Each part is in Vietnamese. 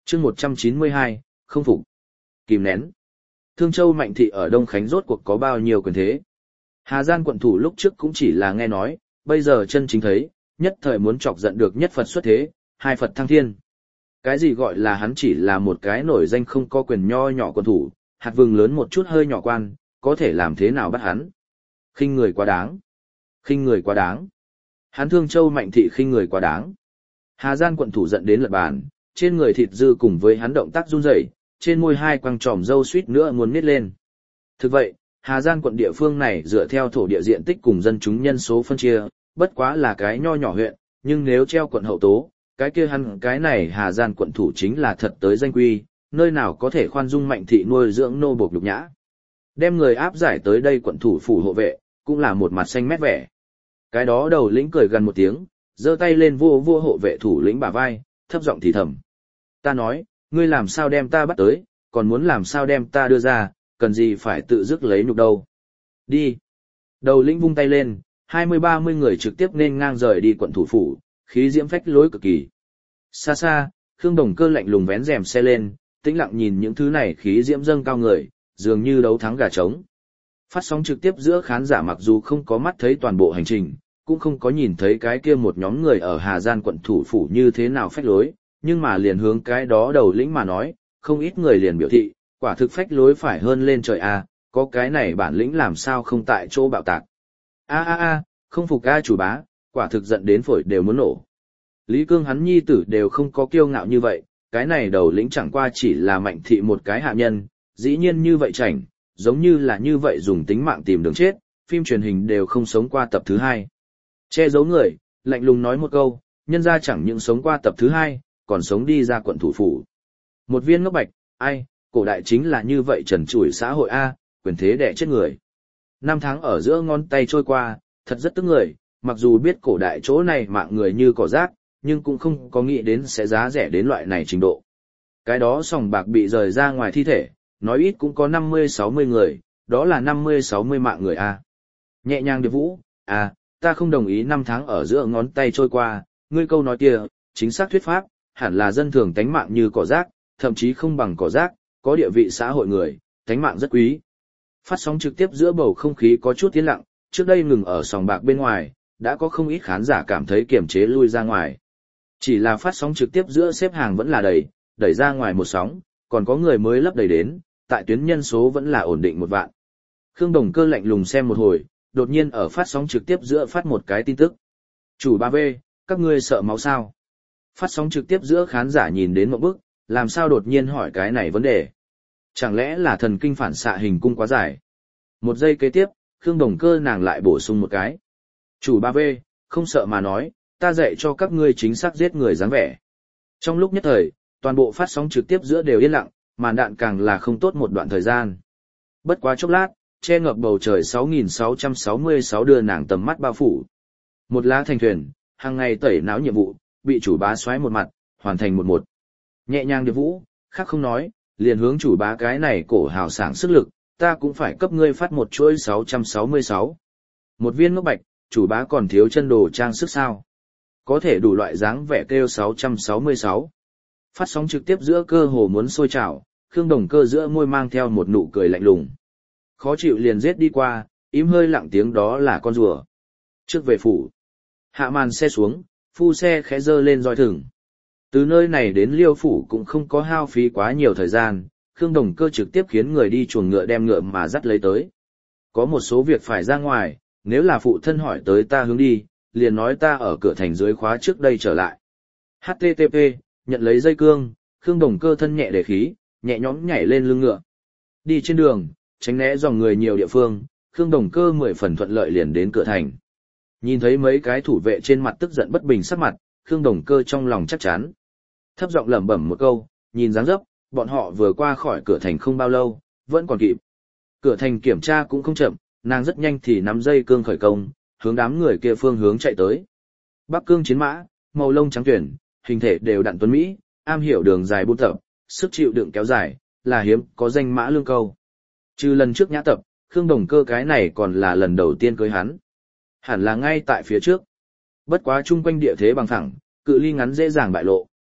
chương 192, không phục. Kìm nén. Thương Châu Mạnh Thị ở Đông Khánh rốt cuộc có bao nhiêu quyền thế? Hà Giang quận thủ lúc trước cũng chỉ là nghe nói, bây giờ chân chính thấy, nhất thời muốn chọc giận được nhất Phật xuất thế, hai Phật thăng thiên. Cái gì gọi là hắn chỉ là một cái nổi danh không có quyền nho nhỏ quận thủ, hạt vừng lớn một chút hơi nhỏ quan, có thể làm thế nào bắt hắn? Khinh người quá đáng. Khinh người quá đáng. Hắn Thương Châu Mạnh Thị khinh người quá đáng. Hà Giang quận thủ giận đến lật bàn, trên người thịt dư cùng với hắn động tác run rẩy, trên môi hai quăng tròm râu suýt nữa muốn nít lên. Thực vậy, Hà Giang quận địa phương này dựa theo thổ địa diện tích cùng dân chúng nhân số phân chia, bất quá là cái nho nhỏ huyện, nhưng nếu treo quận hậu tố, cái kia hắn cái này Hà Giang quận thủ chính là thật tới danh quy, nơi nào có thể khoan dung Mạnh Thị nuôi dưỡng nô bộc nhục nhã. Đem người áp giải tới đây quận thủ phủ hộ vệ, cũng là một mặt xanh mét vẻ. Cái đó đầu lĩnh cười gần một tiếng, giơ tay lên vô hộ vệ thủ lĩnh bả vai, thấp giọng thì thầm. Ta nói, ngươi làm sao đem ta bắt tới, còn muốn làm sao đem ta đưa ra, cần gì phải tự dứt lấy nhục đâu. Đi. Đầu lĩnh vung tay lên, 20-30 người trực tiếp nên ngang rời đi quận thủ phủ, khí diễm phách lối cực kỳ. Xa xa, Khương Đồng Cơ lạnh lùng vén rèm xe lên, tĩnh lặng nhìn những thứ này khí diễm dâng cao người, dường như đấu thắng gà trống. Phát sóng trực tiếp giữa khán giả mặc dù không có mắt thấy toàn bộ hành trình, cũng không có nhìn thấy cái kia một nhóm người ở Hà Giang quận thủ phủ như thế nào phách lối, nhưng mà liền hướng cái đó đầu lĩnh mà nói, không ít người liền biểu thị, quả thực phách lối phải hơn lên trời a, có cái này bản lĩnh làm sao không tại chỗ bạo tạc. Không phục a chủ bá, quả thực giận đến phổi đều muốn nổ. Lý Cương hắn nhi tử đều không có kiêu ngạo như vậy, cái này đầu lĩnh chẳng qua chỉ là Mạnh Thị một cái hạ nhân, dĩ nhiên như vậy chảnh, giống như là như vậy dùng tính mạng tìm đường chết, phim truyền hình đều không sống qua tập thứ 2. Che giấu người, lạnh lùng nói một câu, nhân ra chẳng những sống qua tập thứ 2, còn sống đi ra quận thủ phủ. Một viên ngốc bạch, ai, cổ đại chính là như vậy trần trụi xã hội A, quyền thế đẻ chết người. 5 tháng ở giữa ngón tay trôi qua, thật rất tức người, mặc dù biết cổ đại chỗ này mạng người như cỏ rác, nhưng cũng không có nghĩ đến sẽ giá rẻ đến loại này trình độ. Cái đó sòng bạc bị rời ra ngoài thi thể, nói ít cũng có 50-60 người, đó là 50-60 mạng người A. Nhẹ nhàng điệp vũ, ta không đồng ý 5 tháng ở giữa ngón tay trôi qua, ngươi câu nói kia, chính xác thuyết pháp, hẳn là dân thường tánh mạng như cỏ rác, thậm chí không bằng cỏ rác, có địa vị xã hội người, tánh mạng rất quý. Phát sóng trực tiếp giữa bầu không khí có chút yên lặng, trước đây ngừng ở sòng bạc bên ngoài, đã có không ít khán giả cảm thấy kiềm chế lui ra ngoài. Chỉ là phát sóng trực tiếp giữa xếp hàng vẫn là đầy, đẩy ra ngoài một sóng, còn có người mới lấp đầy đến, tại tuyến nhân số vẫn là ổn định 1 vạn. Khương Đồng Cơ lạnh lùng xem một hồi, đột nhiên ở phát sóng trực tiếp giữa phát một cái tin tức. Chủ 3V, các ngươi sợ máu sao? Phát sóng trực tiếp giữa khán giả nhìn đến một bức, làm sao đột nhiên hỏi cái này vấn đề? Chẳng lẽ là thần kinh phản xạ hình cung quá dài? Một giây kế tiếp, Khương Đồng Cơ nàng lại bổ sung một cái. Chủ 3V, không sợ mà nói, ta dạy cho các ngươi chính xác giết người dáng vẻ. Trong lúc nhất thời, toàn bộ phát sóng trực tiếp giữa đều yên lặng, màn đạn càng là không tốt một đoạn thời gian. Bất quá chốc lát, che ngập bầu trời 6666 đưa nàng tầm mắt bao phủ. Một lá thành thuyền, hàng ngày tẩy não nhiệm vụ, bị chủ bá xoáy một mặt, hoàn thành 1-1. Nhẹ nhàng điệp vũ, khác không nói, liền hướng chủ bá cái này cổ hào sảng sức lực, ta cũng phải cấp ngươi phát một chuỗi 666. Một viên ngốc bạch, chủ bá còn thiếu chân đồ trang sức sao? Có thể đủ loại dáng vẻ kêu 666. Phát sóng trực tiếp giữa cơ hồ muốn sôi trào, Khương Đồng Cơ giữa môi mang theo một nụ cười lạnh lùng. Khó chịu liền giết đi qua, im hơi lặng tiếng đó là con rùa. Trước về phủ. Hạ màn xe xuống, phu xe khẽ dơ lên roi thừng. Từ nơi này đến Liêu phủ cũng không có hao phí quá nhiều thời gian, Khương Đồng Cơ trực tiếp khiến người đi chuồng ngựa đem ngựa mà dắt lấy tới. Có một số việc phải ra ngoài, nếu là phụ thân hỏi tới ta hướng đi, liền nói ta ở cửa thành dưới khóa trước đây trở lại. HTTP, nhận lấy dây cương, Khương Đồng Cơ thân nhẹ để khí, nhẹ nhõm nhảy lên lưng ngựa. Đi trên đường, tránh né dòng người nhiều địa phương, Khương Đồng Cơ 10 phần thuận lợi liền đến cửa thành. Nhìn thấy mấy cái thủ vệ trên mặt tức giận bất bình sắc mặt, Khương Đồng Cơ trong lòng chắc chắn. Thấp giọng lẩm bẩm một câu, nhìn dáng dấp, bọn họ vừa qua khỏi cửa thành không bao lâu, vẫn còn kịp. Cửa thành kiểm tra cũng không chậm, nàng rất nhanh thì nắm dây cương khởi công, hướng đám người kia phương hướng chạy tới. Bắc cương chiến mã, màu lông trắng tuyển, hình thể đều đặn tuấn mỹ, am hiểu đường dài buôn tập, sức chịu đựng kéo dài, là hiếm có danh mã lương câu. Trừ lần trước nhã tập, Khương Đồng Cơ cái này còn là lần đầu tiên cưới hắn. Hẳn là ngay tại phía trước. Bất quá chung quanh địa thế bằng phẳng, cự ly ngắn dễ dàng bại lộ.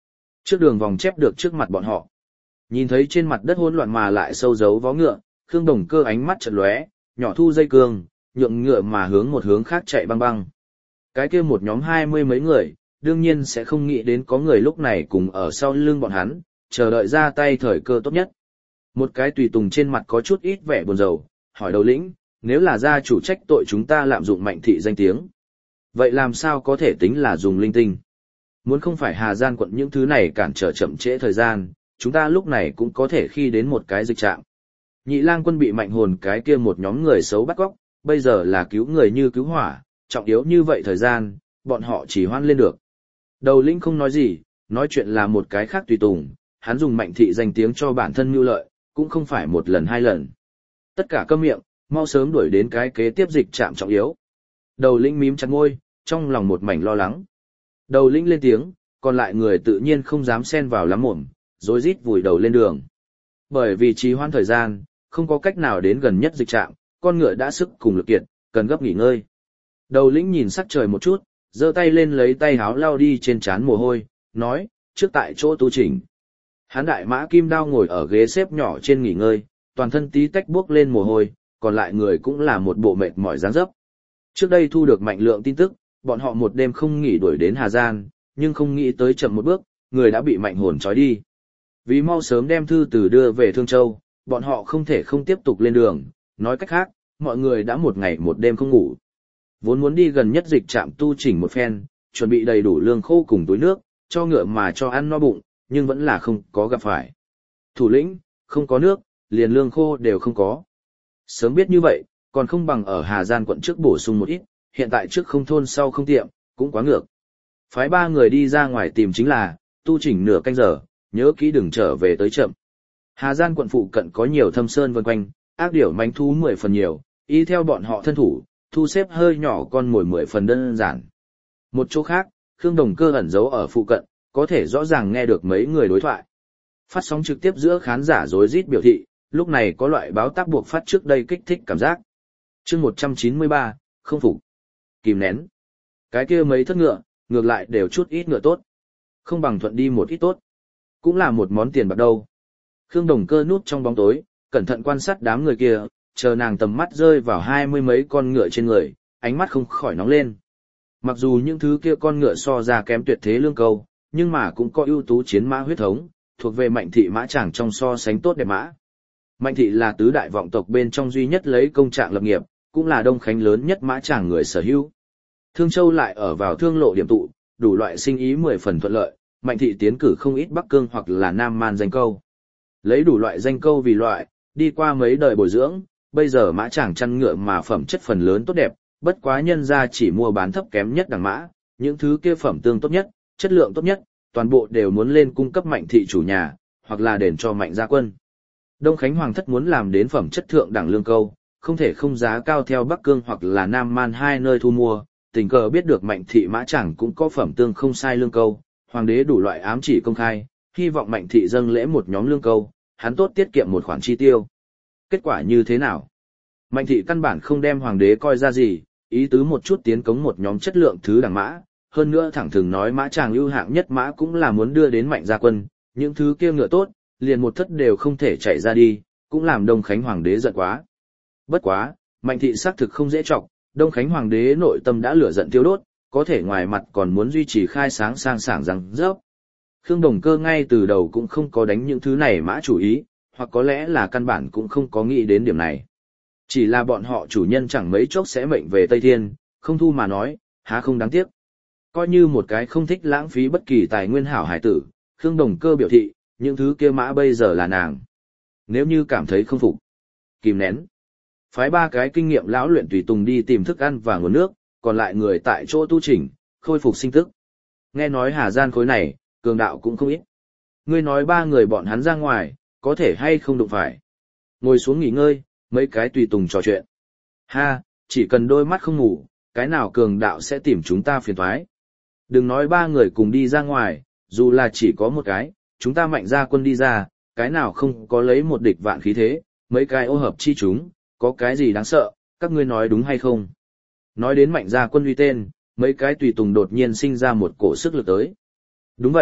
Trước đường vòng chép được trước mặt bọn họ. Nhìn thấy trên mặt đất hỗn loạn mà lại sâu dấu vó ngựa, Khương Đồng Cơ ánh mắt chợt lóe, nhỏ thu dây cương, nhượng ngựa mà hướng một hướng khác chạy băng băng. Cái kia một nhóm 20 mấy người, đương nhiên sẽ không nghĩ đến có người lúc này cùng ở sau lưng bọn hắn, chờ đợi ra tay thời cơ tốt nhất. Một cái tùy tùng trên mặt có chút ít vẻ buồn rầu, hỏi đầu lĩnh, nếu là gia chủ trách tội chúng ta lạm dụng Mạnh thị danh tiếng, vậy làm sao có thể tính là dùng linh tinh? Muốn không phải Hà Gian quận những thứ này cản trở chậm trễ thời gian, chúng ta lúc này cũng có thể khi đến một cái dịch trạng. Nhị lang quân bị Mạnh Hồn cái kia một nhóm người xấu bắt cóc, bây giờ là cứu người như cứu hỏa, trọng yếu như vậy thời gian, bọn họ chỉ hoan lên được. Đầu lĩnh không nói gì, nói chuyện là một cái khác tùy tùng, hắn dùng Mạnh thị danh tiếng cho bản thân mưu lợi, cũng không phải một lần hai lần. Tất cả câm miệng, mau sớm đuổi đến cái kế tiếp dịch trạm trọng yếu. Đầu lĩnh mím chặt môi, trong lòng một mảnh lo lắng. Đầu lĩnh lên tiếng, còn lại người tự nhiên không dám xen vào lắm mồm, rối rít vùi đầu lên đường. Bởi vì trì hoãn thời gian, không có cách nào đến gần nhất dịch trạm, con ngựa đã sức cùng lực kiệt, cần gấp nghỉ ngơi. Đầu lĩnh nhìn sắc trời một chút, giơ tay lên lấy tay háo lau đi trên trán mồ hôi, nói, trước tại chỗ tu chỉnh. Hán đại mã kim đao ngồi ở ghế xếp nhỏ trên nghỉ ngơi, toàn thân tí tách buốc lên mồ hôi, còn lại người cũng là một bộ mệt mỏi dáng dấp. Trước đây thu được Mạnh Lượng tin tức, bọn họ một đêm không nghỉ đuổi đến Hà Gian, nhưng không nghĩ tới chậm một bước, người đã bị Mạnh Hồn trói đi. Vì mau sớm đem thư từ đưa về Thương Châu, bọn họ không thể không tiếp tục lên đường, nói cách khác, mọi người đã một ngày một đêm không ngủ. Vốn muốn đi gần nhất dịch trạm tu chỉnh một phen, chuẩn bị đầy đủ lương khô cùng túi nước, cho ngựa mà cho ăn no bụng, nhưng vẫn là không có gặp phải. Thủ lĩnh, không có nước, liền lương khô đều không có. Sớm biết như vậy, còn không bằng ở Hà Gian quận trước bổ sung một ít, hiện tại trước không thôn sau không tiệm, cũng quá ngược. Phái 3 người đi ra ngoài tìm chính là, tu chỉnh nửa canh giờ, nhớ kỹ đừng trở về tới chậm. Hà Gian quận phụ cận có nhiều thâm sơn vân quanh, ác điểu manh thú 10 phần nhiều, y theo bọn họ thân thủ, thu xếp hơi nhỏ con mồi 10 phần đơn giản. Một chỗ khác, Khương Đồng Cơ ẩn giấu ở phụ cận, có thể rõ ràng nghe được mấy người đối thoại. Phát sóng trực tiếp giữa khán giả rối rít biểu thị, lúc này có loại báo tác buộc phát trước đây kích thích cảm giác. Chương 193, không phục. Kìm nén. Cái kia mấy thất ngựa, ngược lại đều chút ít ngựa tốt. Không bằng thuận đi một ít tốt. Cũng là một món tiền bạc đâu. Khương Đồng Cơ núp trong bóng tối, cẩn thận quan sát đám người kia, chờ nàng tầm mắt rơi vào 20 mấy con ngựa trên người, ánh mắt không khỏi nóng lên. Mặc dù những thứ kia con ngựa so ra kém tuyệt thế lương câu, nhưng mà cũng có ưu tú chiến mã huyết thống, thuộc về Mạnh thị mã chàng trong so sánh tốt đẹp mã. Mạnh thị là tứ đại vọng tộc bên trong duy nhất lấy công trạng lập nghiệp, cũng là Đông Khánh lớn nhất mã chàng người sở hữu. Thương Châu lại ở vào thương lộ điểm tụ, đủ loại sinh ý 10 phần thuận lợi, Mạnh thị tiến cử không ít Bắc Cương hoặc là Nam Man danh câu. Lấy đủ loại danh câu vì loại, đi qua mấy đời bồi dưỡng, bây giờ mã chàng chăn ngựa mà phẩm chất phần lớn tốt đẹp, bất quá nhân ra chỉ mua bán thấp kém nhất đẳng mã, những thứ kia phẩm tương tốt nhất, chất lượng tốt nhất, toàn bộ đều muốn lên cung cấp Mạnh thị chủ nhà, hoặc là đền cho Mạnh gia quân. Đông Khánh Hoàng thất muốn làm đến phẩm chất thượng đẳng lương câu, không thể không giá cao theo Bắc Cương hoặc là Nam Man hai nơi thu mua, tình cờ biết được Mạnh thị mã chẳng cũng có phẩm tương không sai lương câu, hoàng đế đủ loại ám chỉ công khai, hy vọng Mạnh thị dâng lễ một nhóm lương câu, hắn tốt tiết kiệm một khoản chi tiêu. Kết quả như thế nào? Mạnh thị căn bản không đem hoàng đế coi ra gì, ý tứ một chút tiến cống một nhóm chất lượng thứ đẳng mã, hơn nữa thẳng thừng nói mã chàng ưu hạng nhất mã cũng là muốn đưa đến Mạnh gia quân, những thứ kia ngựa tốt, liền một thất đều không thể chạy ra đi, cũng làm Đông Khánh Hoàng đế giận quá. Bất quá, Mạnh thị xác thực không dễ trọng, Đông Khánh Hoàng đế nội tâm đã lửa giận tiêu đốt, có thể ngoài mặt còn muốn duy trì khai sáng sang sảng rằng rớp. Khương Đồng Cơ ngay từ đầu cũng không có đánh những thứ này mã chủ ý, hoặc có lẽ là căn bản cũng không có nghĩ đến điểm này. Chỉ là bọn họ chủ nhân chẳng mấy chốc sẽ mệnh về Tây Thiên, không thu mà nói, há không đáng tiếc. Coi như một cái không thích lãng phí bất kỳ tài nguyên hảo hải tử, Khương Đồng Cơ biểu thị, những thứ kia mã bây giờ là nàng. Nếu như cảm thấy không phục, kìm nén. Phái 3 cái kinh nghiệm lão luyện tùy tùng đi tìm thức ăn và nguồn nước, còn lại người tại chỗ tu chỉnh, khôi phục sinh tức. Nghe nói Hà Gian khối này, cường đạo cũng không ít. Ngươi nói 3 người bọn hắn ra ngoài, có thể hay không đụng phải. Ngồi xuống nghỉ ngơi, mấy cái tùy tùng trò chuyện. Ha, chỉ cần đôi mắt không ngủ, cái nào cường đạo sẽ tìm chúng ta phiền toái. Đừng nói 3 người cùng đi ra ngoài, dù là chỉ có một cái, chúng ta Mạnh gia quân đi ra, cái nào không có lấy một địch vạn khí thế, mấy cái ô hợp chi chúng, có cái gì đáng sợ, các ngươi nói đúng hay không? Nói đến Mạnh gia quân uy tên, mấy cái tùy tùng đột nhiên sinh ra một cổ sức lực tới. Đúng vậy,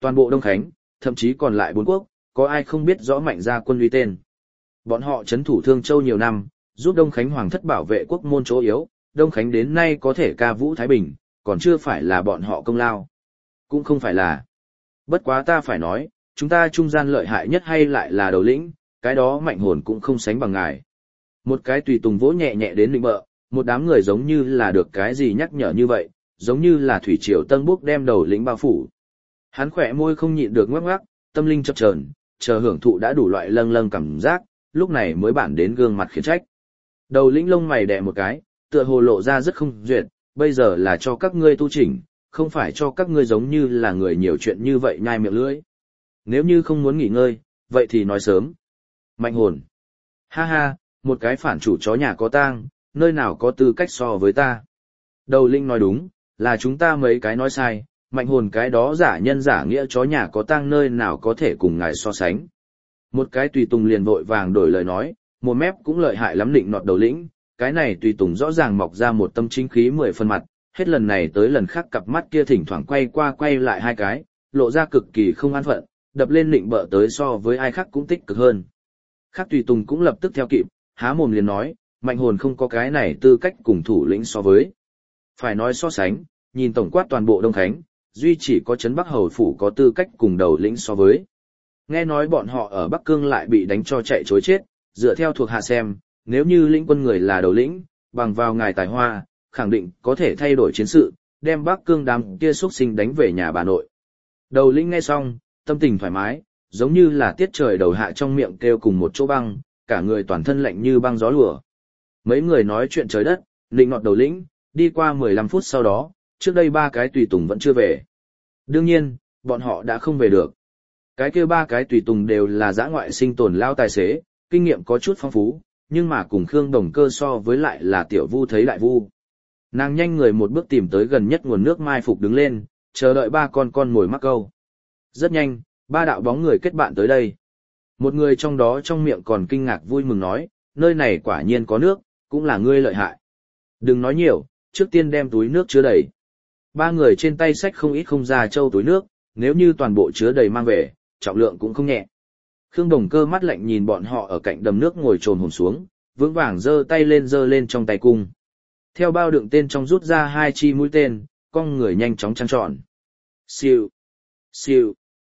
Toàn bộ Đông Khánh, thậm chí còn lại 4 quốc, có ai không biết rõ Mạnh gia quân uy tên. Bọn họ trấn thủ Thương Châu nhiều năm, giúp Đông Khánh hoàng thất bảo vệ quốc môn chỗ yếu, Đông Khánh đến nay có thể ca vũ Thái Bình, còn chưa phải là bọn họ công lao. Cũng không phải là. Bất quá ta phải nói, chúng ta trung gian lợi hại nhất hay lại là đầu lĩnh, cái đó Mạnh hồn cũng không sánh bằng ngài. Một cái tùy tùng vỗ nhẹ nhẹ đến định bợ, một đám người giống như là được cái gì nhắc nhở như vậy, giống như là thủy triều tân bốc đem đầu lĩnh bao phủ. Hắn khỏe môi không nhịn được ngoắc ngoắc, tâm linh chập chờn, chờ hưởng thụ đã đủ loại lâng lâng cảm giác, lúc này mới bản đến gương mặt khiển trách. Đầu lĩnh lông mày đè một cái, tựa hồ lộ ra rất không duyệt, bây giờ là cho các ngươi tu chỉnh, không phải cho các ngươi giống như là người nhiều chuyện như vậy nhai miệng lưỡi. Nếu như không muốn nghỉ ngơi, vậy thì nói sớm. Mạnh hồn. Ha ha, một cái phản chủ chó nhà có tang, nơi nào có tư cách so với ta. Đầu lĩnh nói đúng, là chúng ta mấy cái nói sai, Mạnh hồn cái đó giả nhân giả nghĩa chó nhà có tang nơi nào có thể cùng ngài so sánh. Một cái tùy tùng liền vội vàng đổi lời nói, một mép cũng lợi hại lắm định nọt đầu lĩnh, cái này tùy tùng rõ ràng mọc ra một tâm chính khí 10 phần mặt, hết lần này tới lần khác cặp mắt kia thỉnh thoảng quay qua quay lại hai cái, lộ ra cực kỳ không an phận, đập lên định bợ tới so với ai khác cũng tích cực hơn. Khác tùy tùng cũng lập tức theo kịp, há mồm liền nói, Mạnh hồn không có cái này tư cách cùng thủ lĩnh so với. Phải nói so sánh, nhìn tổng quát toàn bộ Đông Khánh, duy chỉ có Trấn Bắc Hầu Phủ có tư cách cùng đầu lĩnh so với. Nghe nói bọn họ ở Bắc Cương lại bị đánh cho chạy chối chết, dựa theo thuộc hạ xem, nếu như lĩnh quân người là đầu lĩnh, bằng vào ngài tài hoa, khẳng định có thể thay đổi chiến sự, đem Bắc Cương đám kia xuất sinh đánh về nhà bà nội. Đầu lĩnh nghe xong, tâm tình thoải mái, giống như là tiết trời đầu hạ trong miệng kêu cùng một chỗ băng, cả người toàn thân lạnh như băng gió lùa. Mấy người nói chuyện trời đất, định nọt đầu lĩnh, đi qua 15 phút sau đó, trước đây 3 cái tùy tùng vẫn chưa về. Đương nhiên, bọn họ đã không về được. Cái kia 3 cái tùy tùng đều là dã ngoại sinh tồn lao tài xế, kinh nghiệm có chút phong phú, nhưng mà cùng Khương Đồng Cơ so với lại là tiểu vu thấy đại vu. Nàng nhanh người một bước tìm tới gần nhất nguồn nước mai phục đứng lên, chờ đợi 3 con mồi mắc câu. Rất nhanh, 3 đạo bóng người kết bạn tới đây. Một người trong đó trong miệng còn kinh ngạc vui mừng nói, nơi này quả nhiên có nước, cũng là ngươi lợi hại. Đừng nói nhiều, trước tiên đem túi nước chứa đầy. 3 người trên tay xách không ít không ra châu túi nước, nếu như toàn bộ chứa đầy mang về, trọng lượng cũng không nhẹ. Khương Đồng Cơ mắt lạnh nhìn bọn họ ở cạnh đầm nước ngồi trồm hổm xuống, vững vàng giơ lên trong tay cung. Theo bao đựng tên trong rút ra 2 chi mũi tên, con người nhanh chóng trăng tròn. Siêu, siêu.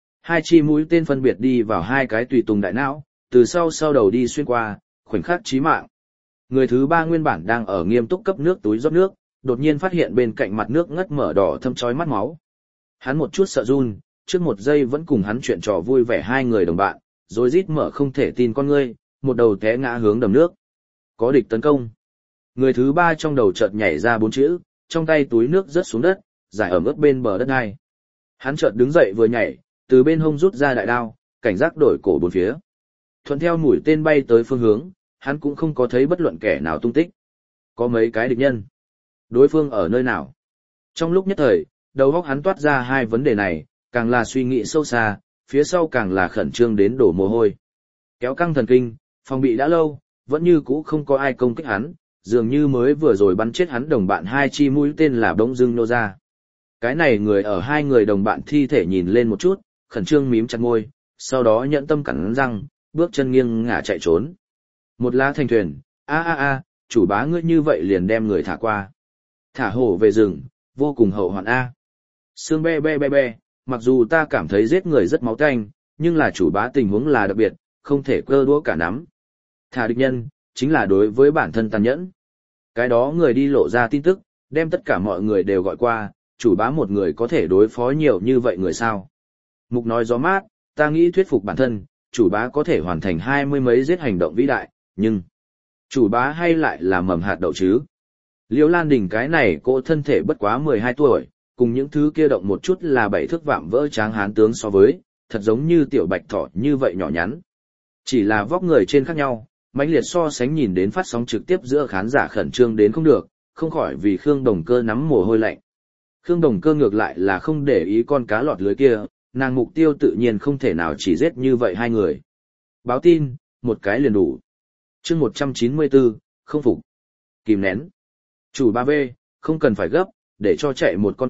2 chi mũi tên phân biệt đi vào 2 cái tùy tùng đại não, từ sau đầu đi xuyên qua, khoảnh khắc chí mạng. Người thứ 3 nguyên bản đang ở nghiêm túc cấp nước túi rót nước, đột nhiên phát hiện bên cạnh mặt nước ngất mở đỏ thâm chói mắt máu. Hắn một chút sợ run, trước một giây vẫn cùng hắn chuyện trò vui vẻ 2 người đồng bạn, rồi rít mở không thể tin con ngươi, một đầu té ngã hướng đầm nước. Có địch tấn công. Người thứ 3 trong đầu chợt nhảy ra 4 chữ, trong tay túi nước rớt xuống đất, giải ẩm ướt bên bờ đất hai. Hắn chợt đứng dậy vừa nhảy, từ bên hông rút ra đại đao, cảnh giác đổi cổ bốn phía. Thuận theo mũi tên bay tới phương hướng, hắn cũng không có thấy bất luận kẻ nào tung tích. Có mấy cái địch nhân. Đối phương ở nơi nào? Trong lúc nhất thời, đầu óc hắn toát ra 2 vấn đề này, càng là suy nghĩ sâu xa, phía sau càng là khẩn trương đến đổ mồ hôi. Kéo căng thần kinh, phòng bị đã lâu, vẫn như cũ không có ai công kích hắn, dường như mới vừa rồi bắn chết hắn đồng bạn 2 chi mũi tên là bỗng dưng nô ra. Cái này người ở 2 người đồng bạn thi thể nhìn lên một chút, khẩn trương mím chặt môi, sau đó nhẫn tâm cắn răng, bước chân nghiêng ngả chạy trốn. Một lá thành thuyền, chủ bá ngươi như vậy liền đem người thả qua. Thả hổ về rừng, vô cùng hậu hoạn a. Sương be, mặc dù ta cảm thấy giết người rất máu tanh, nhưng là chủ bá tình huống là đặc biệt, không thể cơ đũa cả nắm. Thả địch nhân, chính là đối với bản thân tàn nhẫn. Cái đó người đi lộ ra tin tức, đem tất cả mọi người đều gọi qua, chủ bá một người có thể đối phó nhiều như vậy người sao. Mục nói gió mát, ta nghĩ thuyết phục bản thân, chủ bá có thể hoàn thành 20 mấy giết hành động vĩ đại, nhưng chủ bá hay lại là mầm hạt đậu chứ. Liễu Lan Đình cái này cô thân thể bất quá 12 tuổi, cùng những thứ kia động một chút là 7 thước vạm vỡ tráng hán tướng so với, thật giống như tiểu bạch thỏ như vậy nhỏ nhắn. Chỉ là vóc người trên khác nhau, mãnh liệt so sánh nhìn đến phát sóng trực tiếp giữa khán giả khẩn trương đến không được, không khỏi vì Khương Đồng Cơ nắm mồ hôi lạnh. Khương Đồng Cơ ngược lại là không để ý con cá lọt lưới kia, nàng mục tiêu tự nhiên không thể nào chỉ giết như vậy 2 người. Báo tin, một cái liền đủ. Chương 194, không phục. Kìm nén. Chủ 3V, không cần phải gấp, để cho chạy một con cá,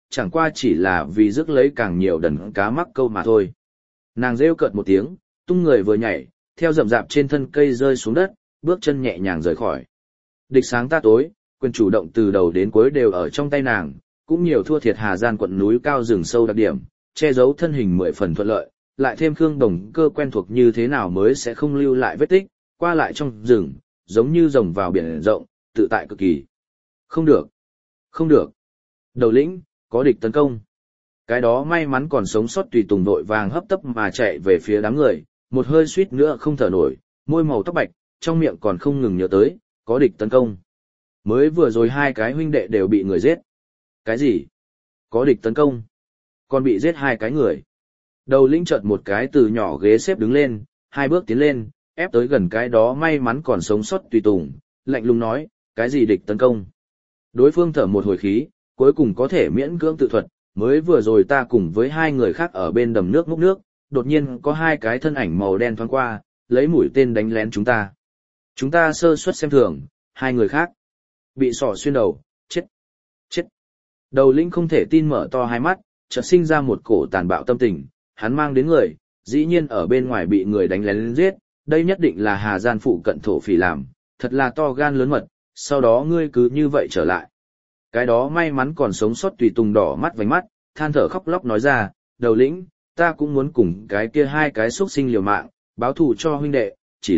chẳng qua chỉ là vì rước lấy càng nhiều đần cá mắc câu mà thôi. Nàng rêu cợt một tiếng, tung người vừa nhảy, theo rậm rạp trên thân cây rơi xuống đất, bước chân nhẹ nhàng rời khỏi. Địch sáng ta tối, quyền chủ động từ đầu đến cuối đều ở trong tay nàng, cũng nhiều thua thiệt Hà Gian quận núi cao rừng sâu đặc điểm, che giấu thân hình 10 phần thuận lợi, lại thêm Khương Đồng Cơ quen thuộc như thế nào mới sẽ không lưu lại vết tích, qua lại trong rừng, giống như rồng vào biển rộng, tự tại cực kỳ. Không được, không được. Đầu lĩnh, có địch tấn công. Cái đó may mắn còn sống sót tùy tùng đội vàng hấp tấp mà chạy về phía đám người, một hơi suýt nữa không thở nổi, môi màu tóc bạch, trong miệng còn không ngừng nhớ tới, có địch tấn công. Mới vừa rồi hai cái huynh đệ đều bị người giết. Cái gì? Có địch tấn công. Còn bị giết hai cái người. Đầu lĩnh chợt một cái từ nhỏ ghế xếp đứng lên, hai bước tiến lên, ép tới gần cái đó may mắn còn sống sót tùy tùng, lạnh lùng nói, cái gì địch tấn công? Đối phương thở một hồi khí, cuối cùng có thể miễn cưỡng tự thuật, mới vừa rồi ta cùng với hai người khác ở bên đầm nước múc nước, đột nhiên có hai cái thân ảnh màu đen thoáng qua, lấy mũi tên đánh lén chúng ta. Chúng ta sơ suất xem thường, hai người khác bị sỏ xuyên đầu, chết, chết. Đầu lĩnh không thể tin mở to hai mắt, chợt sinh ra một cổ tàn bạo tâm tình, hắn mang đến người, dĩ nhiên ở bên ngoài bị người đánh lén giết, đây nhất định là Hà Gian phụ cận thổ phỉ làm, thật là to gan lớn mật, sau đó ngươi cứ như vậy trở lại. Cái đó may mắn còn sống sót tùy tùng đỏ mắt vành mắt, than thở khóc lóc nói ra, đầu lĩnh, ta cũng muốn cùng cái kia hai cái xuất sinh liều mạng, báo thù cho huynh đệ, chỉ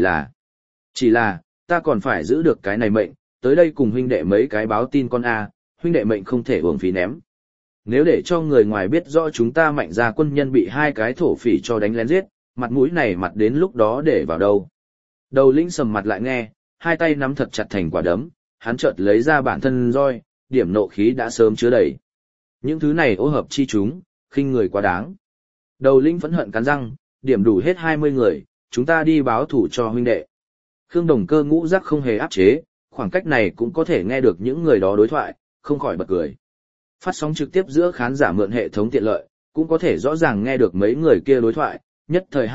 là, ta còn phải giữ được cái này mệnh, tới đây cùng huynh đệ mấy cái báo tin con a, huynh đệ mệnh không thể uổng phí ném. Nếu để cho người ngoài biết rõ chúng ta Mạnh Gia quân nhân bị hai cái thổ phỉ cho đánh lén giết, mặt mũi này mặt đến lúc đó để vào đâu. Đầu lĩnh sầm mặt lại nghe, hai tay nắm thật chặt thành quả đấm, hắn chợt lấy ra bản thân roi, điểm nộ khí đã sớm chứa đầy. Những thứ này ô hợp chi chúng, khinh người quá đáng. Đầu lĩnh phẫn hận cắn răng, điểm đủ hết 20 người, chúng ta đi báo thủ cho huynh đệ. Khương Đồng Cơ ngũ giác không hề áp chế, khoảng cách này cũng có thể nghe được những người đó đối thoại, không khỏi bật cười. Phát sóng trực tiếp giữa khán giả mượn hệ thống tiện lợi, cũng có thể rõ ràng nghe được mấy người kia đối thoại, nhất thời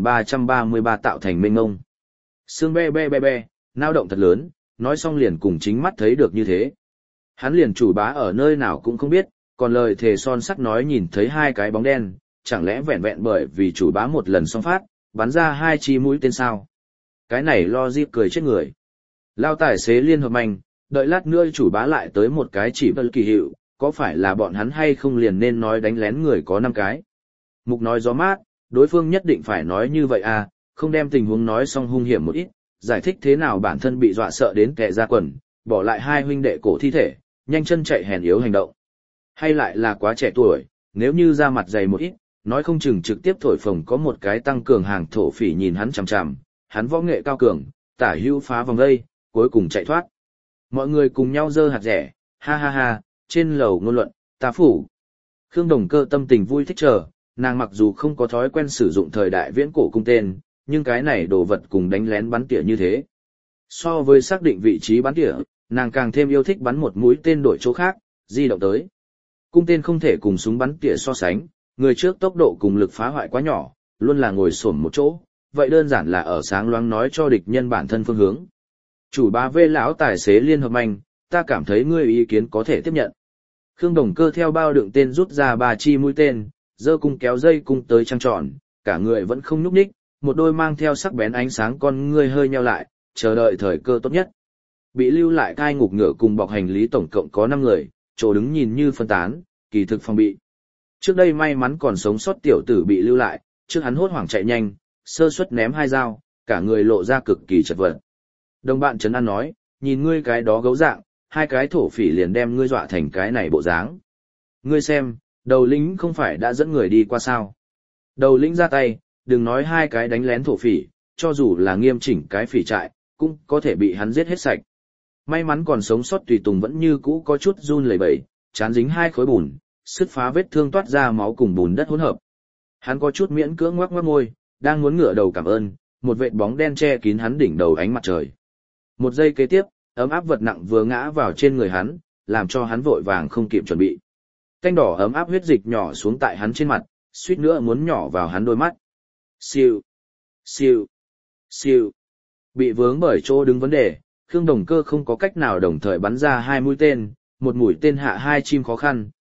2333 tạo thành mênh ngông. Sương be be be be, nao động thật lớn, nói xong liền cùng chính mắt thấy được như thế. Hắn liền chủ bá ở nơi nào cũng không biết, còn lời thề son sắt nói nhìn thấy hai cái bóng đen, chẳng lẽ vẹn vẹn bởi vì chủ bá một lần xong phát, bắn ra hai chi mũi tên sao. Cái này lo dịp cười chết người. Lao tài xế liên hợp mạnh, đợi lát nữa chủ bá lại tới một cái chỉ bất kỳ hiệu, có phải là bọn hắn hay không liền nên nói đánh lén người có 5 cái. Mục nói gió mát, đối phương nhất định phải nói như vậy à, không đem tình huống nói xong hung hiểm một ít, giải thích thế nào bản thân bị dọa sợ đến kẻ ra quần, bỏ lại hai huynh đệ cổ thi thể, nhanh chân chạy hèn yếu hành động. Hay lại là quá trẻ tuổi, nếu như ra mặt dày một ít, nói không chừng trực tiếp thổi phồng có một cái tăng cường hàng thổ phỉ nhìn hắn chằm chằm, hắn võ nghệ cao cường, tả hữu phá vòng dây, cuối cùng chạy thoát. Mọi người cùng nhau giơ hạt rẻ, ha ha ha, trên lầu ngôn luận, ta phủ. Khương Đồng Cơ tâm tình vui thích chờ, nàng mặc dù không có thói quen sử dụng thời đại viễn cổ cung tên, nhưng cái này đồ vật cùng đánh lén bắn tỉa như thế. So với xác định vị trí bắn tỉa, nàng càng thêm yêu thích bắn một mũi tên đổi chỗ khác, di động tới. Cung tên không thể cùng súng bắn tỉa so sánh, người trước tốc độ cùng lực phá hoại quá nhỏ, luôn là ngồi xổm một chỗ, vậy đơn giản là ở sáng loáng nói cho địch nhân bản thân phương hướng. Chủ bá vê lão tài xế liên hợp anh, ta cảm thấy ngươi ý kiến có thể tiếp nhận. Khương Đồng Cơ theo bao đựng tên rút ra 3 chi mũi tên, giơ cung kéo dây cung tới trăng tròn, cả người vẫn không nhúc nhích, một đôi mang theo sắc bén ánh sáng con ngươi hơi nheo lại, chờ đợi thời cơ tốt nhất. Bị lưu lại cai ngục ngựa cùng bọc hành lý tổng cộng có 5 người, chỗ đứng nhìn như phân tán, kỳ thực phòng bị. Trước đây may mắn còn sống sót tiểu tử bị lưu lại, trước hắn hốt hoảng chạy nhanh, sơ suất ném 2 dao, cả người lộ ra cực kỳ chật vật. Đồng bạn trấn an nói, nhìn ngươi cái đó gấu dạng, 2 cái thổ phỉ liền đem ngươi dọa thành cái này bộ dáng. Ngươi xem, đầu lĩnh không phải đã dẫn người đi qua sao. Đầu lĩnh ra tay, đừng nói 2 cái đánh lén thổ phỉ, cho dù là nghiêm chỉnh cái phỉ trại, cũng có thể bị hắn giết hết sạch. May mắn còn sống sót tùy tùng vẫn như cũ có chút run lẩy bẩy, chán dính 2 khối bùn, sứt phá vết thương toát ra máu cùng bùn đất hỗn hợp. Hắn có chút miễn cưỡng ngoác ngoác môi, đang muốn ngửa đầu cảm ơn, một vệt bóng đen che kín hắn đỉnh đầu ánh mặt trời. Một giây kế tiếp, ấm áp vật nặng vừa ngã vào trên người hắn, làm cho hắn vội vàng không kịp chuẩn bị. Canh đỏ ấm áp huyết dịch nhỏ xuống tại hắn trên mặt, suýt nữa muốn nhỏ vào hắn đôi mắt. Siêu, siêu, siêu. Bị vướng bởi chỗ đứng vấn đề, Khương Đồng Cơ không có cách nào đồng thời bắn ra 2 mũi tên, một mũi tên hạ 2 chim khó khăn,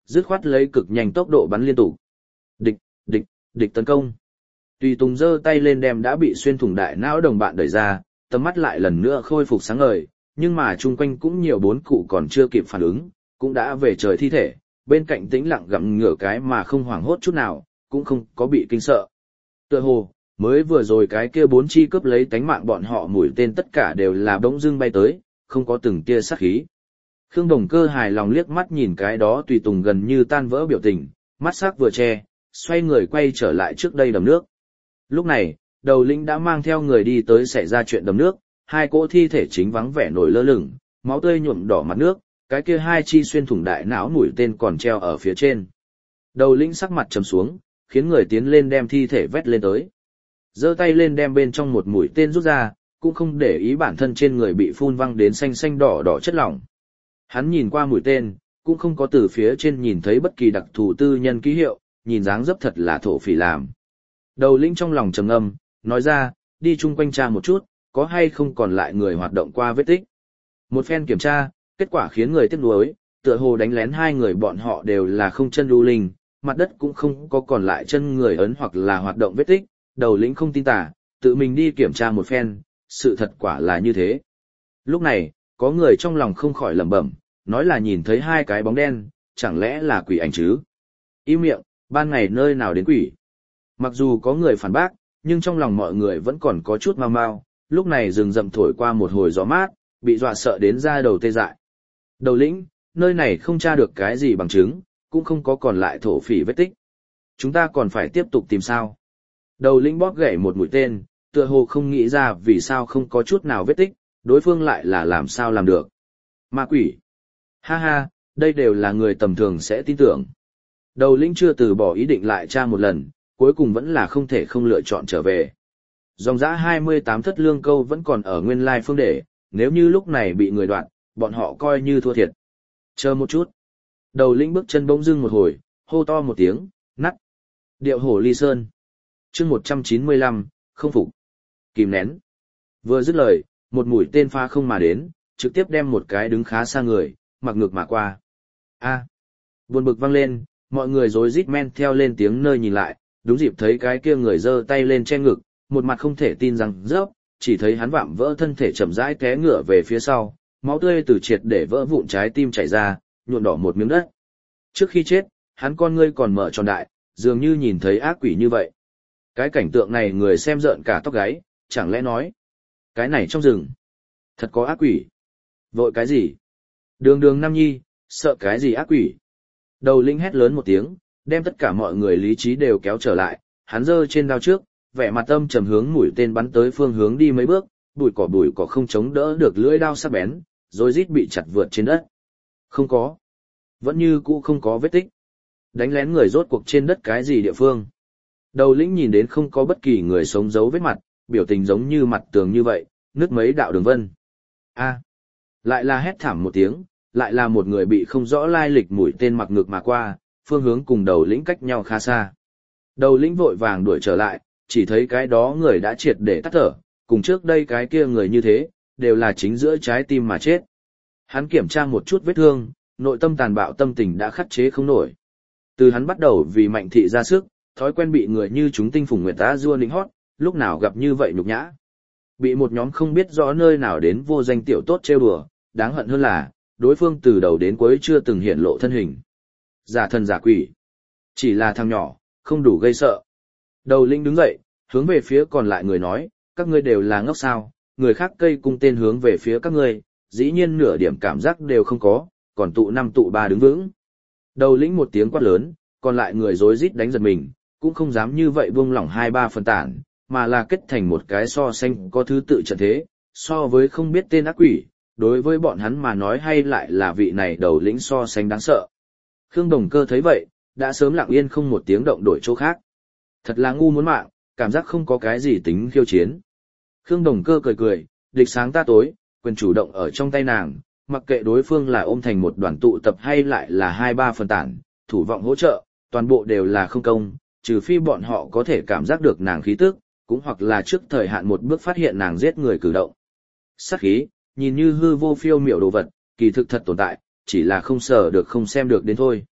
dứt khoát lấy cực nhanh tốc độ bắn liên tục. Địch, địch, địch tấn công. Tùy Tùng giơ tay lên đem đã bị xuyên thủng đại não đồng bạn đẩy ra, tầm mắt lại lần nữa khôi phục sáng ngời, nhưng mà chung quanh cũng nhiều bốn cụ còn chưa kịp phản ứng, cũng đã về trời thi thể, bên cạnh tĩnh lặng gặm ngửa cái mà không hoảng hốt chút nào, cũng không có bị kinh sợ. Tựa hồ, mới vừa rồi cái kia bốn chi cướp lấy tánh mạng bọn họ mũi tên tất cả đều là bỗng dưng bay tới, không có từng tia sát khí. Khương Đồng Cơ hài lòng liếc mắt nhìn cái đó Tùy Tùng gần như tan vỡ biểu tình, mắt sắc vừa che, xoay người quay trở lại trước đây đầm nước. Lúc này, đầu lĩnh đã mang theo người đi tới xảy ra chuyện đầm nước, hai cỗ thi thể chính vắng vẻ nổi lơ lửng, máu tươi nhuộm đỏ mặt nước, cái kia hai chi xuyên thủng đại não mũi tên còn treo ở phía trên. Đầu lĩnh sắc mặt trầm xuống, khiến người tiến lên đem thi thể vét lên tới. Giơ tay lên đem bên trong một mũi tên rút ra, cũng không để ý bản thân trên người bị phun văng đến xanh xanh đỏ đỏ chất lỏng. Hắn nhìn qua mũi tên, cũng không có từ phía trên nhìn thấy bất kỳ đặc thù tư nhân ký hiệu, nhìn dáng dấp thật là thổ phỉ làm. Đầu lĩnh trong lòng trầm ngâm, nói ra, đi chung quanh tra một chút, có hay không còn lại người hoạt động qua vết tích. Một phen kiểm tra, kết quả khiến người tiếc nuối, tựa hồ đánh lén hai người bọn họ đều là không chân lưu linh, mặt đất cũng không có còn lại chân người ấn hoặc là hoạt động vết tích, đầu lĩnh không tin tả, tự mình đi kiểm tra một phen, sự thật quả là như thế. Lúc này, có người trong lòng không khỏi lẩm bẩm, nói là nhìn thấy hai cái bóng đen, chẳng lẽ là quỷ ảnh chứ? Im miệng, ban ngày nơi nào đến quỷ? Mặc dù có người phản bác, nhưng trong lòng mọi người vẫn còn có chút mau mau, lúc này rừng rậm thổi qua một hồi gió mát, bị dọa sợ đến da đầu tê dại. Đầu lĩnh, nơi này không tra được cái gì bằng chứng, cũng không có còn lại thổ phỉ vết tích. Chúng ta còn phải tiếp tục tìm sao? Đầu lĩnh bóp gãy một mũi tên, tựa hồ không nghĩ ra vì sao không có chút nào vết tích, đối phương lại là làm sao làm được. Ma quỷ. Ha ha, đây đều là người tầm thường sẽ tin tưởng. Đầu lĩnh chưa từ bỏ ý định lại tra một lần, cuối cùng vẫn là không thể không lựa chọn trở về. Dòng dã 28 thất lương câu vẫn còn ở nguyên lai phương để, nếu như lúc này bị người đoạn, bọn họ coi như thua thiệt. Chờ một chút. Đầu lĩnh bước chân bỗng dưng một hồi, hô to một tiếng, nắt. Điệu hổ ly sơn. chương 195, không phục. Kìm nén. Vừa dứt lời, một mũi tên pha không mà đến, trực tiếp đem một cái đứng khá xa người, mặc ngược mà qua. A. Buồn bực vang lên, mọi người rối rít men theo lên tiếng nơi nhìn lại, đúng dịp thấy cái kia người giơ tay lên che ngực, một mặt không thể tin rằng rớp, chỉ thấy hắn vạm vỡ thân thể chậm rãi té ngửa về phía sau, máu tươi từ triệt để vỡ vụn trái tim chảy ra, nhuộm đỏ một miếng đất. Trước khi chết, hắn con ngươi còn mở tròn đại, dường như nhìn thấy ác quỷ như vậy. Cái cảnh tượng này người xem rợn cả tóc gáy, chẳng lẽ nói, cái này trong rừng, thật có ác quỷ. Vội cái gì? Đường đường Nam Nhi, sợ cái gì ác quỷ? Đầu lĩnh hét lớn một tiếng, đem tất cả mọi người lý trí đều kéo trở lại, hắn giơ trên đao trước, vẻ mặt âm trầm hướng mũi tên bắn tới phương hướng đi mấy bước, bụi cỏ không chống đỡ được lưỡi đao sắc bén, rồi rít bị chặt vượt trên đất. Không có. Vẫn như cũ không có vết tích. Đánh lén người rốt cuộc trên đất cái gì địa phương. Đầu lĩnh nhìn đến không có bất kỳ người sống giấu vết mặt, biểu tình giống như mặt tường như vậy, nứt mấy đạo đường vân. A. Lại là hét thảm một tiếng, lại là một người bị không rõ lai lịch mũi tên mặc ngược mà qua, phương hướng cùng đầu lĩnh cách nhau khá xa. Đầu lĩnh vội vàng đuổi trở lại, chỉ thấy cái đó người đã triệt để tắt thở, cùng trước đây cái kia người như thế, đều là chính giữa trái tim mà chết. Hắn kiểm tra một chút vết thương, nội tâm tàn bạo tâm tình đã khắc chế không nổi. Từ hắn bắt đầu vì Mạnh thị ra sức, thói quen bị người như chúng tinh phùng nguyệt tá dua nịnh hót, lúc nào gặp như vậy nhục nhã. Bị một nhóm không biết rõ nơi nào đến vô danh tiểu tốt trêu đùa, đáng hận hơn là, đối phương từ đầu đến cuối chưa từng hiện lộ thân hình. Giả thần giả quỷ. Chỉ là thằng nhỏ, không đủ gây sợ. Đầu lĩnh đứng dậy, hướng về phía còn lại người nói, các ngươi đều là ngốc sao, người khác cây cung tên hướng về phía các ngươi, dĩ nhiên nửa điểm cảm giác đều không có, còn tụ 5 tụ 3 đứng vững. Đầu lĩnh một tiếng quát lớn, còn lại người rối rít đánh giật mình, cũng không dám như vậy buông lỏng 2-3 phần tản, mà là kết thành một cái so sánh có thứ tự trận thế, so với không biết tên ác quỷ, đối với bọn hắn mà nói hay lại là vị này đầu lĩnh so sánh đáng sợ. Khương Đồng Cơ thấy vậy, đã sớm lặng yên không một tiếng động đổi chỗ khác. Thật là ngu muốn mạng, cảm giác không có cái gì tính khiêu chiến. Khương Đồng Cơ cười cười, địch sáng ta tối, quyền chủ động ở trong tay nàng, mặc kệ đối phương là ôm thành một đoàn tụ tập hay lại là 2-3 phần tản, thủ vọng hỗ trợ, toàn bộ đều là không công, trừ phi bọn họ có thể cảm giác được nàng khí tức, cũng hoặc là trước thời hạn một bước phát hiện nàng giết người cử động. Sát khí, nhìn như hư vô phiêu miểu đồ vật, kỳ thực thật tồn tại, chỉ là không sở được không xem được đến thôi.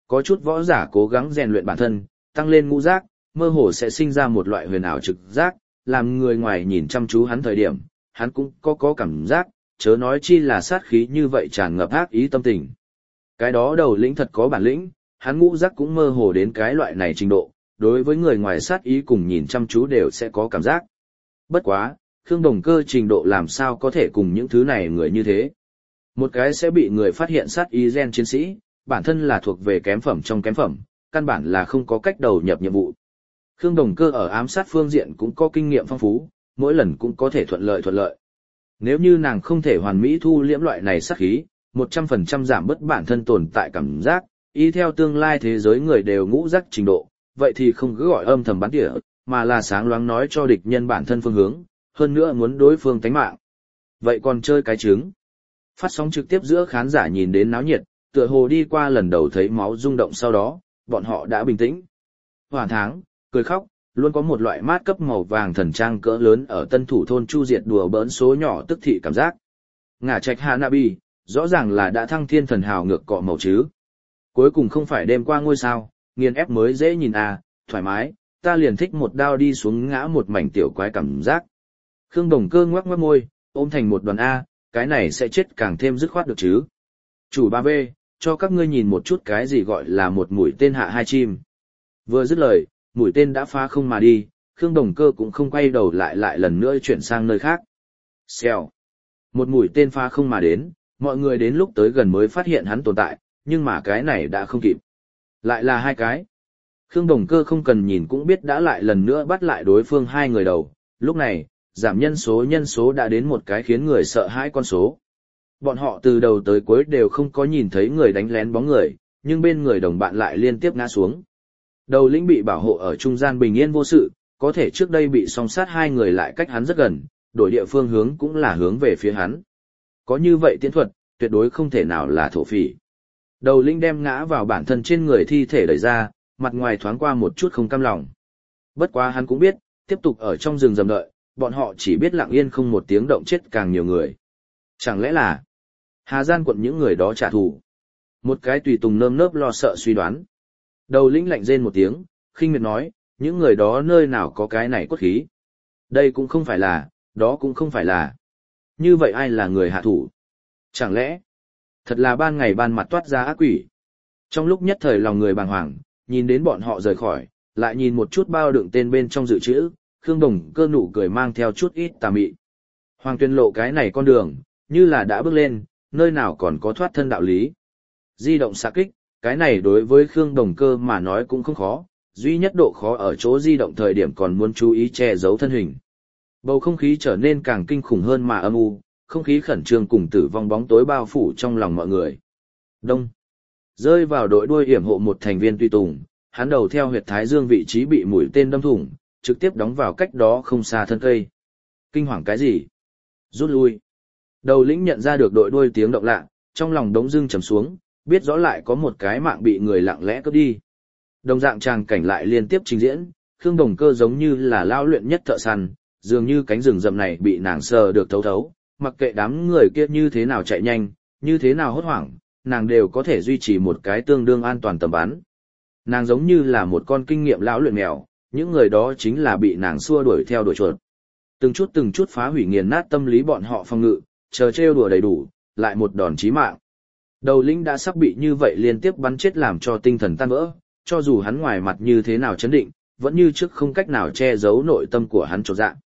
Có chút võ giả cố gắng rèn luyện bản thân, tăng lên ngũ giác, mơ hồ sẽ sinh ra một loại huyền ảo trực giác, làm người ngoài nhìn chăm chú hắn thời điểm, hắn cũng có cảm giác, chớ nói chi là sát khí như vậy tràn ngập ác ý tâm tình. Cái đó đầu lĩnh thật có bản lĩnh, hắn ngũ giác cũng mơ hồ đến cái loại này trình độ, đối với người ngoài sát ý cùng nhìn chăm chú đều sẽ có cảm giác. Bất quá, Khương Đồng Cơ trình độ làm sao có thể cùng những thứ này người như thế. Một cái sẽ bị người phát hiện sát ý gen chiến sĩ, bản thân là thuộc về kém phẩm trong kém phẩm, căn bản là không có cách đầu nhập nhiệm vụ. Khương Đồng Cơ ở ám sát phương diện cũng có kinh nghiệm phong phú, mỗi lần cũng có thể thuận lợi. Nếu như nàng không thể hoàn mỹ thu liễm loại này sát khí, 100% giảm bớt bản thân tồn tại cảm giác, y theo tương lai thế giới người đều ngũ giác trình độ, vậy thì không cứ gọi âm thầm bắn tỉa, mà là sáng loáng nói cho địch nhân bản thân phương hướng, hơn nữa muốn đối phương tánh mạng. Vậy còn chơi cái trứng. Phát sóng trực tiếp giữa khán giả nhìn đến náo nhiệt, tựa hồ đi qua lần đầu thấy máu rung động sau đó, bọn họ đã bình tĩnh. Hoàn tháng, cười khóc, luôn có một loại mát cấp màu vàng thần trang cỡ lớn ở tân thủ thôn chu diệt đùa bỡn số nhỏ tức thị cảm giác. Ngả trạch Hanabi, rõ ràng là đã thăng thiên thần hào ngược cọ màu chứ. Cuối cùng không phải đêm qua ngôi sao, nghiền ép mới dễ nhìn à, thoải mái, ta liền thích một đao đi xuống ngã một mảnh tiểu quái cảm giác. Khương Đồng Cơ ngoác ngoác môi, ôm thành một đoàn A, cái này sẽ chết càng thêm dứt khoát được chứ. Chủ 3V, cho các ngươi nhìn một chút cái gì gọi là một mũi tên hạ hai chim. Vừa dứt lời, mũi tên đã phá không mà đi, Khương Đồng Cơ cũng không quay đầu lại lần nữa chuyển sang nơi khác. Xèo. Một mũi tên phá không mà đến, mọi người đến lúc tới gần mới phát hiện hắn tồn tại, nhưng mà cái này đã không kịp. Lại là hai cái. Khương Đồng Cơ không cần nhìn cũng biết đã lại lần nữa bắt lại đối phương hai người đầu, lúc này, giảm nhân số đã đến một cái khiến người sợ hãi con số. Bọn họ từ đầu tới cuối đều không có nhìn thấy người đánh lén bóng người, nhưng bên người đồng bạn lại liên tiếp ngã xuống. Đầu lĩnh bị bảo hộ ở trung gian bình yên vô sự, có thể trước đây bị song sát hai người lại cách hắn rất gần, đổi địa phương hướng cũng là hướng về phía hắn. Có như vậy tiến thuật, tuyệt đối không thể nào là thổ phỉ. Đầu lĩnh đem ngã vào bản thân trên người thi thể đẩy ra, mặt ngoài thoáng qua một chút không cam lòng. Bất quá hắn cũng biết, tiếp tục ở trong rừng rầm đợi, bọn họ chỉ biết lặng yên không một tiếng động chết càng nhiều người. Chẳng lẽ là Hà Gian quận những người đó trả thù? Một cái tùy tùng nơm nớp lo sợ suy đoán. Đầu lĩnh lạnh rên một tiếng, khinh miệt nói, những người đó nơi nào có cái này cốt khí. Đây cũng không phải là, đó cũng không phải là. Như vậy ai là người hạ thủ? Chẳng lẽ, thật là ban ngày ban mặt toát ra ác quỷ? Trong lúc nhất thời lòng người bàng hoàng, nhìn đến bọn họ rời khỏi, lại nhìn một chút bao đựng tên bên trong dự trữ, Khương Đồng Cơ nụ cười mang theo chút ít tà mị. Hoàng Tuyên lộ cái này con đường, như là đã bước lên, nơi nào còn có thoát thân đạo lý. Di động xạ kích, cái này đối với Khương Đồng Cơ mà nói cũng không khó, duy nhất độ khó ở chỗ di động thời điểm còn muốn chú ý che giấu thân hình. Bầu không khí trở nên càng kinh khủng hơn mà âm u, không khí khẩn trương cùng tử vong bóng tối bao phủ trong lòng mọi người. Đông. Rơi vào đội đuôi hiểm hộ một thành viên tùy tùng, hắn đầu theo huyệt thái dương vị trí bị mũi tên đâm thủng, trực tiếp đóng vào cách đó không xa thân cây. Kinh hoàng cái gì? Rút lui. Đầu lĩnh nhận ra được đội đuôi tiếng động lạ, trong lòng đống dưng trầm xuống, biết rõ lại có một cái mạng bị người lặng lẽ cướp đi. Đồng dạng tràng cảnh lại liên tiếp trình diễn, Khương Đồng Cơ giống như là lao luyện nhất thợ săn, dường như cánh rừng rậm này bị nàng sờ được thấu thấu, mặc kệ đám người kia như thế nào chạy nhanh, như thế nào hốt hoảng, nàng đều có thể duy trì một cái tương đương an toàn tầm bắn. Nàng giống như là một con kinh nghiệm lão luyện mèo, những người đó chính là bị nàng xua đuổi theo đuổi chuột. Từng chút phá hủy nghiền nát tâm lý bọn họ phòng ngự, chờ trêu đùa đầy đủ, lại một đòn chí mạng. Đầu lĩnh đã sắp bị như vậy liên tiếp bắn chết làm cho tinh thần tan vỡ, cho dù hắn ngoài mặt như thế nào chấn định, vẫn như trước không cách nào che giấu nội tâm của hắn chột dạ.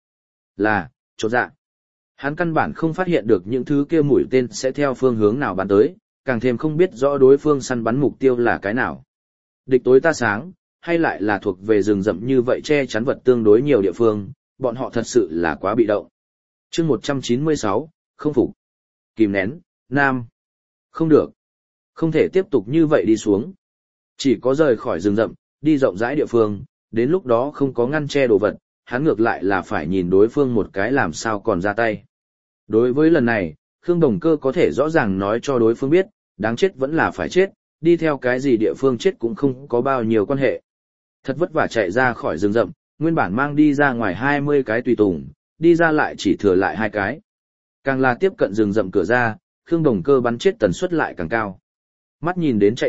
Chột dạ. Hắn căn bản không phát hiện được những thứ kia mũi tên sẽ theo phương hướng nào bắn tới, càng thêm không biết rõ đối phương săn bắn mục tiêu là cái nào. Địch tối ta sáng, hay lại là thuộc về rừng rậm như vậy che chắn vật tương đối nhiều địa phương, bọn họ thật sự là quá bị động. Chương 196, không phục. Kìm nén, nam. Không được. Không thể tiếp tục như vậy đi xuống. Chỉ có rời khỏi rừng rậm, đi rộng rãi địa phương, đến lúc đó không có ngăn che đồ vật, hắn ngược lại là phải nhìn đối phương một cái làm sao còn ra tay. Đối với lần này, Khương Đồng Cơ có thể rõ ràng nói cho đối phương biết, đáng chết vẫn là phải chết, đi theo cái gì địa phương chết cũng không có bao nhiêu quan hệ. Thật vất vả chạy ra khỏi rừng rậm, nguyên bản mang đi ra ngoài 20 cái tùy tùng, đi ra lại chỉ thừa lại 2 cái. Càng là tiếp cận rừng rậm cửa ra, Khương Đồng Cơ bắn chết tần suất lại càng cao. Mắt nhìn đến chạy thoát,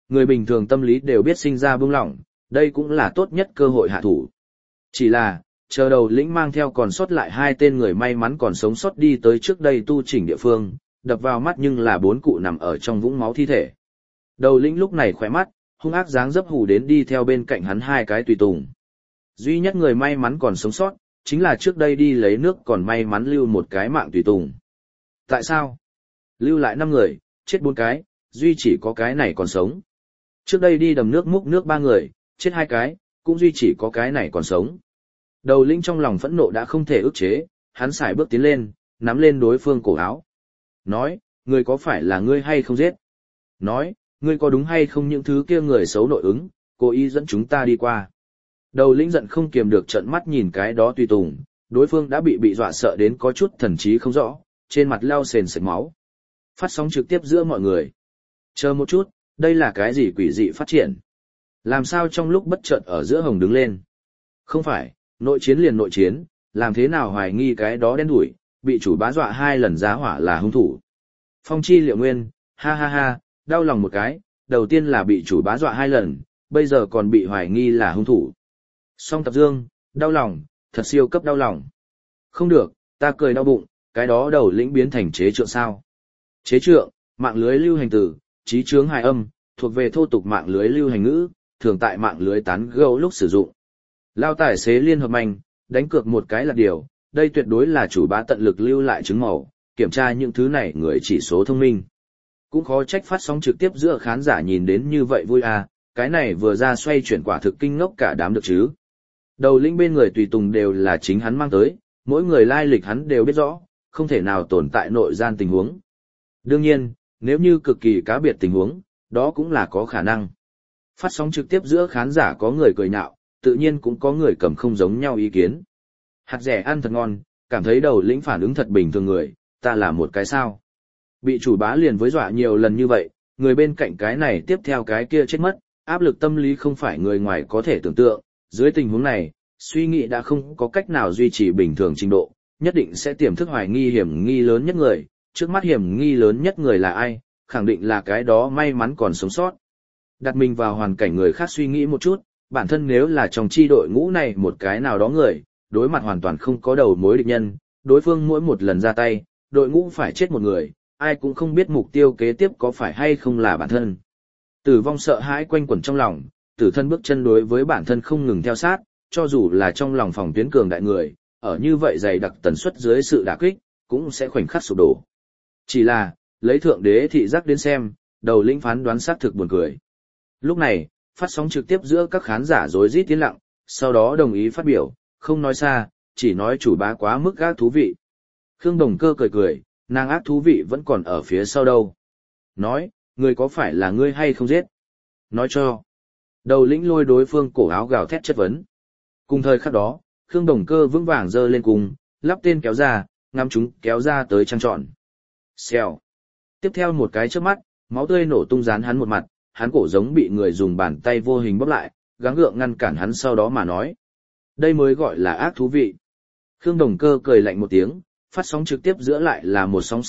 Người bình thường tâm lý đều biết sinh ra buông lỏng, đây cũng là tốt nhất cơ hội hạ thủ. Chỉ là, chờ đầu lĩnh mang theo còn sót lại 2 tên người may mắn còn sống sót đi tới trước đây tu chỉnh địa phương, đập vào mắt nhưng là 4 cụ nằm ở trong vũng máu thi thể. Đầu lĩnh lúc này khỏe mắt, hung ác dáng dấp hù đến đi theo bên cạnh hắn 2 cái tùy tùng. Duy nhất người may mắn còn sống sót, chính là trước đây đi lấy nước còn may mắn lưu một cái mạng tùy tùng. Tại sao? Lưu lại 5 người, chết 4 cái, duy chỉ có cái này còn sống. Trước đây đi đầm nước múc nước 3 người, chết 2 cái, cũng duy chỉ có cái này còn sống. Đầu lĩnh trong lòng phẫn nộ đã không thể ức chế, hắn sải bước tiến lên, nắm lên đối phương cổ áo. Nói, ngươi có phải là ngươi hay không giết? Nói, ngươi có đúng hay không những thứ kia người xấu nội ứng, cố ý dẫn chúng ta đi qua. Đầu lĩnh giận không kiềm được trợn mắt nhìn cái đó tùy tùng, đối phương đã bị dọa sợ đến có chút thần trí không rõ, trên mặt leo sền sệt máu. Phát sóng trực tiếp giữa mọi người. Chờ một chút, đây là cái gì quỷ dị phát triển? Làm sao trong lúc bất chợt ở giữa hồng đứng lên? Không phải, nội chiến liền nội chiến, làm thế nào hoài nghi cái đó đen đủi, bị chủ bá dọa 2 lần giá hỏa là hung thủ. Phong chi liệu nguyên, ha ha ha, đau lòng một cái, đầu tiên là bị chủ bá dọa 2 lần, bây giờ còn bị hoài nghi là hung thủ. Song Tập Dương, đau lòng, thật siêu cấp đau lòng. Không được, ta cười đau bụng, cái đó đầu lĩnh biến thành chế trượng sao. Chế trượng, mạng lưới lưu hành từ, trí chướng hài âm, thuộc về thô tục mạng lưới lưu hành ngữ, thường tại mạng lưới tán gẫu lúc sử dụng. Lao tài xế liên hợp mạnh, đánh cược một cái là điều, đây tuyệt đối là chủ bá tận lực lưu lại chứng màu, kiểm tra những thứ này người chỉ số thông minh. Cũng khó trách phát sóng trực tiếp giữa khán giả nhìn đến như vậy vui à, cái này vừa ra xoay chuyển quả thực kinh ngốc cả đám được chứ. Đầu lĩnh bên người tùy tùng đều là chính hắn mang tới, mỗi người lai lịch hắn đều biết rõ, không thể nào tồn tại nội gian tình huống. Đương nhiên, nếu như cực kỳ cá biệt tình huống, đó cũng là có khả năng. Phát sóng trực tiếp giữa khán giả có người cười nhạo, tự nhiên cũng có người cầm không giống nhau ý kiến. Hạt rẻ ăn thật ngon, cảm thấy đầu lĩnh phản ứng thật bình thường người, ta là một cái sao. Bị chủ bá liền với dọa nhiều lần như vậy, người bên cạnh cái này tiếp theo cái kia chết mất, áp lực tâm lý không phải người ngoài có thể tưởng tượng. Dưới tình huống này, suy nghĩ đã không có cách nào duy trì bình thường trình độ, nhất định sẽ tiềm thức hoài nghi hiểm nghi lớn nhất người, trước mắt hiểm nghi lớn nhất người là ai, khẳng định là cái đó may mắn còn sống sót. Đặt mình vào hoàn cảnh người khác suy nghĩ một chút, bản thân nếu là trong chi đội ngũ này một cái nào đó người, đối mặt hoàn toàn không có đầu mối địch nhân, đối phương mỗi một lần ra tay, đội ngũ phải chết một người, ai cũng không biết mục tiêu kế tiếp có phải hay không là bản thân. Tử vong sợ hãi quanh quẩn trong lòng, tử thân bước chân đối với bản thân không ngừng theo sát, cho dù là trong lòng phòng tuyến cường đại người, ở như vậy dày đặc tần suất dưới sự đả kích, cũng sẽ khoảnh khắc sụp đổ. Chỉ là, lấy thượng đế thị giác đến xem, đầu lĩnh phán đoán xác thực buồn cười. Lúc này, phát sóng trực tiếp giữa các khán giả rối rít tiến lặng, sau đó đồng ý phát biểu, không nói xa, chỉ nói chủ bá quá mức ác thú vị. Khương Đồng Cơ cười cười, nàng ác thú vị vẫn còn ở phía sau đâu. Nói, người có phải là ngươi hay không giết? Nói cho. Đầu lĩnh lôi đối phương cổ áo gào thét chất vấn. Cùng thời khắc đó, Khương Đồng Cơ vững vàng giơ lên cùng, lắp tên kéo ra, ngắm chúng kéo ra tới trăng trọn. Xèo. Tiếp theo một cái chớp mắt, máu tươi nổ tung dán hắn một mặt, hắn cổ giống bị người dùng bàn tay vô hình bóp lại, gắng gượng ngăn cản hắn sau đó mà nói. Đây mới gọi là ác thú vị. Khương Đồng Cơ cười lạnh một tiếng, phát sóng trực tiếp giữa lại là một sóng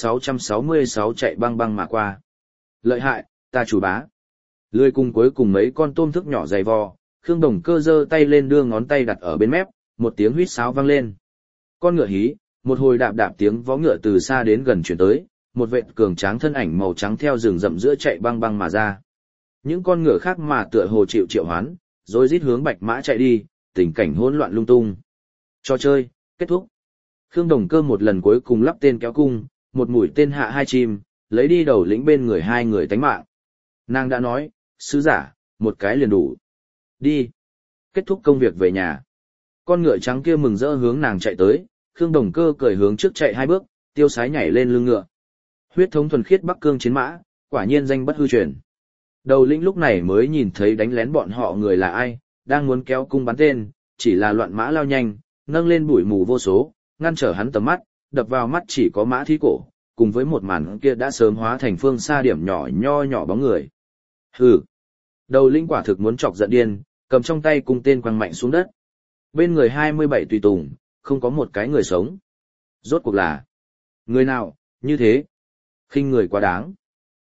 666 chạy băng băng mà qua. Lợi hại, ta chủ bá. Lười cùng cuối cùng mấy con tôm thức nhỏ dày vò, Khương Đồng Cơ giơ tay lên đưa ngón tay đặt ở bên mép, một tiếng huýt sáo vang lên. Con ngựa hí, một hồi đạp đạp tiếng vó ngựa từ xa đến gần chuyển tới, một vệt cường tráng thân ảnh màu trắng theo rừng rậm giữa chạy băng băng mà ra. Những con ngựa khác mà tựa hồ chịu triệu hoán, rồi rít hướng Bạch Mã chạy đi, tình cảnh hỗn loạn lung tung. Trò chơi kết thúc. Khương Đồng Cơ một lần cuối cùng lắp tên kéo cung, một mũi tên hạ 2 chim, lấy đi đầu lĩnh bên người 2 người tánh mạng. Nàng đã nói, sứ giả, một cái liền đủ. Đi. Kết thúc công việc về nhà. Con ngựa trắng kia mừng rỡ hướng nàng chạy tới, Khương Đồng Cơ cười hướng trước chạy 2 bước, tiêu sái nhảy lên lưng ngựa. Huyết thống thuần khiết Bắc Cương chiến mã, quả nhiên danh bất hư truyền. Đầu lĩnh lúc này mới nhìn thấy đánh lén bọn họ người là ai, đang muốn kéo cung bắn tên, chỉ là loạn mã lao nhanh, nâng lên bụi mù vô số, ngăn trở hắn tầm mắt, đập vào mắt chỉ có mã thí cổ, cùng với một màn kia đã sớm hóa thành phương xa điểm nhỏ nho nhỏ bóng người. Hừ. Đầu lĩnh quả thực muốn chọc giận điên, cầm trong tay cung tên quăng mạnh xuống đất. Bên người 27 tùy tùng, không có một cái người sống. Rốt cuộc là người nào, như thế? Khinh người quá đáng.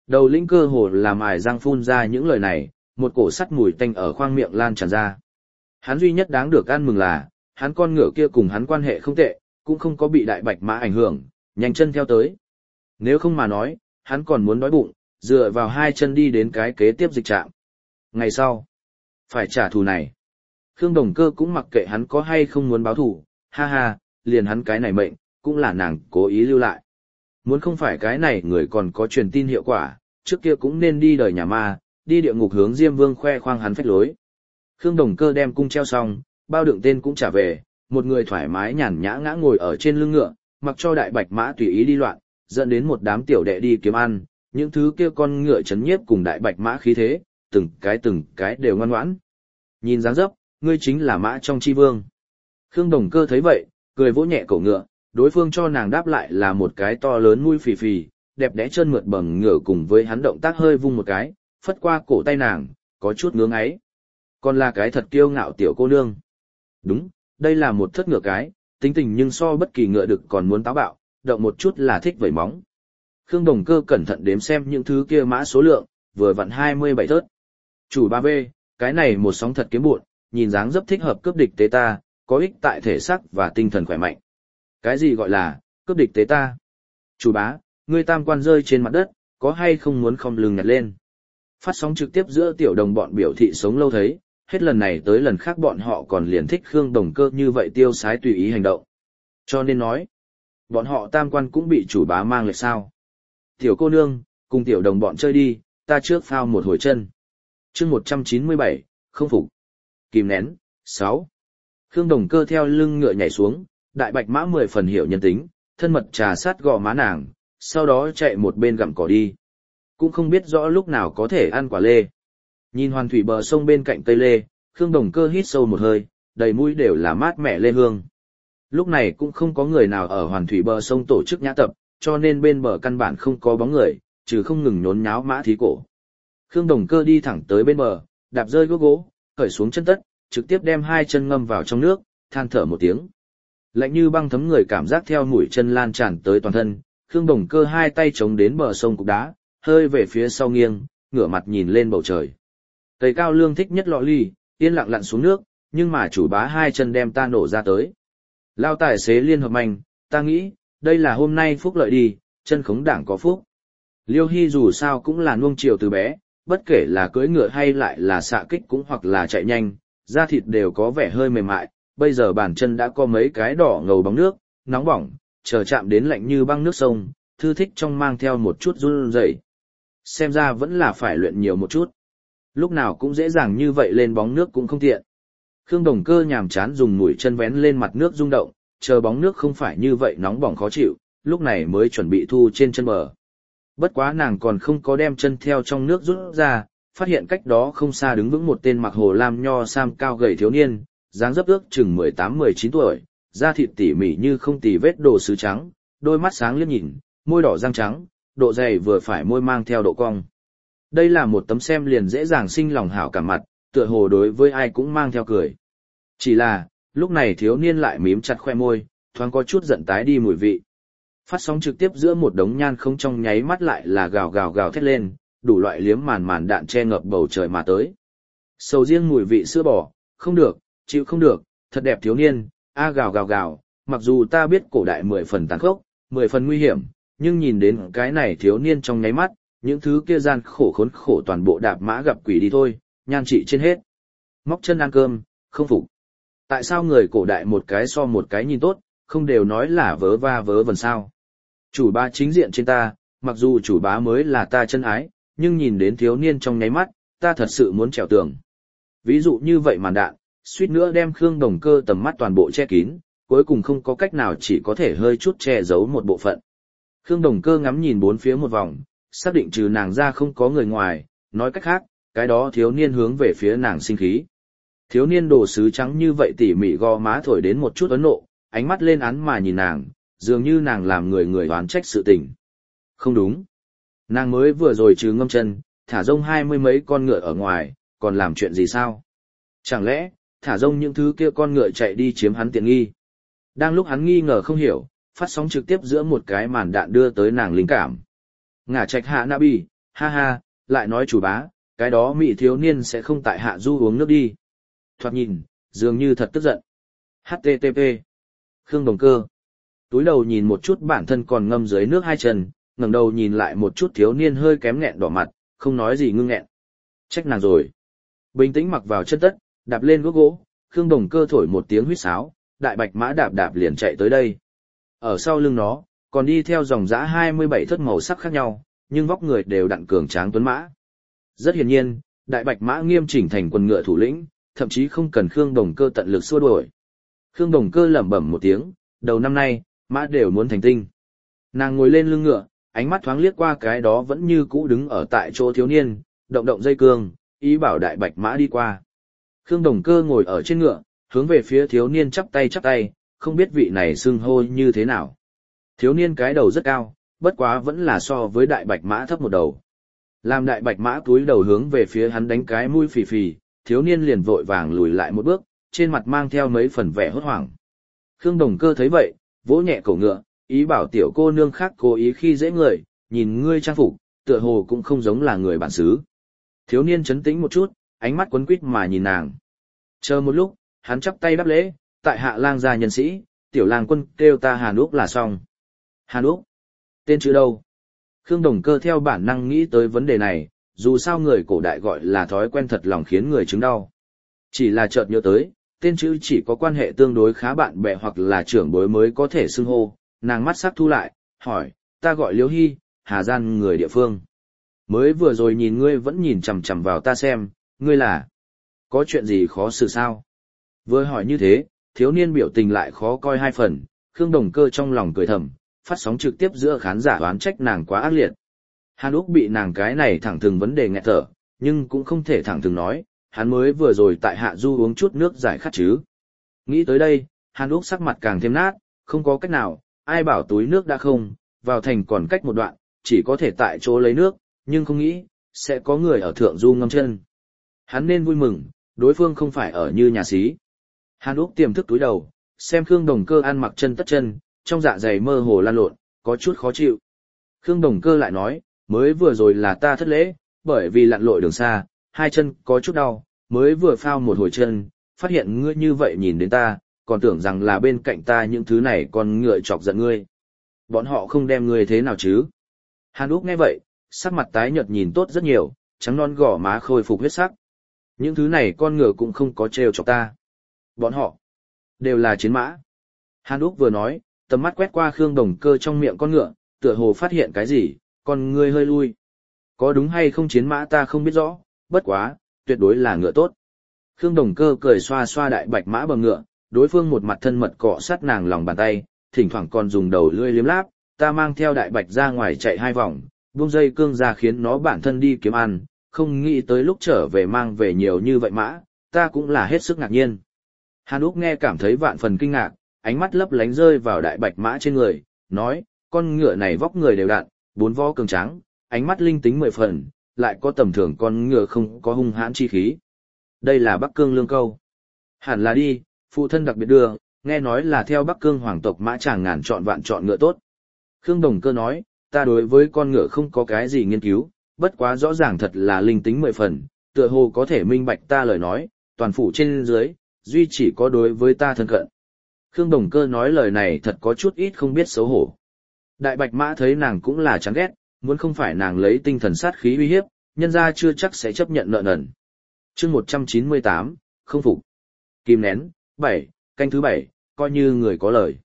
Đầu lĩnh cơ hồ làm ải răng phun ra những lời này, một cổ sắt mùi tanh ở khoang miệng lan tràn ra. Hắn duy nhất đáng được ăn mừng là, hắn con ngựa kia cùng hắn quan hệ không tệ, cũng không có bị đại bạch mã ảnh hưởng, nhanh chân theo tới. Nếu không mà nói, hắn còn muốn đói bụng, dựa vào hai chân đi đến cái kế tiếp dịch trạm. Ngày sau, phải trả thù này. Khương Đồng Cơ cũng mặc kệ hắn có hay không muốn báo thù, ha ha, liền hắn cái này mệnh, cũng là nàng cố ý lưu lại. Muốn không phải cái này người còn có truyền tin hiệu quả, trước kia cũng nên đi đời nhà ma, đi địa ngục hướng Diêm Vương khoe khoang hắn phách lối. Khương Đồng Cơ đem cung treo xong, bao đựng tên cũng trả về, một người thoải mái nhàn nhã ngã ngồi ở trên lưng ngựa, mặc cho đại bạch mã tùy ý đi loạn, dẫn đến một đám tiểu đệ đi kiếm ăn, những thứ kia con ngựa chấn nhiếp cùng đại bạch mã khí thế, từng cái đều ngoan ngoãn. Nhìn dáng dấp, ngươi chính là mã trong chi vương. Khương Đồng Cơ thấy vậy, cười vỗ nhẹ cổ ngựa, đối phương cho nàng đáp lại là một cái to lớn mũi phì phì, đẹp đẽ trơn mượt bầm ngựa cùng với hắn động tác hơi vung một cái, phất qua cổ tay nàng, có chút ngưỡng ấy. Còn là cái thật kiêu ngạo tiểu cô nương. Đúng, đây là một thất ngựa cái, tính tình nhưng so bất kỳ ngựa đực còn muốn táo bạo, động một chút là thích vẩy móng. Khương Đồng Cơ cẩn thận đếm xem những thứ kia mã số lượng, vừa vặn 27 thớt. Chủ 3B, cái này một sóng thật kiếm buộn, nhìn dáng dấp thích hợp cướp địch tế ta, có ích tại thể xác và tinh thần khỏe mạnh. Cái gì gọi là cướp địch tế ta? Chủ bá, ngươi tam quan rơi trên mặt đất, có hay không muốn khom lưng nhặt lên? Phát sóng trực tiếp giữa tiểu đồng bọn biểu thị sống lâu thấy, hết lần này tới lần khác bọn họ còn liền thích Khương Đồng Cơ như vậy tiêu sái tùy ý hành động. Cho nên nói, bọn họ tam quan cũng bị chủ bá mang lại sao? Tiểu cô nương, cùng tiểu đồng bọn chơi đi, ta trước phao một hồi chân. Chương 197, không phục. Kìm nén, 6. Khương Đồng Cơ theo lưng ngựa nhảy xuống, đại bạch mã 10 phần hiểu nhân tính, thân mật trà sát gò má nàng, sau đó chạy một bên gặm cỏ đi. Cũng không biết rõ lúc nào có thể ăn quả lê. Nhìn hoàn thủy bờ sông bên cạnh cây lê, Khương Đồng Cơ hít sâu một hơi, đầy mũi đều là mát mẻ lê hương. Lúc này cũng không có người nào ở hoàn thủy bờ sông tổ chức nhã tập, cho nên bên bờ căn bản không có bóng người, trừ không ngừng nhốn nháo mã thí cổ. Khương Đồng Cơ đi thẳng tới bên bờ, đạp rơi gốc gỗ, cởi xuống chân tất, trực tiếp đem hai chân ngâm vào trong nước, than thở một tiếng. Lạnh như băng thấm người cảm giác theo mũi chân lan tràn tới toàn thân, Khương Đồng Cơ hai tay chống đến bờ sông cục đá, hơi về phía sau nghiêng, ngửa mặt nhìn lên bầu trời. Cây cao lương thích nhất lọ ly, yên lặng lặn xuống nước, nhưng mà chủ bá hai chân đem ta nổ ra tới. Lao tài xế liên hợp mạnh, ta nghĩ, đây là hôm nay phúc lợi đi, chân khống đảng có phúc. Liêu Hy dù sao cũng là nuông chiều từ bé, bất kể là cưỡi ngựa hay lại là xạ kích cũng hoặc là chạy nhanh, da thịt đều có vẻ hơi mềm mại, bây giờ bàn chân đã có mấy cái đỏ ngầu bóng nước, nóng bỏng, chờ chạm đến lạnh như băng nước sông, thư thích trong mang theo một chút run rẩy. Xem ra vẫn là phải luyện nhiều một chút. Lúc nào cũng dễ dàng như vậy lên bóng nước cũng không tiện. Khương Đồng Cơ nhàm chán dùng mũi chân vén lên mặt nước rung động, chờ bóng nước không phải như vậy nóng bỏng khó chịu, lúc này mới chuẩn bị thu trên chân bờ. Bất quá nàng còn không có đem chân theo trong nước rút ra, phát hiện cách đó không xa đứng vững một tên mặc hồ lam nho sam cao gầy thiếu niên, dáng dấp ước chừng 18-19 tuổi, da thịt tỉ mỉ như không tì vết đồ sứ trắng, đôi mắt sáng liếc nhìn, môi đỏ răng trắng, độ dày vừa phải môi mang theo độ cong. Đây là một tấm xem liền dễ dàng sinh lòng hảo cảm mặt, tựa hồ đối với ai cũng mang theo cười. Chỉ là, lúc này thiếu niên lại mím chặt khoe môi, thoáng có chút giận tái đi mùi vị. Phát sóng trực tiếp giữa một đống nhan không trong nháy mắt lại là gào gào gào thét lên, đủ loại liếm màn màn đạn che ngập bầu trời mà tới. Sầu riêng mùi vị sữa bò, không được, chịu không được, thật đẹp thiếu niên, a gào gào gào, mặc dù ta biết cổ đại 10 phần tàn khốc, 10 phần nguy hiểm, nhưng nhìn đến cái này thiếu niên trong nháy mắt, những thứ kia gian khổ khốn khổ toàn bộ đạp mã gặp quỷ đi thôi, nhan trị trên hết. Móc chân ăn cơm, không phục. Tại sao người cổ đại một cái so một cái nhìn tốt, không đều nói là vớ va vớ vẩn sao? Chủ bá chính diện trên ta, mặc dù chủ bá mới là ta chân ái, nhưng nhìn đến thiếu niên trong nháy mắt, ta thật sự muốn trèo tường. Ví dụ như vậy màn đạn, suýt nữa đem Khương Đồng Cơ tầm mắt toàn bộ che kín, cuối cùng không có cách nào chỉ có thể hơi chút che giấu một bộ phận. Khương Đồng Cơ ngắm nhìn bốn phía một vòng, xác định trừ nàng ra không có người ngoài, nói cách khác, cái đó thiếu niên hướng về phía nàng sinh khí. Thiếu niên đồ sứ trắng như vậy tỉ mỉ gò má thổi đến một chút ấn nộ, ánh mắt lên án mà nhìn nàng, dường như nàng làm người oán trách sự tình. Không đúng. Nàng mới vừa rồi trừ ngâm chân, thả rông 20 mấy con ngựa ở ngoài, còn làm chuyện gì sao? Chẳng lẽ, thả rông những thứ kia con ngựa chạy đi chiếm hắn tiện nghi? Đang lúc hắn nghi ngờ không hiểu, phát sóng trực tiếp giữa một cái màn đạn đưa tới nàng linh cảm. Ngả trạch hạ Nabi, ha ha, lại nói chủ bá, cái đó mỹ thiếu niên sẽ không tại hạ du uống nước đi. Thoạt nhìn, dường như thật tức giận. HTTP. Khương Đồng Cơ. Túi đầu nhìn một chút bản thân còn ngâm dưới nước hai chân, ngẩng đầu nhìn lại một chút thiếu niên hơi kém nghẹn đỏ mặt, không nói gì ngưng nghẹn. Trách nàng rồi. Bình tĩnh mặc vào chân tất, đạp lên gốc gỗ, Khương Đồng Cơ thổi một tiếng huýt sáo, đại bạch mã đạp đạp liền chạy tới đây. Ở sau lưng nó, còn đi theo dòng dã 27 thất màu sắc khác nhau, nhưng vóc người đều đặn cường tráng tuấn mã. Rất hiển nhiên, đại bạch mã nghiêm chỉnh thành quần ngựa thủ lĩnh, thậm chí không cần Khương Đồng Cơ tận lực xua đuổi. Khương Đồng Cơ lẩm bẩm một tiếng, đầu năm nay, mã đều muốn thành tinh. Nàng ngồi lên lưng ngựa, ánh mắt thoáng liếc qua cái đó vẫn như cũ đứng ở tại chỗ thiếu niên, động động dây cương, ý bảo đại bạch mã đi qua. Khương Đồng Cơ ngồi ở trên ngựa, hướng về phía thiếu niên chắp tay, không biết vị này xưng hô như thế nào. Thiếu niên cái đầu rất cao, bất quá vẫn là so với đại bạch mã thấp một đầu. Làm đại bạch mã cúi đầu hướng về phía hắn đánh cái mũi phì phì, thiếu niên liền vội vàng lùi lại một bước, trên mặt mang theo mấy phần vẻ hốt hoảng. Khương Đồng Cơ thấy vậy, vỗ nhẹ cổ ngựa, ý bảo tiểu cô nương khác cố ý khi dễ người, nhìn ngươi trang phục, tựa hồ cũng không giống là người bản xứ. Thiếu niên chấn tĩnh một chút, ánh mắt quấn quýt mà nhìn nàng. Chờ một lúc, hắn chắp tay đáp lễ, tại hạ lang gia nhân sĩ, tiểu lang quân kêu ta Hàn Úc là xong. Hàn Úc? Tên chữ đâu? Khương Đồng Cơ theo bản năng nghĩ tới vấn đề này, dù sao người cổ đại gọi là thói quen thật lòng khiến người chứng đau. Chỉ là chợt nhớ tới, tên chữ chỉ có quan hệ tương đối khá bạn bè hoặc là trưởng bối mới có thể xưng hô, nàng mắt sắc thu lại, hỏi, ta gọi Liễu Hy, Hà Giang người địa phương. Mới vừa rồi nhìn ngươi vẫn nhìn chằm chằm vào ta xem, ngươi là... Có chuyện gì khó xử sao? Vừa hỏi như thế, thiếu niên biểu tình lại khó coi hai phần, Khương Đồng Cơ trong lòng cười thầm, phát sóng trực tiếp giữa khán giả oán trách nàng quá ác liệt. Hàn Úc bị nàng cái này thẳng thừng vấn đề nghẹt thở, nhưng cũng không thể thẳng thừng nói, hắn mới vừa rồi tại hạ du uống chút nước giải khát chứ. Nghĩ tới đây, Hàn Úc sắc mặt càng thêm nát, không có cách nào, ai bảo túi nước đã không, vào thành còn cách một đoạn, chỉ có thể tại chỗ lấy nước, nhưng không nghĩ, sẽ có người ở thượng du ngâm chân. Hắn nên vui mừng, đối phương không phải ở như nhà xí. Hàn Úc tiềm thức túi đầu, xem Khương Đồng Cơ ăn mặc chân tất chân, trong dạ dày mơ hồ lan lộn, có chút khó chịu. Khương Đồng Cơ lại nói, mới vừa rồi là ta thất lễ, bởi vì lặn lội đường xa, hai chân có chút đau, mới vừa phao một hồi chân, phát hiện ngươi như vậy nhìn đến ta, còn tưởng rằng là bên cạnh ta những thứ này còn ngựa chọc giận ngươi. Bọn họ không đem ngươi thế nào chứ? Hàn Úc nghe vậy, sắc mặt tái nhợt nhìn tốt rất nhiều, trắng non gò má khôi phục huyết sắc. Những thứ này con ngựa cũng không có trêu chọc ta. Bọn họ đều là chiến mã. Hàn Úc vừa nói, tầm mắt quét qua Khương Đồng Cơ trong miệng con ngựa, tựa hồ phát hiện cái gì, con ngươi hơi lui. Có đúng hay không chiến mã ta không biết rõ, bất quá, tuyệt đối là ngựa tốt. Khương Đồng Cơ cười xoa xoa đại bạch mã bầm ngựa, đối phương một mặt thân mật cọ sát nàng lòng bàn tay, thỉnh thoảng còn dùng đầu lưỡi liếm láp, ta mang theo đại bạch ra ngoài chạy 2 vòng, buông dây cương ra khiến nó bản thân đi kiếm ăn, không nghĩ tới lúc trở về mang về nhiều như vậy mã, ta cũng là hết sức ngạc nhiên. Hàn Úc nghe cảm thấy vạn phần kinh ngạc, ánh mắt lấp lánh rơi vào đại bạch mã trên người, nói, con ngựa này vóc người đều đặn, 4 vó cường tráng, ánh mắt linh tính 10 phần, lại có tầm thường con ngựa không có hung hãn chi khí. Đây là Bắc Cương lương câu. Hẳn là đi, phụ thân đặc biệt đưa, nghe nói là theo Bắc Cương hoàng tộc mã chàng ngàn chọn vạn chọn ngựa tốt. Khương Đồng Cơ nói, ta đối với con ngựa không có cái gì nghiên cứu, bất quá rõ ràng thật là linh tính 10 phần, tựa hồ có thể minh bạch ta lời nói, toàn phủ trên dưới, duy chỉ có đối với ta thân cận. Khương Đồng Cơ nói lời này thật có chút ít không biết xấu hổ. Đại bạch mã thấy nàng cũng là chán ghét, muốn không phải nàng lấy tinh thần sát khí uy hiếp, nhân ra chưa chắc sẽ chấp nhận nợ nần. Chương 198, không phục. Kim nén, 7, canh thứ 7, coi như người có lời.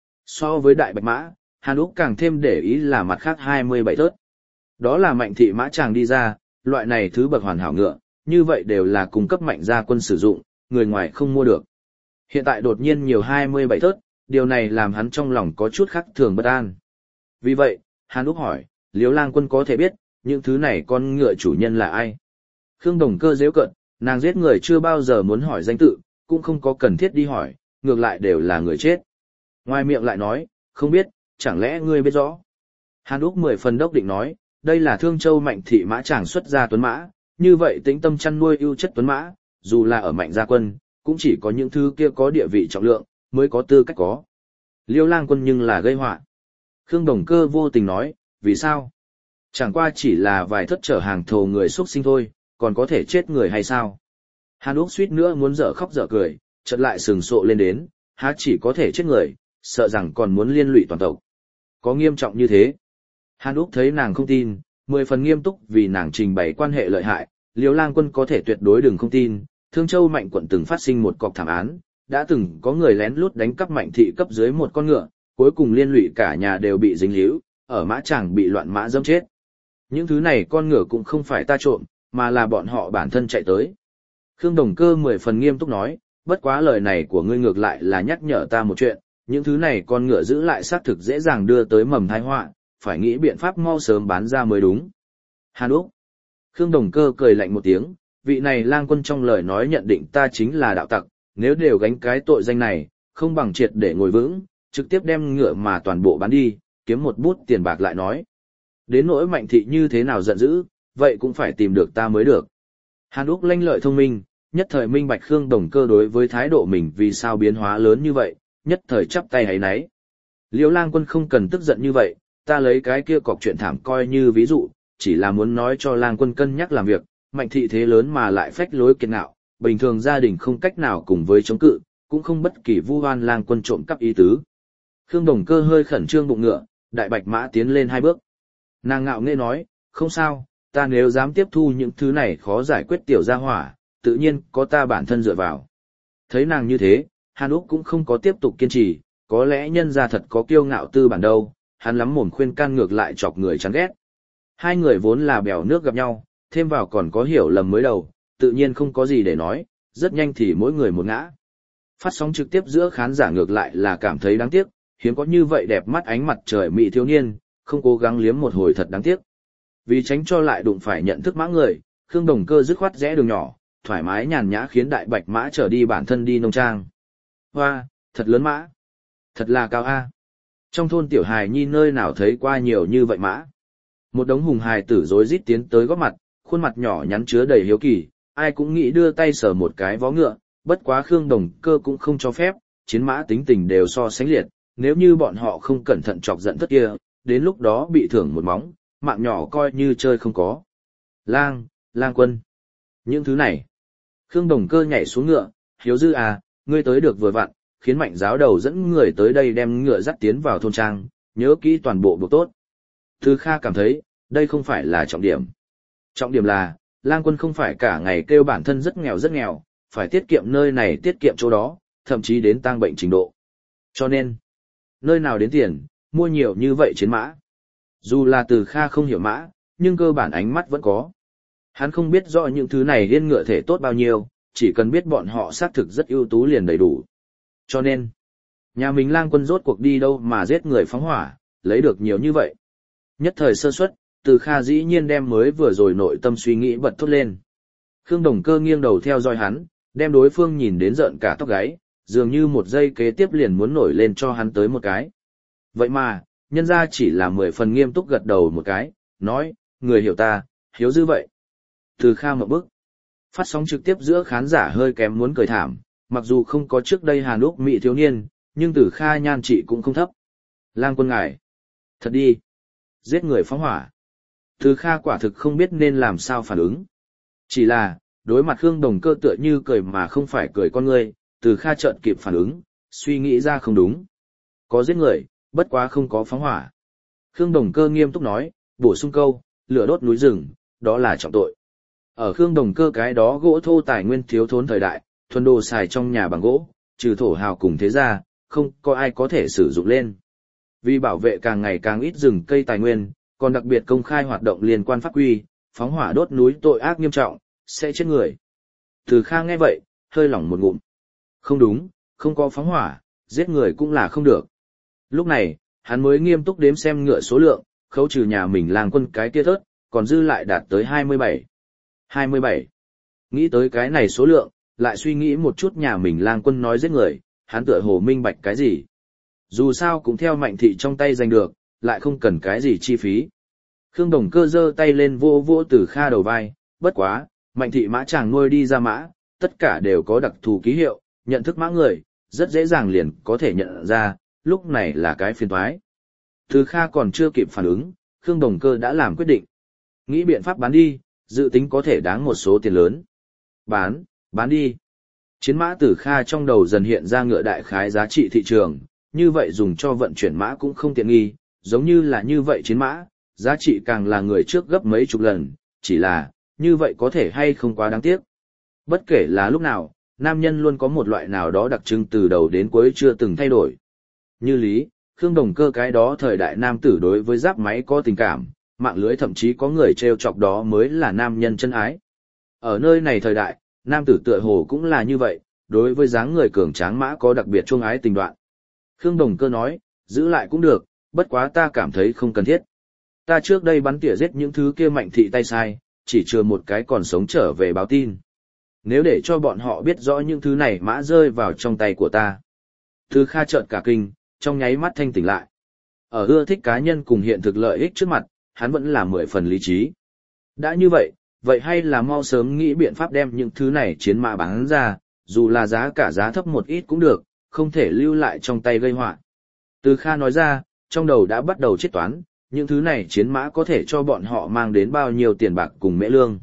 So với đại bạch mã, Hàn Úc càng thêm để ý là mặt khác 27 thớt. Đó là Mạnh thị mã chàng đi ra, loại này thứ bậc hoàn hảo ngựa, như vậy đều là cung cấp Mạnh gia quân sử dụng, người ngoài không mua được. Hiện tại đột nhiên nhiều 27 thớt, điều này làm hắn trong lòng có chút khác thường bất an. Vì vậy, Hàn Úc hỏi, Liễu Lang Quân có thể biết, những thứ này con ngựa chủ nhân là ai? Khương Đồng Cơ giễu cợt, nàng giết người chưa bao giờ muốn hỏi danh tự, cũng không có cần thiết đi hỏi, ngược lại đều là người chết. Ngoài miệng lại nói, không biết, chẳng lẽ ngươi biết rõ? Hàn Úc 10 phần đốc định nói, đây là Thương Châu Mạnh thị mã chàng xuất ra tuấn mã, như vậy tĩnh tâm chăn nuôi ưu chất tuấn mã, dù là ở Mạnh gia quân, cũng chỉ có những thứ kia có địa vị trọng lượng, mới có tư cách có. Liễu Lang Quân nhưng là gây họa. Khương Đồng Cơ vô tình nói, vì sao? Chẳng qua chỉ là vài thất chở hàng thồ người xuất sinh thôi, còn có thể chết người hay sao? Hàn Úc suýt nữa muốn dở khóc dở cười, chợt lại sừng sộ lên đến, há chỉ có thể chết người, sợ rằng còn muốn liên lụy toàn tộc. Có nghiêm trọng như thế? Hàn Úc thấy nàng không tin, 10 phần nghiêm túc vì nàng trình bày quan hệ lợi hại, Liễu Lang Quân có thể tuyệt đối đừng không tin. Thương Châu Mạnh quận từng phát sinh một cọc thảm án, đã từng có người lén lút đánh cắp Mạnh thị cấp dưới một con ngựa, cuối cùng liên lụy cả nhà đều bị dính líu, ở mã chàng bị loạn mã dẫm chết. Những thứ này con ngựa cũng không phải ta trộm, mà là bọn họ bản thân chạy tới. Khương Đồng Cơ 10 phần nghiêm túc nói, bất quá lời này của ngươi ngược lại là nhắc nhở ta một chuyện, những thứ này con ngựa giữ lại xác thực dễ dàng đưa tới mầm tai họa, phải nghĩ biện pháp mau sớm bán ra mới đúng. Hàn Úc. Khương Đồng Cơ cười lạnh một tiếng, vị này Lang Quân trong lời nói nhận định ta chính là đạo tặc, nếu đều gánh cái tội danh này, không bằng triệt để ngồi vững, trực tiếp đem ngựa mà toàn bộ bán đi, kiếm một bút tiền bạc lại nói. Đến nỗi Mạnh thị như thế nào giận dữ, vậy cũng phải tìm được ta mới được. Hàn Úc lanh lợi thông minh, nhất thời minh bạch Khương Đồng Cơ đối với thái độ mình vì sao biến hóa lớn như vậy, nhất thời chắp tay hấy náy. Liễu Lang Quân không cần tức giận như vậy, ta lấy cái kia cọc chuyện thảm coi như ví dụ, chỉ là muốn nói cho Lang Quân cân nhắc làm việc, Mạnh thị thế lớn mà lại phách lối kiệt ngạo, bình thường gia đình không cách nào cùng với chống cự, cũng không bất kỳ vu oan Lang Quân trộm cắp ý tứ. Khương Đồng Cơ hơi khẩn trương bụng ngựa, đại bạch mã tiến lên 2 bước. Nàng ngạo nghễ nói, không sao, ta nếu dám tiếp thu những thứ này khó giải quyết tiểu gia hỏa, tự nhiên có ta bản thân dựa vào. Thấy nàng như thế, Hàn Úc cũng không có tiếp tục kiên trì, có lẽ nhân gia thật có kiêu ngạo tư bản đâu, hắn lắm mồm khuyên can ngược lại chọc người chán ghét. Hai người vốn là bèo nước gặp nhau, thêm vào còn có hiểu lầm mới đầu, tự nhiên không có gì để nói, rất nhanh thì mỗi người một ngã. Phát sóng trực tiếp giữa khán giả ngược lại là cảm thấy đáng tiếc, hiếm có như vậy đẹp mắt ánh mặt trời mỹ thiếu niên, không cố gắng liếm một hồi thật đáng tiếc. Vì tránh cho lại đụng phải nhận thức mã người, Khương Đồng Cơ dứt khoát rẽ đường nhỏ, thoải mái nhàn nhã khiến đại bạch mã trở đi bản thân đi nông trang. Hoa, thật lớn mã, thật là cao a. Trong thôn tiểu hài nhi nơi nào thấy qua nhiều như vậy mã. Một đống hùng hài tử rối rít tiến tới góp mặt, khuôn mặt nhỏ nhắn chứa đầy hiếu kỳ, ai cũng nghĩ đưa tay sờ một cái vó ngựa, bất quá Khương Đồng Cơ cũng không cho phép, chiến mã tính tình đều so sánh liệt, nếu như bọn họ không cẩn thận chọc giận thất kia, đến lúc đó bị thưởng một móng, mạng nhỏ coi như chơi không có. Lang Quân. Những thứ này. Khương Đồng Cơ nhảy xuống ngựa, hiếu dư à, ngươi tới được vừa vặn, khiến Mạnh giáo đầu dẫn người tới đây đem ngựa dắt tiến vào thôn trang, nhớ kỹ toàn bộ buộc tốt. Từ Kha cảm thấy, đây không phải là trọng điểm. Trọng điểm là, Lang Quân không phải cả ngày kêu bản thân rất nghèo, phải tiết kiệm nơi này tiết kiệm chỗ đó, thậm chí đến tang bệnh trình độ. Cho nên, nơi nào đến tiền, mua nhiều như vậy chiến mã. Dù là Từ Kha không hiểu mã, nhưng cơ bản ánh mắt vẫn có. Hắn không biết rõ những thứ này liên ngựa thể tốt bao nhiêu, chỉ cần biết bọn họ xác thực rất ưu tú liền đầy đủ. Cho nên, nhà mình Lang Quân rốt cuộc đi đâu mà giết người phóng hỏa, lấy được nhiều như vậy. Nhất thời sơ suất, Từ Kha dĩ nhiên đem mới vừa rồi nội tâm suy nghĩ bật thốt lên. Khương Đồng Cơ nghiêng đầu theo dõi hắn, đem đối phương nhìn đến rợn cả tóc gáy, dường như một giây kế tiếp liền muốn nổi lên cho hắn tới một cái. Vậy mà, nhân ra chỉ là 10 phần nghiêm túc gật đầu một cái, nói, người hiểu ta, hiếu dư vậy. Từ Kha một bước. Phát sóng trực tiếp giữa khán giả hơi kém muốn cười thảm, mặc dù không có trước đây Hàn Úc mỹ thiếu niên, nhưng Từ Kha nhan trị cũng không thấp. Lang Quân ngài. Thật đi. Giết người phóng hỏa. Từ Kha quả thực không biết nên làm sao phản ứng. Chỉ là, đối mặt Khương Đồng Cơ tựa như cười mà không phải cười con ngươi, Từ Kha chợt kịp phản ứng, suy nghĩ ra không đúng. Có giết người, bất quá không có phóng hỏa. Khương Đồng Cơ nghiêm túc nói, bổ sung câu, lửa đốt núi rừng, đó là trọng tội. Ở Khương Đồng Cơ cái đó gỗ thô tài nguyên thiếu thốn thời đại, thuần đồ xài trong nhà bằng gỗ, trừ thổ hào cùng thế gia, không có ai có thể sử dụng lên. Vì bảo vệ càng ngày càng ít rừng cây tài nguyên, còn đặc biệt công khai hoạt động liên quan pháp quy, phóng hỏa đốt núi tội ác nghiêm trọng, sẽ chết người. Từ Kha nghe vậy, hơi lỏng một ngụm. Không đúng, không có phóng hỏa, giết người cũng là không được. Lúc này, hắn mới nghiêm túc đếm xem ngựa số lượng, khấu trừ nhà mình Lang Quân cái kia thớt, còn dư lại đạt tới 27. 27. Nghĩ tới cái này số lượng, lại suy nghĩ một chút nhà mình Lang Quân nói giết người, hắn tựa hồ minh bạch cái gì. Dù sao cũng theo Mạnh thị trong tay giành được, lại không cần cái gì chi phí. Khương Đồng Cơ giơ tay lên vô vô Từ Kha đầu vai, bất quá, Mạnh thị mã chàng nuôi đi ra mã, tất cả đều có đặc thù ký hiệu, nhận thức mã người, rất dễ dàng liền có thể nhận ra, lúc này là cái phiền toái. Từ Kha còn chưa kịp phản ứng, Khương Đồng Cơ đã làm quyết định. Nghĩ biện pháp bán đi, dự tính có thể đáng một số tiền lớn. Bán đi. Chiến mã Tử Kha trong đầu dần hiện ra ngựa đại khái giá trị thị trường, như vậy dùng cho vận chuyển mã cũng không tiện nghi, giống như là như vậy chiến mã, giá trị càng là người trước gấp mấy chục lần, chỉ là, như vậy có thể hay không quá đáng tiếc. Bất kể là lúc nào, nam nhân luôn có một loại nào đó đặc trưng từ đầu đến cuối chưa từng thay đổi. Như Lý, Khương Đồng Cơ cái đó thời đại nam tử đối với giáp máy có tình cảm, mạng lưới thậm chí có người trêu chọc đó mới là nam nhân chân ái. Ở nơi này thời đại, nam tử tựa hồ cũng là như vậy, đối với dáng người cường tráng mã có đặc biệt chuông ái tình đoạn. Khương Đồng Cơ nói, giữ lại cũng được, bất quá ta cảm thấy không cần thiết. Ta trước đây bắn tỉa giết những thứ kia Mạnh thị tay sai, chỉ chừa một cái còn sống trở về báo tin. Nếu để cho bọn họ biết rõ những thứ này mã rơi vào trong tay của ta. Từ Kha chợt cả kinh, trong nháy mắt thanh tỉnh lại. Ở ưa thích cá nhân cùng hiện thực lợi ích trước mặt, hắn vẫn là 10 phần lý trí. Đã như vậy, vậy hay là mau sớm nghĩ biện pháp đem những thứ này chiến mã bán ra, dù là giá thấp một ít cũng được, không thể lưu lại trong tay gây họa. Từ Kha nói ra, trong đầu đã bắt đầu chết toán, những thứ này chiến mã có thể cho bọn họ mang đến bao nhiêu tiền bạc cùng mễ lương.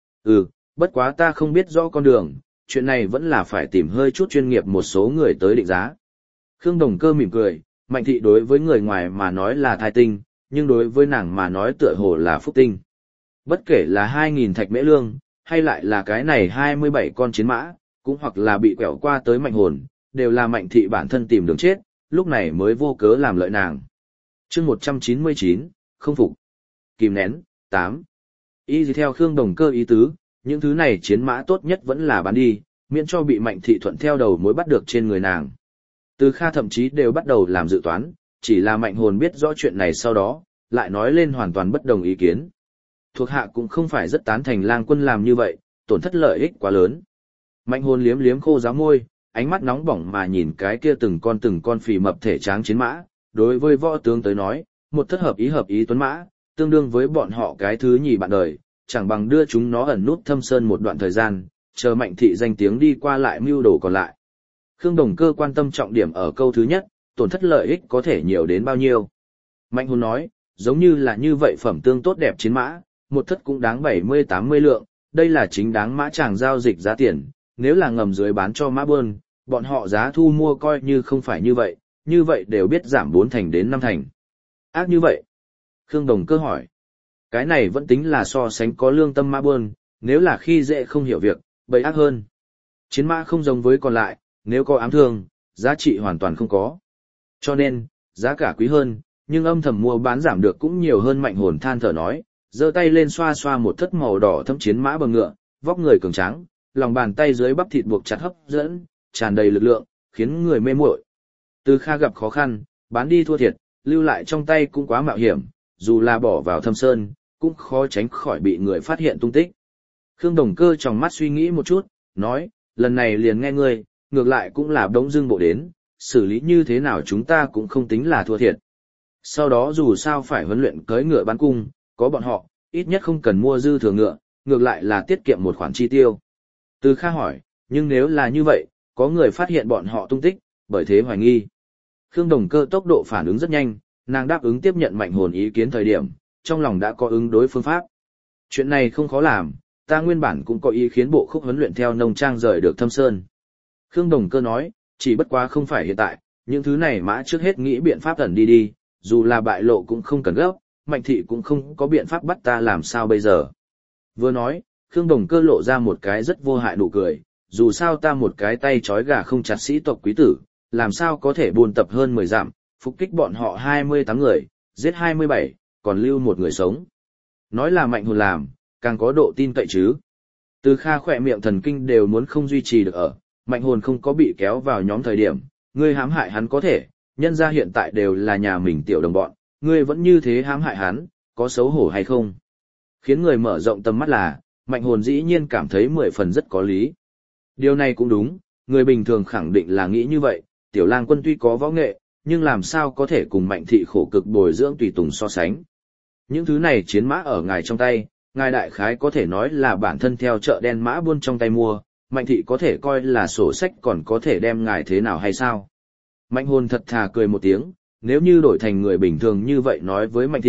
Bất quá ta không biết rõ con đường, chuyện này vẫn là phải tìm hơi chút chuyên nghiệp một số người tới định giá. Khương Đồng Cơ mỉm cười, Mạnh thị đối với người ngoài mà nói là thai tinh, nhưng đối với nàng mà nói tựa hồ là phúc tinh. Bất kể là 2.000 thạch mễ lương, hay lại là cái này 27 con chiến mã, cũng hoặc là bị quẹo qua tới Mạnh hồn, đều là Mạnh thị bản thân tìm đường chết, lúc này mới vô cớ làm lợi nàng. Chương 199, không phục. Kìm nén, 8. Y gì theo Khương Đồng Cơ ý tứ, những thứ này chiến mã tốt nhất vẫn là bán đi, miễn cho bị Mạnh thị thuận theo đầu mối bắt được trên người nàng. Từ Kha thậm chí đều bắt đầu làm dự toán, chỉ là Mạnh hồn biết rõ chuyện này sau đó, lại nói lên hoàn toàn bất đồng ý kiến. Thuộc hạ cũng không phải rất tán thành Lang Quân làm như vậy, tổn thất lợi ích quá lớn. Mạnh hồn liếm liếm khô giáo môi, ánh mắt nóng bỏng mà nhìn cái kia từng con phì mập thể tráng chiến mã, đối với võ tướng tới nói, một thất hợp ý tuấn mã, tương đương với bọn họ cái thứ nhì bạn đời, chẳng bằng đưa chúng nó ẩn nút thâm sơn một đoạn thời gian, chờ Mạnh thị danh tiếng đi qua lại mưu đồ còn lại. Khương Đồng Cơ quan tâm trọng điểm ở câu thứ nhất, tổn thất lợi ích có thể nhiều đến bao nhiêu. Mạnh hồn nói, giống như là như vậy phẩm tương tốt đẹp chiến mã, một thất cũng đáng 70-80 lượng, đây là chính đáng mã chàng giao dịch giá tiền, nếu là ngầm dưới bán cho mã buôn, bọn họ giá thu mua coi như không phải như vậy đều biết giảm 4 thành đến 5 thành. Ác như vậy? Khương Đồng Cơ hỏi. Cái này vẫn tính là so sánh có lương tâm mã buôn, nếu là khi dễ không hiểu việc, bầy ác hơn. Chiến mã không giống với còn lại, nếu có ám thương, giá trị hoàn toàn không có. Cho nên, giá cả quý hơn, nhưng âm thầm mua bán giảm được cũng nhiều hơn. Mạnh hồn than thở nói, giơ tay lên xoa xoa một thất màu đỏ thâm chiến mã bờ ngựa, vóc người cường tráng, lòng bàn tay dưới bắp thịt buộc chặt hấp dẫn, tràn đầy lực lượng, khiến người mê muội. Từ Kha gặp khó khăn, bán đi thua thiệt, lưu lại trong tay cũng quá mạo hiểm, dù là bỏ vào thâm sơn, cũng khó tránh khỏi bị người phát hiện tung tích. Khương Đồng Cơ trong mắt suy nghĩ một chút, nói, lần này liền nghe ngươi, ngược lại cũng là đống dưng bộ đến, xử lý như thế nào chúng ta cũng không tính là thua thiệt. Sau đó dù sao phải huấn luyện cưỡi ngựa bán cung, có bọn họ, ít nhất không cần mua dư thừa ngựa, ngược lại là tiết kiệm một khoản chi tiêu. Từ Kha hỏi, nhưng nếu là như vậy, có người phát hiện bọn họ tung tích, bởi thế hoài nghi. Khương Đồng Cơ tốc độ phản ứng rất nhanh, nàng đáp ứng tiếp nhận Mạnh hồn ý kiến thời điểm, trong lòng đã có ứng đối phương pháp. Chuyện này không khó làm, ta nguyên bản cũng có ý khiến bộ khúc huấn luyện theo nông trang rời được Thâm Sơn. Khương Đồng Cơ nói, chỉ bất quá không phải hiện tại, những thứ này mã trước hết nghĩ biện pháp ẩn đi, dù là bại lộ cũng không cần gấp, Mạnh thị cũng không có biện pháp bắt ta làm sao bây giờ. Vừa nói, Khương Đồng Cơ lộ ra một cái rất vô hại nụ cười, dù sao ta một cái tay trói gà không chặt sĩ tộc quý tử, làm sao có thể buôn tập hơn 10 dặm, phục kích bọn họ 28 người, giết 27, còn lưu một người sống. Nói là Mạnh hồn làm, càng có độ tin cậy chứ. Từ Kha khỏe miệng thần kinh đều muốn không duy trì được ở, Mạnh hồn không có bị kéo vào nhóm thời điểm, ngươi hãm hại hắn có thể, nhân ra hiện tại đều là nhà mình tiểu đồng bọn, ngươi vẫn như thế hãm hại hắn, có xấu hổ hay không? Khiến người mở rộng tầm mắt là, Mạnh hồn dĩ nhiên cảm thấy 10 phần rất có lý. Điều này cũng đúng, người bình thường khẳng định là nghĩ như vậy, Tiểu Lang Quân tuy có võ nghệ, nhưng làm sao có thể cùng Mạnh thị khổ cực bồi dưỡng tùy tùng so sánh. Những thứ này chiến mã ở ngài trong tay, ngài đại khái có thể nói là bản thân theo chợ đen mã buôn trong tay mua, Mạnh thị có thể coi là sổ sách còn có thể đem ngài thế nào hay sao? Mạnh hồn thật thà cười một tiếng, nếu như đổi thành người bình thường như vậy nói với Mạnh thị,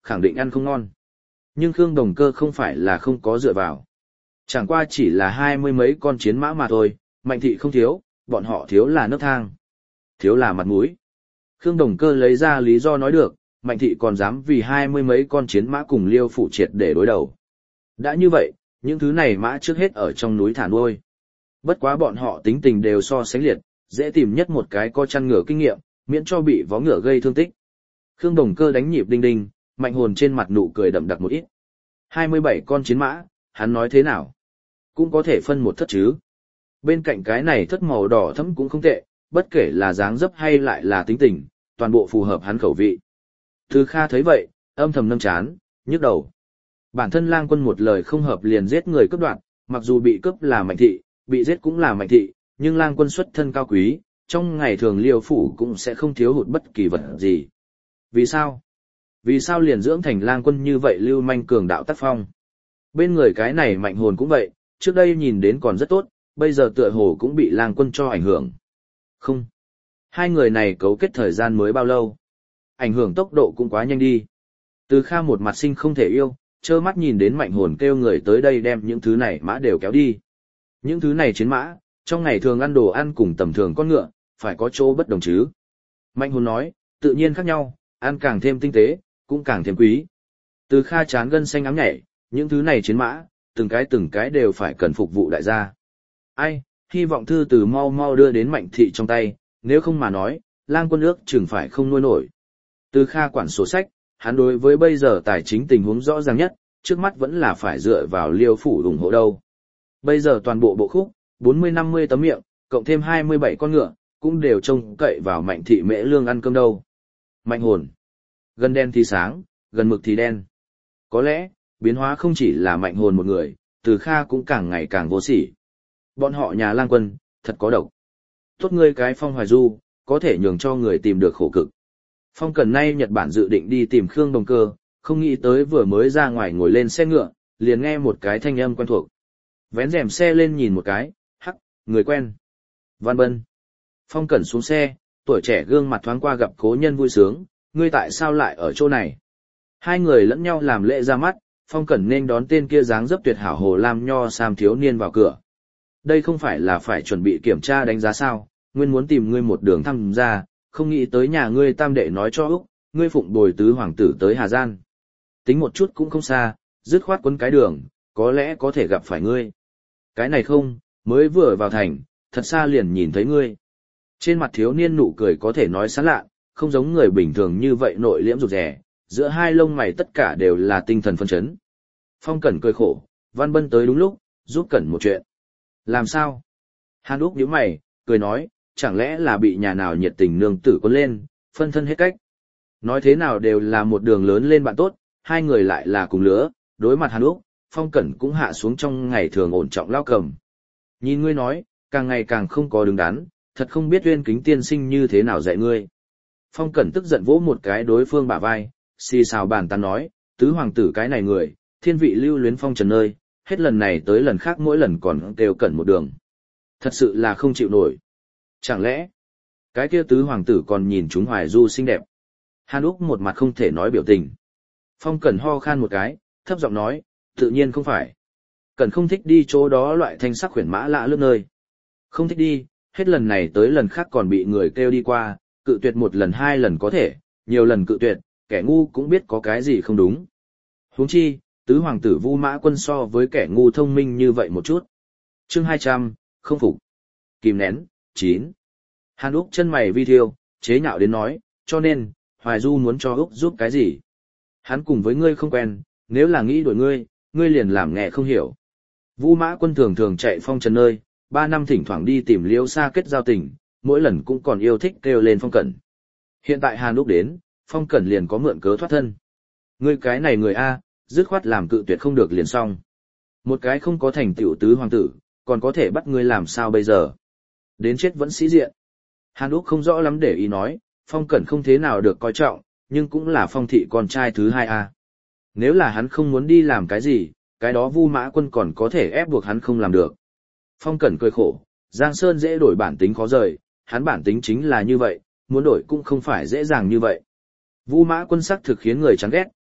khẳng định ăn không ngon. Nhưng Khương Đồng Cơ không phải là không có dựa vào. Chẳng qua chỉ là 20 mấy con chiến mã mà thôi, Mạnh thị không thiếu, bọn họ thiếu là nấc thang. Thiếu là mặt mũi. Khương Đồng Cơ lấy ra lý do nói được, Mạnh thị còn dám vì 20 mấy con chiến mã cùng Liêu Phủ Triệt để đối đầu. Đã như vậy, những thứ này mã trước hết ở trong núi thả nuôi. Bất quá bọn họ tính tình đều so sánh liệt, dễ tìm nhất một cái có chăn ngựa kinh nghiệm, miễn cho bị vó ngựa gây thương tích. Khương Đồng Cơ đánh nhịp đinh đinh, Mạnh Hồn trên mặt nụ cười đậm đặc một ít. 27 con chiến mã, hắn nói thế nào? Cũng có thể phân một thất chứ. Bên cạnh cái này thất màu đỏ thẫm cũng không tệ, bất kể là dáng dấp hay lại là tính tình, toàn bộ phù hợp hắn khẩu vị. Từ Kha thấy vậy, âm thầm nâng chán, nhức đầu. Bản thân Lang Quân một lời không hợp liền giết người cướp đoạt, mặc dù bị cướp là Mạnh thị, bị giết cũng là Mạnh thị, nhưng Lang Quân xuất thân cao quý, trong ngày thường Liêu phủ cũng sẽ không thiếu hụt bất kỳ vật gì. Vì sao? Vì sao liền dưỡng thành Lang Quân như vậy lưu manh cường đạo tác phong? Bên người cái này Mạnh Hồn cũng vậy, trước đây nhìn đến còn rất tốt, bây giờ tựa hồ cũng bị Lang Quân cho ảnh hưởng. Không. Hai người này cấu kết thời gian mới bao lâu? Ảnh hưởng tốc độ cũng quá nhanh đi. Từ Kha một mặt sinh không thể yêu, trơ mắt nhìn đến Mạnh Hồn kêu người tới đây đem những thứ này mã đều kéo đi. Những thứ này chiến mã, trong ngày thường ăn đồ ăn cùng tầm thường con ngựa, phải có chỗ bất đồng chứ. Mạnh Hồn nói, tự nhiên khác nhau, ăn càng thêm tinh tế, cũng càng thêm quý. Từ Kha chán gân xanh ám nhảy, những thứ này chiến mã, từng cái đều phải cần phục vụ đại gia. Ai, hy vọng thư từ mau mau đưa đến Mạnh thị trong tay, nếu không mà nói, Lang Quân ước chừng phải không nuôi nổi. Từ Kha quản sổ sách, hắn đối với bây giờ tài chính tình huống rõ ràng nhất, trước mắt vẫn là phải dựa vào Liêu phủ ủng hộ đâu. Bây giờ toàn bộ bộ khúc, 40-50 tấm miệng, cộng thêm 27 con ngựa, cũng đều trông cậy vào Mạnh thị mễ lương ăn cơm đâu. Mạnh Hồn. Gần đen thì sáng, gần mực thì đen. Có lẽ, biến hóa không chỉ là Mạnh Hồn một người, Từ Kha cũng càng ngày càng vô sỉ. Bọn họ nhà Lang Quân, thật có độc. Tốt ngươi cái Phong Hoài Du, có thể nhường cho người tìm được khổ cực. Phong Cẩn nay Nhật Bản dự định đi tìm Khương Đồng Cơ, không nghĩ tới vừa mới ra ngoài ngồi lên xe ngựa, liền nghe một cái thanh âm quen thuộc. Vén rèm xe lên nhìn một cái, hắc, người quen. Văn Bân. Phong Cẩn xuống xe, tuổi trẻ gương mặt thoáng qua gặp cố nhân vui sướng, ngươi tại sao lại ở chỗ này? Hai người lẫn nhau làm lễ ra mắt, Phong Cẩn nên đón tên kia dáng dấp tuyệt hảo hồ lam nho sam thiếu niên vào cửa. Đây không phải là phải chuẩn bị kiểm tra đánh giá sao, nguyên muốn tìm ngươi một đường thăm ra, không nghĩ tới nhà ngươi tam đệ nói cho Úc, ngươi phụng bồi tứ hoàng tử tới Hà Giang. Tính một chút cũng không xa, dứt khoát quấn cái đường, có lẽ có thể gặp phải ngươi. Cái này không, mới vừa vào thành, thật xa liền nhìn thấy ngươi. Trên mặt thiếu niên nụ cười có thể nói sán lạ, không giống người bình thường như vậy nội liễm rụt rè, giữa hai lông mày tất cả đều là tinh thần phân chấn. Phong Cẩn cười khổ, Văn Bân tới đúng lúc, giúp Cẩn một chuyện. Làm sao? Hàn Úc nhíu mày, cười nói, chẳng lẽ là bị nhà nào nhiệt tình nương tử cuốn lên, phân thân hết cách. Nói thế nào đều là một đường lớn lên bạn tốt, hai người lại là cùng lứa, đối mặt Hàn Úc, Phong Cẩn cũng hạ xuống trong ngày thường ổn trọng lao cầm. Nhìn ngươi nói, càng ngày càng không có đứng đắn, thật không biết Uyên Kính tiên sinh như thế nào dạy ngươi. Phong Cẩn tức giận vỗ một cái đối phương bả vai, xì xào bàn tán nói, tứ hoàng tử cái này người, thiên vị lưu luyến phong trần nơi, hết lần này tới lần khác mỗi lần còn đều Cẩn một đường. Thật sự là không chịu nổi. Chẳng lẽ, cái kia tứ hoàng tử còn nhìn chúng Hoài Du xinh đẹp. Hàn Úc một mặt không thể nói biểu tình. Phong Cẩn ho khan một cái, thấp giọng nói, tự nhiên không phải. Cẩn không thích đi chỗ đó loại thanh sắc khuyển mã lạ lướt nơi. Không thích đi, hết lần này tới lần khác còn bị người kêu đi qua, cự tuyệt một lần hai lần có thể, nhiều lần cự tuyệt, kẻ ngu cũng biết có cái gì không đúng. Huống chi, tứ hoàng tử Vu Mã Quân so với kẻ ngu thông minh như vậy một chút. Chương 200, không phục. Kìm nén, 9. Hàn Úc chân mày vi thiêu, chế nhạo đến nói, cho nên, Hoài Du muốn cho Úc giúp cái gì? Hắn cùng với ngươi không quen, nếu là nghĩ đuổi ngươi, ngươi liền làm nghe không hiểu. Vu Mã Quân thường thường chạy phong trần nơi, 3 năm thỉnh thoảng đi tìm Liêu Sa kết giao tình, mỗi lần cũng còn yêu thích kêu lên Phong Cẩn. Hiện tại Hàn Úc đến, Phong Cẩn liền có mượn cớ thoát thân. Ngươi cái này người A, dứt khoát làm cự tuyệt không được liền xong. Một cái không có thành tựu tứ hoàng tử, còn có thể bắt ngươi làm sao bây giờ? Đến chết vẫn sĩ diện. Hàn Úc không rõ lắm để ý nói, Phong Cẩn không thế nào được coi trọng, nhưng cũng là Phong thị con trai thứ hai A. Nếu là hắn không muốn đi làm cái gì, cái đó Vu Mã Quân còn có thể ép buộc hắn không làm được. Phong Cẩn cười khổ, Giang Sơn dễ đổi bản tính khó rời, hắn bản tính chính là như vậy, muốn đổi cũng không phải dễ dàng như vậy. Vu Mã Quân sắc thực khiến người chán ghét,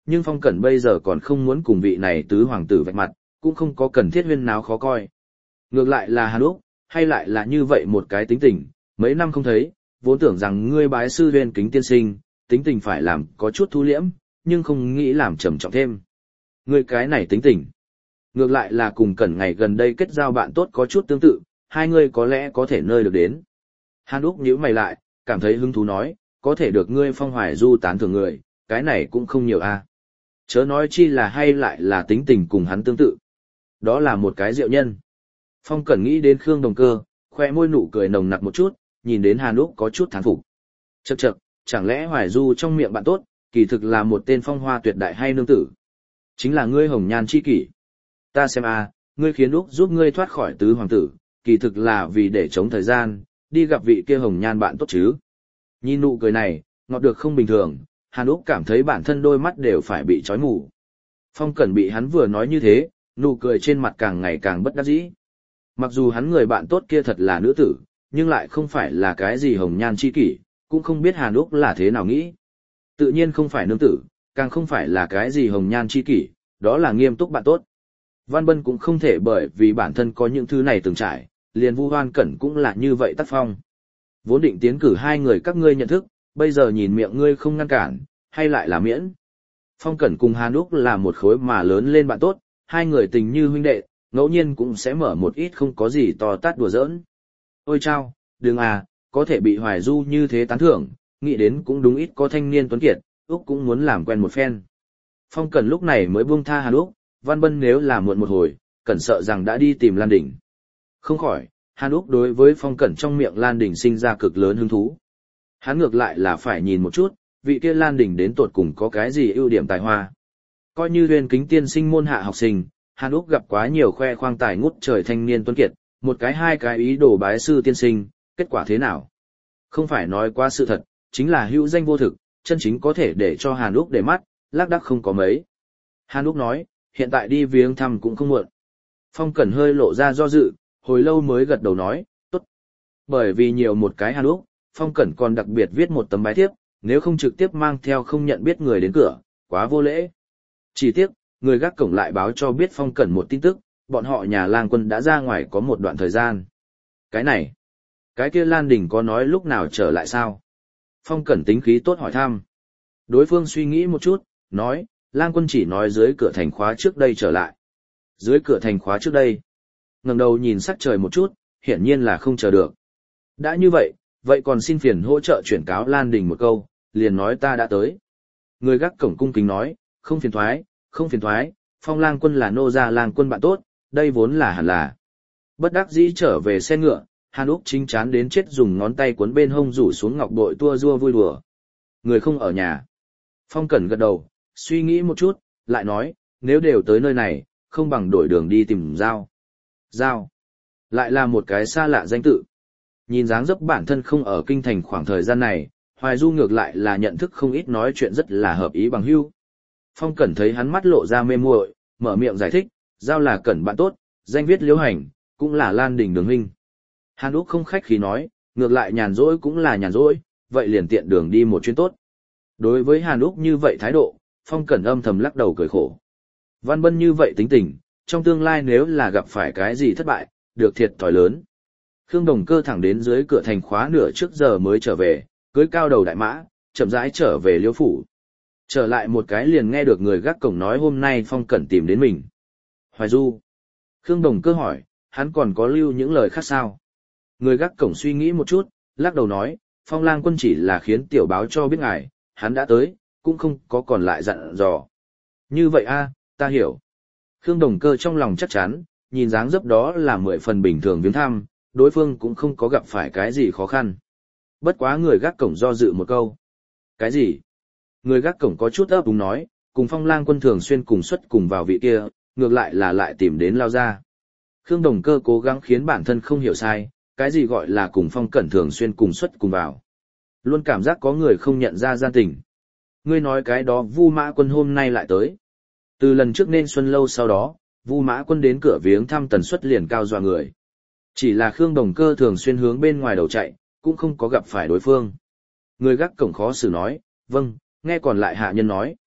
nhưng Phong Cẩn bây giờ còn không muốn cùng vị này tứ hoàng tử vạch mặt, cũng không có cần thiết huyên náo khó coi. Ngược lại là Hàn Úc, hay lại là như vậy một cái tính tình, mấy năm không thấy, vốn tưởng rằng ngươi bái sư huyên kính tiên sinh, tính tình phải làm có chút thu liễm, nhưng không nghĩ làm trầm trọng thêm. Ngươi cái này tính tình. Ngược lại là cùng Cẩn ngày gần đây kết giao bạn tốt có chút tương tự, hai người có lẽ có thể nơi được đến. Hàn Úc nhíu mày lại, cảm thấy hứng thú nói, có thể được ngươi Phong Hoài Du tán thưởng người, cái này cũng không nhiều a. Chớ nói chi là hay lại là tính tình cùng hắn tương tự. Đó là một cái diệu nhân. Phong Cẩn nghĩ đến Khương Đồng Cơ, khoe môi nụ cười nồng nặc một chút, nhìn đến Hàn Úc có chút thán phục. Chậc chậc, chẳng lẽ Hoài Du trong miệng bạn tốt, kỳ thực là một tên phong hoa tuyệt đại hay nương tử. Chính là ngươi hồng nhan chi kỷ. Ta xem ngươi khiến Úc giúp ngươi thoát khỏi tứ hoàng tử, kỳ thực là vì để chống thời gian, đi gặp vị kia hồng nhan bạn tốt chứ. Nhìn nụ cười này, ngọt được không bình thường, Hàn Úc cảm thấy bản thân đôi mắt đều phải bị trói mù. Phong Cẩn bị hắn vừa nói như thế, nụ cười trên mặt càng ngày càng bất đắc dĩ. Mặc dù hắn người bạn tốt kia thật là nữ tử, nhưng lại không phải là cái gì hồng nhan chi kỷ, cũng không biết Hàn Úc là thế nào nghĩ. Tự nhiên không phải nương tử, càng không phải là cái gì hồng nhan chi kỷ, đó là nghiêm túc bạn tốt. Văn Bân cũng không thể bởi vì bản thân có những thứ này từng trải, liền Vu Hoan Cẩn cũng là như vậy tác phong. Vốn định tiến cử hai người các ngươi nhận thức, bây giờ nhìn miệng ngươi không ngăn cản, hay lại là miễn. Phong Cẩn cùng Hàn Úc là một khối mà lớn lên bạn tốt, hai người tình như huynh đệ, ngẫu nhiên cũng sẽ mở một ít không có gì to tát đùa giỡn. Ôi chao, đừng có thể bị Hoài Du như thế tán thưởng, nghĩ đến cũng đúng ít có thanh niên tuấn kiệt, Úc cũng muốn làm quen một phen. Phong Cẩn lúc này mới buông tha Hàn Úc, Văn Bân nếu là muộn một hồi, Cẩn sợ rằng đã đi tìm Lan Đình. Không khỏi, Hàn Úc đối với Phong Cẩn trong miệng Lan Đình sinh ra cực lớn hứng thú. Hắn ngược lại là phải nhìn một chút, vị kia Lan Đình đến tột cùng có cái gì ưu điểm tài hoa. Coi như huyền kính tiên sinh môn hạ học sinh, Hàn Úc gặp quá nhiều khoe khoang tài ngút trời thanh niên tuấn kiệt, một cái hai cái ý đồ bái sư tiên sinh, kết quả thế nào? Không phải nói qua sự thật, chính là hữu danh vô thực, chân chính có thể để cho Hàn Úc để mắt, lác đác không có mấy. Hàn Úc nói, hiện tại đi viếng thăm cũng không muộn. Phong Cẩn hơi lộ ra do dự, hồi lâu mới gật đầu nói, tốt. Bởi vì nhiều một cái Hàn Úc, Phong Cẩn còn đặc biệt viết một tấm bái thiếp, nếu không trực tiếp mang theo không nhận biết người đến cửa, quá vô lễ. Chỉ tiếc, người gác cổng lại báo cho biết Phong Cẩn một tin tức, bọn họ nhà Lang Quân đã ra ngoài có một đoạn thời gian. Cái này, cái kia Lan Đình có nói lúc nào trở lại sao? Phong Cẩn tính khí tốt hỏi thăm. Đối phương suy nghĩ một chút, nói, Lang Quân chỉ nói dưới cửa thành khóa trước đây trở lại. Dưới cửa thành khóa trước đây. Ngẩng đầu nhìn sắc trời một chút, hiển nhiên là không chờ được. Đã như vậy, vậy còn xin phiền hỗ trợ chuyển cáo Lan Đình một câu, liền nói ta đã tới. Người gác cổng cung kính nói, không phiền thoái, không phiền thoái, Phong Lang Quân là nô gia Lang Quân bạn tốt, đây vốn là hẳn là. Bất đắc dĩ trở về xe ngựa, Hàn Úc chính chán đến chết dùng ngón tay cuốn bên hông rủ xuống ngọc bội tua rua vui đùa. Người không ở nhà. Phong Cẩn gật đầu, suy nghĩ một chút, lại nói, nếu đều tới nơi này, không bằng đổi đường đi tìm Giao. Giao. Lại là một cái xa lạ danh tự. Nhìn dáng dấp bản thân không ở kinh thành khoảng thời gian này, Hoài Du ngược lại là nhận thức không ít nói chuyện rất là hợp ý bằng hữu. Phong Cẩn thấy hắn mắt lộ ra mê muội, mở miệng giải thích, Giao là Cẩn bạn tốt, danh viết Liễu Hành, cũng là Lan Đình đường huynh. Hàn Úc không khách khí nói, ngược lại nhàn rỗi cũng là nhàn rỗi, vậy liền tiện đường đi một chuyến tốt. Đối với Hàn Úc như vậy thái độ, Phong Cẩn âm thầm lắc đầu cười khổ. Văn Bân như vậy tính tình, trong tương lai nếu là gặp phải cái gì thất bại, được thiệt thòi lớn. Khương Đồng Cơ thẳng đến dưới cửa thành khóa nửa trước giờ mới trở về, cưỡi cao đầu đại mã, chậm rãi trở về Liễu phủ. Trở lại một cái liền nghe được người gác cổng nói hôm nay Phong Cẩn tìm đến mình. Hoài Du. Khương Đồng Cơ hỏi, hắn còn có lưu những lời khác sao? Người gác cổng suy nghĩ một chút, lắc đầu nói, Phong Lang Quân chỉ là khiến tiểu báo cho biết ngài, hắn đã tới, cũng không có còn lại dặn dò. Như vậy ta hiểu. Khương Đồng Cơ trong lòng chắc chắn, nhìn dáng dấp đó là 10 phần bình thường viếng thăm, đối phương cũng không có gặp phải cái gì khó khăn. Bất quá người gác cổng do dự một câu. Cái gì? Người gác cổng có chút ấp úng nói, cùng Phong Lang Quân thường xuyên cùng xuất cùng vào vị kia, ngược lại là lại tìm đến Lao ra. Khương Đồng Cơ cố gắng khiến bản thân không hiểu sai, cái gì gọi là cùng Phong Cẩn thường xuyên cùng xuất cùng vào. Luôn cảm giác có người không nhận ra gian tình. Ngươi nói cái đó Vu Mã Quân hôm nay lại tới. Từ lần trước nên xuân lâu sau đó, Vu Mã Quân đến cửa viếng thăm tần suất liền cao dọa người. Chỉ là Khương Đồng Cơ thường xuyên hướng bên ngoài đầu chạy, cũng không có gặp phải đối phương. Người gác cổng khó xử nói, vâng, nghe còn lại hạ nhân nói.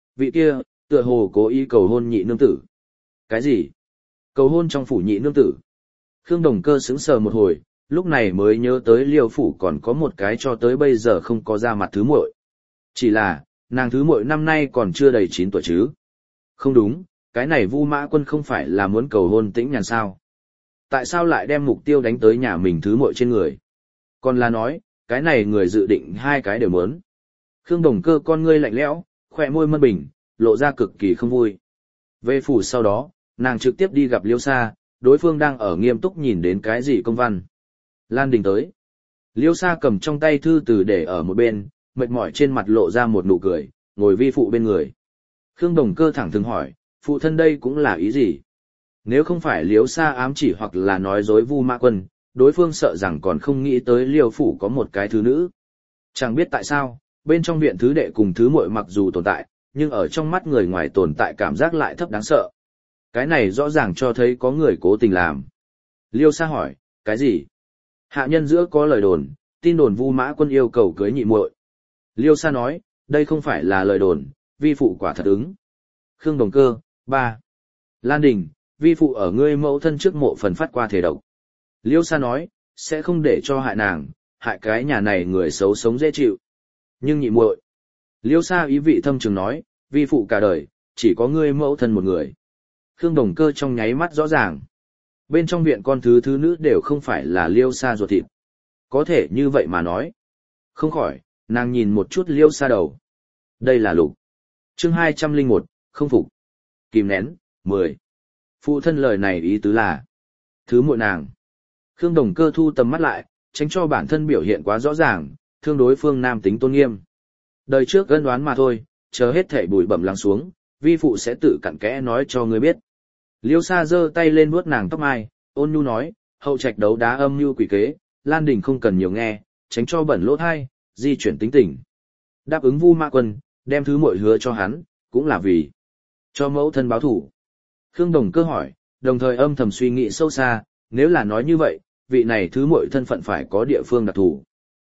Vị kia, tựa hồ cố ý cầu hôn nhị nương tử. Cái gì? Cầu hôn trong phủ nhị nương tử? Khương Đồng Cơ sững sờ một hồi, lúc này mới nhớ tới Liêu phủ còn có một cái cho tới bây giờ không có ra mặt thứ muội. Chỉ là, nàng thứ muội năm nay còn chưa đầy 9 tuổi chứ. Không đúng, cái này Vu Mã Quân không phải là muốn cầu hôn Tĩnh Nhàn sao? Tại sao lại đem mục tiêu đánh tới nhà mình thứ muội trên người? Còn là nói, cái này người dự định hai cái đều muốn. Khương Đồng Cơ con ngươi lạnh lẽo, khỏe môi mân bình, lộ ra cực kỳ không vui. Về phủ sau đó, nàng trực tiếp đi gặp Liêu Sa, đối phương đang ở nghiêm túc nhìn đến cái gì công văn. Lan Đình tới. Liêu Sa cầm trong tay thư từ để ở một bên, mệt mỏi trên mặt lộ ra một nụ cười, ngồi vi phụ bên người. Khương Đồng Cơ thẳng thừng hỏi, phụ thân đây cũng là ý gì? Nếu không phải Liêu Sa ám chỉ hoặc là nói dối Vu Mã Quân, đối phương sợ rằng còn không nghĩ tới Liêu phủ có một cái thứ nữ. Chẳng biết tại sao, bên trong viện thứ đệ cùng thứ muội mặc dù tồn tại, nhưng ở trong mắt người ngoài tồn tại cảm giác lại thấp đáng sợ. Cái này rõ ràng cho thấy có người cố tình làm. Liêu Sa hỏi, cái gì? Hạ nhân giữa có lời đồn, tin đồn Vu Mã Quân yêu cầu cưới nhị muội. Liêu Sa nói, đây không phải là lời đồn, vi phụ quả thật ứng. Khương Đồng Cơ, 3. Lan Đình, vi phụ ở ngươi mẫu thân trước mộ phần phát qua thể độc. Liêu Sa nói, sẽ không để cho hại nàng, hại cái nhà này người xấu sống dễ chịu. Nhưng nhị muội. Liêu Sa ý vị thâm trường nói, vi phụ cả đời, chỉ có ngươi mẫu thân một người. Khương Đồng Cơ trong nháy mắt rõ ràng. Bên trong viện con thứ nữ đều không phải là Liêu Sa ruột thịt. Có thể như vậy mà nói. Không khỏi, nàng nhìn một chút Liêu Sa đầu. Đây là Lục. Chương 201, không phục. Kìm nén, 10. Phụ thân lời này ý tứ là thứ muội nàng. Khương Đồng Cơ thu tầm mắt lại, tránh cho bản thân biểu hiện quá rõ ràng, thương đối phương nam tính tôn nghiêm. Đời trước gân đoán mà thôi, chờ hết thảy bụi bẩm lắng xuống, vi phụ sẽ tự cặn kẽ nói cho ngươi biết. Liêu Sa giơ tay lên vuốt nàng tóc mai, ôn nhu nói, hậu trạch đấu đá âm mưu quỷ kế, Lan Đình không cần nhiều nghe, tránh cho bẩn lỗ thai, di chuyển tính tình. Đáp ứng Vu Mã Quân, đem thứ muội hứa cho hắn, cũng là vì cho mẫu thân báo thủ. Khương Đồng Cơ hỏi, đồng thời âm thầm suy nghĩ sâu xa, nếu là nói như vậy, vị này thứ muội thân phận phải có địa phương đặc thù.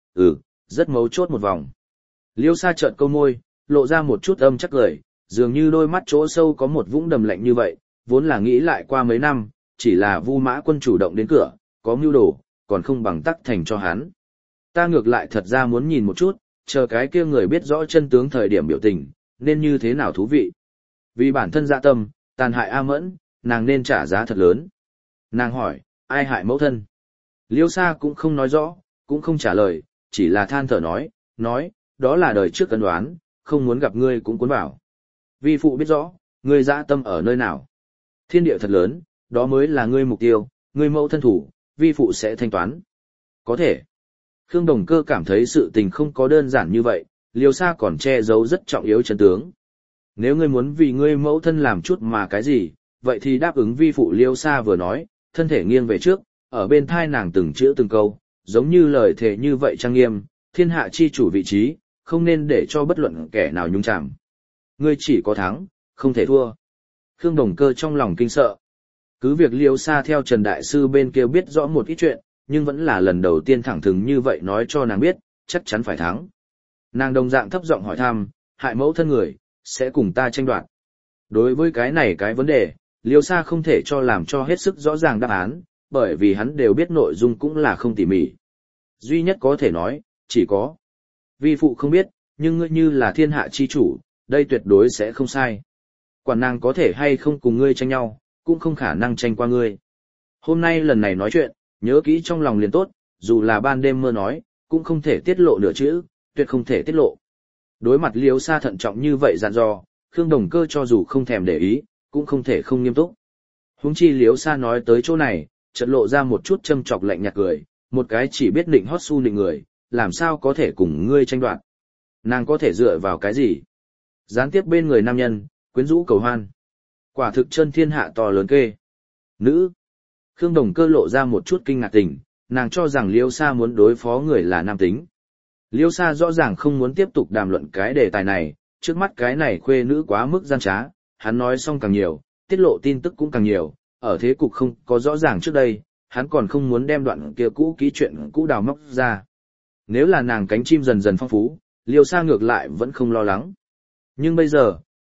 Rất mấu chốt một vòng. Liêu Sa trợn câu môi, lộ ra một chút âm chắc cười, dường như đôi mắt chỗ sâu có một vũng đầm lạnh như vậy, vốn là nghĩ lại qua mấy năm, chỉ là Vu Mã Quân chủ động đến cửa, có mưu đồ, còn không bằng tắc thành cho hắn. Ta ngược lại thật ra muốn nhìn một chút, chờ cái kia người biết rõ chân tướng thời điểm biểu tình, nên như thế nào thú vị. Vì bản thân dạ tâm, tàn hại A Mẫn, nàng nên trả giá thật lớn. Nàng hỏi, ai hại mẫu thân? Liêu Sa cũng không nói rõ, cũng không trả lời, chỉ là than thở nói, đó là đời trước cân đoán, không muốn gặp ngươi cũng cuốn vào. Vi phụ biết rõ, ngươi dã tâm ở nơi nào. Thiên địa thật lớn, đó mới là ngươi mục tiêu, ngươi mẫu thân thủ, vi phụ sẽ thanh toán. Có thể. Khương Đồng Cơ cảm thấy sự tình không có đơn giản như vậy, Liêu Sa còn che giấu rất trọng yếu chân tướng. Nếu ngươi muốn vì ngươi mẫu thân làm chút mà cái gì, vậy thì đáp ứng vi phụ. Liêu Sa vừa nói, thân thể nghiêng về trước, ở bên thai nàng từng chữ từng câu, giống như lời thề như vậy trang nghiêm, thiên hạ chi chủ vị trí, không nên để cho bất luận kẻ nào nhúng chạm. Ngươi chỉ có thắng, không thể thua. Khương Đồng Cơ trong lòng kinh sợ. Cứ việc Liêu Sa theo Trần Đại Sư bên kia biết rõ một ít chuyện, nhưng vẫn là lần đầu tiên thẳng thừng như vậy nói cho nàng biết, chắc chắn phải thắng. Nàng đồng dạng thấp giọng hỏi thăm, hại mẫu thân người, sẽ cùng ta tranh đoạt. Đối với cái này cái vấn đề, Liêu Sa không thể cho làm cho hết sức rõ ràng đáp án, bởi vì hắn đều biết nội dung cũng là không tỉ mỉ. Duy nhất có thể nói, chỉ có. Vi phụ không biết, nhưng ngươi như là thiên hạ chi chủ, đây tuyệt đối sẽ không sai. Quản nàng có thể hay không cùng ngươi tranh nhau, cũng không khả năng tranh qua ngươi. Hôm nay lần này nói chuyện, nhớ kỹ trong lòng liền tốt, dù là ban đêm mơ nói, cũng không thể tiết lộ nửa chữ, tuyệt không thể tiết lộ. Đối mặt Liêu Sa thận trọng như vậy dặn dò, Khương Đồng Cơ cho dù không thèm để ý, cũng không thể không nghiêm túc. Huống chi Liêu Sa nói tới chỗ này, chợt lộ ra một chút châm chọc lạnh nhạt cười, một cái chỉ biết định hót su nịnh người, làm sao có thể cùng ngươi tranh đoạt. Nàng có thể dựa vào cái gì? Gián tiếp bên người nam nhân, quyến rũ cầu hoan. Quả thực chân thiên hạ to lớn kê. Nữ. Khương Đồng Cơ lộ ra một chút kinh ngạc tình, nàng cho rằng Liêu Sa muốn đối phó người là nam tính. Liêu Sa rõ ràng không muốn tiếp tục đàm luận cái đề tài này, trước mắt cái này khuê nữ quá mức gian trá, hắn nói xong càng nhiều, tiết lộ tin tức cũng càng nhiều, ở thế cục không có rõ ràng trước đây, hắn còn không muốn đem đoạn kia cũ ký chuyện cũ đào móc ra. Nếu là nàng cánh chim dần dần phong phú, Liêu Sa ngược lại vẫn không lo lắng. Nhưng bây giờ,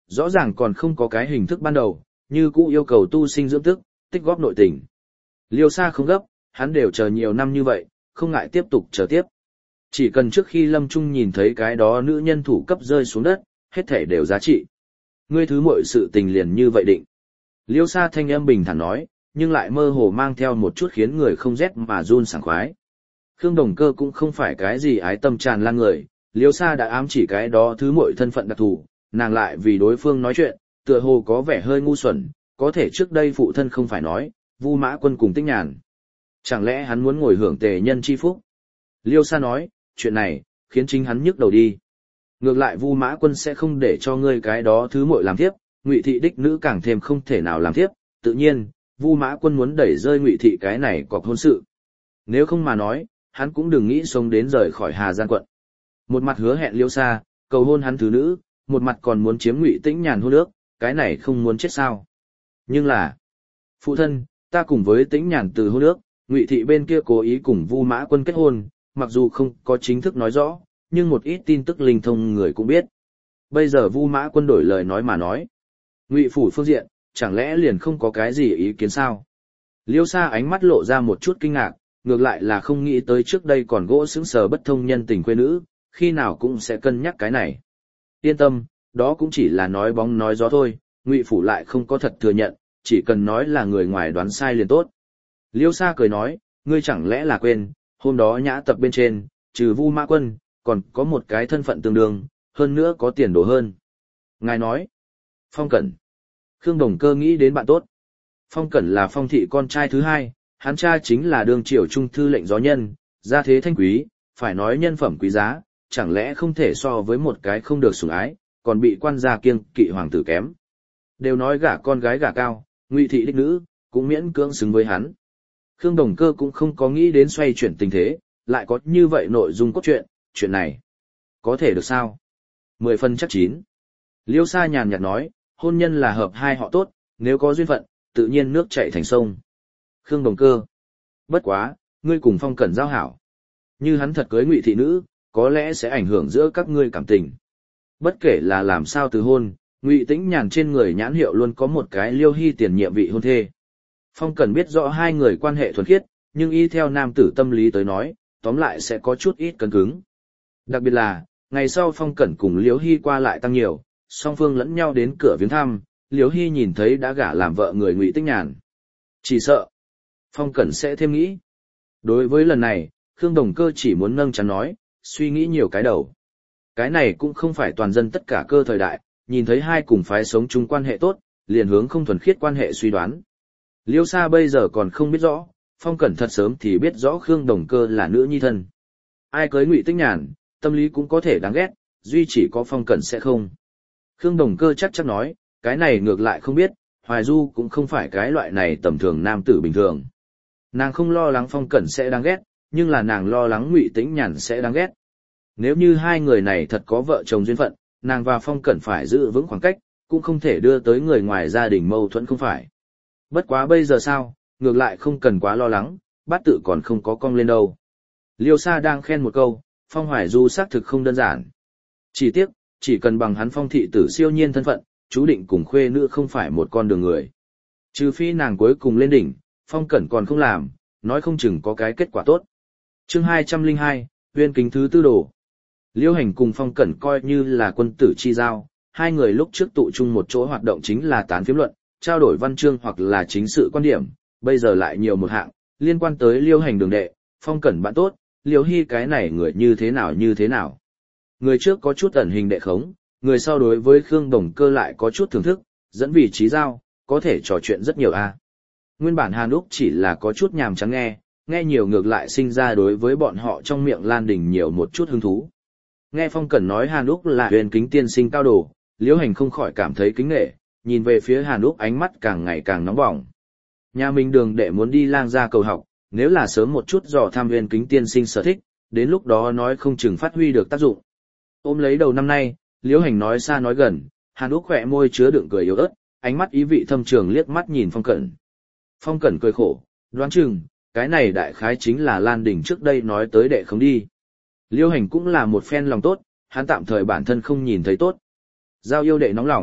rõ ràng còn không có cái hình thức ban đầu, như cũ yêu cầu tu sinh dưỡng tức, tích góp nội tình. Liêu Sa không gấp, hắn đều chờ nhiều năm như vậy, không ngại tiếp tục chờ tiếp. Chỉ cần trước khi Lâm Trung nhìn thấy cái đó nữ nhân thủ cấp rơi xuống đất, hết thể đều giá trị. Ngươi thứ muội sự tình liền như vậy định. Liêu Sa thanh âm bình thản nói, nhưng lại mơ hồ mang theo một chút khiến người không rét mà run sảng khoái. Khương Đồng Cơ cũng không phải cái gì ái tâm tràn lan người, Liêu Sa đã ám chỉ cái đó thứ muội thân phận đặc thù, nàng lại vì đối phương nói chuyện, tựa hồ có vẻ hơi ngu xuẩn, có thể trước đây phụ thân không phải nói, Vu Mã Quân cùng Tĩnh Nhàn. Chẳng lẽ hắn muốn ngồi hưởng tề nhân chi phúc? Liêu Sa nói, chuyện này, khiến chính hắn nhức đầu đi. Ngược lại Vu Mã Quân sẽ không để cho ngươi cái đó thứ muội làm tiếp, Ngụy thị đích nữ càng thêm không thể nào làm tiếp, tự nhiên, Vu Mã Quân muốn đẩy rơi Ngụy thị cái này cọc hôn sự. Nếu không mà nói, hắn cũng đừng nghĩ sống đến rời khỏi Hà Giang quận. Một mặt hứa hẹn Liêu Sa, cầu hôn hắn thứ nữ, một mặt còn muốn chiếm Ngụy Tĩnh Nhàn hôn ước, cái này không muốn chết sao? Nhưng là, phụ thân, ta cùng với Tĩnh Nhàn từ hôn ước, Ngụy thị bên kia cố ý cùng Vu Mã Quân kết hôn, mặc dù không có chính thức nói rõ, nhưng một ít tin tức linh thông người cũng biết. Bây giờ Vu Mã Quân đổi lời nói mà nói, Ngụy phủ phương diện, chẳng lẽ liền không có cái gì ý kiến sao? Liêu Sa ánh mắt lộ ra một chút kinh ngạc, ngược lại là không nghĩ tới trước đây còn gỗ xứng sờ bất thông nhân tình quê nữ, khi nào cũng sẽ cân nhắc cái này. Yên tâm, đó cũng chỉ là nói bóng nói gió thôi, Ngụy phủ lại không có thật thừa nhận, chỉ cần nói là người ngoài đoán sai liền tốt. Liêu Sa cười nói, ngươi chẳng lẽ là quên, hôm đó nhã tập bên trên, trừ Vu Mã Quân, còn có một cái thân phận tương đương, hơn nữa có tiền đồ hơn. Ngài nói, Phong Cẩn. Khương Đồng Cơ nghĩ đến bạn tốt. Phong Cẩn là Phong thị con trai thứ hai, hắn cha chính là đương triều trung thư lệnh gió nhân, gia thế thanh quý, phải nói nhân phẩm quý giá, chẳng lẽ không thể so với một cái không được sủng ái, còn bị quan gia kiêng kỵ hoàng tử kém. Đều nói gả con gái gả cao, Ngụy thị đích nữ, cũng miễn cưỡng xứng với hắn. Khương Đồng Cơ cũng không có nghĩ đến xoay chuyển tình thế, lại có như vậy nội dung cốt truyện, chuyện này có thể được sao? 10 phần chắc chín. Liêu Sa nhàn nhạt nói, hôn nhân là hợp hai họ tốt, nếu có duyên phận, tự nhiên nước chảy thành sông. Khương Đồng Cơ, bất quá, ngươi cùng Phong Cẩn giao hảo. Như hắn thật cưới Ngụy thị nữ, có lẽ sẽ ảnh hưởng giữa các ngươi cảm tình. Bất kể là làm sao từ hôn, Ngụy Tĩnh Nhàn trên người nhãn hiệu luôn có một cái Liêu Hy tiền nhiệm vị hôn thê. Phong Cẩn biết rõ hai người quan hệ thuần khiết, nhưng y theo nam tử tâm lý tới nói, tóm lại sẽ có chút ít cứng cứng. Đặc biệt là, ngày sau Phong Cẩn cùng Liêu Hy qua lại tăng nhiều, song phương lẫn nhau đến cửa viếng thăm, Liêu Hy nhìn thấy đã gả làm vợ người Ngụy Tĩnh Nhàn. Chỉ sợ, Phong Cẩn sẽ thêm nghĩ. Đối với lần này, Khương Đồng Cơ chỉ muốn nâng chắn nói, suy nghĩ nhiều cái đầu. Cái này cũng không phải toàn dân tất cả cơ thời đại, nhìn thấy hai cùng phái sống chung quan hệ tốt, liền hướng không thuần khiết quan hệ suy đoán. Liêu Sa bây giờ còn không biết rõ, Phong Cẩn thật sớm thì biết rõ Khương Đồng Cơ là nữ nhi thân. Ai cưới Ngụy Tĩnh Nhàn, tâm lý cũng có thể đáng ghét, duy chỉ có Phong Cẩn sẽ không. Khương Đồng Cơ chắc nói, cái này ngược lại không biết, Hoài Du cũng không phải cái loại này tầm thường nam tử bình thường. Nàng không lo lắng Phong Cẩn sẽ đáng ghét, nhưng là nàng lo lắng Ngụy Tĩnh Nhàn sẽ đáng ghét. Nếu như hai người này thật có vợ chồng duyên phận, nàng và Phong Cẩn phải giữ vững khoảng cách, cũng không thể đưa tới người ngoài gia đình mâu thuẫn không phải. Bất quá bây giờ sao, ngược lại không cần quá lo lắng, bát tự còn không có cong lên đâu. Liêu Sa đang khen một câu, Phong Hoài Du xác thực không đơn giản. Chỉ tiếc, chỉ cần bằng hắn Phong thị tử siêu nhiên thân phận, chú định cùng khuê nữ không phải một con đường người. Trừ phi nàng cuối cùng lên đỉnh, Phong Cẩn còn không làm, nói không chừng có cái kết quả tốt. Chương 202, Huyên kính thứ tư đồ. Liêu Hành cùng Phong Cẩn coi như là quân tử chi giao, hai người lúc trước tụ chung một chỗ hoạt động chính là tán phiếm luận, trao đổi văn chương hoặc là chính sự quan điểm, bây giờ lại nhiều một hạng, liên quan tới Liêu Hành đường đệ, Phong Cẩn bạn tốt, Liêu Hy cái này người như thế nào như thế nào. Người trước có chút ẩn hình đệ khống, người sau đối với Khương Đồng Cơ lại có chút thưởng thức, dẫn vị trí giao, có thể trò chuyện rất nhiều a. Nguyên bản Hàn Úc chỉ là có chút nhàm chán nghe nhiều ngược lại sinh ra đối với bọn họ trong miệng Lan Đình nhiều một chút hứng thú. Nghe Phong Cẩn nói Hàn Úc là huyền kính tiên sinh cao đồ, Liễu Hành không khỏi cảm thấy kính nể, nhìn về phía Hàn Úc ánh mắt càng ngày càng nóng bỏng. Nhà mình đường đệ muốn đi lang gia cầu học, nếu là sớm một chút dò tham huyền kính tiên sinh sở thích, đến lúc đó nói không chừng phát huy được tác dụng. Ôm lấy đầu năm nay, Liễu Hành nói xa nói gần, Hàn Úc khỏe môi chứa đựng cười yếu ớt, ánh mắt ý vị thâm trường liếc mắt nhìn Phong Cẩn. Phong Cẩn cười khổ, đoán chừng, cái này đại khái chính là Lan Đình trước đây nói tới đệ không đi. Liêu Hành cũng là một phen lòng tốt, hắn tạm thời bản thân không nhìn thấy tốt. Giao yêu đệ nóng lòng,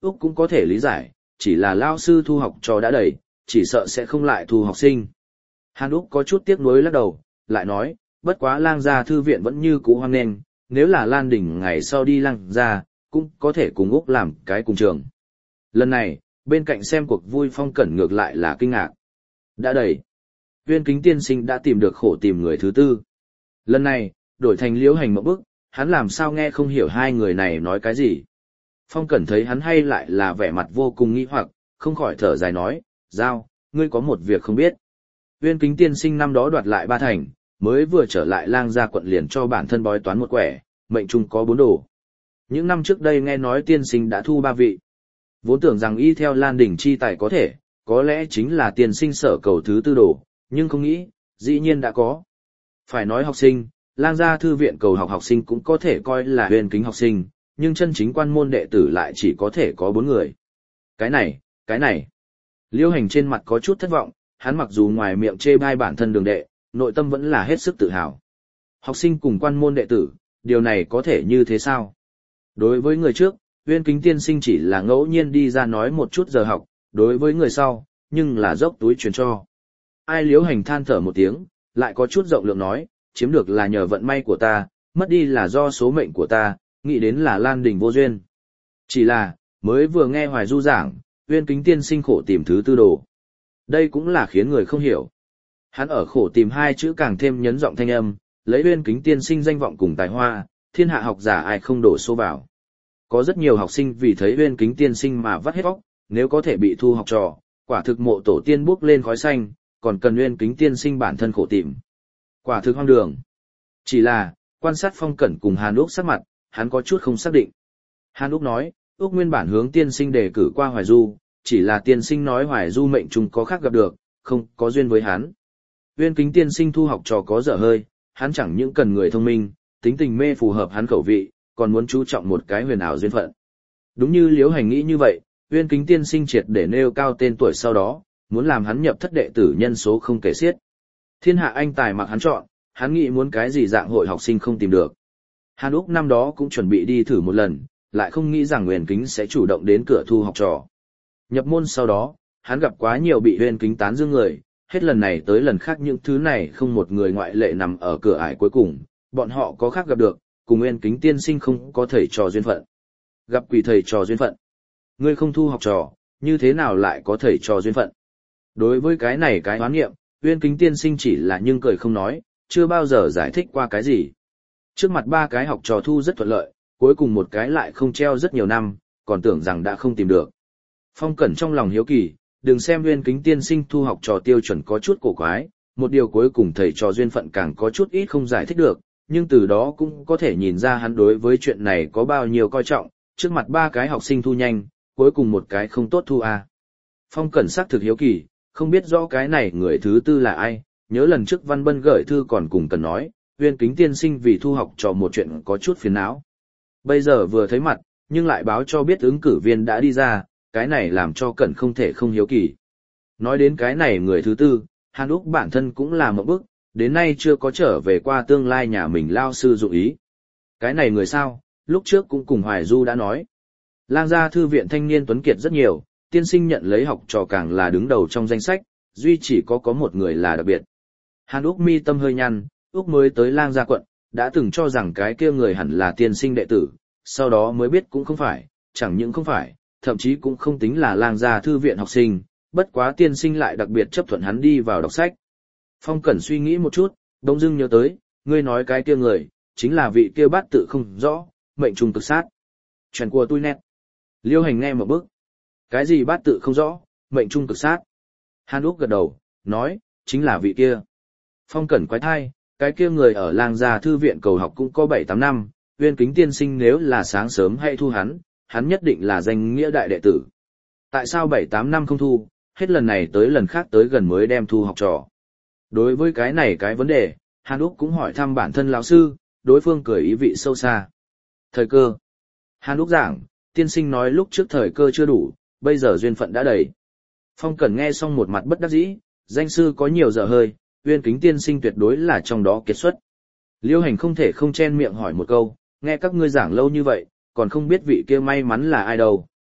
Úc cũng có thể lý giải, chỉ là lao sư thu học trò đã đầy, chỉ sợ sẽ không lại thu học sinh. Hàn Úc có chút tiếc nuối lắc đầu, lại nói, bất quá lang gia thư viện vẫn như cũ hoang nghênh, nếu là Lan Đình ngày sau đi lang gia, cũng có thể cùng Úc làm cái cùng trường. Lần này, bên cạnh xem cuộc vui Phong Cẩn ngược lại là kinh ngạc. Đã đầy. Viên Kính tiên sinh đã tìm được khổ tìm người thứ tư. Lần này, đổi thành Liễu Hành mộng bức, hắn làm sao nghe không hiểu hai người này nói cái gì. Phong Cẩn thấy hắn hay lại là vẻ mặt vô cùng nghi hoặc, không khỏi thở dài nói, Giao, ngươi có một việc không biết. Viên Kính tiên sinh năm đó đoạt lại 3 thành, mới vừa trở lại lang gia quận liền cho bản thân bói toán một quẻ, mệnh trung có 4 đồ. Những năm trước đây nghe nói tiên sinh đã thu 3 vị. Vốn tưởng rằng y theo Lan Đỉnh chi tài có lẽ chính là tiên sinh sở cầu thứ 4 đồ, nhưng không nghĩ, dĩ nhiên đã có. Phải nói học sinh, lang gia thư viện cầu học học sinh cũng có thể coi là Viên Kính học sinh, nhưng chân chính quan môn đệ tử lại chỉ có thể có 4 người. Cái này. Liễu Hành trên mặt có chút thất vọng, hắn mặc dù ngoài miệng chê bai bản thân Đường đệ, nội tâm vẫn là hết sức tự hào. Học sinh cùng quan môn đệ tử, điều này có thể như thế sao? Đối với người trước, Viên Kính tiên sinh chỉ là ngẫu nhiên đi ra nói một chút giờ học, đối với người sau, nhưng là dốc túi truyền cho. Ai Liễu Hành than thở một tiếng, lại có chút rộng lượng nói, chiếm được là nhờ vận may của ta, mất đi là do số mệnh của ta, nghĩ đến là Lan Đình vô duyên. Chỉ là, mới vừa nghe Hoài Du giảng, Viên Kính tiên sinh khổ tìm thứ 4 đồ. Đây cũng là khiến người không hiểu. Hắn ở khổ tìm 2 chữ càng thêm nhấn giọng thanh âm, lấy Viên Kính tiên sinh danh vọng cùng tài hoa, thiên hạ học giả ai không đổ xô vào. Có rất nhiều học sinh vì thấy Viên Kính tiên sinh mà vắt hết óc, nếu có thể bị thu học trò, quả thực mộ tổ tiên bước lên khói xanh, còn cần Viên Kính tiên sinh bản thân khổ tìm. Quả thực hoang đường. Chỉ là, quan sát Phong Cẩn cùng Hàn Úc sắc mặt, hắn có chút không xác định. Hàn Úc nói, Úc nguyên bản hướng tiên sinh đề cử qua Hoài Du, chỉ là tiên sinh nói Hoài Du mệnh trùng có khác gặp được, không có duyên với hắn. Viên Kính tiên sinh thu học trò có dở hơi, hắn chẳng những cần người thông minh, tính tình mê phù hợp hắn khẩu vị, còn muốn chú trọng một cái huyền ảo duyên phận. Đúng như Liễu Hành nghĩ như vậy, Viên Kính tiên sinh triệt để nêu cao tên tuổi sau đó, muốn làm hắn nhập thất đệ tử nhân số không kể xiết. Thiên hạ anh tài mặc hắn chọn, hắn nghĩ muốn cái gì dạng hội học sinh không tìm được. Hàn Úc năm đó cũng chuẩn bị đi thử một lần, lại không nghĩ rằng Huyền Kính sẽ chủ động đến cửa thu học trò. Nhập môn sau đó, hắn gặp quá nhiều bị Huyền Kính tán dương người, hết lần này tới lần khác những thứ này không một người ngoại lệ nằm ở cửa ải cuối cùng, bọn họ có khác gặp được, cùng Huyền Kính tiên sinh không có thầy trò duyên phận. Gặp quỷ thầy trò duyên phận. Ngươi không thu học trò, như thế nào lại có thầy trò duyên phận? Đối với cái này cái hoán nghiệm, Huyền Kính tiên sinh chỉ là nhưng cười không nói, chưa bao giờ giải thích qua cái gì. Trước mặt 3 cái học trò thu rất thuận lợi, cuối cùng một cái lại không treo rất nhiều năm, còn tưởng rằng đã không tìm được. Phong Cẩn trong lòng hiếu kỳ, đừng xem Huyền Kính tiên sinh thu học trò tiêu chuẩn có chút cổ quái, một điều cuối cùng thầy trò duyên phận càng có chút ít không giải thích được, nhưng từ đó cũng có thể nhìn ra hắn đối với chuyện này có bao nhiêu coi trọng, trước mặt 3 cái học sinh thu nhanh, cuối cùng một cái không tốt thu a. Phong Cẩn xác thực hiếu kỳ, không biết rõ cái này người thứ 4 là ai, nhớ lần trước Văn Bân gửi thư còn cùng Cần nói, Huyền Kính tiên sinh vì thu học trò một chuyện có chút phiền não. Bây giờ vừa thấy mặt, nhưng lại báo cho biết ứng cử viên đã đi ra, cái này làm cho Cẩn không thể không hiếu kỳ. Nói đến cái này người thứ 4, Hàn Úc bản thân cũng là một bước, đến nay chưa có trở về qua tương lai nhà mình lao sư dụng ý. Cái này người sao, lúc trước cũng cùng Hoài Du đã nói. Lang gia thư viện thanh niên tuấn kiệt rất nhiều, tiên sinh nhận lấy học trò càng là đứng đầu trong danh sách, duy chỉ có một người là đặc biệt. Hàn Úc mi tâm hơi nhăn, Úc mới tới Lang gia quận, đã từng cho rằng cái kia người hẳn là tiên sinh đệ tử, sau đó mới biết cũng không phải, chẳng những không phải, thậm chí cũng không tính là Lang gia thư viện học sinh, bất quá tiên sinh lại đặc biệt chấp thuận hắn đi vào đọc sách. Phong Cẩn suy nghĩ một chút, đông dưng nhớ tới, ngươi nói cái kia người, chính là vị kia bát tự không rõ, mệnh trùng cực sát. Chuyện của tôi nét. Liêu Hành nghe một bước. Cái gì bát tự không rõ, mệnh trung cực sát? Hàn Úc gật đầu, nói, chính là vị kia. Phong Cẩn quái thai, cái kia người ở Lang gia thư viện cầu học cũng có 7-8 năm, Huyền Kính tiên sinh nếu là sáng sớm hay thu hắn nhất định là danh nghĩa đại đệ tử. Tại sao 7-8 năm không thu, hết lần này tới lần khác tới gần mới đem thu học trò? Đối với cái này cái vấn đề, Hàn Úc cũng hỏi thăm bản thân lão sư, đối phương cười ý vị sâu xa. Thời cơ. Hàn Úc giảng, tiên sinh nói lúc trước thời cơ chưa đủ, bây giờ duyên phận đã đầy. Phong Cẩn nghe xong một mặt bất đắc dĩ, danh sư có nhiều dở hơi, Huyền Kính tiên sinh tuyệt đối là trong đó kiệt xuất. Liêu Hành không thể không chen miệng hỏi một câu, nghe các ngươi giảng lâu như vậy, còn không biết vị kia may mắn là ai đâu.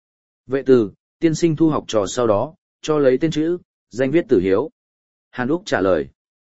Vệ từ, tiên sinh thu học trò sau đó, cho lấy tên chữ, danh viết Tử Hiếu. Hàn Úc trả lời.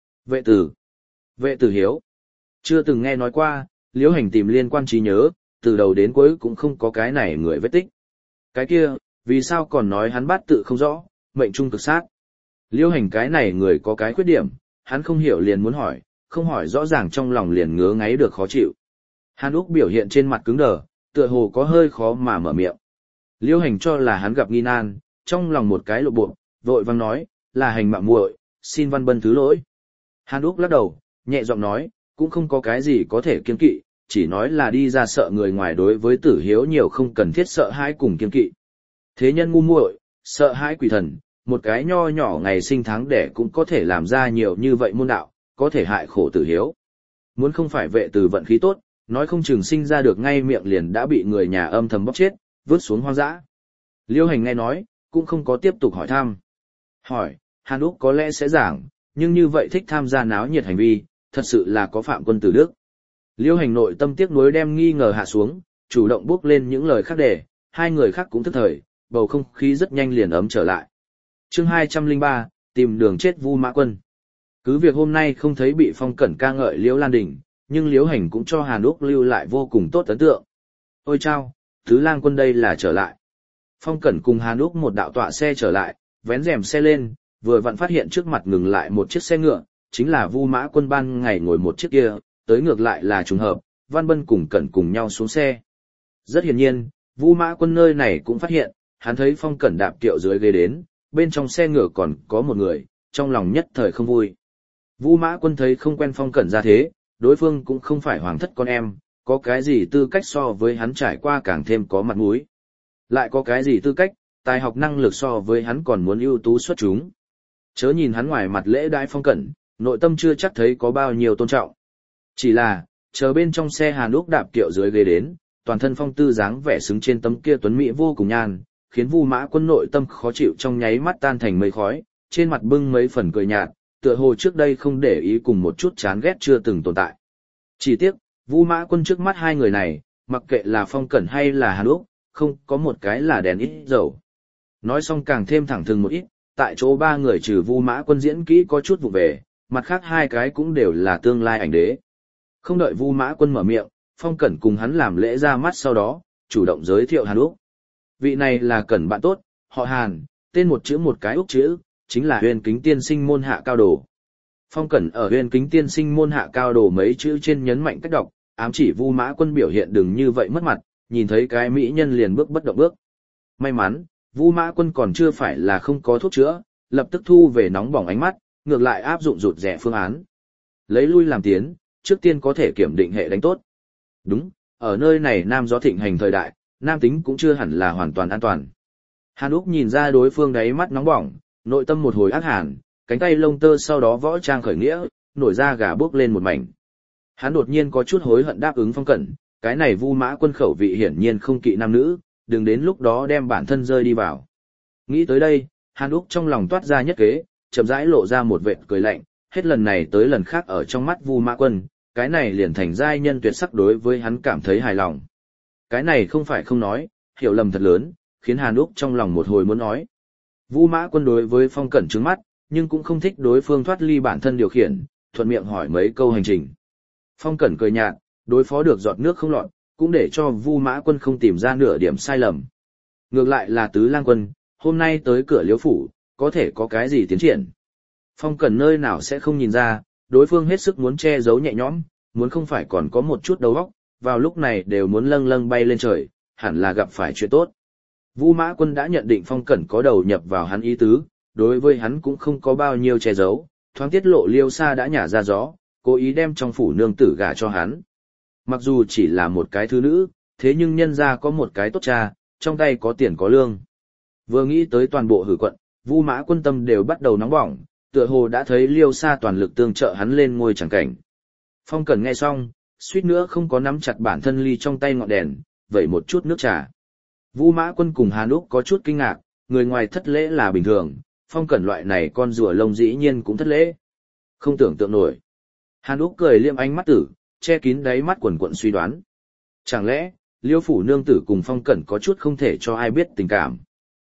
Vệ tử hiếu. Chưa từng nghe nói qua, Liễu Hành tìm liên quan trí nhớ, từ đầu đến cuối cũng không có cái này người vết tích. Cái kia, vì sao còn nói hắn bát tự không rõ, mệnh trung cực sát. Liễu Hành cái này người có cái khuyết điểm, hắn không hiểu liền muốn hỏi, không hỏi rõ ràng trong lòng liền ngứa ngáy được khó chịu. Hàn Úc biểu hiện trên mặt cứng đờ, tựa hồ có hơi khó mà mở miệng. Liễu Hành cho là hắn gặp nghi nan, trong lòng một cái lộ bộ, vội vang nói, là Hành mạo muội, xin Văn Bân thứ lỗi. Hàn Úc lắc đầu, nhẹ giọng nói, cũng không có cái gì có thể kiêng kỵ, chỉ nói là đi ra sợ người ngoài đối với Tử Hiếu nhiều không cần thiết sợ hãi cùng kiêng kỵ. Thế nhân ngu muội, sợ hãi quỷ thần, một cái nho nhỏ ngày sinh tháng đẻ cũng có thể làm ra nhiều như vậy môn đạo, có thể hại khổ Tử Hiếu. Muốn không phải Vệ từ vận khí tốt, nói không chừng sinh ra được ngay miệng liền đã bị người nhà âm thầm bóc chết, vứt xuống hoang dã. Liễu Hành nghe nói, cũng không có tiếp tục hỏi thăm. Hỏi, Hàn Úc có lẽ sẽ giảng, nhưng như vậy thích tham gia náo nhiệt hành vi, thật sự là có phạm quân tử đức. Liễu Hành nội tâm tiếc nuối đem nghi ngờ hạ xuống, chủ động bước lên những lời khác để, hai người khác cũng thức thời, bầu không khí rất nhanh liền ấm trở lại. Chương 203, tìm đường chết Vu Mã Quân. Cứ việc hôm nay không thấy bị Phong Cẩn ca ngợi Liễu Lan Đình, nhưng Liễu Hành cũng cho Hàn Úc lưu lại vô cùng tốt ấn tượng. Ôi chao, Tứ Lang Quân đây là trở lại. Phong Cẩn cùng Hàn Úc một đạo tọa xe trở lại, vén rèm xe lên, vừa vặn phát hiện trước mặt ngừng lại một chiếc xe ngựa, chính là Vu Mã Quân ban ngày ngồi một chiếc kia, tới ngược lại là trùng hợp, Văn Bân cùng Cẩn cùng nhau xuống xe. Rất hiển nhiên, Vu Mã Quân nơi này cũng phát hiện, hắn thấy Phong Cẩn đạp kiệu dưới ghế đến, bên trong xe ngựa còn có một người, trong lòng nhất thời không vui. Vu Mã Quân thấy không quen Phong Cẩn ra thế, đối phương cũng không phải hoàng thất con em, có cái gì tư cách so với hắn trải qua càng thêm có mặt mũi. Lại có cái gì tư cách, tài học năng lực so với hắn còn muốn ưu tú xuất chúng. Chớ nhìn hắn ngoài mặt lễ đãi Phong Cẩn, nội tâm chưa chắc thấy có bao nhiêu tôn trọng. Chỉ là, chờ bên trong xe Hàn Úc đạp kiệu dưới ghế đến, toàn thân phong tư dáng vẻ xứng trên tấm kia tuấn mỹ vô cùng nhan, khiến Vu Mã Quân nội tâm khó chịu trong nháy mắt tan thành mây khói, trên mặt bưng mấy phần cười nhạt, tựa hồ trước đây không để ý cùng một chút chán ghét chưa từng tồn tại. Chỉ tiếc, Vu Mã Quân trước mắt hai người này, mặc kệ là Phong Cẩn hay là Hàn Úc, không có một cái là đèn ít dầu. Nói xong càng thêm thẳng thừng một ít, tại chỗ ba người trừ Vu Mã Quân diễn kỹ có chút vụ về, mặt khác hai cái cũng đều là tương lai ảnh đế. Không đợi Vu Mã Quân mở miệng, Phong Cẩn cùng hắn làm lễ ra mắt sau đó, chủ động giới thiệu Hàn Úc. Vị này là Cẩn bạn tốt, họ Hàn, tên một chữ một cái Úc chữ, chính là Huyền Kính Tiên Sinh môn hạ cao đồ. Phong Cẩn ở Huyền Kính Tiên Sinh môn hạ cao đồ mấy chữ trên nhấn mạnh cách đọc, ám chỉ Vu Mã Quân biểu hiện đừng như vậy mất mặt, nhìn thấy cái mỹ nhân liền bước bất động bước. May mắn, Vu Mã Quân còn chưa phải là không có thuốc chữa, lập tức thu về nóng bỏng ánh mắt, ngược lại áp dụng rụt rẻ phương án. Lấy lui làm tiến, trước tiên có thể kiểm định hệ đánh tốt. Đúng, ở nơi này nam gió thịnh hành thời đại, nam tính cũng chưa hẳn là hoàn toàn an toàn. Hàn Úc nhìn ra đối phương đáy mắt nóng bỏng, nội tâm một hồi ác hàn, cánh tay lông tơ sau đó võ trang khởi nghĩa, nổi ra gà bước lên một mảnh. Hắn đột nhiên có chút hối hận đáp ứng Phong Cẩn, cái này Vu Mã Quân khẩu vị hiển nhiên không kỵ nam nữ, đừng đến lúc đó đem bản thân rơi đi vào. Nghĩ tới đây, Hàn Úc trong lòng toát ra nhất kế, chậm rãi lộ ra một vệt cười lạnh, hết lần này tới lần khác ở trong mắt Vu Mã Quân, cái này liền thành giai nhân tuyệt sắc đối với hắn cảm thấy hài lòng. Cái này không phải không nói, hiểu lầm thật lớn, khiến Hàn Úc trong lòng một hồi muốn nói. Vu Mã Quân đối với Phong Cẩn trướng mắt, nhưng cũng không thích đối phương thoát ly bản thân điều khiển, thuận miệng hỏi mấy câu hành trình. Phong Cẩn cười nhạt, đối phó được giọt nước không lọt, cũng để cho Vu Mã Quân không tìm ra nửa điểm sai lầm. Ngược lại là Tứ Lang Quân, hôm nay tới cửa Liễu phủ, có thể có cái gì tiến triển. Phong Cẩn nơi nào sẽ không nhìn ra, đối phương hết sức muốn che giấu nhẹ nhõm, muốn không phải còn có một chút đầu óc, vào lúc này đều muốn lâng lâng bay lên trời, hẳn là gặp phải chuyện tốt. Vu Mã Quân đã nhận định Phong Cẩn có đầu nhập vào hắn ý tứ, đối với hắn cũng không có bao nhiêu che giấu, thoáng tiết lộ Liêu Sa đã nhả ra gió, cố ý đem trong phủ nương tử gả cho hắn. Mặc dù chỉ là một cái thứ nữ, thế nhưng nhân gia có một cái tốt cha, trong tay có tiền có lương. Vừa nghĩ tới toàn bộ hử quận, Vu Mã Quân tâm đều bắt đầu nóng bỏng, tựa hồ đã thấy Liêu Sa toàn lực tương trợ hắn lên ngôi chẳng cảnh. Phong Cẩn nghe xong, suýt nữa không có nắm chặt bản thân ly trong tay ngọn đèn, vẩy một chút nước trà. Vu Mã Quân cùng Hàn Úc có chút kinh ngạc, người ngoài thất lễ là bình thường, Phong Cẩn loại này con rùa lông dĩ nhiên cũng thất lễ. Không tưởng tượng nổi. Hàn Úc cười liêm ánh mắt tử, che kín đáy mắt quần quận suy đoán. Chẳng lẽ, Liêu phủ nương tử cùng Phong Cẩn có chút không thể cho ai biết tình cảm.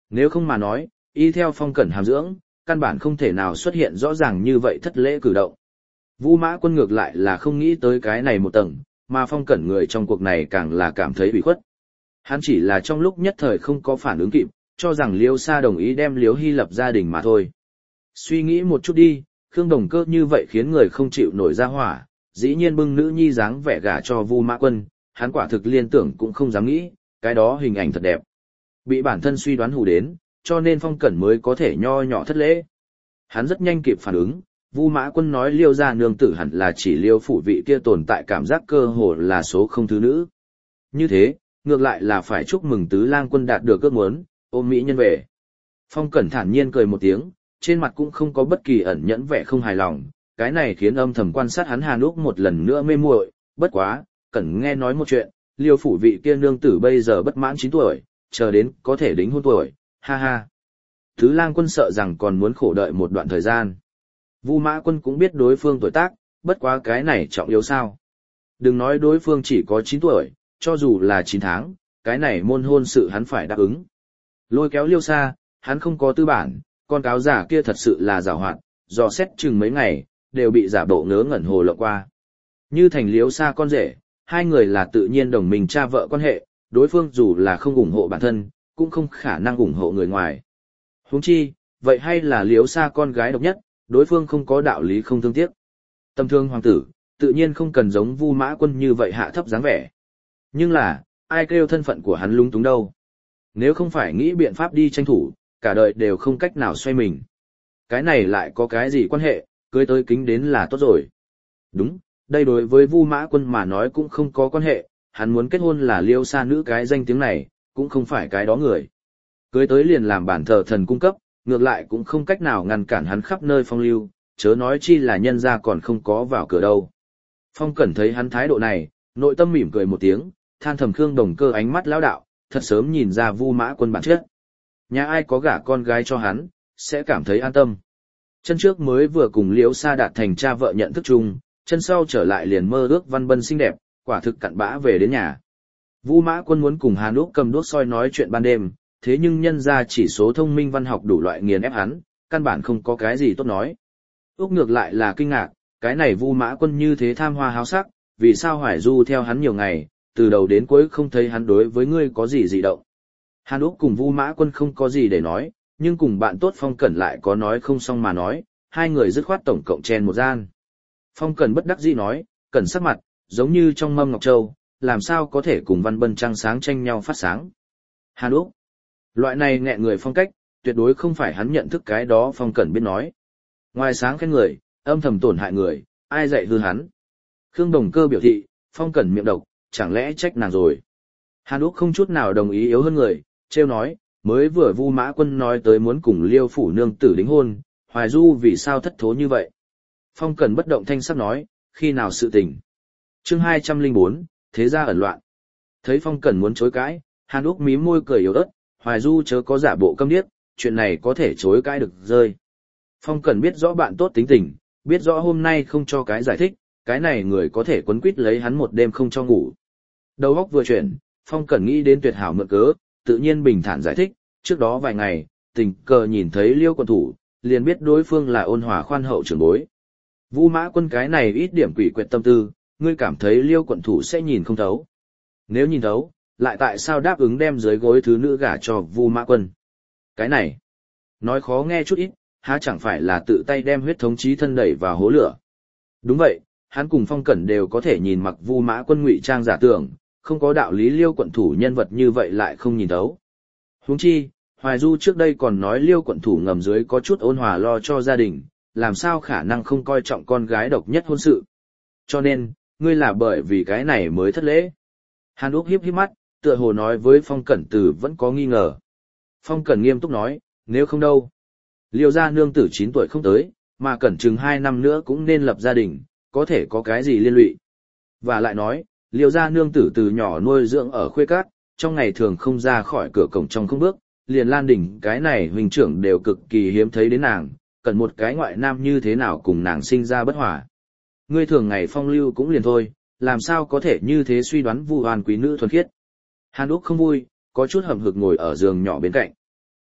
Nếu không mà nói, y theo Phong Cẩn hàm dưỡng, căn bản không thể nào xuất hiện rõ ràng như vậy thất lễ cử động. Vu Mã Quân ngược lại là không nghĩ tới cái này một tầng, mà Phong Cẩn người trong cuộc này càng là cảm thấy bị khuất. Hắn chỉ là trong lúc nhất thời không có phản ứng kịp, cho rằng Liêu Sa đồng ý đem Liêu Hy lập gia đình mà thôi. Suy nghĩ một chút đi, Khương Đồng Cơ như vậy khiến người không chịu nổi ra hỏa, dĩ nhiên bưng nữ nhi dáng vẻ gả cho Vu Mã Quân, hắn quả thực liên tưởng cũng không dám nghĩ, cái đó hình ảnh thật đẹp. Bị bản thân suy đoán hù đến, cho nên Phong Cẩn mới có thể nho nhỏ thất lễ. Hắn rất nhanh kịp phản ứng, Vu Mã Quân nói Liêu gia nương tử hẳn là chỉ Liêu phủ vị kia tồn tại cảm giác cơ hồ là số không thứ nữ. Như thế, ngược lại là phải chúc mừng Tứ Lang Quân đạt được ước muốn, ôm mỹ nhân về. Phong Cẩn thản nhiên cười một tiếng, trên mặt cũng không có bất kỳ ẩn nhẫn vẻ không hài lòng, cái này khiến âm thầm quan sát hắn Hàn Úc một lần nữa mê muội, bất quá, Cẩn nghe nói một chuyện, Liêu phủ vị kia nương tử bây giờ bất mãn 9 tuổi, chờ đến có thể đính hôn tuổi, ha ha. Tứ Lang Quân sợ rằng còn muốn khổ đợi một đoạn thời gian. Vu Mã Quân cũng biết đối phương tuổi tác, bất quá cái này trọng yếu sao. Đừng nói đối phương chỉ có 9 tuổi, cho dù là 9 tháng, cái này môn hôn sự hắn phải đáp ứng. Lôi kéo Liêu Sa, hắn không có tư bản, con cáo giả kia thật sự là giàu hoạt, dò xét chừng mấy ngày, đều bị giả bộ ngớ ngẩn hồ lộng qua. Như thành Liêu Sa con rể, hai người là tự nhiên đồng minh cha vợ quan hệ, đối phương dù là không ủng hộ bản thân, cũng không khả năng ủng hộ người ngoài. Huống chi, vậy hay là Liêu Sa con gái độc nhất, đối phương không có đạo lý không thương tiếc. Tâm thương hoàng tử, tự nhiên không cần giống Vu Mã Quân như vậy hạ thấp dáng vẻ. Nhưng là, ai kêu thân phận của hắn lung túng đâu. Nếu không phải nghĩ biện pháp đi tranh thủ, cả đời đều không cách nào xoay mình. Cái này lại có cái gì quan hệ, cưới tới kính đến là tốt rồi. Đúng, đây đối với Vu Mã Quân mà nói cũng không có quan hệ, hắn muốn kết hôn là Liêu Sa nữ cái danh tiếng này, cũng không phải cái đó người. Cưới tới liền làm bản thờ thần cung cấp, ngược lại cũng không cách nào ngăn cản hắn khắp nơi phong lưu, chớ nói chi là nhân ra còn không có vào cửa đâu. Phong Cẩn thấy hắn thái độ này, nội tâm mỉm cười một tiếng, than thầm Khương Đồng Cơ ánh mắt lão đạo, thật sớm nhìn ra Vu Mã Quân bản chất. Nhà ai có gả con gái cho hắn, sẽ cảm thấy an tâm. Chân trước mới vừa cùng Liễu Sa đạt thành cha vợ nhận thức chung, chân sau trở lại liền mơ ước văn bân xinh đẹp, quả thực cặn bã về đến nhà. Vu Mã Quân muốn cùng Hàn Úc cầm đuốc soi nói chuyện ban đêm, thế nhưng nhân ra chỉ số thông minh văn học đủ loại nghiền ép hắn, căn bản không có cái gì tốt nói. Úc ngược lại là kinh ngạc, cái này Vu Mã Quân như thế tham hoa háo sắc, vì sao Hoài Du theo hắn nhiều ngày, từ đầu đến cuối không thấy hắn đối với ngươi có gì dị động. Hàn Úc cùng Vu Mã Quân không có gì để nói, nhưng cùng bạn tốt Phong Cẩn lại có nói không xong mà nói, hai người dứt khoát tổng cộng chen một gian. Phong Cẩn bất đắc dĩ nói, Cẩn sắc mặt, giống như trong mâm ngọc châu, làm sao có thể cùng Văn Bân trăng sáng tranh nhau phát sáng. Hàn Úc, loại này nghẹn người phong cách, tuyệt đối không phải hắn nhận thức cái đó Phong Cẩn biết nói. Ngoài sáng khen người, âm thầm tổn hại người, ai dạy hư hắn. Khương Đồng Cơ biểu thị, Phong Cẩn miệng độc, chẳng lẽ trách nàng rồi. Hàn Úc không chút nào đồng ý yếu hơn người, trêu nói, mới vừa Vu Mã Quân nói tới muốn cùng Liêu phủ nương tử đính hôn, Hoài Du vì sao thất thố như vậy. Phong Cẩn bất động thanh sắc nói, khi nào sự tình. Chương 204, thế gia ẩn loạn. Thấy Phong Cẩn muốn chối cãi, Hàn Úc mím môi cười yếu ớt, Hoài Du chớ có giả bộ câm điếc, chuyện này có thể chối cãi được rơi. Phong Cẩn biết rõ bạn tốt tính tình, biết rõ hôm nay không cho cái giải thích, cái này người có thể quấn quýt lấy hắn một đêm không cho ngủ. Đầu óc vừa chuyển, Phong Cẩn nghĩ đến tuyệt hảo mượn cớ, tự nhiên bình thản giải thích, trước đó vài ngày, tình cờ nhìn thấy Liêu quận thủ, liền biết đối phương là ôn hòa khoan hậu trưởng bối. Vu Mã Quân cái này ít điểm quỷ quyệt tâm tư, ngươi cảm thấy Liêu quận thủ sẽ nhìn không thấu. Nếu nhìn thấu, lại tại sao đáp ứng đem dưới gối thứ nữ gả cho Vu Mã Quân? Cái này, nói khó nghe chút ít, há chẳng phải là tự tay đem huyết thống chí thân đẩy vào hố lửa. Đúng vậy, hắn cùng Phong Cẩn đều có thể nhìn mặc Vu Mã Quân ngụy trang giả tưởng, không có đạo lý Liêu quận thủ nhân vật như vậy lại không nhìn thấu. Huống chi, Hoài Du trước đây còn nói Liêu quận thủ ngầm dưới có chút ôn hòa lo cho gia đình, làm sao khả năng không coi trọng con gái độc nhất hôn sự. Cho nên, ngươi là bởi vì cái này mới thất lễ. Hàn Úc hiếp mắt, tựa hồ nói với Phong Cẩn Từ vẫn có nghi ngờ. Phong Cẩn nghiêm túc nói, nếu không đâu. Liêu gia nương tử 9 tuổi không tới, mà Cẩn chừng 2 năm nữa cũng nên lập gia đình, có thể có cái gì liên lụy. Và lại nói, Liêu gia nương tử từ nhỏ nuôi dưỡng ở Khuê Cát, trong ngày thường không ra khỏi cửa cổng trong không bước, liền Lan Đỉnh cái này huynh trưởng đều cực kỳ hiếm thấy đến nàng, cần một cái ngoại nam như thế nào cùng nàng sinh ra bất hòa. Ngươi thường ngày phong lưu cũng liền thôi, làm sao có thể như thế suy đoán vu oan quý nữ thuần khiết. Hàn Úc không vui, có chút hậm hực ngồi ở giường nhỏ bên cạnh.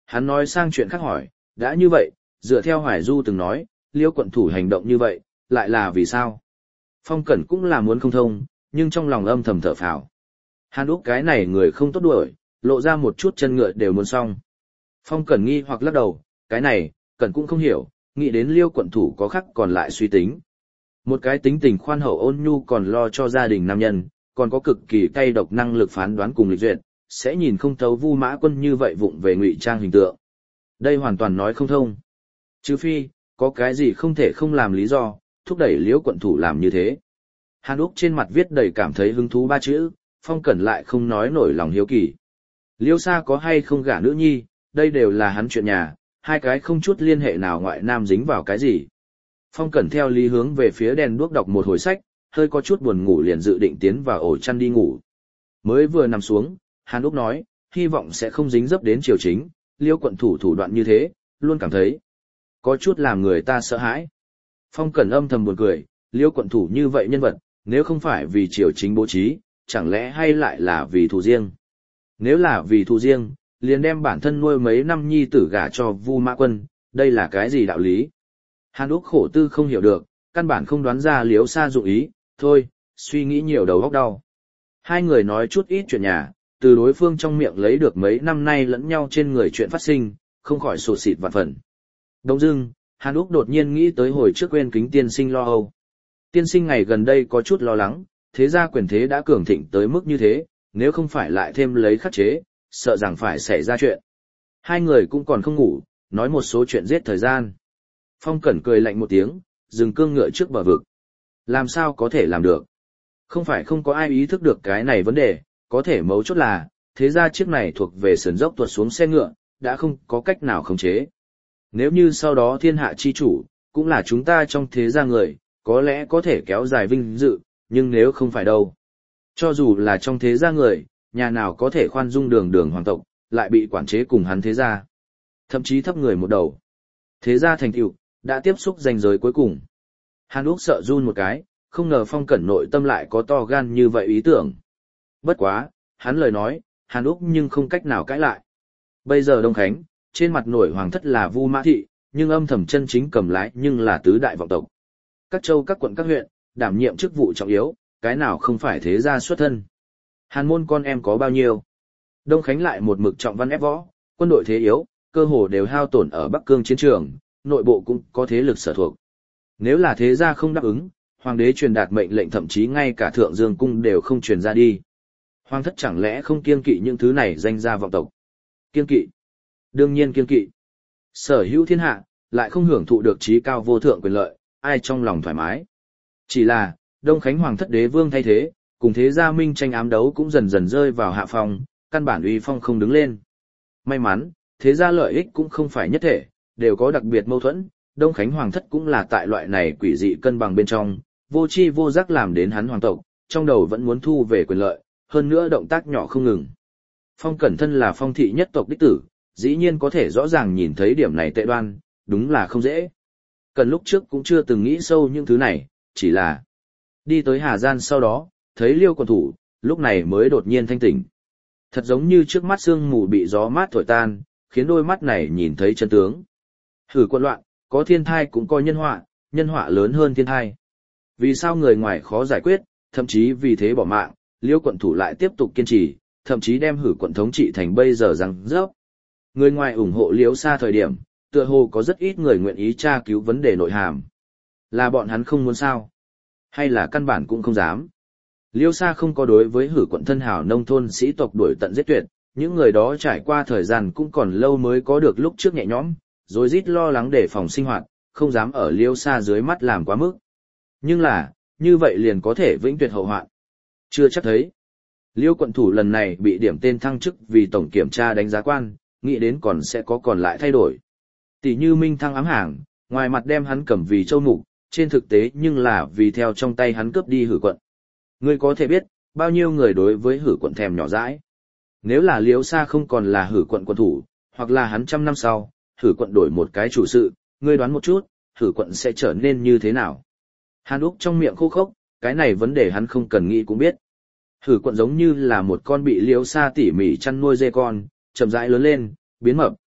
Hắn nói sang chuyện khác hỏi, đã như vậy, dựa theo Hoài Du từng nói, Liêu quận thủ hành động như vậy, lại là vì sao? Phong Cẩn cũng là muốn không thông, nhưng trong lòng âm thầm thở phào. Hàn Úc cái này người không tốt đuổi, lộ ra một chút chân ngựa đều muốn xong. Phong Cẩn nghi hoặc lắc đầu, cái này, Cẩn cũng không hiểu, nghĩ đến Liêu quận thủ có khắc còn lại suy tính. Một cái tính tình khoan hậu ôn nhu còn lo cho gia đình nam nhân, còn có cực kỳ cay độc năng lực phán đoán cùng lịch duyệt, sẽ nhìn không thấu Vu Mã Quân như vậy vụng về ngụy trang hình tượng. Đây hoàn toàn nói không thông. Trừ phi, có cái gì không thể không làm lý do, thúc đẩy Liễu quận thủ làm như thế. Hàn Úc trên mặt viết đầy cảm thấy hứng thú ba chữ, Phong Cẩn lại không nói nổi lòng hiếu kỳ. Liêu Sa có hay không gả nữ nhi, đây đều là hắn chuyện nhà, hai cái không chút liên hệ nào ngoại nam dính vào cái gì. Phong Cẩn theo lý hướng về phía đèn đuốc đọc một hồi sách, hơi có chút buồn ngủ liền dự định tiến vào ổ chăn đi ngủ. Mới vừa nằm xuống, Hàn Úc nói, hy vọng sẽ không dính dấp đến triều chính, Liêu quận thủ thủ đoạn như thế, luôn cảm thấy có chút làm người ta sợ hãi. Phong Cẩn âm thầm buồn cười, Liêu quận thủ như vậy nhân vật, nếu không phải vì triều chính bố trí, chẳng lẽ hay lại là vì thù riêng? Nếu là vì thù riêng, liền đem bản thân nuôi mấy năm nhi tử gả cho Vu Mã Quân, đây là cái gì đạo lý? Hàn Úc khổ tư không hiểu được, căn bản không đoán ra Liễu Sa dụng ý, thôi, suy nghĩ nhiều đầu óc đau. Hai người nói chút ít chuyện nhà, từ đối phương trong miệng lấy được mấy năm nay lẫn nhau trên người chuyện phát sinh, không khỏi sụt sịt vạn phần. Đông dưng, Hàn Úc đột nhiên nghĩ tới hồi trước quên kính tiên sinh lo âu. Tiên sinh ngày gần đây có chút lo lắng, thế gia quyền thế đã cường thịnh tới mức như thế, nếu không phải lại thêm lấy khắc chế, sợ rằng phải xảy ra chuyện. Hai người cũng còn không ngủ, nói một số chuyện giết thời gian. Phong Cẩn cười lạnh một tiếng, dừng cương ngựa trước bờ vực. Làm sao có thể làm được? Không phải không có ai ý thức được cái này vấn đề, có thể mấu chốt là, thế ra chiếc này thuộc về sườn dốc tuột xuống xe ngựa, đã không có cách nào khống chế. Nếu như sau đó thiên hạ chi chủ, cũng là chúng ta trong thế gia người, có lẽ có thể kéo dài vinh dự, nhưng nếu không phải đâu. Cho dù là trong thế gia người, nhà nào có thể khoan dung đường đường hoàng tộc, lại bị quản chế cùng hắn thế gia. Thậm chí thấp người một đầu. Thế gia thành tựu đã tiếp xúc ranh giới cuối cùng. Hàn Úc sợ run một cái, không ngờ Phong Cẩn nội tâm lại có to gan như vậy ý tưởng. Bất quá, hắn lời nói, Hàn Úc nhưng không cách nào cãi lại. Bây giờ Đông Khánh, trên mặt nổi hoàng thất là Vu Mã Thị, nhưng âm thầm chân chính cầm lái nhưng là tứ đại vọng tộc. Các châu các quận các huyện, đảm nhiệm chức vụ trọng yếu, cái nào không phải thế gia xuất thân. Hàn môn con em có bao nhiêu? Đông Khánh lại một mực trọng văn ép võ, quân đội thế yếu, cơ hồ đều hao tổn ở Bắc Cương chiến trường, nội bộ cũng có thế lực sở thuộc. Nếu là thế gia không đáp ứng, hoàng đế truyền đạt mệnh lệnh thậm chí ngay cả thượng dương cung đều không truyền ra đi. Hoàng thất chẳng lẽ không kiêng kỵ những thứ này danh gia vọng tộc? Kiêng kỵ? Đương nhiên kiêng kỵ. Sở hữu thiên hạ, lại không hưởng thụ được trí cao vô thượng quyền lợi, ai trong lòng thoải mái. Chỉ là, Đông Khánh hoàng thất đế vương thay thế, cùng thế gia minh tranh ám đấu cũng dần dần rơi vào hạ phong, căn bản uy phong không đứng lên. May mắn, thế gia lợi ích cũng không phải nhất thể, đều có đặc biệt mâu thuẫn, Đông Khánh hoàng thất cũng là tại loại này quỷ dị cân bằng bên trong, vô chi vô giác làm đến hắn hoàng tộc, trong đầu vẫn muốn thu về quyền lợi, hơn nữa động tác nhỏ không ngừng. Phong Cẩn thân là Phong thị nhất tộc đích tử, dĩ nhiên có thể rõ ràng nhìn thấy điểm này tệ đoan, đúng là không dễ. Cần lúc trước cũng chưa từng nghĩ sâu những thứ này, chỉ là đi tới Hà Gian sau đó, thấy Liêu quận thủ, lúc này mới đột nhiên thanh tỉnh. Thật giống như trước mắt sương mù bị gió mát thổi tan, khiến đôi mắt này nhìn thấy chân tướng. Hử quận loạn, có thiên thai cũng có nhân họa lớn hơn thiên thai. Vì sao người ngoài khó giải quyết, thậm chí vì thế bỏ mạng, Liêu quận thủ lại tiếp tục kiên trì, thậm chí đem Hử quận thống trị thành bây giờ rằng rớp. Người ngoài ủng hộ Liêu Sa thời điểm, tựa hồ có rất ít người nguyện ý tra cứu vấn đề nội hàm. Là bọn hắn không muốn sao? Hay là căn bản cũng không dám? Liêu Sa không có đối với Hử quận thân hào nông thôn sĩ tộc đuổi tận giết tuyệt, những người đó trải qua thời gian cũng còn lâu mới có được lúc trước nhẹ nhõm, rồi rít lo lắng để phòng sinh hoạt, không dám ở Liêu Sa dưới mắt làm quá mức. Nhưng là, như vậy liền có thể vĩnh tuyệt hậu hoạn. Chưa chắc thấy. Liêu quận thủ lần này bị điểm tên thăng chức vì tổng kiểm tra đánh giá quan, nghĩ đến còn sẽ có còn lại thay đổi. Tỷ như Minh Thăng ám hàng, ngoài mặt đem hắn cầm vì châu mục, trên thực tế nhưng là vì theo trong tay hắn cướp đi Hử quận. Ngươi có thể biết, bao nhiêu người đối với Hử quận thèm nhỏ dãi. Nếu là Liêu Sa không còn là Hử quận quân thủ, hoặc là hắn 100 năm sau, Hử quận đổi một cái chủ sự, ngươi đoán một chút, Hử quận sẽ trở nên như thế nào? Hàn Úc trong miệng khô khốc, cái này vấn đề hắn không cần nghĩ cũng biết. Hử quận giống như là một con bị Liêu Sa tỉ mỉ chăn nuôi dê con, chậm rãi lớn lên, biến mập,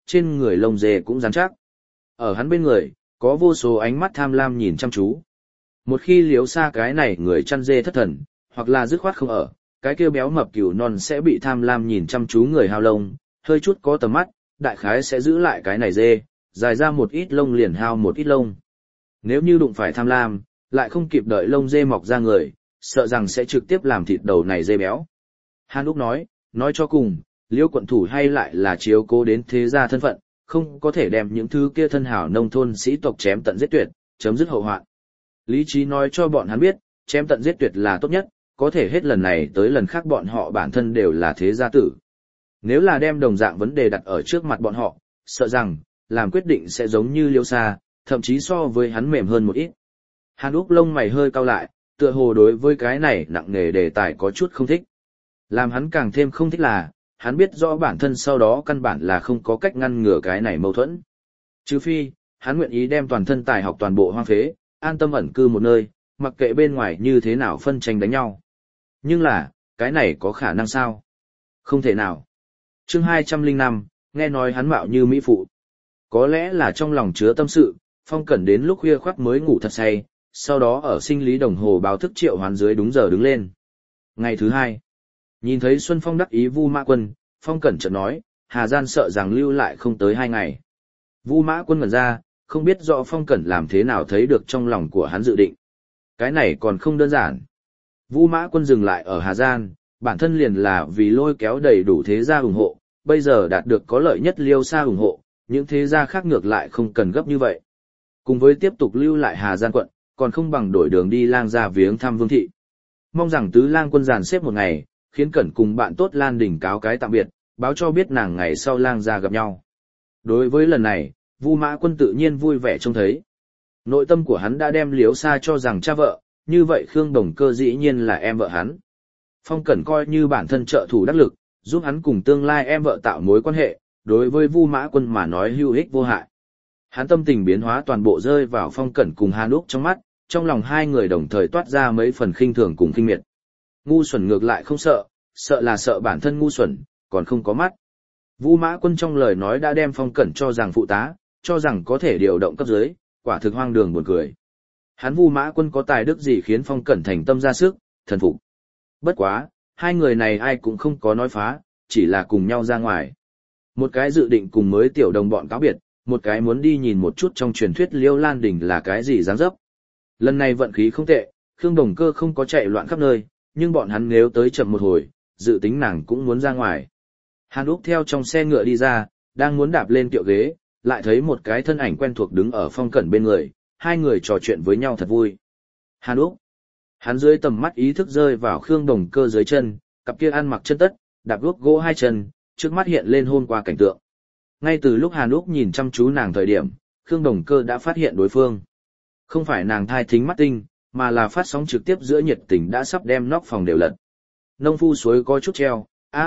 trên người lông dê cũng rắn chắc. Ở hắn bên người, có vô số ánh mắt tham lam nhìn chăm chú. Một khi liếu xa cái này người chăn dê thất thần, hoặc là dứt khoát không ở, cái kia béo mập cừu non sẽ bị tham lam nhìn chăm chú người hao lông, hơi chút có tầm mắt, đại khái sẽ giữ lại cái này dê, dài ra một ít lông liền hao một ít lông. Nếu như đụng phải tham lam, lại không kịp đợi lông dê mọc ra người, sợ rằng sẽ trực tiếp làm thịt đầu này dê béo. Hàn Úc nói cho cùng, Liêu quận thủ hay lại là chiếu cố đến thế gia thân phận, không có thể đem những thứ kia thân hảo nông thôn sĩ tộc chém tận giết tuyệt, chấm dứt hậu hoạn. Lý trí nói cho bọn hắn biết, chém tận giết tuyệt là tốt nhất, có thể hết lần này tới lần khác bọn họ bản thân đều là thế gia tử. Nếu là đem đồng dạng vấn đề đặt ở trước mặt bọn họ, sợ rằng, làm quyết định sẽ giống như Liêu Sa, thậm chí so với hắn mềm hơn một ít. Hàn Úc lông mày hơi cau lại, tựa hồ đối với cái này nặng nề đề tài có chút không thích. Làm hắn càng thêm không thích là, hắn biết rõ bản thân sau đó căn bản là không có cách ngăn ngừa cái này mâu thuẫn. Trừ phi, hắn nguyện ý đem toàn thân tài học toàn bộ hoang phế, an tâm ẩn cư một nơi, mặc kệ bên ngoài như thế nào phân tranh đánh nhau. Nhưng là, cái này có khả năng sao? Không thể nào. Chương 205, nghe nói hắn mạo như mỹ phụ. Có lẽ là trong lòng chứa tâm sự, Phong Cẩn đến lúc khuya khoắt mới ngủ thật say, sau đó ở sinh lý đồng hồ báo thức triệu hoán dưới đúng giờ đứng lên. Ngày thứ hai, nhìn thấy Xuân Phong đắc ý Vu Mã Quân, Phong Cẩn chợt nói, Hà Gian sợ rằng lưu lại không tới 2 ngày. Vu Mã Quân ngẩn ra, không biết rõ Phong Cẩn làm thế nào thấy được trong lòng của hắn dự định. Cái này còn không đơn giản. Vu Mã Quân dừng lại ở Hà Gian, bản thân liền là vì lôi kéo đầy đủ thế gia ủng hộ, bây giờ đạt được có lợi nhất Liêu Sa ủng hộ, những thế gia khác ngược lại không cần gấp như vậy. Cùng với tiếp tục lưu lại Hà Gian quận, còn không bằng đổi đường đi Lang gia viếng thăm Vương thị. Mong rằng Tứ Lang Quân dàn xếp một ngày, khiến Cẩn cùng bạn tốt Lan Đình cáo cái tạm biệt, báo cho biết nàng ngày sau Lang gia gặp nhau. Đối với lần này, Vu Mã Quân tự nhiên vui vẻ trông thấy. Nội tâm của hắn đã đem Liếu Sa cho rằng cha vợ, như vậy Khương Đồng Cơ dĩ nhiên là em vợ hắn. Phong Cẩn coi như bản thân trợ thủ đắc lực, giúp hắn cùng tương lai em vợ tạo mối quan hệ, đối với Vu Mã Quân mà nói hữu ích vô hại. Hắn tâm tình biến hóa toàn bộ rơi vào Phong Cẩn cùng Hàn Úc trong mắt, trong lòng hai người đồng thời toát ra mấy phần khinh thường cùng khinh miệt. Ngu xuẩn ngược lại không sợ, sợ là sợ bản thân ngu xuẩn, còn không có mắt. Vu Mã Quân trong lời nói đã đem Phong Cẩn cho rằng phụ tá, cho rằng có thể điều động cấp dưới, quả thực hoang đường buồn cười. Hắn Vu Mã Quân có tài đức gì khiến Phong Cẩn thành tâm ra sức, thần phục. Bất quá, hai người này ai cũng không có nói phá, chỉ là cùng nhau ra ngoài. Một cái dự định cùng mới tiểu đồng bọn cáo biệt, một cái muốn đi nhìn một chút trong truyền thuyết Liêu Lan Đình là cái gì dáng dấp. Lần này vận khí không tệ, Khương Đồng Cơ không có chạy loạn khắp nơi, nhưng bọn hắn nếu tới chậm một hồi, dự tính nàng cũng muốn ra ngoài. Hàn Úc theo trong xe ngựa đi ra, đang muốn đạp lên kiệu ghế, lại thấy một cái thân ảnh quen thuộc đứng ở Phong Cẩn bên người, hai người trò chuyện với nhau thật vui. Hàn Úc, hắn dưới tầm mắt ý thức rơi vào Khương Đồng Cơ dưới chân, cặp kia ăn mặc chân tất, đạp guốc gỗ hai chân, trước mắt hiện lên hôm qua cảnh tượng. Ngay từ lúc Hàn Úc nhìn chăm chú nàng thời điểm, Khương Đồng Cơ đã phát hiện đối phương. Không phải nàng thai thính mắt tinh, mà là phát sóng trực tiếp giữa nhiệt tình đã sắp đem nóc phòng đều lật. Nông phu suối có chút treo,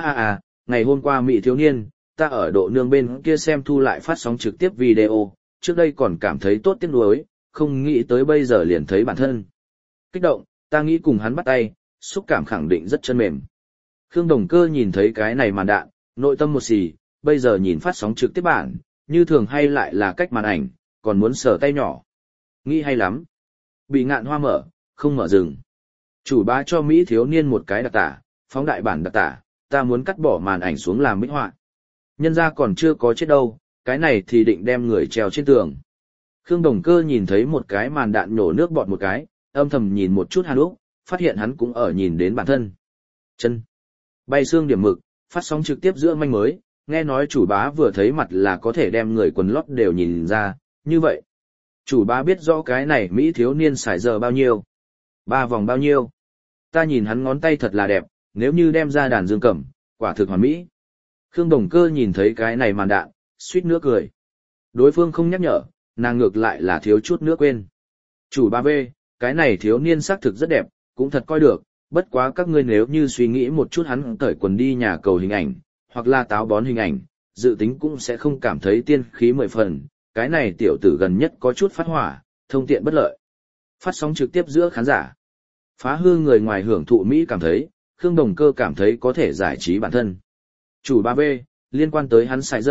ngày hôm qua Mỹ thiếu niên, ta ở độ nương bên kia xem thu lại phát sóng trực tiếp video, trước đây còn cảm thấy tốt tiếc nuối, không nghĩ tới bây giờ liền thấy bản thân. Kích động, ta nghĩ cùng hắn bắt tay, xúc cảm khẳng định rất chân mềm. Khương Đồng Cơ nhìn thấy cái này màn đạn, nội tâm một xì, bây giờ nhìn phát sóng trực tiếp bản, như thường hay lại là cách màn ảnh, còn muốn sờ tay nhỏ. Nghĩ hay lắm. Bị ngạn hoa mở, không mở rừng. Chủ bá cho Mỹ thiếu niên một cái đặc tả, phóng đại bản đặc tả, ta muốn cắt bỏ màn ảnh xuống làm minh họa. Nhân ra còn chưa có chết đâu, cái này thì định đem người treo trên tường. Khương Đồng Cơ nhìn thấy một cái màn đạn nổ nước bọt một cái, âm thầm nhìn một chút Hàn Úc, phát hiện hắn cũng ở nhìn đến bản thân. Chân. Bay xương điểm mực, phát sóng trực tiếp giữa manh mới, nghe nói chủ bá vừa thấy mặt là có thể đem người quần lót đều nhìn ra, như vậy. Chủ bá biết rõ cái này Mỹ thiếu niên xài giờ bao nhiêu. 3 vòng bao nhiêu. Ta nhìn hắn ngón tay thật là đẹp, nếu như đem ra đàn dương cầm, quả thực hoàn mỹ. Khương Đồng Cơ nhìn thấy cái này màn đạn, suýt nữa cười. Đối phương không nhắc nhở, nàng ngược lại là thiếu chút nữa quên. Chủ ba V, cái này thiếu niên xác thực rất đẹp, cũng thật coi được, bất quá các ngươi nếu như suy nghĩ một chút hắn cởi quần đi nhà cầu hình ảnh, hoặc là táo bón hình ảnh, dự tính cũng sẽ không cảm thấy tiên khí 10 phần, cái này tiểu tử gần nhất có chút phát hỏa, thông tiện bất lợi. Phát sóng trực tiếp giữa khán giả. Phá hư người ngoài hưởng thụ Mỹ cảm thấy, Khương Đồng Cơ cảm thấy có thể giải trí bản thân. Chủ 3B, liên quan tới hắn sai giờ,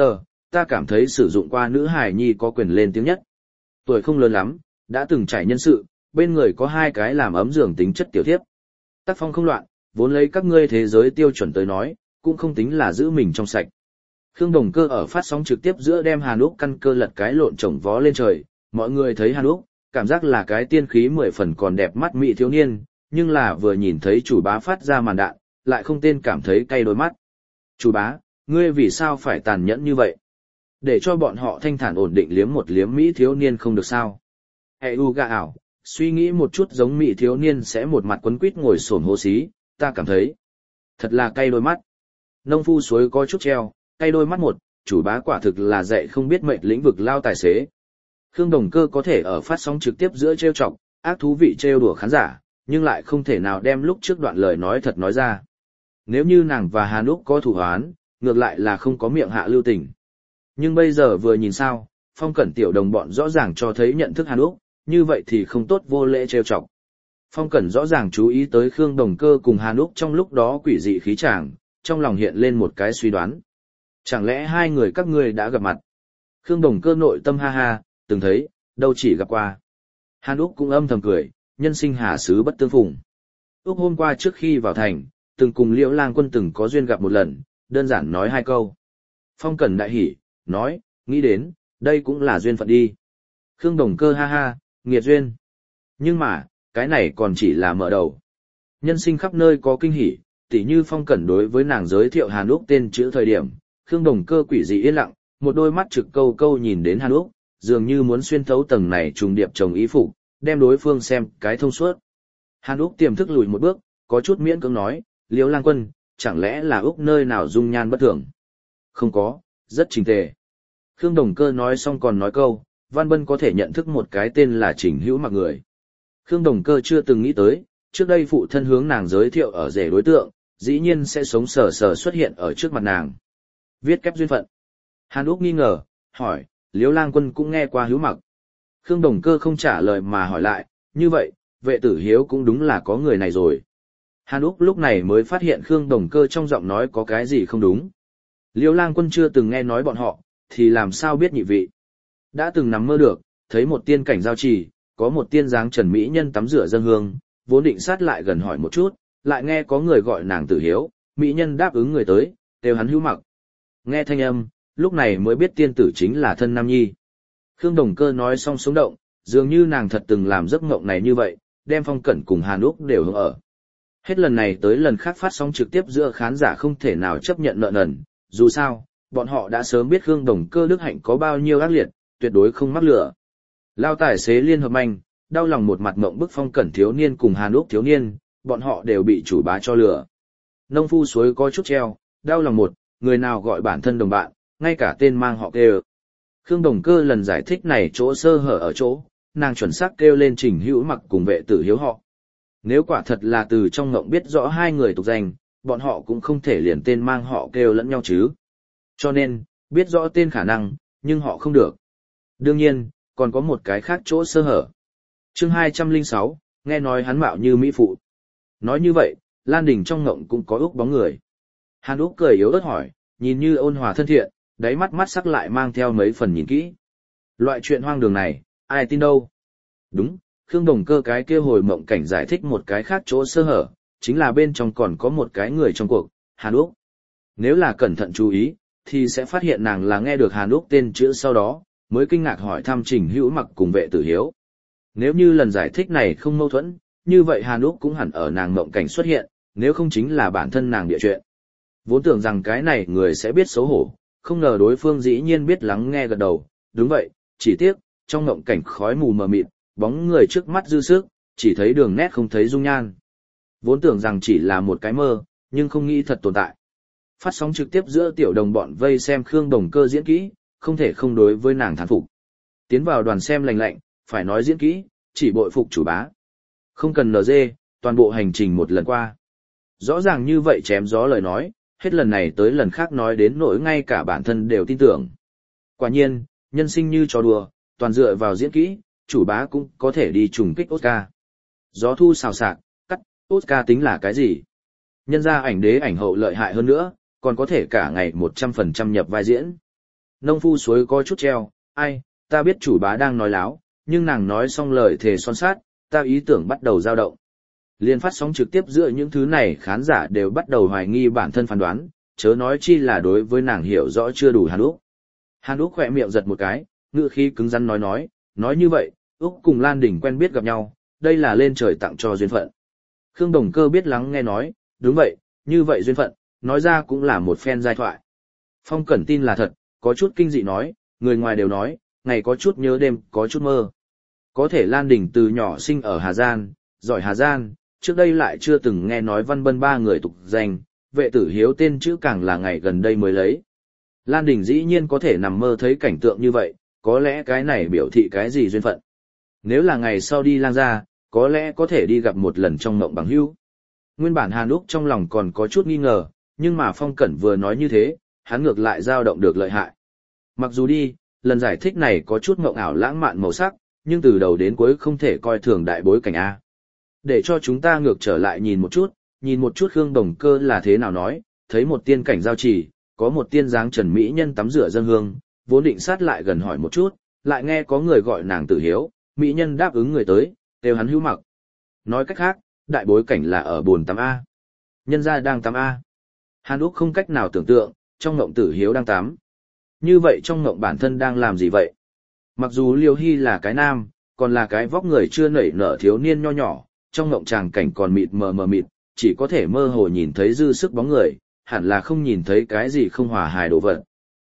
ta cảm thấy sử dụng qua nữ hài nhi có quyền lên tiếng nhất. Tuổi không lớn lắm, đã từng trải nhân sự, bên người có 2 cái làm ấm giường tính chất tiểu thiếp. Tác phong không loạn, vốn lấy các ngươi thế giới tiêu chuẩn tới nói, cũng không tính là giữ mình trong sạch. Khương Đồng Cơ ở phát sóng trực tiếp giữa đem Hàn Úc căn cơ lật cái lộn chồng vó lên trời, mọi người thấy Hàn Úc, cảm giác là cái tiên khí 10 phần còn đẹp mắt mỹ thiếu niên, nhưng là vừa nhìn thấy chủ bá phát ra màn đạn, lại không tên cảm thấy cay đôi mắt. Chủ bá, ngươi vì sao phải tàn nhẫn như vậy? Để cho bọn họ thanh thản ổn định liếm một liếm mỹ thiếu niên không được sao? Hệ u gà ảo, suy nghĩ một chút giống mỹ thiếu niên sẽ một mặt quấn quýt ngồi xổm hố xí, ta cảm thấy thật là cay đôi mắt. Nông phu suối có chút treo, cay đôi mắt một, chủ bá quả thực là dạy không biết mệnh lĩnh vực lao tài xế. Khương Đồng Cơ có thể ở phát sóng trực tiếp giữa trêu chọc, ác thú vị trêu đùa khán giả, nhưng lại không thể nào đem lúc trước đoạn lời nói thật nói ra. Nếu như nàng và Hàn Úc có thủ hoán, ngược lại là không có miệng hạ lưu tình. Nhưng bây giờ vừa nhìn sao, Phong Cẩn tiểu đồng bọn rõ ràng cho thấy nhận thức Hàn Úc, như vậy thì không tốt vô lễ trêu chọc. Phong Cẩn rõ ràng chú ý tới Khương Đồng Cơ cùng Hàn Úc trong lúc đó quỷ dị khí tràng, trong lòng hiện lên một cái suy đoán. Chẳng lẽ 2 người các ngươi đã gặp mặt? Khương Đồng Cơ nội tâm ha ha, từng thấy, đâu chỉ gặp qua. Hàn Úc cũng âm thầm cười, nhân sinh hà xứ bất tương phùng. Úc hôm qua trước khi vào thành, từng cùng Liễu Lang Quân từng có duyên gặp một lần, đơn giản nói 2 câu. Phong Cẩn đại hỉ, nói, nghĩ đến, đây cũng là duyên phận đi. Khương Đồng Cơ ha ha, nghiệt duyên. Nhưng mà, cái này còn chỉ là mở đầu. Nhân sinh khắp nơi có kinh hỉ, tỉ như Phong Cẩn đối với nàng giới thiệu Hàn Úc tên chữ thời điểm, Khương Đồng Cơ quỷ dị yên lặng, một đôi mắt trực câu câu nhìn đến Hàn Úc, dường như muốn xuyên thấu tầng này trùng điệp chồng ý phục, đem đối phương xem cái thông suốt. Hàn Úc tiềm thức lùi một bước, có chút miễn cưỡng nói, Liễu Lang Quân, chẳng lẽ là Úc nơi nào dung nhan bất thường? Không có, rất trình tề. Khương Đồng Cơ nói xong còn nói câu, Văn Bân có thể nhận thức một cái tên là Trình Hữu Mặc người. Khương Đồng Cơ chưa từng nghĩ tới, trước đây phụ thân hướng nàng giới thiệu ở rể đối tượng, dĩ nhiên sẽ sống sờ sờ xuất hiện ở trước mặt nàng. Viết kép duyên phận. Hàn Úc nghi ngờ, hỏi, Liễu Lang Quân cũng nghe qua Hữu Mặc. Khương Đồng Cơ không trả lời mà hỏi lại, như vậy, vệ tử Hiếu cũng đúng là có người này rồi. Hàn Úc lúc này mới phát hiện Khương Đồng Cơ trong giọng nói có cái gì không đúng. Liễu Lang Quân chưa từng nghe nói bọn họ, thì làm sao biết nhị vị. Đã từng nằm mơ được, thấy một tiên cảnh giao trì, có một tiên dáng trần mỹ nhân tắm rửa dâng hương, vốn định sát lại gần hỏi một chút, lại nghe có người gọi nàng Tử Hiếu, mỹ nhân đáp ứng người tới, đều hắn Hữu Mặc. Nghe thanh âm, lúc này mới biết tiên tử chính là thân Nam Nhi. Khương Đồng Cơ nói xong sống động, dường như nàng thật từng làm giấc mộng này như vậy, đem Phong Cẩn cùng Hàn Úc đều hướng ở. Hết lần này tới lần khác phát sóng trực tiếp giữa khán giả không thể nào chấp nhận nợ nần, dù sao, bọn họ đã sớm biết Khương Đồng Cơ đức hạnh có bao nhiêu ác liệt, tuyệt đối không mắc lửa. Lao tài xế liên hợp anh, đau lòng một mặt mộng bức Phong Cẩn thiếu niên cùng Hàn Úc thiếu niên, bọn họ đều bị chủ bá cho lừa. Nông phu suối có chút treo, đau lòng một, người nào gọi bản thân đồng bạn, ngay cả tên mang họ kêu. Khương Đồng Cơ lần giải thích này chỗ sơ hở ở chỗ, nàng chuẩn xác kêu lên Trình Hữu Mặc cùng vệ tử Hiếu họ. Nếu quả thật là từ trong ngộng biết rõ 2 người tục danh, bọn họ cũng không thể liền tên mang họ kêu lẫn nhau chứ. Cho nên, biết rõ tên khả năng, nhưng họ không được. Đương nhiên, còn có một cái khác chỗ sơ hở. Chương 206, nghe nói hắn mạo như mỹ phụ. Nói như vậy, Lan Đình trong ngộng cũng có Úc bóng người. Hàn Úc cười yếu ớt hỏi, nhìn như ôn hòa thân thiện, đáy mắt mắt sắc lại mang theo mấy phần nhìn kỹ. Loại chuyện hoang đường này, ai tin đâu? Đúng, Khương Đồng Cơ cái kia hồi mộng cảnh giải thích một cái khác chỗ sơ hở, chính là bên trong còn có một cái người trong cuộc, Hàn Úc. Nếu là cẩn thận chú ý, thì sẽ phát hiện nàng là nghe được Hàn Úc tên chữ sau đó, mới kinh ngạc hỏi thăm Trình Hữu Mặc cùng vệ tử Hiếu. Nếu như lần giải thích này không mâu thuẫn, như vậy Hàn Úc cũng hẳn ở nàng mộng cảnh xuất hiện, nếu không chính là bản thân nàng địa chuyện. Vốn tưởng rằng cái này người sẽ biết xấu hổ, không ngờ đối phương dĩ nhiên biết lắng nghe gật đầu, đúng vậy, chỉ tiếc, trong mộng cảnh khói mù mờ mịt, bóng người trước mắt dư sức, chỉ thấy đường nét không thấy dung nhan. Vốn tưởng rằng chỉ là một cái mơ, nhưng không nghĩ thật tồn tại. Phát sóng trực tiếp giữa tiểu đồng bọn vây xem Khương Đồng Cơ diễn kỹ, không thể không đối với nàng thán phục. Tiến vào đoàn xem lành lạnh, phải nói diễn kỹ, chỉ bội phục chủ bá. Không cần NG, toàn bộ hành trình một lần qua. Rõ ràng như vậy chém gió lời nói, hết lần này tới lần khác nói đến nỗi ngay cả bản thân đều tin tưởng. Quả nhiên, nhân sinh như trò đùa, toàn dựa vào diễn kỹ, chủ bá cũng có thể đi trùng kích Oscar. Gió thu xào xạc, cắt, Oscar tính là cái gì? Nhân ra ảnh đế ảnh hậu lợi hại hơn nữa, còn có thể cả ngày 100% nhập vai diễn. Nông phu suối có chút treo, ai, ta biết chủ bá đang nói láo, nhưng nàng nói xong lời thề son sát, ta ý tưởng bắt đầu dao động. Liên phát sóng trực tiếp giữa những thứ này khán giả đều bắt đầu hoài nghi bản thân phán đoán, chớ nói chi là đối với nàng hiểu rõ chưa đủ Hàn Úc. Hàn Úc khỏe miệng giật một cái, ngữ khí cứng rắn nói như vậy, Úc cùng Lan Đình quen biết gặp nhau, đây là lên trời tặng cho duyên phận. Khương Đồng Cơ biết lắng nghe nói, đúng vậy, như vậy duyên phận, nói ra cũng là một phen giai thoại. Phong Cẩn tin là thật, có chút kinh dị nói, người ngoài đều nói, ngày có chút nhớ đêm, có chút mơ. Có thể Lan Đình từ nhỏ sinh ở Hà Giang, giỏi Hà Giang, trước đây lại chưa từng nghe nói Văn Bân ba người tục danh, vệ tử hiếu tên chữ càng là ngày gần đây mới lấy. Lan Đình dĩ nhiên có thể nằm mơ thấy cảnh tượng như vậy, có lẽ cái này biểu thị cái gì duyên phận. Nếu là ngày sau đi lang ra, có lẽ có thể đi gặp một lần trong mộng bằng hữu. Nguyên bản Hàn Úc trong lòng còn có chút nghi ngờ, nhưng mà Phong Cẩn vừa nói như thế, hắn ngược lại dao động được lợi hại. Mặc dù đi, lần giải thích này có chút mộng ảo lãng mạn màu sắc, nhưng từ đầu đến cuối không thể coi thường đại bối cảnh A. Để cho chúng ta ngược trở lại nhìn một chút Khương Đồng Cơ là thế nào nói, thấy một tiên cảnh giao trì, có một tiên dáng trần mỹ nhân tắm rửa dâng hương, vốn định sát lại gần hỏi một chút, lại nghe có người gọi nàng Tử Hiếu, mỹ nhân đáp ứng người tới, đều hắn Hữu Mặc. Nói cách khác, đại bối cảnh là ở bồn tắm A. Nhân gia đang tắm A. Hàn Úc không cách nào tưởng tượng, trong ngộng Tử Hiếu đang tắm. Như vậy trong ngộng bản thân đang làm gì vậy? Mặc dù Liêu Hy là cái nam, còn là cái vóc người chưa nảy nở thiếu niên nho nhỏ, trong ngộng tràng cảnh còn mịt mờ mịt, chỉ có thể mơ hồ nhìn thấy dư sức bóng người, hẳn là không nhìn thấy cái gì không hòa hài đồ vật.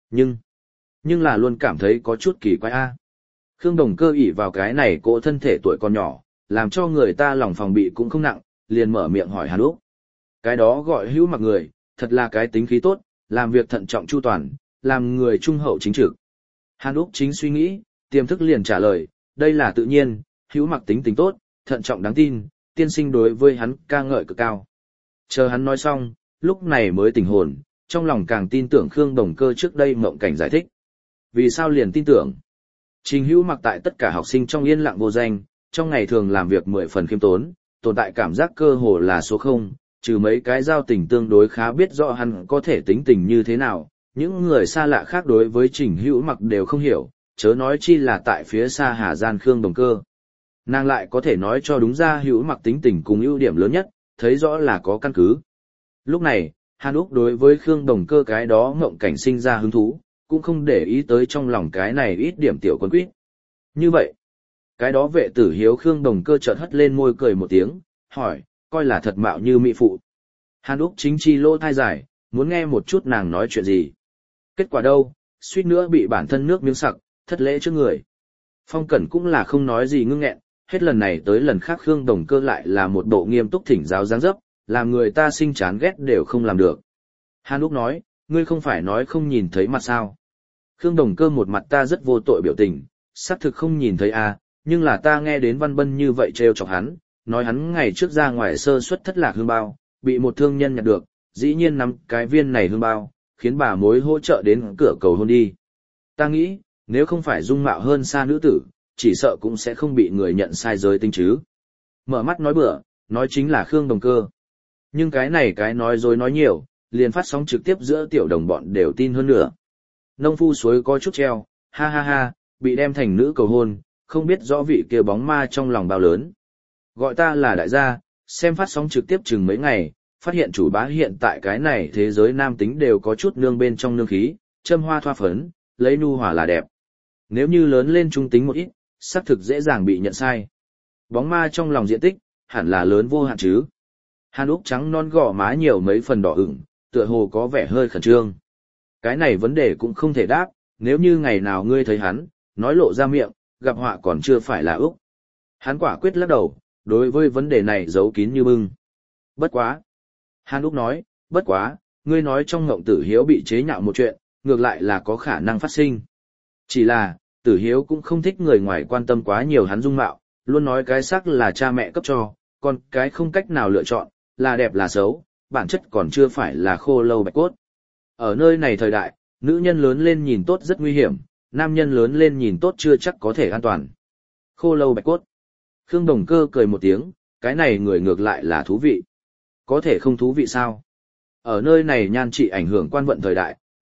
Nhưng là luôn cảm thấy có chút kỳ quái a. Khương Đồng Cơ ỷ vào cái này cỗ thân thể tuổi còn nhỏ, làm cho người ta lòng phòng bị cũng không nặng, liền mở miệng hỏi Hàn Úc. Cái đó gọi Hữu Mặc người, thật là cái tính khí tốt, làm việc thận trọng chu toàn, làm người trung hậu chính trực. Hàn Úc chính suy nghĩ, tiềm thức liền trả lời, đây là tự nhiên, Hữu Mặc tính tình tốt, thận trọng đáng tin, tiên sinh đối với hắn ca ngợi cực cao. Chờ hắn nói xong, lúc này mới tỉnh hồn, trong lòng càng tin tưởng Khương Đồng Cơ trước đây mộng cảnh giải thích. Vì sao liền tin tưởng? Trình Hữu Mặc tại tất cả học sinh trong yên lặng vô danh, trong ngày thường làm việc 10 phần khiêm tốn, tồn tại cảm giác cơ hồ là số 0, trừ mấy cái giao tình tương đối khá biết rõ hắn có thể tính tình như thế nào, những người xa lạ khác đối với Trình Hữu Mặc đều không hiểu, chớ nói chi là tại phía xa Hà Gian Khương Đồng Cơ. Nàng lại có thể nói cho đúng ra Hữu Mặc tính tình cùng ưu điểm lớn nhất, thấy rõ là có căn cứ. Lúc này, Hàn Úc đối với Khương Đồng Cơ cái đó mộng cảnh sinh ra hứng thú, cũng không để ý tới trong lòng cái này ít điểm tiểu quân quýt. Như vậy, cái đó vệ tử hiếu Khương Đồng Cơ chợt hất lên môi cười một tiếng, hỏi, coi là thật mạo như mỹ phụ. Hàn Úc chính chi lỗ thai dài, muốn nghe một chút nàng nói chuyện gì. Kết quả đâu, suýt nữa bị bản thân nước miếng sặc, thất lễ trước người. Phong Cẩn cũng là không nói gì ngưng nghẹn, hết lần này tới lần khác Khương Đồng Cơ lại là một bộ nghiêm túc thỉnh giáo dáng dấp, làm người ta sinh chán ghét đều không làm được. Hàn Úc nói, ngươi không phải nói không nhìn thấy mặt sao. Khương Đồng Cơ một mặt ta rất vô tội biểu tình, xác thực không nhìn thấy à, nhưng là ta nghe đến Văn Bân như vậy trêu chọc hắn, nói hắn ngày trước ra ngoài sơ suất thất lạc hương bao, bị một thương nhân nhặt được, dĩ nhiên nắm cái viên này hương bao, khiến bà mối hỗ trợ đến cửa cầu hôn đi. Ta nghĩ, nếu không phải dung mạo hơn xa nữ tử, chỉ sợ cũng sẽ không bị người nhận sai giới tính chứ. Mở mắt nói bừa, nói chính là Khương Đồng Cơ. Nhưng cái này cái nói dối nói nhiều, liền phát sóng trực tiếp giữa tiểu đồng bọn đều tin hơn nữa. Nông phu suối có chút treo, ha ha ha, bị đem thành nữ cầu hôn, không biết rõ vị kia bóng ma trong lòng bao lớn. Gọi ta là đại gia, xem phát sóng trực tiếp chừng mấy ngày, phát hiện chủ bá hiện tại cái này thế giới nam tính đều có chút nương bên trong nương khí, châm hoa thoa phấn, lấy nu hòa là đẹp. Nếu như lớn lên trung tính một ít, xác thực dễ dàng bị nhận sai. Bóng ma trong lòng diện tích, hẳn là lớn vô hạn chứ. Hàn Úc trắng non gò má nhiều mấy phần đỏ ửng, tựa hồ có vẻ hơi khẩn trương. Cái này vấn đề cũng không thể đáp, nếu như ngày nào ngươi thấy hắn, nói lộ ra miệng, gặp họa còn chưa phải là Úc. Hắn quả quyết lắc đầu, đối với vấn đề này giấu kín như bưng. Bất quá. Hàn Úc nói, bất quá, ngươi nói trong ngộng Tử Hiếu bị chế nhạo một chuyện, ngược lại là có khả năng phát sinh. Chỉ là, Tử Hiếu cũng không thích người ngoài quan tâm quá nhiều hắn dung mạo, luôn nói cái sắc là cha mẹ cấp cho, còn cái không cách nào lựa chọn, là đẹp là xấu, bản chất còn chưa phải là khô lâu bạch cốt. Ở nơi này thời đại, nữ nhân lớn lên nhìn tốt rất nguy hiểm, nam nhân lớn lên nhìn tốt chưa chắc có thể an toàn. Khô lâu bạch cốt. Khương Đồng Cơ cười một tiếng, cái này người ngược lại là thú vị. Có thể không thú vị sao? Ở nơi này nhan trị ảnh hưởng quan vận thời đại,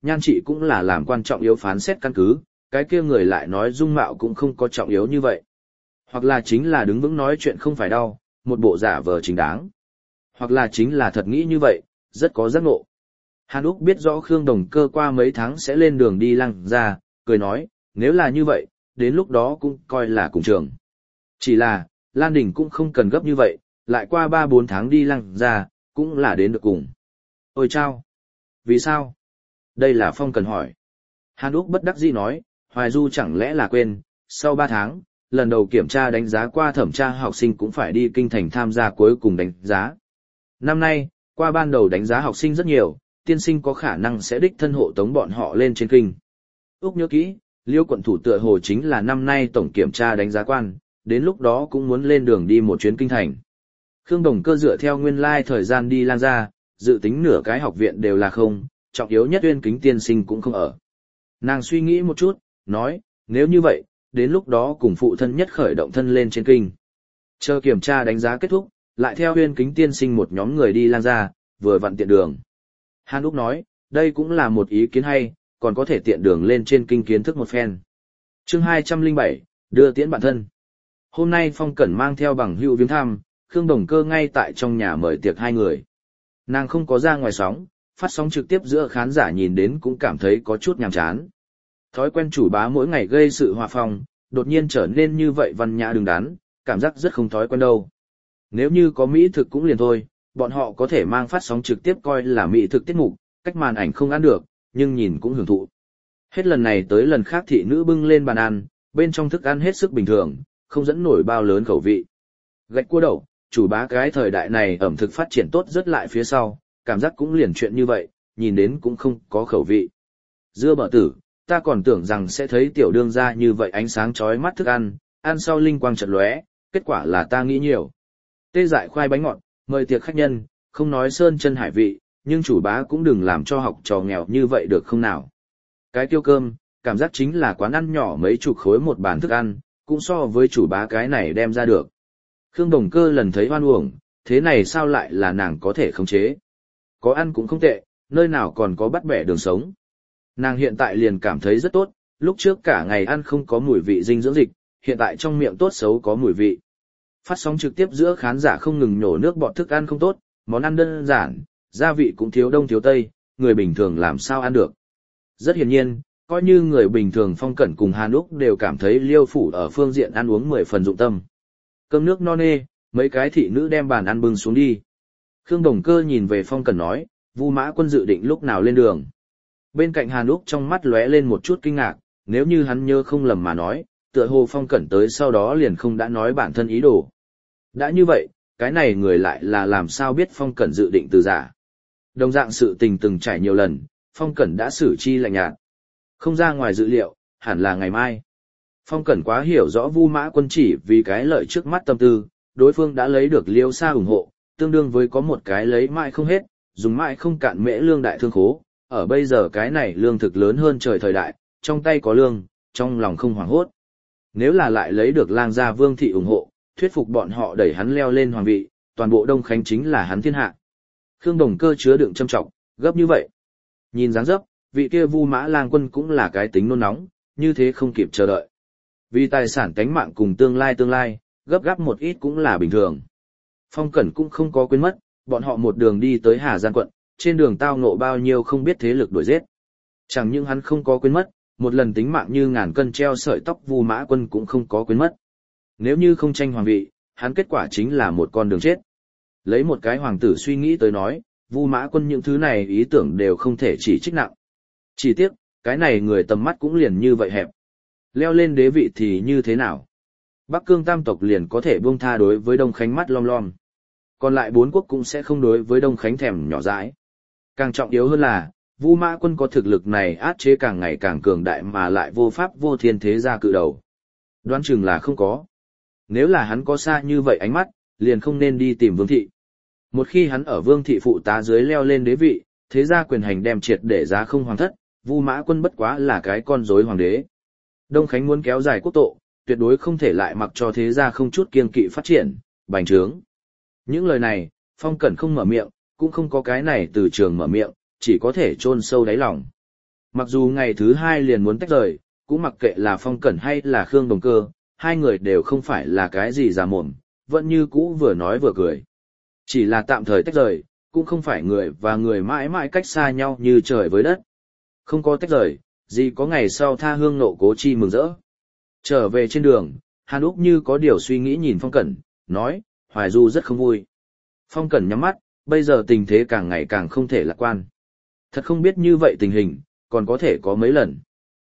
nhan trị cũng là làm quan trọng yếu phán xét căn cứ, cái kia người lại nói dung mạo cũng không có trọng yếu như vậy. Hoặc là chính là đứng vững nói chuyện không phải đau, một bộ giả vờ chính đáng. Hoặc là chính là thật nghĩ như vậy, rất có giác ngộ. Hàn Úc biết rõ Khương Đồng Cơ qua mấy tháng sẽ lên đường đi Lăng Gia, cười nói, nếu là như vậy, đến lúc đó cũng coi là cùng trường. Chỉ là, Lan Đình cũng không cần gấp như vậy, lại qua 3-4 tháng đi Lăng Gia, cũng là đến được cùng. Ôi chao! Vì sao? Đây là Phong cần hỏi. Hàn Úc bất đắc dĩ nói, Hoài Du chẳng lẽ là quên, sau 3 tháng, lần đầu kiểm tra đánh giá qua thẩm tra học sinh cũng phải đi kinh thành tham gia cuối cùng đánh giá. Năm nay, qua ban đầu đánh giá học sinh rất nhiều, tiên sinh có khả năng sẽ đích thân hộ tống bọn họ lên trên kinh. Úc nhớ kỹ, Liêu quận thủ tựa hồ chính là năm nay tổng kiểm tra đánh giá quan, đến lúc đó cũng muốn lên đường đi một chuyến kinh thành. Khương Đồng Cơ dựa theo nguyên lai thời gian đi Lang Gia, dự tính nửa cái học viện đều là không, trọng yếu nhất Uyên Kính tiên sinh cũng không ở. Nàng suy nghĩ một chút, nói, nếu như vậy, đến lúc đó cùng phụ thân nhất khởi động thân lên trên kinh. Chờ kiểm tra đánh giá kết thúc, lại theo Uyên Kính tiên sinh một nhóm người đi Lang Gia, vừa vặn tiện đường. Hàn Úc nói, đây cũng là một ý kiến hay, còn có thể tiện đường lên trên kinh kiến thức một phen. Chương 207, đưa tiễn bản thân. Hôm nay Phong Cẩn mang theo bằng hữu viếng thăm, Khương Đồng Cơ ngay tại trong nhà mời tiệc hai người. Nàng không có ra ngoài sóng, phát sóng trực tiếp giữa khán giả nhìn đến cũng cảm thấy có chút nhàm chán. Thói quen chủ bá mỗi ngày gây sự hòa phong, đột nhiên trở nên như vậy văn nhã đứng đắn, cảm giác rất không thói quen đâu. Nếu như có mỹ thực cũng liền thôi, bọn họ có thể mang phát sóng trực tiếp coi là mỹ thực tiết mục, cách màn ảnh không ăn được, nhưng nhìn cũng hưởng thụ. Hết lần này tới lần khác thị nữ bưng lên bàn ăn, bên trong thức ăn hết sức bình thường, không dẫn nổi bao lớn khẩu vị. Gạch cua đậu, chủ bá cái thời đại này ẩm thực phát triển tốt rất lại phía sau, cảm giác cũng liền chuyện như vậy, nhìn đến cũng không có khẩu vị. Dưa bở tử, ta còn tưởng rằng sẽ thấy tiểu đương gia như vậy ánh sáng chói mắt thức ăn, ăn sau linh quang chợt lóe, kết quả là ta nghĩ nhiều. Tê dại khoai bánh ngọt, mời tiệc khách nhân, không nói sơn chân hải vị, nhưng chủ bá cũng đừng làm cho học trò nghèo như vậy được không nào. Cái tiêu cơm, cảm giác chính là quán ăn nhỏ mấy chục khối một bàn thức ăn, cũng so với chủ bá cái này đem ra được. Khương Đồng Cơ lần thấy hoan uổng, thế này sao lại là nàng có thể khống chế. Có ăn cũng không tệ, nơi nào còn có bắt bẻ đường sống. Nàng hiện tại liền cảm thấy rất tốt, lúc trước cả ngày ăn không có mùi vị dinh dưỡng dịch, hiện tại trong miệng tốt xấu có mùi vị. Phát sóng trực tiếp giữa khán giả không ngừng nhổ nước bọt thức ăn không tốt, món ăn đơn giản, gia vị cũng thiếu đông thiếu tây, người bình thường làm sao ăn được. Rất hiển nhiên, coi như người bình thường Phong Cẩn cùng Hàn Úc đều cảm thấy Liêu phủ ở phương diện ăn uống 10 phần dụng tâm. Cơm nước no nê, mấy cái thị nữ đem bàn ăn bưng xuống đi. Khương Đồng Cơ nhìn về Phong Cẩn nói, Vu Mã Quân dự định lúc nào lên đường. Bên cạnh Hàn Úc trong mắt lóe lên một chút kinh ngạc, nếu như hắn nhớ không lầm mà nói, tựa hồ Phong Cẩn tới sau đó liền không đã nói bản thân ý đồ. Đã như vậy, cái này người lại là làm sao biết Phong Cẩn dự định từ giả. Đồng dạng sự tình từng trải nhiều lần, Phong Cẩn đã xử chi lạnh nhạt. Không ra ngoài dự liệu, hẳn là ngày mai. Phong Cẩn quá hiểu rõ Vu Mã Quân chỉ vì cái lợi trước mắt tâm tư, đối phương đã lấy được Liêu Sa ủng hộ, tương đương với có một cái lấy mãi không hết, dùng mãi không cạn mễ lương đại thương khố. Ở bây giờ cái này lương thực lớn hơn trời thời đại, trong tay có lương, trong lòng không hoảng hốt. Nếu là lại lấy được Lang gia Vương thị ủng hộ, thuyết phục bọn họ đẩy hắn leo lên hoàng vị, toàn bộ Đông Khánh chính là hắn thiên hạ. Khương Đồng Cơ chứa đựng châm trọng, gấp như vậy. Nhìn dáng dấp, vị kia Vu Mã Lang Quân cũng là cái tính nôn nóng, như thế không kịp chờ đợi. Vì tài sản tánh mạng cùng tương lai, gấp gáp một ít cũng là bình thường. Phong Cẩn cũng không có quên mất, bọn họ một đường đi tới Hà Giang quận, trên đường tao ngộ bao nhiêu không biết thế lực đuổi giết. Chẳng những hắn không có quên mất, một lần tính mạng như ngàn cân treo sợi tóc Vu Mã Quân cũng không có quên mất. Nếu như không tranh hoàng vị, hắn kết quả chính là một con đường chết. Lấy một cái hoàng tử suy nghĩ tới nói, Vu Mã Quân những thứ này ý tưởng đều không thể chỉ trích nặng. Chỉ tiếc, cái này người tầm mắt cũng liền như vậy hẹp. Leo lên đế vị thì như thế nào? Bắc Cương tam tộc liền có thể buông tha đối với Đông Khánh mắt lom lom. Còn lại 4 quốc cũng sẽ không đối với Đông Khánh thèm nhỏ dãi. Càng trọng yếu hơn là, Vu Mã Quân có thực lực này áp chế càng ngày càng cường đại mà lại vô pháp vô thiên thế gia cự đầu. Đoán chừng là không có. Nếu là hắn có xa như vậy ánh mắt, liền không nên đi tìm Vương thị. Một khi hắn ở Vương thị phụ tá dưới leo lên đế vị, thế gia quyền hành đem triệt để giá không hoàng thất, Vu Mã Quân bất quá là cái con rối hoàng đế. Đông Khánh muốn kéo dài quốc tộ, tuyệt đối không thể lại mặc cho thế gia không chút kiêng kỵ phát triển, bành trướng. Những lời này, Phong Cẩn không mở miệng, cũng không có cái này từ trường mở miệng, chỉ có thể chôn sâu đáy lòng. Mặc dù ngày thứ hai liền muốn tách rời, cũng mặc kệ là Phong Cẩn hay là Khương Đồng Cơ, hai người đều không phải là cái gì già mồm, vẫn như cũ vừa nói vừa cười. Chỉ là tạm thời tách rời, cũng không phải người và người mãi mãi cách xa nhau như trời với đất. Không có tách rời, gì có ngày sau tha hương nộ cố chi mừng rỡ. Trở về trên đường, Hàn Úc như có điều suy nghĩ nhìn Phong Cẩn, nói, Hoài Du rất không vui. Phong Cẩn nhắm mắt, bây giờ tình thế càng ngày càng không thể lạc quan. Thật không biết như vậy tình hình, còn có thể có mấy lần.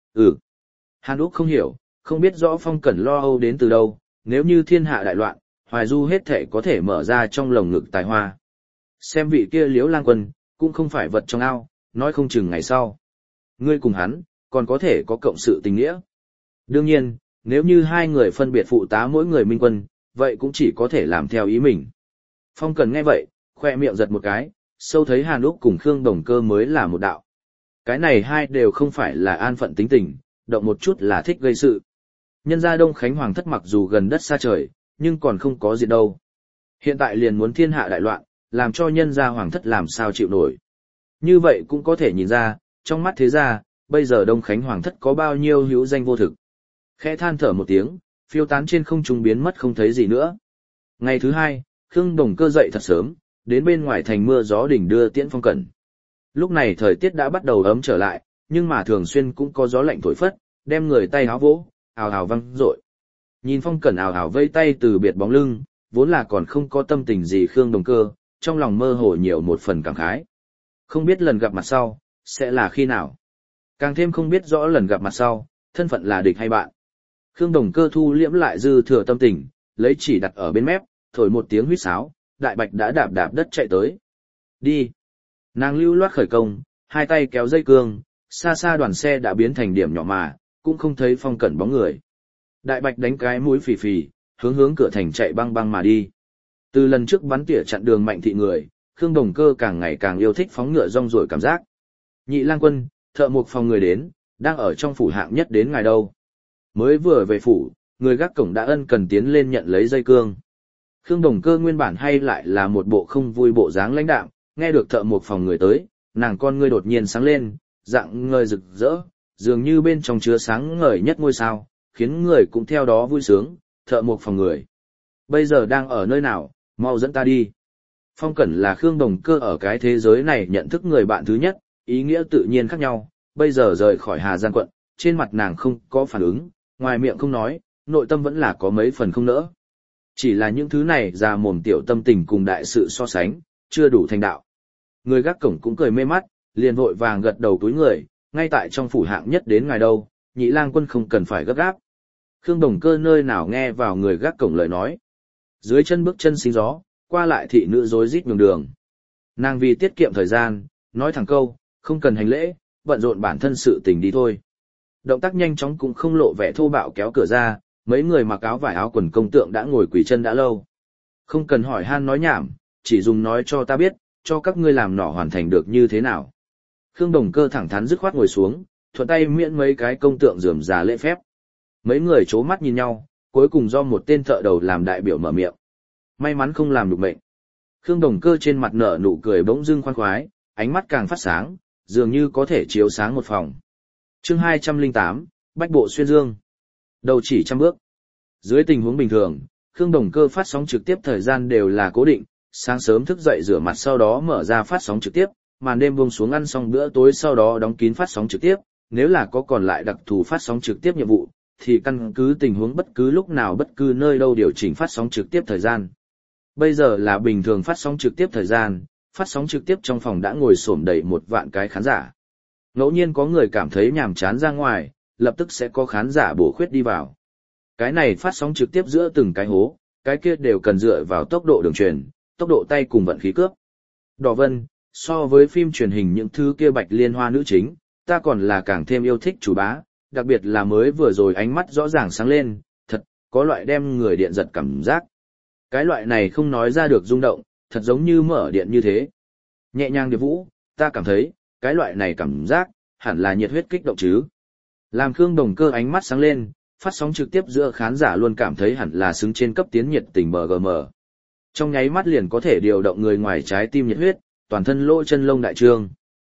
Hàn Úc không hiểu, không biết rõ Phong Cẩn lo âu đến từ đâu, nếu như thiên hạ đại loạn, Hoài Du hết thể có thể mở ra trong lồng ngực tài hoa. Xem vị kia Liễu Lang Quân, cũng không phải vật trong ao, nói không chừng ngày sau. Ngươi cùng hắn, còn có thể có cộng sự tình nghĩa. Đương nhiên, nếu như hai người phân biệt phụ tá mỗi người minh quân, vậy cũng chỉ có thể làm theo ý mình. Phong Cẩn nghe vậy, khoe miệng giật một cái, sâu thấy Hàn Úc cùng Khương Đồng Cơ mới là một đạo. Cái này hai đều không phải là an phận tính tình, động một chút là thích gây sự. Nhân gia Đông Khánh Hoàng thất mặc dù gần đất xa trời, nhưng còn không có gì đâu. Hiện tại liền muốn thiên hạ đại loạn, làm cho nhân gia Hoàng thất làm sao chịu nổi. Như vậy cũng có thể nhìn ra, trong mắt thế gia, bây giờ Đông Khánh Hoàng thất có bao nhiêu hữu danh vô thực. Khẽ than thở một tiếng, phiêu tán trên không trung biến mất không thấy gì nữa. Ngày thứ hai, Khương Đồng Cơ dậy thật sớm, đến bên ngoài thành mưa gió đỉnh đưa tiễn Phong Cẩn. Lúc này thời tiết đã bắt đầu ấm trở lại, nhưng mà thường xuyên cũng có gió lạnh thổi phất, đem người tay áo vỗ, ào ào văng rội. Nhìn Phong Cẩn ào ào vây tay từ biệt bóng lưng, vốn là còn không có tâm tình gì Khương Đồng Cơ, trong lòng mơ hồ nhiều một phần cảm khái. Không biết lần gặp mặt sau, sẽ là khi nào. Càng thêm không biết rõ lần gặp mặt sau, thân phận là địch hay bạn. Khương Đồng Cơ thu liễm lại dư thừa tâm tình, lấy chỉ đặt ở bên mép, thổi một tiếng huýt sáo, Đại Bạch đã đạp đạp đất chạy tới. Đi. Nàng lưu loát khởi công, hai tay kéo dây cương, xa xa đoàn xe đã biến thành điểm nhỏ mà, cũng không thấy Phong Cẩn bóng người. Đại Bạch đánh cái mũi phì phì, hướng cửa thành chạy băng băng mà đi. Từ lần trước bắn tỉa chặn đường Mạnh thị người, Khương Đồng Cơ càng ngày càng yêu thích phóng ngựa rong ruổi cảm giác. Nhị Lang Quân, thợ mộc phòng người đến, đang ở trong phủ hạng nhất đến ngài đâu. Mới vừa về phủ, người gác cổng đã ân cần tiến lên nhận lấy dây cương. Khương Đồng Cơ nguyên bản hay lại là một bộ không vui bộ dáng lãnh đạm, nghe được thợ mộc phòng người tới, nàng con ngươi đột nhiên sáng lên, dạng ngời rực rỡ, dường như bên trong chứa sáng ngời nhất ngôi sao, khiến người cũng theo đó vui sướng, thợ mộc phòng người. Bây giờ đang ở nơi nào, mau dẫn ta đi. Phong Cẩn là Khương Đồng Cơ ở cái thế giới này nhận thức người bạn thứ nhất, ý nghĩa tự nhiên khác nhau, bây giờ rời khỏi Hà Giang quận, trên mặt nàng không có phản ứng, ngoài miệng không nói, nội tâm vẫn là có mấy phần không nỡ. Chỉ là những thứ này ra mồm tiểu tâm tình cùng đại sự so sánh, chưa đủ thành đạo. Người gác cổng cũng cười mê mắt, liền vội vàng gật đầu túi người, ngay tại trong phủ hạng nhất đến ngài đâu, Nhị Lang Quân không cần phải gấp gáp. Khương Đồng Cơ nơi nào nghe vào người gác cổng lời nói. Dưới chân bước chân xinh gió, qua lại thị nữ rối rít nhường đường. Nàng vì tiết kiệm thời gian, nói thẳng câu, không cần hành lễ, bận rộn bản thân sự tình đi thôi. Động tác nhanh chóng cũng không lộ vẻ thô bạo kéo cửa ra, mấy người mặc áo vải áo quần công tượng đã ngồi quỳ chân đã lâu. Không cần hỏi han nói nhảm, chỉ dùng nói cho ta biết, cho các ngươi làm nỏ hoàn thành được như thế nào. Khương Đồng Cơ thẳng thắn dứt khoát ngồi xuống, thuận tay miễn mấy cái công tượng rườm rà lễ phép. Mấy người chố mắt nhìn nhau, cuối cùng do một tên thợ đầu làm đại biểu mở miệng. May mắn không làm được mệnh. Khương Đồng Cơ trên mặt nở nụ cười bỗng dưng khoan khoái, ánh mắt càng phát sáng, dường như có thể chiếu sáng một phòng. Chương 208, Bách bộ xuyên dương. Đầu chỉ 100 bước. Dưới tình huống bình thường, Khương Đồng Cơ phát sóng trực tiếp thời gian đều là cố định, sáng sớm thức dậy rửa mặt sau đó mở ra phát sóng trực tiếp, màn đêm buông xuống ăn xong bữa tối sau đó đóng kín phát sóng trực tiếp, nếu là có còn lại đặc thù phát sóng trực tiếp nhiệm vụ, thì căn cứ tình huống bất cứ lúc nào bất cứ nơi đâu điều chỉnh phát sóng trực tiếp thời gian. Bây giờ là bình thường phát sóng trực tiếp thời gian, phát sóng trực tiếp trong phòng đã ngồi xổm đầy 1 vạn cái khán giả. Ngẫu nhiên có người cảm thấy nhàm chán ra ngoài, lập tức sẽ có khán giả bổ khuyết đi vào. Cái này phát sóng trực tiếp giữa từng cái hố, cái kia đều cần dựa vào tốc độ đường truyền, tốc độ tay cùng vận khí cướp. Đỏ Vân, so với phim truyền hình những thứ kia bạch liên hoa nữ chính, ta còn là càng thêm yêu thích chủ bá, đặc biệt là mới vừa rồi ánh mắt rõ ràng sáng lên, thật, có loại đem người điện giật cảm giác. Cái loại này không nói ra được rung động, thật giống như mở điện như thế. Nhẹ nhàng điệp vũ, ta cảm thấy, cái loại này cảm giác, hẳn là nhiệt huyết kích động chứ. Làm Khương Đồng Cơ ánh mắt sáng lên, phát sóng trực tiếp giữa khán giả luôn cảm thấy hẳn là xứng trên cấp tiến nhiệt tình BGM. Trong nháy mắt liền có thể điều động người ngoài trái tim nhiệt huyết, toàn thân lỗ chân lông đại trương.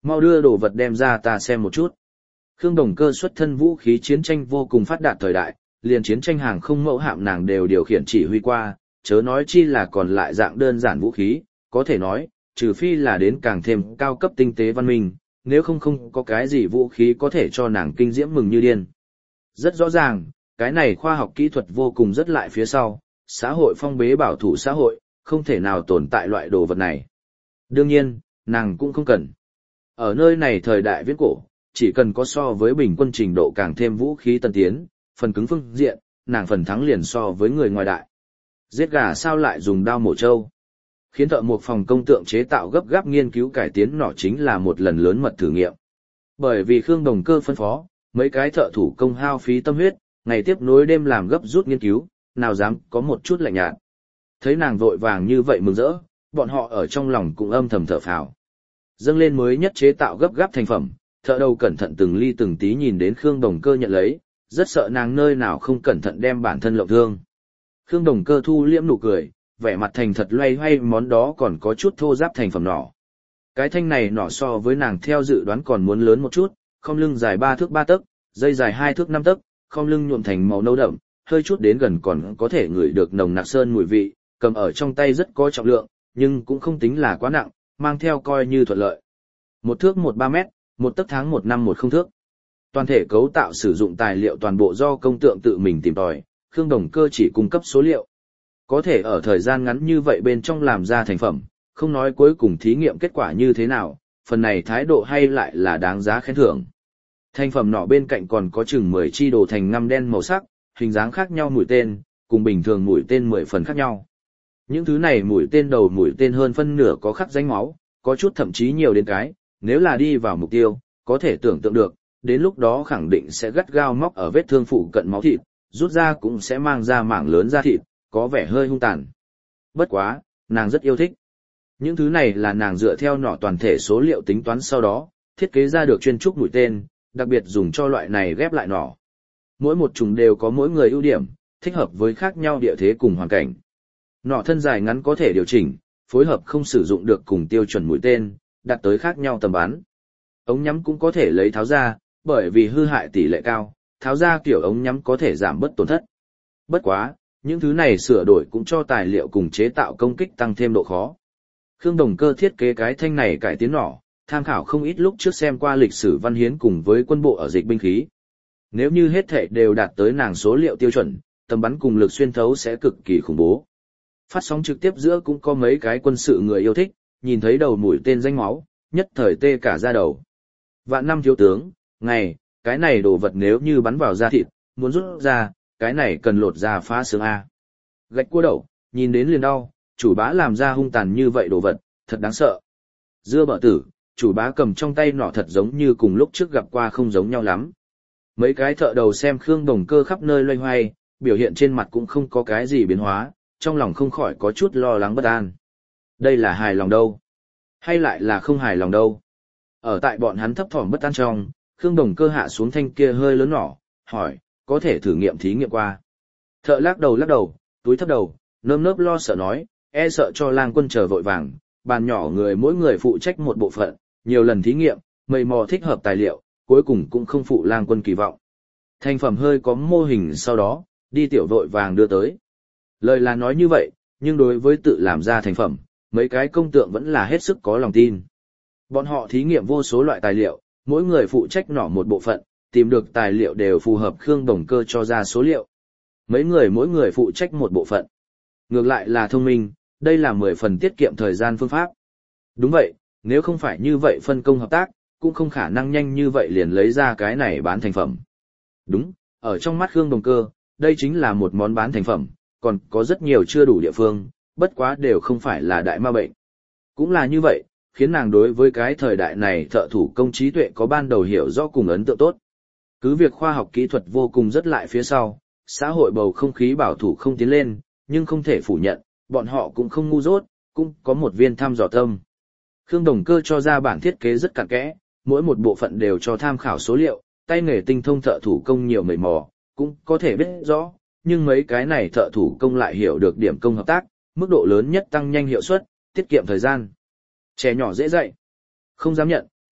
Mau đưa đồ vật đem ra ta xem một chút. Khương Đồng Cơ xuất thân vũ khí chiến tranh vô cùng phát đạt thời đại, liền chiến tranh hàng không mẫu hạm nàng đều điều khiển chỉ huy qua, chớ nói chi là còn lại dạng đơn giản vũ khí, có thể nói, trừ phi là đến càng thêm cao cấp tinh tế văn minh, nếu không có cái gì vũ khí có thể cho nàng kinh diễm mừng như điên. Rất rõ ràng, cái này khoa học kỹ thuật vô cùng rất lại phía sau, xã hội phong bế bảo thủ xã hội, không thể nào tồn tại loại đồ vật này. Đương nhiên, nàng cũng không cần. Ở nơi này thời đại viễn cổ, chỉ cần có so với bình quân trình độ càng thêm vũ khí tân tiến, phần cứng phương diện, nàng phần thắng liền so với người ngoài đại. Giết gà sao lại dùng đao mổ trâu? Khiến thợ một phòng công tượng chế tạo gấp gáp nghiên cứu cải tiến nỏ chính là một lần lớn mật thử nghiệm. Bởi vì Khương Đồng Cơ phân phó, mấy cái thợ thủ công hao phí tâm huyết, ngày tiếp nối đêm làm gấp rút nghiên cứu, nào dám có một chút lạnh nhạt. Thấy nàng vội vàng như vậy mừng rỡ, bọn họ ở trong lòng cũng âm thầm thở phào. Dâng lên mới nhất chế tạo gấp gáp thành phẩm, thợ đầu cẩn thận từng ly từng tí nhìn đến Khương Đồng Cơ nhận lấy, rất sợ nàng nơi nào không cẩn thận đem bản thân lộng thương. Khương Đồng Cơ thu liễm nụ cười, vẻ mặt thành thật loay hoay món đó còn có chút thô ráp thành phẩm nỏ. Cái thanh này nỏ so với nàng theo dự đoán còn muốn lớn một chút, không lưng dài 3 thước 3 tấc, dây dài 2 thước 5 tấc, không lưng nhuộm thành màu nâu đậm, hơi chút đến gần còn có thể ngửi được nồng nặc sơn mùi vị, cầm ở trong tay rất có trọng lượng, nhưng cũng không tính là quá nặng, mang theo coi như thuận lợi. 1 thước 13 mét, 1 tấc tháng 1 năm 10 thước. Toàn thể cấu tạo sử dụng tài liệu toàn bộ do công tượng tự mình tìm tòi, Khương Đồng Cơ chỉ cung cấp số liệu. Có thể ở thời gian ngắn như vậy bên trong làm ra thành phẩm, không nói cuối cùng thí nghiệm kết quả như thế nào, phần này thái độ hay lại là đáng giá khen thưởng. Thành phẩm nọ bên cạnh còn có chừng 10 chi đồ thành ngăm đen màu sắc, hình dáng khác nhau mũi tên, cùng bình thường mũi tên 10 phần khác nhau. Những thứ này mũi tên đầu mũi tên hơn phân nửa có khắc danh máu, có chút thậm chí nhiều đến cái, nếu là đi vào mục tiêu, có thể tưởng tượng được, đến lúc đó khẳng định sẽ gắt gao móc ở vết thương phụ cận máu thịt, rút ra cũng sẽ mang ra mảng lớn da thịt, có vẻ hơi hung tàn. Bất quá, nàng rất yêu thích. Những thứ này là nàng dựa theo nỏ toàn thể số liệu tính toán sau đó, thiết kế ra được chuyên trúc mũi tên, đặc biệt dùng cho loại này ghép lại nỏ. Mỗi một chủng đều có mỗi người ưu điểm, thích hợp với khác nhau địa thế cùng hoàn cảnh. Nỏ thân dài ngắn có thể điều chỉnh, phối hợp không sử dụng được cùng tiêu chuẩn mũi tên, đạt tới khác nhau tầm bắn. Ống nhắm cũng có thể lấy tháo ra, bởi vì hư hại tỷ lệ cao, tháo ra kiểu ống nhắm có thể giảm bớt tổn thất. Bất quá, những thứ này sửa đổi cũng cho tài liệu cùng chế tạo công kích tăng thêm độ khó. Khương Đồng Cơ thiết kế cái thanh này cải tiến nỏ, tham khảo không ít lúc trước xem qua lịch sử văn hiến cùng với quân bộ ở dịch binh khí. Nếu như hết thảy đều đạt tới nàng số liệu tiêu chuẩn, tầm bắn cùng lực xuyên thấu sẽ cực kỳ khủng bố. Phát sóng trực tiếp giữa cũng có mấy cái quân sự người yêu thích, nhìn thấy đầu mũi tên danh máu, nhất thời tê cả da đầu. Vạn năm thiếu tướng, ngày, cái này đồ vật nếu như bắn vào da thịt, muốn rút ra, cái này cần lột ra phá xương A. Gạch cua đậu, nhìn đến liền đau, chủ bá làm ra hung tàn như vậy đồ vật, thật đáng sợ. Dưa bợ tử, chủ bá cầm trong tay nỏ thật giống như cùng lúc trước gặp qua không giống nhau lắm. Mấy cái thợ đầu xem Khương Đồng Cơ khắp nơi loay hoay, biểu hiện trên mặt cũng không có cái gì biến hóa, trong lòng không khỏi có chút lo lắng bất an. Đây là hài lòng đâu? Hay lại là không hài lòng đâu? Ở tại bọn hắn thấp thỏm bất an trong, Khương Đồng Cơ hạ xuống thanh kia hơi lớn nỏ, hỏi, có thể thử nghiệm thí nghiệm qua. Thợ lắc đầu, túi thấp đầu, nơm nớp lo sợ nói, e sợ cho lang quân chờ vội vàng, bàn nhỏ người mỗi người phụ trách một bộ phận, nhiều lần thí nghiệm, mầy mò thích hợp tài liệu, cuối cùng cũng không phụ lang quân kỳ vọng. Thành phẩm hơi có mô hình sau đó, đi tiểu vội vàng đưa tới. Lời là nói như vậy, nhưng đối với tự làm ra thành phẩm, mấy cái công tượng vẫn là hết sức có lòng tin. Bọn họ thí nghiệm vô số loại tài liệu, mỗi người phụ trách nỏ một bộ phận, tìm được tài liệu đều phù hợp Khương Đồng Cơ cho ra số liệu. Mấy người mỗi người phụ trách một bộ phận. Ngược lại là thông minh, đây là 10 phần tiết kiệm thời gian phương pháp. Đúng vậy, nếu không phải như vậy phân công hợp tác, cũng không khả năng nhanh như vậy liền lấy ra cái này bán thành phẩm. Đúng, ở trong mắt Khương Đồng Cơ, đây chính là một món bán thành phẩm, còn có rất nhiều chưa đủ địa phương, bất quá đều không phải là đại ma bệnh. Cũng là như vậy, khiến nàng đối với cái thời đại này thợ thủ công trí tuệ có ban đầu hiểu rõ cùng ấn tượng tốt. Cứ việc khoa học kỹ thuật vô cùng rất lại phía sau, xã hội bầu không khí bảo thủ không tiến lên, nhưng không thể phủ nhận, bọn họ cũng không ngu dốt, cũng có một viên tham dò tâm. Khương Đồng Cơ cho ra bản thiết kế rất cặn kẽ, mỗi một bộ phận đều cho tham khảo số liệu, tay nghề tinh thông thợ thủ công nhiều mầy mò, cũng có thể biết rõ, nhưng mấy cái này thợ thủ công lại hiểu được điểm công hợp tác, mức độ lớn nhất tăng nhanh hiệu suất, tiết kiệm thời gian. Trẻ nhỏ dễ dạy. Không dám nhận,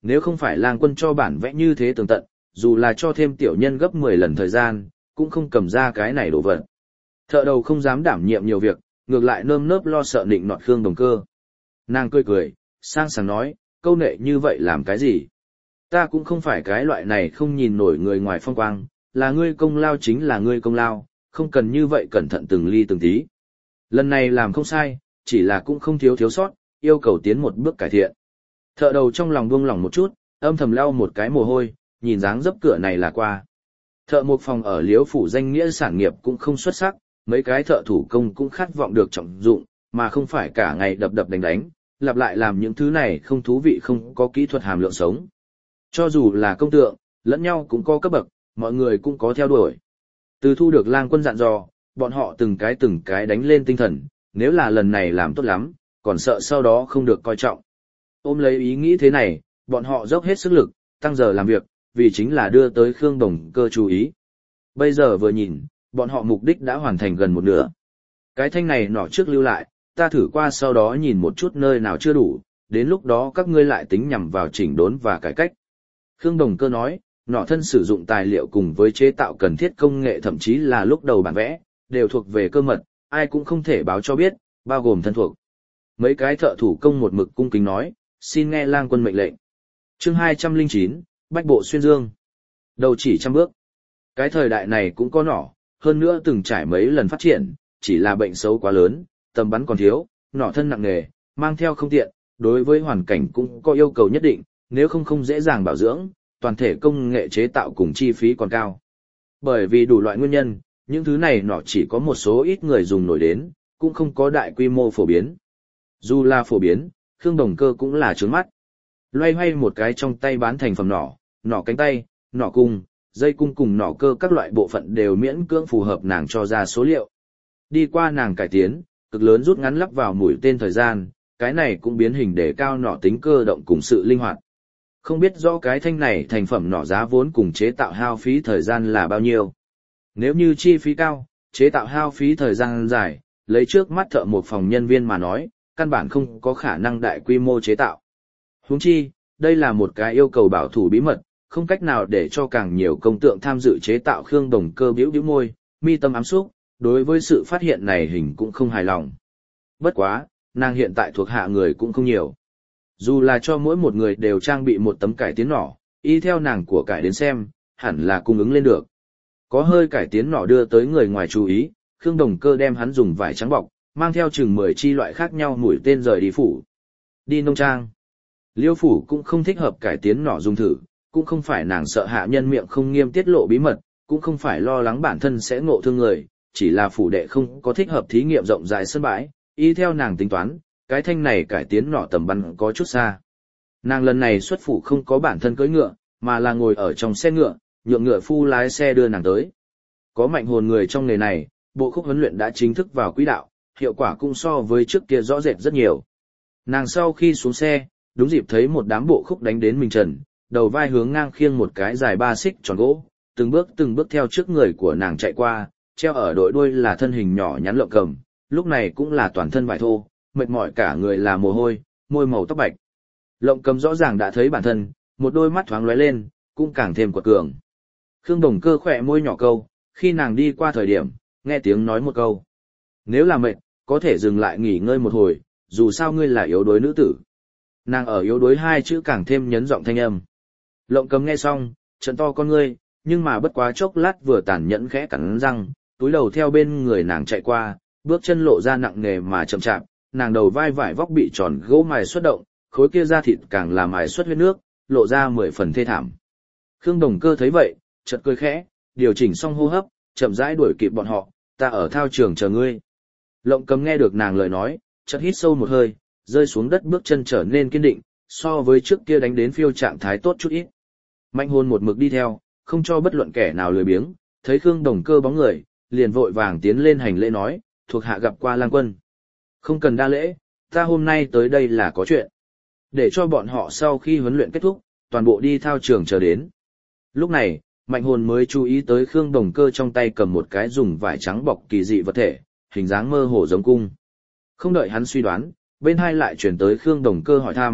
Nếu không phải lang quân cho bản vẽ như thế tường tận, dù là cho thêm tiểu nhân gấp 10 lần thời gian, cũng không cầm ra cái này đồ vật. Thợ đầu không dám đảm nhiệm nhiều việc, ngược lại nơm nớp lo sợ định nọt Khương Đồng Cơ. Nàng cười cười, sang sảng nói, câu nệ như vậy làm cái gì? Ta cũng không phải cái loại này không nhìn nổi người ngoài phong quang, là ngươi công lao chính là ngươi công lao, không cần như vậy cẩn thận từng ly từng tí. Lần này làm không sai, chỉ là cũng không thiếu sót, yêu cầu tiến một bước cải thiện. Thợ đầu trong lòng buông lỏng một chút, âm thầm lau một cái mồ hôi, nhìn dáng dấp cửa này là qua. Thợ một phòng ở Liễu phủ danh nghĩa sản nghiệp cũng không xuất sắc, mấy cái thợ thủ công cũng khát vọng được trọng dụng, mà không phải cả ngày đập đập đánh đánh, lặp lại làm những thứ này không thú vị không có kỹ thuật hàm lượng sống. Cho dù là công tượng, lẫn nhau cũng có cấp bậc, mọi người cũng có theo đuổi. Từ thu được lang quân dặn dò, bọn họ từng cái đánh lên tinh thần, nếu là lần này làm tốt lắm, còn sợ sau đó không được coi trọng. Ôm lấy ý nghĩ thế này, bọn họ dốc hết sức lực, tăng giờ làm việc, vì chính là đưa tới Khương Đồng Cơ chú ý. Bây giờ vừa nhìn, bọn họ mục đích đã hoàn thành gần một nửa. Cái thanh này nọ trước lưu lại, ta thử qua sau đó nhìn một chút nơi nào chưa đủ, đến lúc đó các ngươi lại tính nhằm vào chỉnh đốn và cải cách. Khương Đồng Cơ nói, nọ thân sử dụng tài liệu cùng với chế tạo cần thiết công nghệ thậm chí là lúc đầu bản vẽ, đều thuộc về cơ mật, ai cũng không thể báo cho biết, bao gồm thân thuộc. Mấy cái thợ thủ công một mực cung kính nói, xin nghe lang quân mệnh lệnh. Chương 209, Bách bộ xuyên dương. Đầu chỉ trăm bước. Cái thời đại này cũng có nỏ, hơn nữa từng trải mấy lần phát triển, chỉ là bệnh xấu quá lớn, tầm bắn còn thiếu, nỏ thân nặng nề, mang theo không tiện, đối với hoàn cảnh cũng có yêu cầu nhất định, nếu không dễ dàng bảo dưỡng, toàn thể công nghệ chế tạo cùng chi phí còn cao. Bởi vì đủ loại nguyên nhân, những thứ này nỏ chỉ có một số ít người dùng nổi đến, cũng không có đại quy mô phổ biến. Dù là phổ biến, Khương Đồng Cơ cũng là trướng mắt. Loay hoay một cái trong tay bán thành phẩm nỏ, nỏ cánh tay, nỏ cung, dây cung cùng nỏ cơ các loại bộ phận đều miễn cưỡng phù hợp nàng cho ra số liệu. Đi qua nàng cải tiến, cực lớn rút ngắn lắp vào mũi tên thời gian, cái này cũng biến hình để cao nỏ tính cơ động cùng sự linh hoạt. Không biết rõ cái thanh này thành phẩm nỏ giá vốn cùng chế tạo hao phí thời gian là bao nhiêu. Nếu như chi phí cao, chế tạo hao phí thời gian dài, lấy trước mắt thợ một phòng nhân viên mà nói, căn bản không có khả năng đại quy mô chế tạo. Huống chi, đây là một cái yêu cầu bảo thủ bí mật, không cách nào để cho càng nhiều công tượng tham dự chế tạo. Khương Đồng Cơ bĩu bĩu môi, mi tâm ám xúc, đối với sự phát hiện này hình cũng không hài lòng. Bất quá, nàng hiện tại thuộc hạ người cũng không nhiều. Dù là cho mỗi một người đều trang bị một tấm cải tiến nỏ, y theo nàng của cải đến xem, hẳn là cung ứng lên được. Có hơi cải tiến nỏ đưa tới người ngoài chú ý, Khương Đồng Cơ đem hắn dùng vải trắng bọc, mang theo chừng 10 chi loại khác nhau mũi tên rời đi phủ. Đi nông trang. Liêu phủ cũng không thích hợp cải tiến nỏ dùng thử, cũng không phải nàng sợ hạ nhân miệng không nghiêm tiết lộ bí mật, cũng không phải lo lắng bản thân sẽ ngộ thương người, chỉ là phủ đệ không có thích hợp thí nghiệm rộng rãi sân bãi, y theo nàng tính toán, cái thanh này cải tiến nỏ tầm bắn có chút xa. Nàng lần này xuất phủ không có bản thân cưỡi ngựa, mà là ngồi ở trong xe ngựa, nhượng ngựa phu lái xe đưa nàng tới. Có mạnh hồn người trong nghề này, bộ khúc huấn luyện đã chính thức vào quỹ đạo, hiệu quả cũng so với trước kia rõ rệt rất nhiều. Nàng sau khi xuống xe, đúng dịp thấy một đám bộ khúc đánh đến mình trần, đầu vai hướng ngang khiêng một cái dài 3 xích tròn gỗ, từng bước theo trước người của nàng chạy qua, treo ở đội đuôi là thân hình nhỏ nhắn Lộng Cầm, lúc này cũng là toàn thân vải thô, mệt mỏi cả người là mồ hôi, môi màu tóc bạch. Lộng Cầm rõ ràng đã thấy bản thân, một đôi mắt thoáng lóe lên, cũng càng thêm quật cường. Khương Đồng Cơ khỏe môi nhỏ câu, khi nàng đi qua thời điểm, nghe tiếng nói một câu. Nếu là mệt, có thể dừng lại nghỉ ngơi một hồi, dù sao ngươi là yếu đuối nữ tử. Nàng ở yếu đuối 2 chữ càng thêm nhấn giọng thanh âm. Lộng Cầm nghe xong, trợn to con ngươi, nhưng mà bất quá chốc lát vừa tàn nhẫn khẽ cắn răng, túi đầu theo bên người nàng chạy qua, bước chân lộ ra nặng nề mà chậm chạp, nàng đầu vai vải vóc bị tròn gỗ mài xuất động, khối kia da thịt càng làm mài xuất huyết nước, lộ ra 10 phần thê thảm. Khương Đồng Cơ thấy vậy, chợt cười khẽ, điều chỉnh xong hô hấp, chậm rãi đuổi kịp bọn họ, ta ở thao trường chờ ngươi. Lộng Cầm nghe được nàng lời nói, chợt hít sâu một hơi, rơi xuống đất bước chân trở nên kiên định, so với trước kia đánh đến phiêu trạng thái tốt chút ít. Mạnh hồn một mực đi theo, không cho bất luận kẻ nào lười biếng, thấy Khương Đồng Cơ bóng người, liền vội vàng tiến lên hành lễ nói, thuộc hạ gặp qua lang quân. Không cần đa lễ, ta hôm nay tới đây là có chuyện. Để cho bọn họ sau khi huấn luyện kết thúc, toàn bộ đi thao trường chờ đến. Lúc này, Mạnh hồn mới chú ý tới Khương Đồng Cơ trong tay cầm một cái dùng vải trắng bọc kỳ dị vật thể, hình dáng mơ hồ giống cung. Không đợi hắn suy đoán, bên hai lại chuyển tới Khương Đồng Cơ hỏi thăm,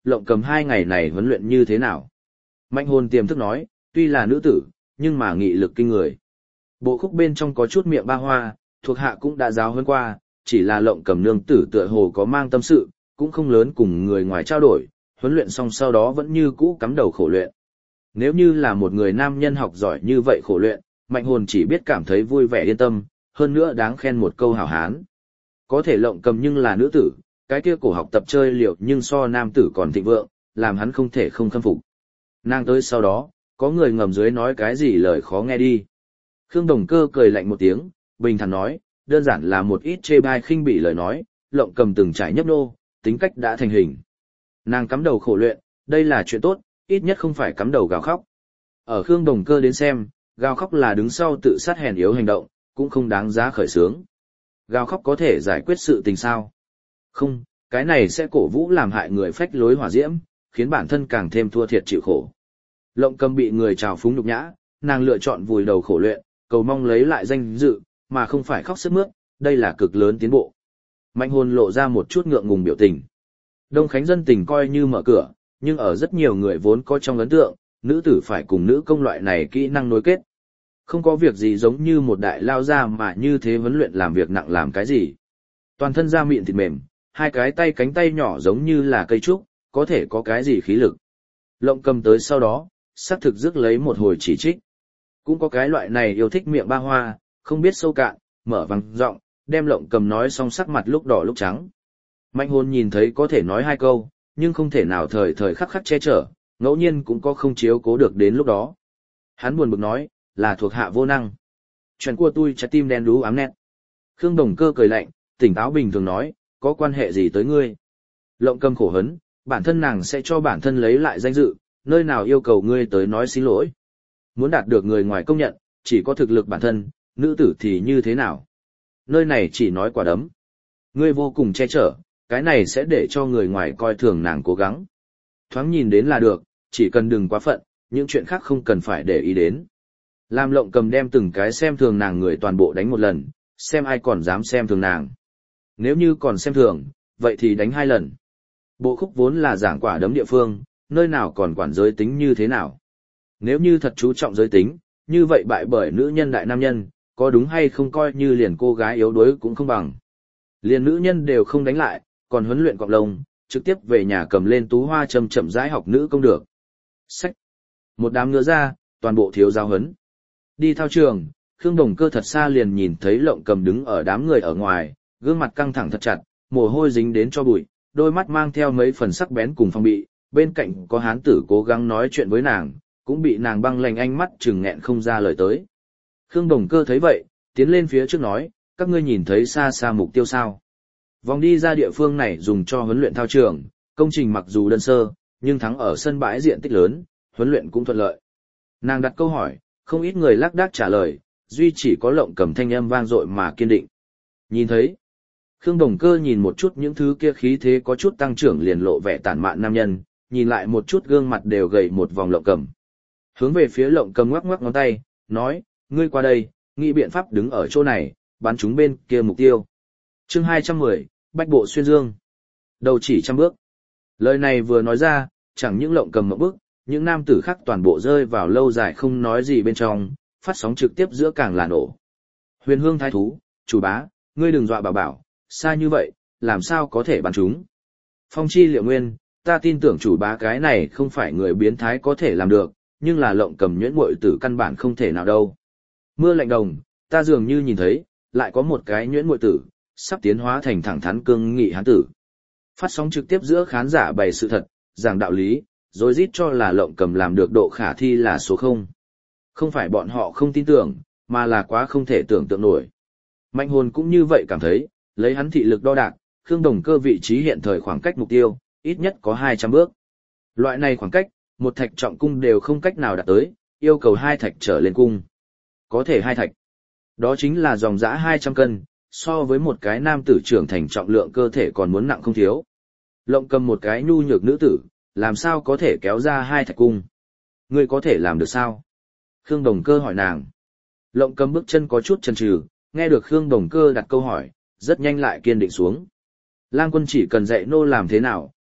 Lộng Cầm 2 ngày này huấn luyện như thế nào? Mạnh hồn tiềm thức nói, tuy là nữ tử, nhưng mà nghị lực kinh người. Bộ khúc bên trong có chút miệng ba hoa, thuộc hạ cũng đã giáo huấn qua, chỉ là Lộng Cầm nương tử tựa hồ có mang tâm sự, cũng không lớn cùng người ngoài trao đổi, huấn luyện xong sau đó vẫn như cũ cắm đầu khổ luyện. Nếu như là một người nam nhân học giỏi như vậy khổ luyện, Mạnh hồn chỉ biết cảm thấy vui vẻ yên tâm, hơn nữa đáng khen một câu hảo hán. Có thể Lộng Cầm nhưng là nữ tử, cái kia cổ học tập chơi liệu nhưng so nam tử còn thịnh vượng, làm hắn không thể không khâm phục. Nàng tới sau đó, có người ngầm dưới nói cái gì lời khó nghe đi. Khương Đồng Cơ cười lạnh một tiếng, bình thản nói, đơn giản là một ít chê bai khinh bỉ lời nói, Lộng Cầm từng trải nhấp nô, tính cách đã thành hình. Nàng cắm đầu khổ luyện, đây là chuyện tốt, ít nhất không phải cắm đầu gào khóc. Ở Khương Đồng Cơ đến xem, gào khóc là đứng sau tự sát hèn yếu hành động, cũng không đáng giá khởi sướng. Gào khóc có thể giải quyết sự tình sao? Không, cái này sẽ cổ vũ làm hại người phách lối hỏa diễm, khiến bản thân càng thêm thua thiệt chịu khổ. Lộng Cầm bị người trào phúng nhục nhã, nàng lựa chọn vùi đầu khổ luyện, cầu mong lấy lại danh dự, mà không phải khóc sướt mướt, đây là cực lớn tiến bộ. Mạnh hồn lộ ra một chút ngượng ngùng biểu tình. Đông Khánh dân tình coi như mở cửa, nhưng ở rất nhiều người vốn có trong ấn tượng, nữ tử phải cùng nữ công loại này kỹ năng nối kết. Không có việc gì giống như một đại lao ra mà như thế huấn luyện làm việc nặng làm cái gì. Toàn thân da mịn thịt mềm, hai cái tay cánh tay nhỏ giống như là cây trúc, có thể có cái gì khí lực. Lộng Cầm tới sau đó, xác thực rước lấy một hồi chỉ trích. Cũng có cái loại này yêu thích miệng ba hoa, không biết sâu cạn, mở vang giọng, đem Lộng Cầm nói xong sắc mặt lúc đỏ lúc trắng. Mạnh hồn nhìn thấy có thể nói 2 câu, nhưng không thể nào thời thời khắc khắc che chở, ngẫu nhiên cũng có không chiếu cố được đến lúc đó. Hắn buồn bực nói, là thuộc hạ vô năng. Chuyện của tôi trái tim đen đú ám nét. Khương Đồng Cơ cười lạnh, tỉnh táo bình thường nói, có quan hệ gì tới ngươi? Lộng Cầm khổ hấn, bản thân nàng sẽ cho bản thân lấy lại danh dự, nơi nào yêu cầu ngươi tới nói xin lỗi. Muốn đạt được người ngoài công nhận, chỉ có thực lực bản thân, nữ tử thì như thế nào? Nơi này chỉ nói quả đấm. Ngươi vô cùng che chở, cái này sẽ để cho người ngoài coi thường nàng cố gắng. Thoáng nhìn đến là được, chỉ cần đừng quá phận, những chuyện khác không cần phải để ý đến. Làm Lộng Cầm đem từng cái xem thường nàng người toàn bộ đánh một lần, xem ai còn dám xem thường nàng. Nếu như còn xem thường, vậy thì đánh 2 lần. Bộ khúc vốn là giảng quả đấm địa phương, nơi nào còn quản giới tính như thế nào. Nếu như thật chú trọng giới tính, như vậy bại bởi nữ nhân đại nam nhân, có đúng hay không coi như liền cô gái yếu đuối cũng không bằng. Liền nữ nhân đều không đánh lại, còn huấn luyện cọp lông, trực tiếp về nhà cầm lên tú hoa châm chậm rãi học nữ công được. Sách. Một đám ngựa ra, toàn bộ thiếu giáo huấn. Đi thao trường, Khương Đồng Cơ thật xa liền nhìn thấy Lộng Cầm đứng ở đám người ở ngoài, gương mặt căng thẳng thật chặt, mồ hôi dính đến cho bụi, đôi mắt mang theo mấy phần sắc bén cùng phong bị, bên cạnh có hán tử cố gắng nói chuyện với nàng, cũng bị nàng băng lạnh ánh mắt chừng nghẹn không ra lời tới. Khương Đồng Cơ thấy vậy, tiến lên phía trước nói, các ngươi nhìn thấy xa xa mục tiêu sao? Vòng đi ra địa phương này dùng cho huấn luyện thao trường, công trình mặc dù đơn sơ, nhưng thắng ở sân bãi diện tích lớn, huấn luyện cũng thuận lợi. Nàng đặt câu hỏi, không ít người lác đác trả lời, duy chỉ có Lộng Cầm thanh âm vang dội mà kiên định. Nhìn thấy. Khương Đồng Cơ nhìn một chút những thứ kia khí thế có chút tăng trưởng liền lộ vẻ tản mạn nam nhân, nhìn lại một chút gương mặt đều gầy một vòng Lộng Cầm. Hướng về phía Lộng Cầm ngoắc ngoắc ngón tay, nói, ngươi qua đây, nghĩ biện pháp đứng ở chỗ này, bắn chúng bên kia mục tiêu. Chương 210, Bách bộ xuyên dương. Đầu chỉ 100 bước. Lời này vừa nói ra, chẳng những Lộng Cầm một bước, những nam tử khác toàn bộ rơi vào lâu dài không nói gì bên trong, phát sóng trực tiếp giữa càng là nổ. Huyền Hương thái thú, chủ bá, ngươi đừng dọa bảo bảo, xa như vậy, làm sao có thể bắn chúng. Phong Chi Liệu Nguyên, ta tin tưởng chủ bá cái này không phải người biến thái có thể làm được, nhưng là Lộng Cầm nhuyễn muội tử căn bản không thể nào đâu. Mưa lạnh đồng, ta dường như nhìn thấy, lại có một cái nhuyễn muội tử, sắp tiến hóa thành thẳng thắn cương nghị hán tử. Phát sóng trực tiếp giữa khán giả bày sự thật, giảng đạo lý, rồi rít cho là Lộng Cầm làm được độ khả thi là số 0. Không phải bọn họ không tin tưởng, mà là quá không thể tưởng tượng nổi. Mạnh hồn cũng như vậy cảm thấy, lấy hắn thị lực đo đạc, Khương Đồng Cơ vị trí hiện thời khoảng cách mục tiêu, ít nhất có 200 bước. Loại này khoảng cách, một thạch trọng cung đều không cách nào đạt tới, yêu cầu 2 thạch trở lên cung. Có thể 2 thạch. Đó chính là dòng dã 200 cân, so với một cái nam tử trưởng thành trọng lượng cơ thể còn muốn nặng không thiếu. Lộng Cầm một cái nhu nhược nữ tử, làm sao có thể kéo ra 2 thạch cung? Ngươi có thể làm được sao? Khương Đồng Cơ hỏi nàng. Lộng Cầm bước chân có chút chần chừ, nghe được Khương Đồng Cơ đặt câu hỏi, rất nhanh lại kiên định xuống. Lang quân chỉ cần dạy nô làm thế nào,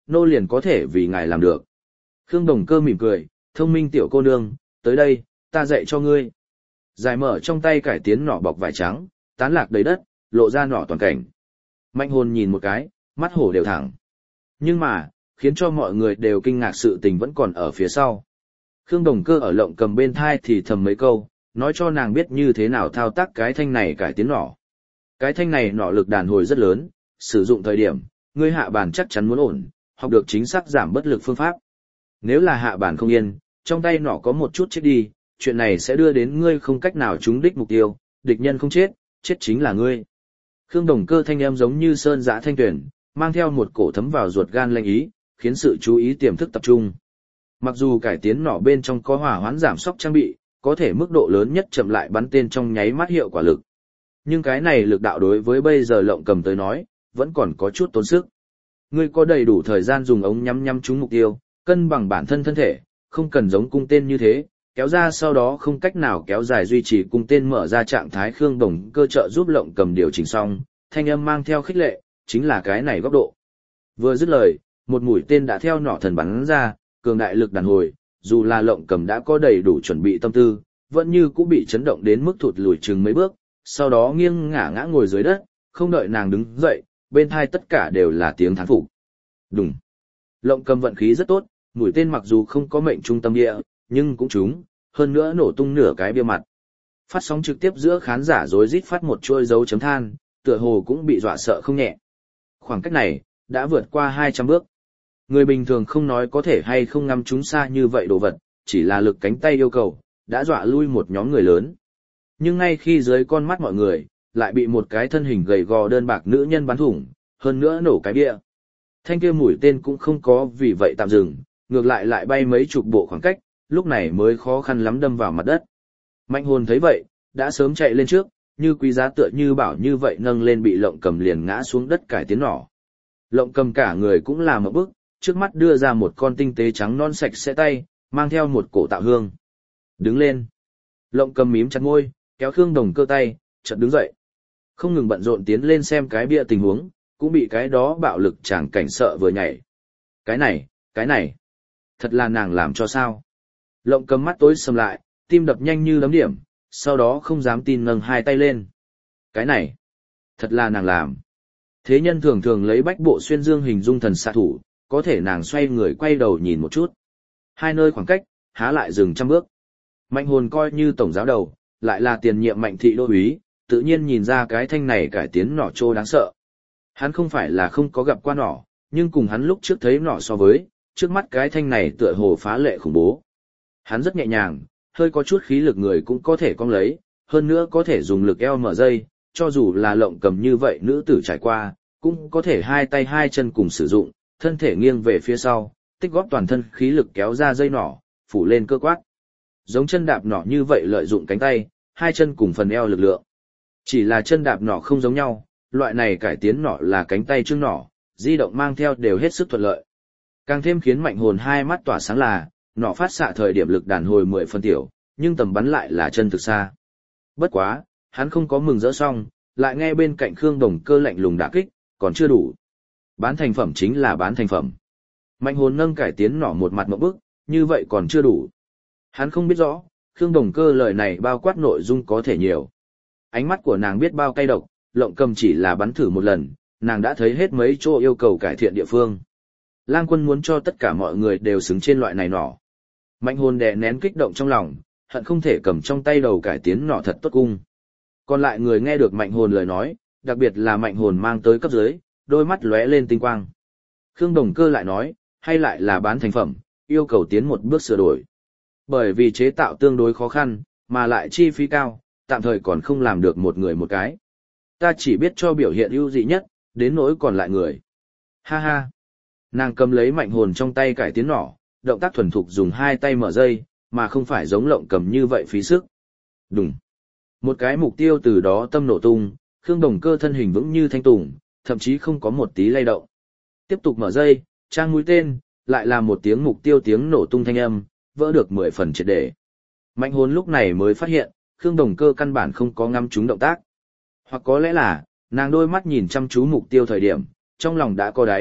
nô liền có thể vì ngài làm được. Khương Đồng Cơ mỉm cười, thông minh tiểu cô nương, tới đây, ta dạy cho ngươi. Giải mở trong tay cải tiến nỏ bọc vải trắng, tán lạc đầy đất, lộ ra nỏ toàn cảnh. Mạnh hồn nhìn một cái, mắt hổ đều thẳng. Nhưng mà, khiến cho mọi người đều kinh ngạc sự tình vẫn còn ở phía sau. Khương Đồng Cơ ở Lộng Cầm bên thai thì thầm mấy câu, nói cho nàng biết như thế nào thao tác cái thanh này cải tiến nỏ. Cái thanh này nỏ lực đàn hồi rất lớn, sử dụng thời điểm, ngươi hạ bàn chắc chắn muốn ổn, học được chính xác giảm bất lực phương pháp. Nếu là hạ bàn không yên, trong tay nỏ có một chút chết đi, chuyện này sẽ đưa đến ngươi không cách nào trúng đích mục tiêu, địch nhân không chết, chết chính là ngươi. Khương Đồng Cơ thanh âm giống như sơn giã thanh tuyển, mang theo một cổ thấm vào ruột gan lanh ý, khiến sự chú ý tiềm thức tập trung. Mặc dù cải tiến nỏ bên trong có hỏa hoán giảm sóc trang bị, có thể mức độ lớn nhất chậm lại bắn tên trong nháy mắt hiệu quả lực. Nhưng cái này lực đạo đối với bây giờ Lộng Cầm tới nói, vẫn còn có chút tốn sức. Ngươi có đầy đủ thời gian dùng ống nhắm trúng mục tiêu, cân bằng bản thân thân thể, không cần giống cung tên như thế, kéo ra sau đó không cách nào kéo dài duy trì cung tên mở ra trạng thái. Khương Đồng Cơ trợ giúp Lộng Cầm điều chỉnh xong, thanh âm mang theo khích lệ, chính là cái này góc độ. Vừa dứt lời, một mũi tên đã theo nỏ thần bắn ra, cường đại lực đàn hồi, dù là Lộng Cầm đã có đầy đủ chuẩn bị tâm tư, vẫn như cũng bị chấn động đến mức thụt lùi chừng mấy bước, sau đó nghiêng ngã ngồi dưới đất, không đợi nàng đứng dậy, bên thai tất cả đều là tiếng thán phục. Đùng. Lộng Cầm vận khí rất tốt, mũi tên mặc dù không có mệnh trung tâm địa, nhưng cũng trúng, hơn nữa nổ tung nửa cái bia mặt. Phát sóng trực tiếp giữa khán giả rối rít phát một chuỗi dấu chấm than, tựa hồ cũng bị dọa sợ không nhẹ. Khoảng cách này, đã vượt qua 200 bước. Người bình thường không nói có thể hay không ngắm chúng xa như vậy đồ vật, chỉ là lực cánh tay yêu cầu, đã dọa lui một nhóm người lớn. Nhưng ngay khi dưới con mắt mọi người, lại bị một cái thân hình gầy gò đơn bạc nữ nhân bắn thủng, hơn nữa nổ cái bia. Thanh kia mũi tên cũng không có vì vậy tạm dừng, ngược lại bay mấy chục bộ khoảng cách, lúc này mới khó khăn lắm đâm vào mặt đất. Mạnh Hồn thấy vậy, đã sớm chạy lên trước, như quý giá tựa như bảo như vậy nâng lên bị Lộng Cầm liền ngã xuống đất cải tiến nỏ. Lộng Cầm cả người cũng là một bức, trước mắt đưa ra một con tinh tế trắng non sạch sẽ tay, mang theo một cổ tạo hương. Đứng lên. Lộng Cầm mím chặt môi, kéo Khương Đồng Cơ tay, chợt đứng dậy. Không ngừng bận rộn tiến lên xem cái bia tình huống, cũng bị cái đó bạo lực chàng cảnh sợ vừa nhảy. Cái này, thật là nàng làm cho sao? Lộng Cầm mắt tối sầm lại, tim đập nhanh như đấm điểm, sau đó không dám tin nâng hai tay lên. Cái này, thật là nàng làm. Thế nhân thường thường lấy bách bộ xuyên dương hình dung thần xạ thủ, có thể nàng xoay người quay đầu nhìn một chút. Hai nơi khoảng cách, há lại dừng trăm bước. Mạnh Hồn coi như tổng giáo đầu, lại là tiền nhiệm Mạnh thị đô úy, tự nhiên nhìn ra cái thanh này cải tiến nỏ trô đáng sợ. Hắn không phải là không có gặp qua nỏ, nhưng cùng hắn lúc trước thấy nỏ so với, trước mắt cái thanh này tựa hồ phá lệ khủng bố. Hắn rất nhẹ nhàng, hơi có chút khí lực người cũng có thể cong lấy, hơn nữa có thể dùng lực eo mở dây, cho dù là Lộng Cầm như vậy nữ tử trải qua, cũng có thể hai tay hai chân cùng sử dụng, thân thể nghiêng về phía sau, tích góp toàn thân khí lực kéo ra dây nỏ, phủ lên cơ quát. Giống chân đạp nỏ như vậy lợi dụng cánh tay, hai chân cùng phần eo lực lượng. Chỉ là chân đạp nỏ không giống nhau, loại này cải tiến nỏ là cánh tay chương nỏ, di động mang theo đều hết sức thuận lợi. Càng thêm khiến Mạnh Hồn hai mắt tỏa sáng là, nỏ phát xạ thời điểm lực đàn hồi 10 phân tiểu, nhưng tầm bắn lại là chân thực xa. Bất quá, hắn không có mừng rỡ xong, lại nghe bên cạnh Khương Đồng Cơ lạnh lùng đả kích, còn chưa đủ. Bán thành phẩm chính là bán thành phẩm. Mạnh Hồn nâng cải tiến nỏ một mặt ngộp bức, như vậy còn chưa đủ. Hắn không biết rõ, Khương Đồng Cơ lời này bao quát nội dung có thể nhiều. Ánh mắt của nàng biết bao cay độc, Lộng Cầm chỉ là bắn thử một lần, nàng đã thấy hết mấy chỗ yêu cầu cải thiện địa phương. Lang Quân muốn cho tất cả mọi người đều xứng trên loại này nỏ. Mạnh Hồn đè nén kích động trong lòng, hận không thể cầm trong tay đầu cải tiến nỏ thật tốt cung. Còn lại người nghe được Mạnh Hồn lời nói, đặc biệt là Mạnh Hồn mang tới cấp dưới, đôi mắt lóe lên tinh quang. Khương Đồng Cơ lại nói, hay lại là bán thành phẩm, yêu cầu tiến một bước sửa đổi. Bởi vì chế tạo tương đối khó khăn, mà lại chi phí cao, tạm thời còn không làm được một người một cái. Ta chỉ biết cho biểu hiện ưu dị nhất, đến nỗi còn lại người. Ha ha. Nàng cầm lấy Mạnh Hồn trong tay cải tiến nỏ, động tác thuần thục dùng hai tay mở dây, mà không phải giống Lộng Cầm như vậy phí sức. Đùng. Một cái mục tiêu từ đó tâm nổ tung, Khương Đồng Cơ thân hình vững như thanh tùng, thậm chí không có một tí lay động. Tiếp tục mở dây, trang mũi tên, lại là một tiếng mục tiêu tiếng nổ tung thanh âm, vỡ được 10 phần triệt để. Mạnh Hồn lúc này mới phát hiện, Khương Đồng Cơ căn bản không có ngắm trúng động tác. Hoặc có lẽ là, nàng đôi mắt nhìn chăm chú mục tiêu thời điểm, trong lòng đã có đáy,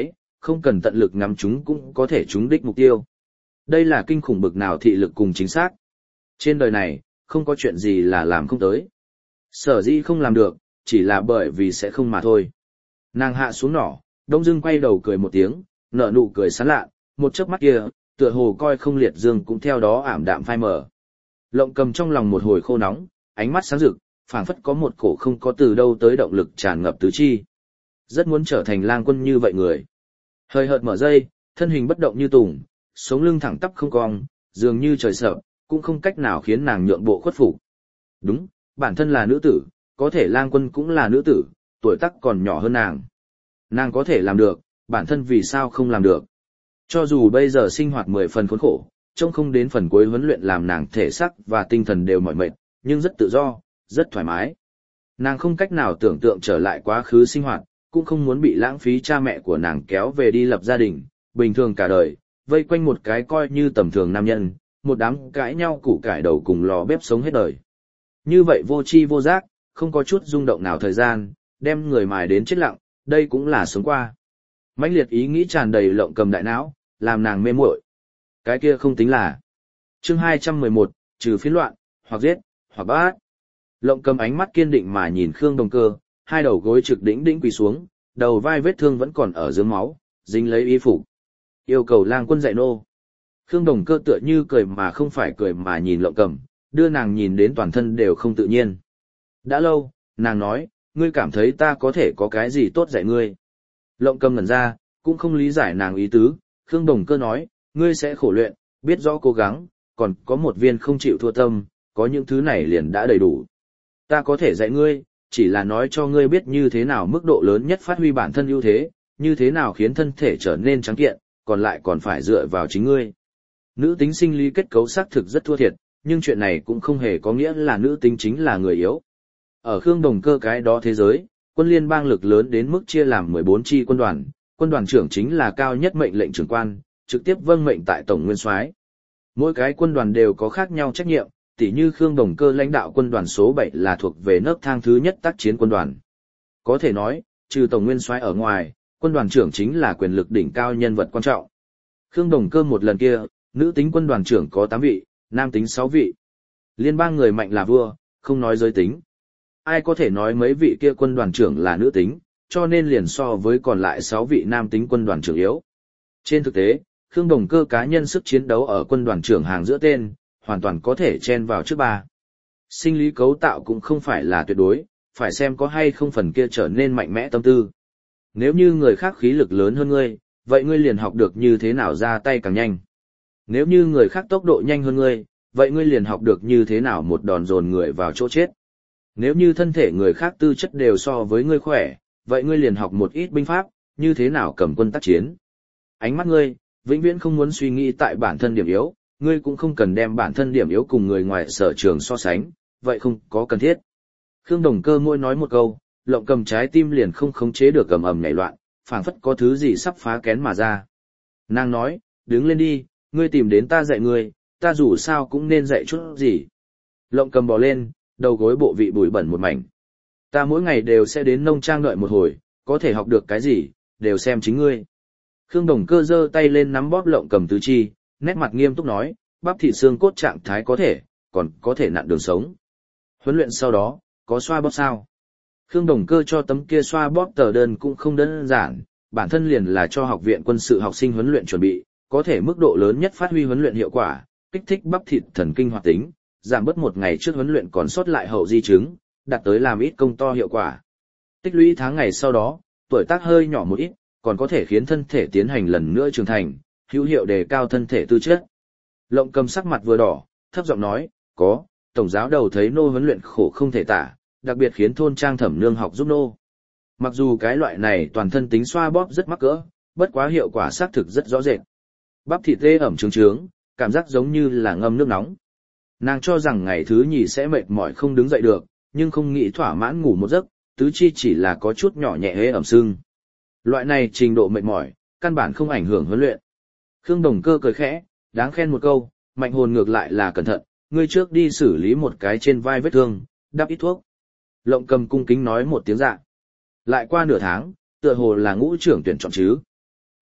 không cần tận lực ngắm chúng cũng có thể trúng đích mục tiêu. Đây là kinh khủng bực nào thị lực cùng chính xác. Trên đời này, không có chuyện gì là làm không tới. Sở dĩ không làm được, chỉ là bởi vì sẽ không mà thôi. Nàng hạ xuống nỏ, đông dưng quay đầu cười một tiếng, nở nụ cười sán lạ, một chớp mắt kia, tựa hồ coi không liệt dương cũng theo đó ảm đạm phai mờ. Lộng Cầm trong lòng một hồi khô nóng, ánh mắt sáng rực, phảng phất có một cổ không có từ đâu tới động lực tràn ngập tứ chi. Rất muốn trở thành lang quân như vậy người. Hơi hợt mở dây, thân hình bất động như tùng, sống lưng thẳng tắp không cong, dường như trời sập, cũng không cách nào khiến nàng nhượng bộ khuất phục. Đúng, bản thân là nữ tử, có thể lang quân cũng là nữ tử, tuổi tác còn nhỏ hơn nàng. Nàng có thể làm được, bản thân vì sao không làm được. Cho dù bây giờ sinh hoạt 10 phần khốn khổ, trông không đến phần cuối huấn luyện làm nàng thể xác và tinh thần đều mỏi mệt, nhưng rất tự do, rất thoải mái. Nàng không cách nào tưởng tượng trở lại quá khứ sinh hoạt, cũng không muốn bị lãng phí cha mẹ của nàng kéo về đi lập gia đình, bình thường cả đời, vây quanh một cái coi như tầm thường nam nhân, một đám cãi nhau củ cải đầu cùng lò bếp sống hết đời. Như vậy vô tri vô giác, không có chút rung động nào thời gian, đem người mài đến chết lặng, đây cũng là sống qua. Mãnh liệt ý nghĩ tràn đầy Lộng Cầm đại não, làm nàng mê muội. Cái kia không tính là. Chương 211, trừ phiến loạn, hoặc giết, hoặc bắt. Lộng Cầm ánh mắt kiên định mà nhìn Khương Đồng Cơ, hai đầu gối trực đỉnh đỉnh quỳ xuống, đầu vai vết thương vẫn còn ở dưới máu, dính lấy y phục. Yêu cầu lang quân dạy nô. Khương Đồng Cơ tựa như cười mà không phải cười mà nhìn Lộng Cầm, đưa nàng nhìn đến toàn thân đều không tự nhiên. Đã lâu, nàng nói, ngươi cảm thấy ta có thể có cái gì tốt dạy ngươi. Lộng Cầm ngẩn ra, cũng không lý giải nàng ý tứ, Khương Đồng Cơ nói, ngươi sẽ khổ luyện, biết rõ cố gắng, còn có một viên không chịu thua tâm, có những thứ này liền đã đầy đủ. Ta có thể dạy ngươi, chỉ là nói cho ngươi biết như thế nào mức độ lớn nhất phát huy bản thân ưu thế, như thế nào khiến thân thể trở nên trắng kiện, còn lại còn phải dựa vào chính ngươi. Nữ tính sinh lý kết cấu xác thực rất thua thiệt, nhưng chuyện này cũng không hề có nghĩa là nữ tính chính là người yếu. Ở Khương Đồng Cơ cái đó thế giới, quân liên bang lực lớn đến mức chia làm 14 chi quân đoàn trưởng chính là cao nhất mệnh lệnh trưởng quan, trực tiếp vâng mệnh tại tổng nguyên soái. Mỗi cái quân đoàn đều có khác nhau trách nhiệm, tỉ như Khương Đồng Cơ lãnh đạo quân đoàn số 7 là thuộc về nấc thang thứ nhất tác chiến quân đoàn. Có thể nói, trừ tổng nguyên soái ở ngoài, quân đoàn trưởng chính là quyền lực đỉnh cao nhân vật quan trọng. Khương Đồng Cơ một lần kia, nữ tính quân đoàn trưởng có 8 vị, nam tính 6 vị. Liên bang người mạnh là vua, không nói giới tính. Ai có thể nói mấy vị kia quân đoàn trưởng là nữ tính, cho nên liền so với còn lại 6 vị nam tính quân đoàn trưởng yếu. Trên thực tế, Khương Đồng Cơ cá nhân sức chiến đấu ở quân đoàn trưởng hàng giữa tên, hoàn toàn có thể chen vào trước ba. Sinh lý cấu tạo cũng không phải là tuyệt đối, phải xem có hay không phần kia trở nên mạnh mẽ tâm tư. Nếu như người khác khí lực lớn hơn ngươi, vậy ngươi liền học được như thế nào ra tay càng nhanh. Nếu như người khác tốc độ nhanh hơn ngươi, vậy ngươi liền học được như thế nào một đòn dồn người vào chỗ chết. Nếu như thân thể người khác tư chất đều so với ngươi khỏe, vậy ngươi liền học một ít binh pháp, như thế nào cầm quân tác chiến. Ánh mắt ngươi, vĩnh viễn không muốn suy nghĩ tại bản thân điểm yếu, ngươi cũng không cần đem bản thân điểm yếu cùng người ngoài sở trường so sánh, vậy không có cần thiết. Khương Đồng Cơ mỗi nói một câu, Lộng Cầm trái tim liền không khống chế được ầm ầm nhảy loạn, phảng phất có thứ gì sắp phá kén mà ra. Nàng nói, đứng lên đi, ngươi tìm đến ta dạy ngươi, ta dù sao cũng nên dạy chút gì. Lộng Cầm bò lên, đầu gối bộ vị bụi bẩn một mảnh. Ta mỗi ngày đều sẽ đến nông trang đợi một hồi, có thể học được cái gì, đều xem chính ngươi. Khương Đồng Cơ giơ tay lên nắm bóp Lộng Cầm tứ chi, nét mặt nghiêm túc nói, bắp thịt xương cốt trạng thái có thể, còn có thể nặn đường sống. Huấn luyện sau đó, có xoa bóp sao? Khương Đồng Cơ cho tấm kia xoa bóp tờ đơn cũng không đơn giản, bản thân liền là cho học viện quân sự học sinh huấn luyện chuẩn bị, có thể mức độ lớn nhất phát huy huấn luyện hiệu quả, kích thích bắp thịt thần kinh hoạt tính, giảm bớt một ngày trước huấn luyện còn sót lại hậu di chứng, đạt tới làm ít công to hiệu quả. Tích lũy tháng ngày sau đó, tuổi tác hơi nhỏ một ít, còn có thể khiến thân thể tiến hành lần nữa trưởng thành, hữu hiệu đề cao thân thể tư chất. Lộng Cầm sắc mặt vừa đỏ, thấp giọng nói, có, tổng giáo đầu thấy nô huấn luyện khổ không thể tả, đặc biệt khiến thôn trang Thẩm Nương học giúp nô. Mặc dù cái loại này toàn thân tính xoa bóp rất mắc cỡ, bất quá hiệu quả xác thực rất rõ rệt. Bắp thịt tê ẩm trướng trướng, cảm giác giống như là ngâm nước nóng. Nàng cho rằng ngày thứ nhì sẽ mệt mỏi không đứng dậy được, nhưng không nghĩ thỏa mãn ngủ một giấc, tứ chi chỉ là có chút nhỏ nhẹ hế ẩm sưng. Loại này trình độ mệt mỏi, căn bản không ảnh hưởng huấn luyện. Khương Đồng Cơ cười khẽ, đáng khen một câu, mạnh hồn ngược lại là cẩn thận, ngươi trước đi xử lý một cái trên vai vết thương, đắp ít thuốc. Lộng Cầm cung kính nói một tiếng dạ. Lại qua nửa tháng, tựa hồ là ngũ trưởng tuyển chọn chứ.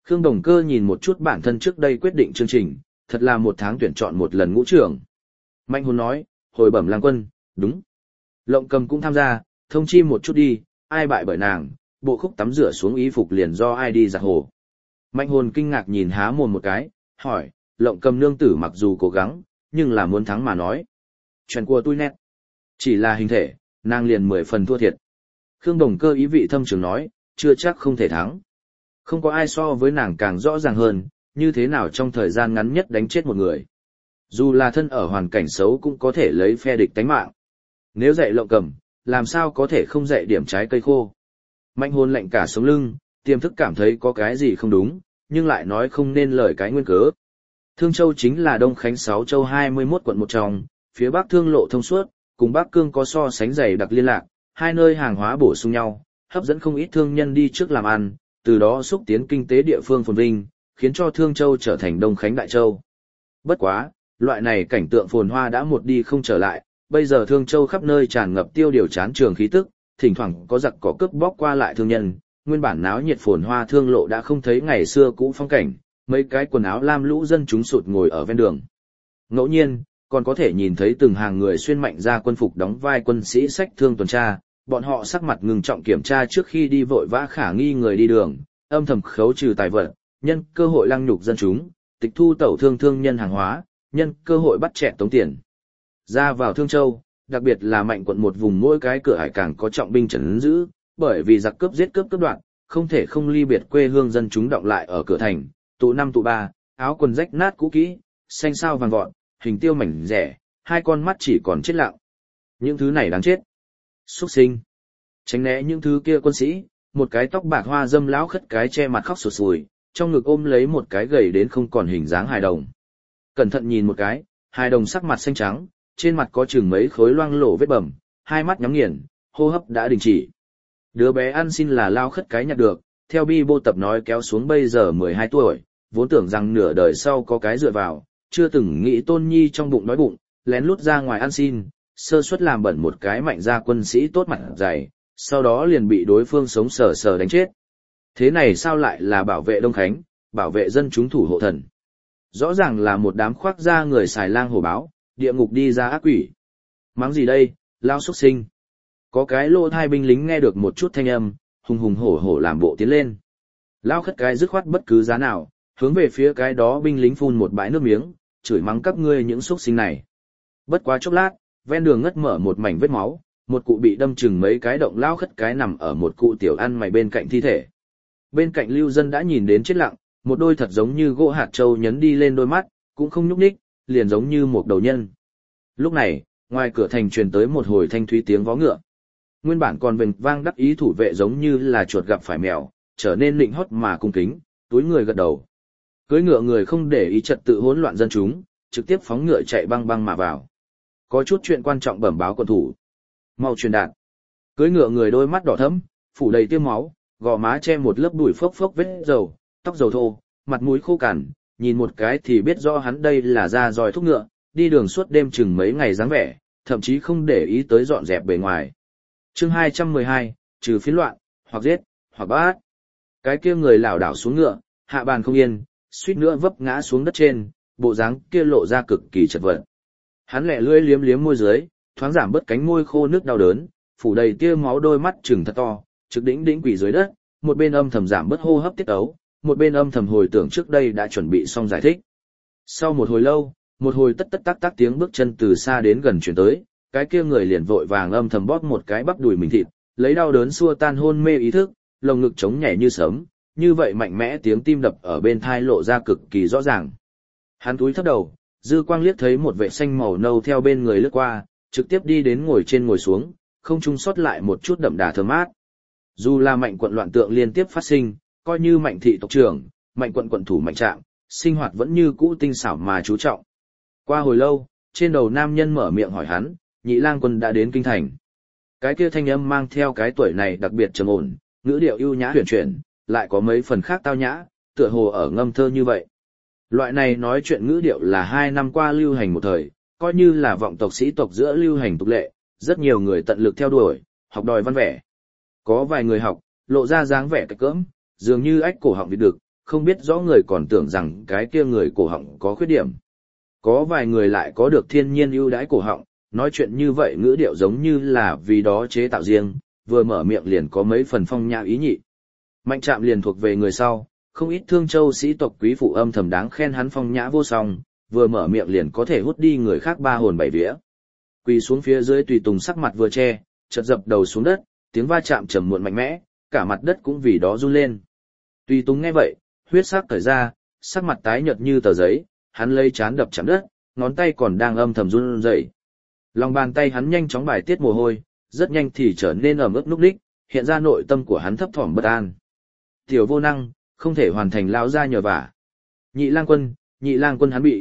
Khương Đồng Cơ nhìn một chút bản thân trước đây quyết định chương trình, thật là một tháng tuyển chọn một lần ngũ trưởng. Mạnh Hồn nói, hồi bẩm lang quân, đúng. Lộng Cầm cũng tham gia, thông chi một chút đi, ai bại bởi nàng, bộ khúc tắm rửa xuống y phục liền do ai đi giặt hồ. Mạnh Hồn kinh ngạc nhìn há mồm một cái, hỏi, Lộng Cầm nương tử mặc dù cố gắng, nhưng là muốn thắng mà nói. Chuyện của tôi nét. Chỉ là hình thể, nàng liền 10 phần thua thiệt. Khương Đồng Cơ ý vị thâm trường nói, chưa chắc không thể thắng. Không có ai so với nàng càng rõ ràng hơn, như thế nào trong thời gian ngắn nhất đánh chết một người. Dù là thân ở hoàn cảnh xấu cũng có thể lấy phe địch tánh mạng. Nếu dạy Lộng Cầm, làm sao có thể không dạy điểm trái cây khô. Mạnh Hồn lạnh cả sống lưng, tiềm thức cảm thấy có cái gì không đúng, nhưng lại nói không nên lời cái nguyên cớ. Thương Châu chính là Đông Khánh 6 châu 21 quận một trong, phía Bắc thương lộ thông suốt, cùng Bắc Cương có so sánh dày đặc liên lạc, hai nơi hàng hóa bổ sung nhau, hấp dẫn không ít thương nhân đi trước làm ăn, từ đó xúc tiến kinh tế địa phương phồn vinh, khiến cho Thương Châu trở thành Đông Khánh Đại Châu. Bất quá, loại này cảnh tượng phồn hoa đã một đi không trở lại, bây giờ Thương Châu khắp nơi tràn ngập tiêu điều chán trường khí tức, thỉnh thoảng có giặc cỏ cướp bóc qua lại thương nhân, nguyên bản náo nhiệt phồn hoa thương lộ đã không thấy ngày xưa cũ phong cảnh, mấy cái quần áo lam lũ dân chúng sụt ngồi ở ven đường. Ngẫu nhiên, còn có thể nhìn thấy từng hàng người xuyên mạnh ra quân phục đóng vai quân sĩ sách thương tuần tra, bọn họ sắc mặt ngừng trọng kiểm tra trước khi đi vội vã khả nghi người đi đường, âm thầm khấu trừ tài vật, nhân cơ hội lăng nhục dân chúng, tịch thu tẩu thương nhân hàng hóa, nhân cơ hội bắt chẹt tống tiền. Ra vào Thương Châu, đặc biệt là Mạnh quận một vùng mỗi cái cửa hải càng có trọng binh trấn giữ, bởi vì giặc cướp giết cướp đoạn, không thể không ly biệt quê hương dân chúng động lại ở cửa thành, tụ 5 tụ 3, áo quần rách nát cũ kỹ, xanh sao vàng vọt, hình tiêu mảnh rẻ, hai con mắt chỉ còn chết lặng. Những thứ này đáng chết. Xuất sinh. Tránh né những thứ kia quân sĩ, một cái tóc bạc hoa dâm lão khất cái che mặt khóc sụt sùi, trong ngực ôm lấy một cái gầy đến không còn hình dáng hài đồng. Cẩn thận nhìn một cái, hài đồng sắc mặt xanh trắng, trên mặt có chừng mấy khối loang lổ vết bầm, hai mắt nhắm nghiền, hô hấp đã đình chỉ. Đứa bé ăn xin là lao khất cái nhặt được, theo bi bô tập nói kéo xuống bây giờ 12 tuổi, vốn tưởng rằng nửa đời sau có cái dựa vào, chưa từng nghĩ tôn nhi trong bụng đói bụng, lén lút ra ngoài ăn xin, sơ suất làm bẩn một cái mạnh gia quân sĩ tốt mặt dày, sau đó liền bị đối phương sống sờ sờ đánh chết. Thế này sao lại là bảo vệ Đông Khánh, bảo vệ dân chúng thủ hộ thần? Rõ ràng là một đám khoác da người xài lang hổ báo, địa ngục đi ra ác quỷ. Mắng gì đây, lao xuất sinh. Có cái lô thai binh lính nghe được một chút thanh âm, hùng hùng hổ hổ làm bộ tiến lên. Lao khất cái dứt khoát bất cứ giá nào, hướng về phía cái đó binh lính phun một bãi nước miếng, chửi mắng các ngươi những xuất sinh này. Bất quá chốc lát, ven đường ngất mở một mảnh vết máu, một cụ bị đâm chừng mấy cái động lao khất cái nằm ở một cụ tiểu ăn mày bên cạnh thi thể. Bên cạnh lưu dân đã nhìn đến chết lặng, một đôi thật giống như gỗ hạt trâu nhấn đi lên đôi mắt, cũng không nhúc nhích, liền giống như một đầu nhân. Lúc này, ngoài cửa thành truyền tới một hồi thanh thúy tiếng vó ngựa. Nguyên bản còn vềnh vang đắc ý thủ vệ giống như là chuột gặp phải mèo, trở nên lịnh hót mà cung kính, túi người gật đầu. Cưỡi ngựa người không để ý trật tự hỗn loạn dân chúng, trực tiếp phóng ngựa chạy băng băng mà vào. Có chút chuyện quan trọng bẩm báo quân thủ. Mau truyền đạt. Cưỡi ngựa người đôi mắt đỏ thẫm, phủ đầy tiêu máu, gò má che một lớp bụi phốc phốc vết dầu, tóc dầu thô, mặt mũi khô cằn, nhìn một cái thì biết rõ hắn đây là ra roi thúc ngựa, đi đường suốt đêm chừng mấy ngày dáng vẻ, thậm chí không để ý tới dọn dẹp bề ngoài. Chương 212, trừ phiến loạn, hoặc giết, hoặc bắt. Cái kia người lảo đảo xuống ngựa, hạ bàn không yên, suýt nữa vấp ngã xuống đất trên, bộ dáng kia lộ ra cực kỳ chật vật. Hắn lẹ lưỡi liếm liếm môi dưới, thoáng giảm bớt cánh môi khô nước đau đớn, phủ đầy tia máu đôi mắt trừng thật to, trực đỉnh đỉnh quỷ dưới đất, một bên âm thầm giảm bớt hô hấp tiết ấu, một bên âm thầm hồi tưởng trước đây đã chuẩn bị xong giải thích. Sau một hồi lâu, một hồi tất tất tác tác tiếng bước chân từ xa đến gần chuyển tới, cái kia người liền vội vàng âm thầm bóp một cái bắp đùi mình thịt, lấy đau đớn xua tan hôn mê ý thức, lồng ngực trống nhảy như sớm, như vậy mạnh mẽ tiếng tim đập ở bên thai lộ ra cực kỳ rõ ràng. Hắn cúi thấp đầu, dư quang liếc thấy một vệ xanh màu nâu theo bên người lướt qua, trực tiếp đi đến ngồi trên ngồi xuống, không trung sót lại một chút đậm đà thơm mát. Dù là Mạnh quận loạn tượng liên tiếp phát sinh, coi như Mạnh thị tộc trưởng, Mạnh quận quận thủ Mạnh Trạm, sinh hoạt vẫn như cũ tinh xảo mà chú trọng. Qua hồi lâu, trên đầu nam nhân mở miệng hỏi hắn, Nhị lang quân đã đến kinh thành. Cái kia thanh âm mang theo cái tuổi này đặc biệt trầm ổn, ngữ điệu ưu nhã huyền chuyển, lại có mấy phần khác tao nhã, tựa hồ ở ngâm thơ như vậy. Loại này nói chuyện ngữ điệu là 2 năm qua lưu hành một thời, coi như là vọng tộc sĩ tộc giữa lưu hành tục lệ, rất nhiều người tận lực theo đuổi, học đòi văn vẻ. Có vài người học, lộ ra dáng vẻ cách cỡm, dường như ách cổ họng vịt đực, không biết rõ người còn tưởng rằng cái kia người cổ họng có khuyết điểm. Có vài người lại có được thiên nhiên ưu đãi cổ họng, nói chuyện như vậy ngữ điệu giống như là vì đó chế tạo riêng, vừa mở miệng liền có mấy phần phong nhã ý nhị. Mạnh Trạm liền thuộc về người sau, không ít Thương Châu sĩ tộc quý phụ âm thầm đáng khen hắn phong nhã vô song, vừa mở miệng liền có thể hút đi người khác ba hồn bảy vía. Quỳ xuống phía dưới tùy tùng sắc mặt vừa che, chợt dập đầu xuống đất, tiếng va chạm trầm muộn mạnh mẽ, cả mặt đất cũng vì đó run lên. Tùy tùng nghe vậy, huyết sắc cởi ra, sắc mặt tái nhợt như tờ giấy, hắn lấy chán đập chạm đất, ngón tay còn đang âm thầm run rẩy. Lòng bàn tay hắn nhanh chóng bài tiết mồ hôi, rất nhanh thì trở nên ẩm ướt núc ních, hiện ra nội tâm của hắn thấp thỏm bất an. Tiểu vô năng, không thể hoàn thành lão gia nhờ vả. Nhị lang quân hắn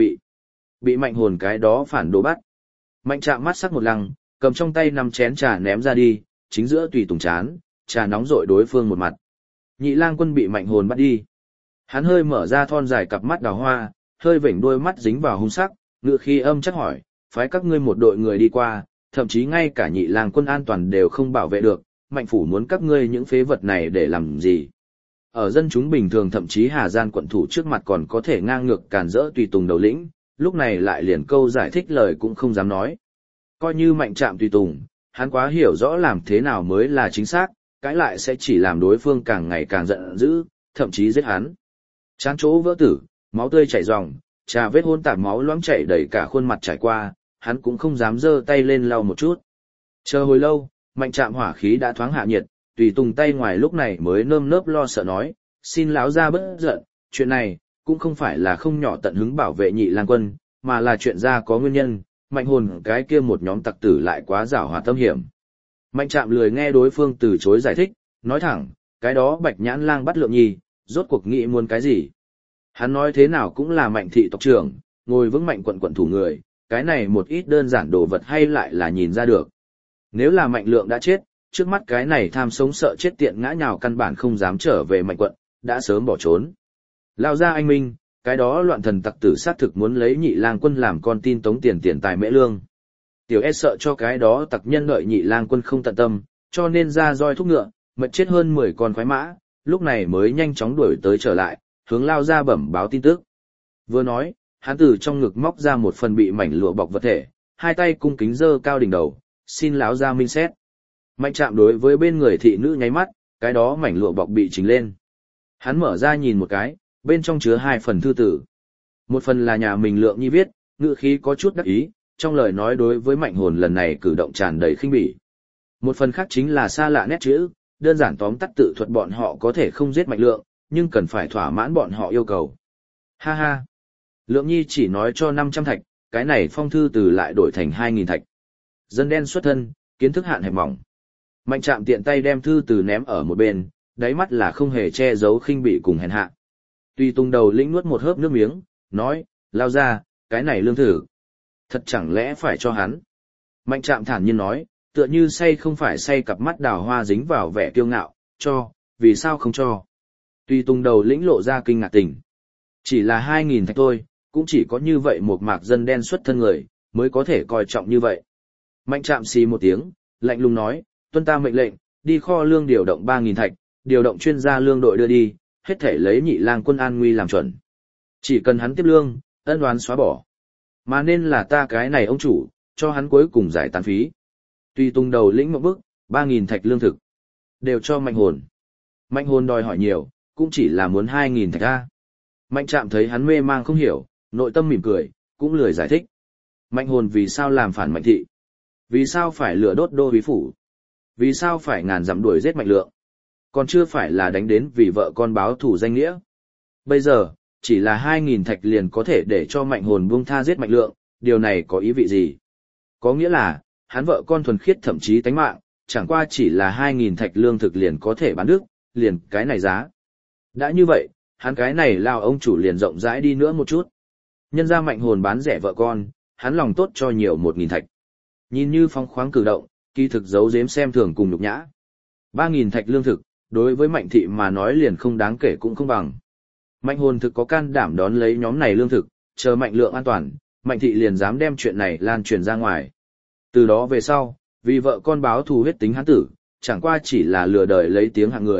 bị Mạnh Hồn cái đó phản đồ bắt. Mạnh Trạm mắt sắc một lăng, cầm trong tay 5 chén trà ném ra đi, chính giữa tùy tùng chán, trà nóng rội đối phương một mặt. Nhị lang quân bị Mạnh Hồn bắt đi. Hắn hơi mở ra thon dài cặp mắt đào hoa, hơi vểnh đôi mắt dính vào hung sắc, ngựa khi âm chắc hỏi, phái các ngươi một đội người đi qua, thậm chí ngay cả nhị lang quân an toàn đều không bảo vệ được, Mạnh phủ muốn các ngươi những phế vật này để làm gì? Ở dân chúng bình thường thậm chí Hà Gian quận thủ trước mặt còn có thể ngang ngược càn rỡ tùy tùng đầu lĩnh, lúc này lại liền câu giải thích lời cũng không dám nói. Coi như Mạnh Trạm tùy tùng, hắn quá hiểu rõ làm thế nào mới là chính xác, cãi lại sẽ chỉ làm đối phương càng ngày càng giận dữ, thậm chí giết hắn. Chán chỗ vỡ tử, máu tươi chảy ròng, trà vết hôn tạp máu loãng chảy đầy cả khuôn mặt trải qua, hắn cũng không dám giơ tay lên lau một chút. Chờ hồi lâu, Mạnh Trạm hỏa khí đã thoáng hạ nhiệt, tùy tùng tay ngoài lúc này mới nơm nớp lo sợ nói, xin lão gia bớt giận, chuyện này cũng không phải là không nhỏ tận hứng bảo vệ nhị lang quân, mà là chuyện ra có nguyên nhân, Mạnh Hồn cái kia một nhóm tặc tử lại quá giảo hoạt tâm hiểm. Mạnh Trạm lười nghe đối phương từ chối giải thích, nói thẳng, cái đó Bạch Nhãn Lang bắt Lượng Nhi, rốt cuộc nghĩ muốn cái gì? Hắn nói thế nào cũng là Mạnh thị tộc trưởng, ngồi vững Mạnh quận thủ người, cái này một ít đơn giản đồ vật hay lại là nhìn ra được. Nếu là Mạnh Lượng đã chết, trước mắt cái này tham sống sợ chết tiện ngã nhào căn bản không dám trở về Mạnh quận, đã sớm bỏ trốn. Lao ra anh minh, cái đó loạn thần tặc tử xác thực muốn lấy nhị lang quân làm con tin tống tiền tài mễ lương. Tiểu e sợ cho cái đó tặc nhân đợi nhị lang quân không tận tâm, cho nên ra roi thúc ngựa, mệt chết hơn 10 con khoái mã, lúc này mới nhanh chóng đuổi tới trở lại, hướng Lao ra bẩm báo tin tức. Vừa nói, hắn từ trong ngực móc ra một phần bị mảnh lụa bọc vật thể, hai tay cung kính giơ cao đỉnh đầu, xin lão gia minh xét. Mạnh Trạm đối với bên người thị nữ nháy mắt, cái đó mảnh lụa bọc bị chính lên. Hắn mở ra nhìn một cái, bên trong chứa 2 phần thư tử. Một phần là nhà mình Lượng Nhi viết, ngữ khí có chút đắc ý, trong lời nói đối với Mạnh Hồn lần này cử động tràn đầy khinh bỉ. Một phần khác chính là xa lạ nét chữ, đơn giản tóm tắt tự thuật bọn họ có thể không giết Mạnh Lượng, nhưng cần phải thỏa mãn bọn họ yêu cầu. Ha ha! Lượng Nhi chỉ nói cho 500 thạch, cái này phong thư từ lại đổi thành 2.000 thạch. Dân đen xuất thân, kiến thức hạn hẹp mỏng. Mạnh Trạm tiện tay đem thư từ ném ở một bên, đáy mắt là không hề che giấu khinh bỉ cùng hèn hạ. Tùy tùng đầu lĩnh nuốt một hớp nước miếng, nói, lao ra, cái này lương thử. Thật chẳng lẽ phải cho hắn? Mạnh Trạm thản nhiên nói, tựa như say không phải say, cặp mắt đào hoa dính vào vẻ kiêu ngạo, cho, vì sao không cho? Tùy tùng đầu lĩnh lộ ra kinh ngạc tình. Chỉ là 2.000 thạch thôi, cũng chỉ có như vậy một mạc dân đen xuất thân người, mới có thể coi trọng như vậy. Mạnh Trạm xì một tiếng, lạnh lùng nói, tuân ta mệnh lệnh, đi kho lương điều động 3.000 thạch, điều động chuyên gia lương đội đưa đi, hết thể lấy nhị lang quân an nguy làm chuẩn. Chỉ cần hắn tiếp lương, ân oán xóa bỏ. Mà nên là ta cái này ông chủ, cho hắn cuối cùng giải tán phí. Tùy tùng đầu lĩnh một bức, 3.000 thạch lương thực. Đều cho Mạnh Hồn. Mạnh Hồn đòi hỏi nhiều, cũng chỉ là muốn 2.000 thạch ra. Mạnh Trạm thấy hắn mê mang không hiểu, nội tâm mỉm cười, cũng lười giải thích. Mạnh Hồn vì sao làm phản Mạnh thị? Vì sao phải lửa đốt đô úy phủ? Vì sao phải ngàn dặm đuổi giết Mạnh Lượng? Còn chưa phải là đánh đến vì vợ con báo thù danh nghĩa. Bây giờ, chỉ là 2.000 thạch liền có thể để cho Mạnh Hồn buông tha giết Mạnh Lượng, điều này có ý vị gì? Có nghĩa là, hắn vợ con thuần khiết thậm chí tánh mạng, chẳng qua chỉ là 2.000 thạch lương thực liền có thể bán được, liền cái này giá. Đã như vậy, hắn cái này lao ông chủ liền rộng rãi đi nữa một chút. Nhân ra Mạnh Hồn bán rẻ vợ con, hắn lòng tốt cho nhiều 1.000 thạch. Nhìn như phong khoáng cử động, kỳ thực giấu giếm xem thường cùng nhục nhã. 3.000 thạch lương thực, đối với Mạnh thị mà nói liền không đáng kể cũng không bằng. Mạnh Hồn thực có can đảm đón lấy nhóm này lương thực, chờ Mạnh Lượng an toàn, Mạnh thị liền dám đem chuyện này lan truyền ra ngoài. Từ đó về sau, vì vợ con báo thù huyết tính hắn tử, chẳng qua chỉ là lừa đời lấy tiếng hạng người,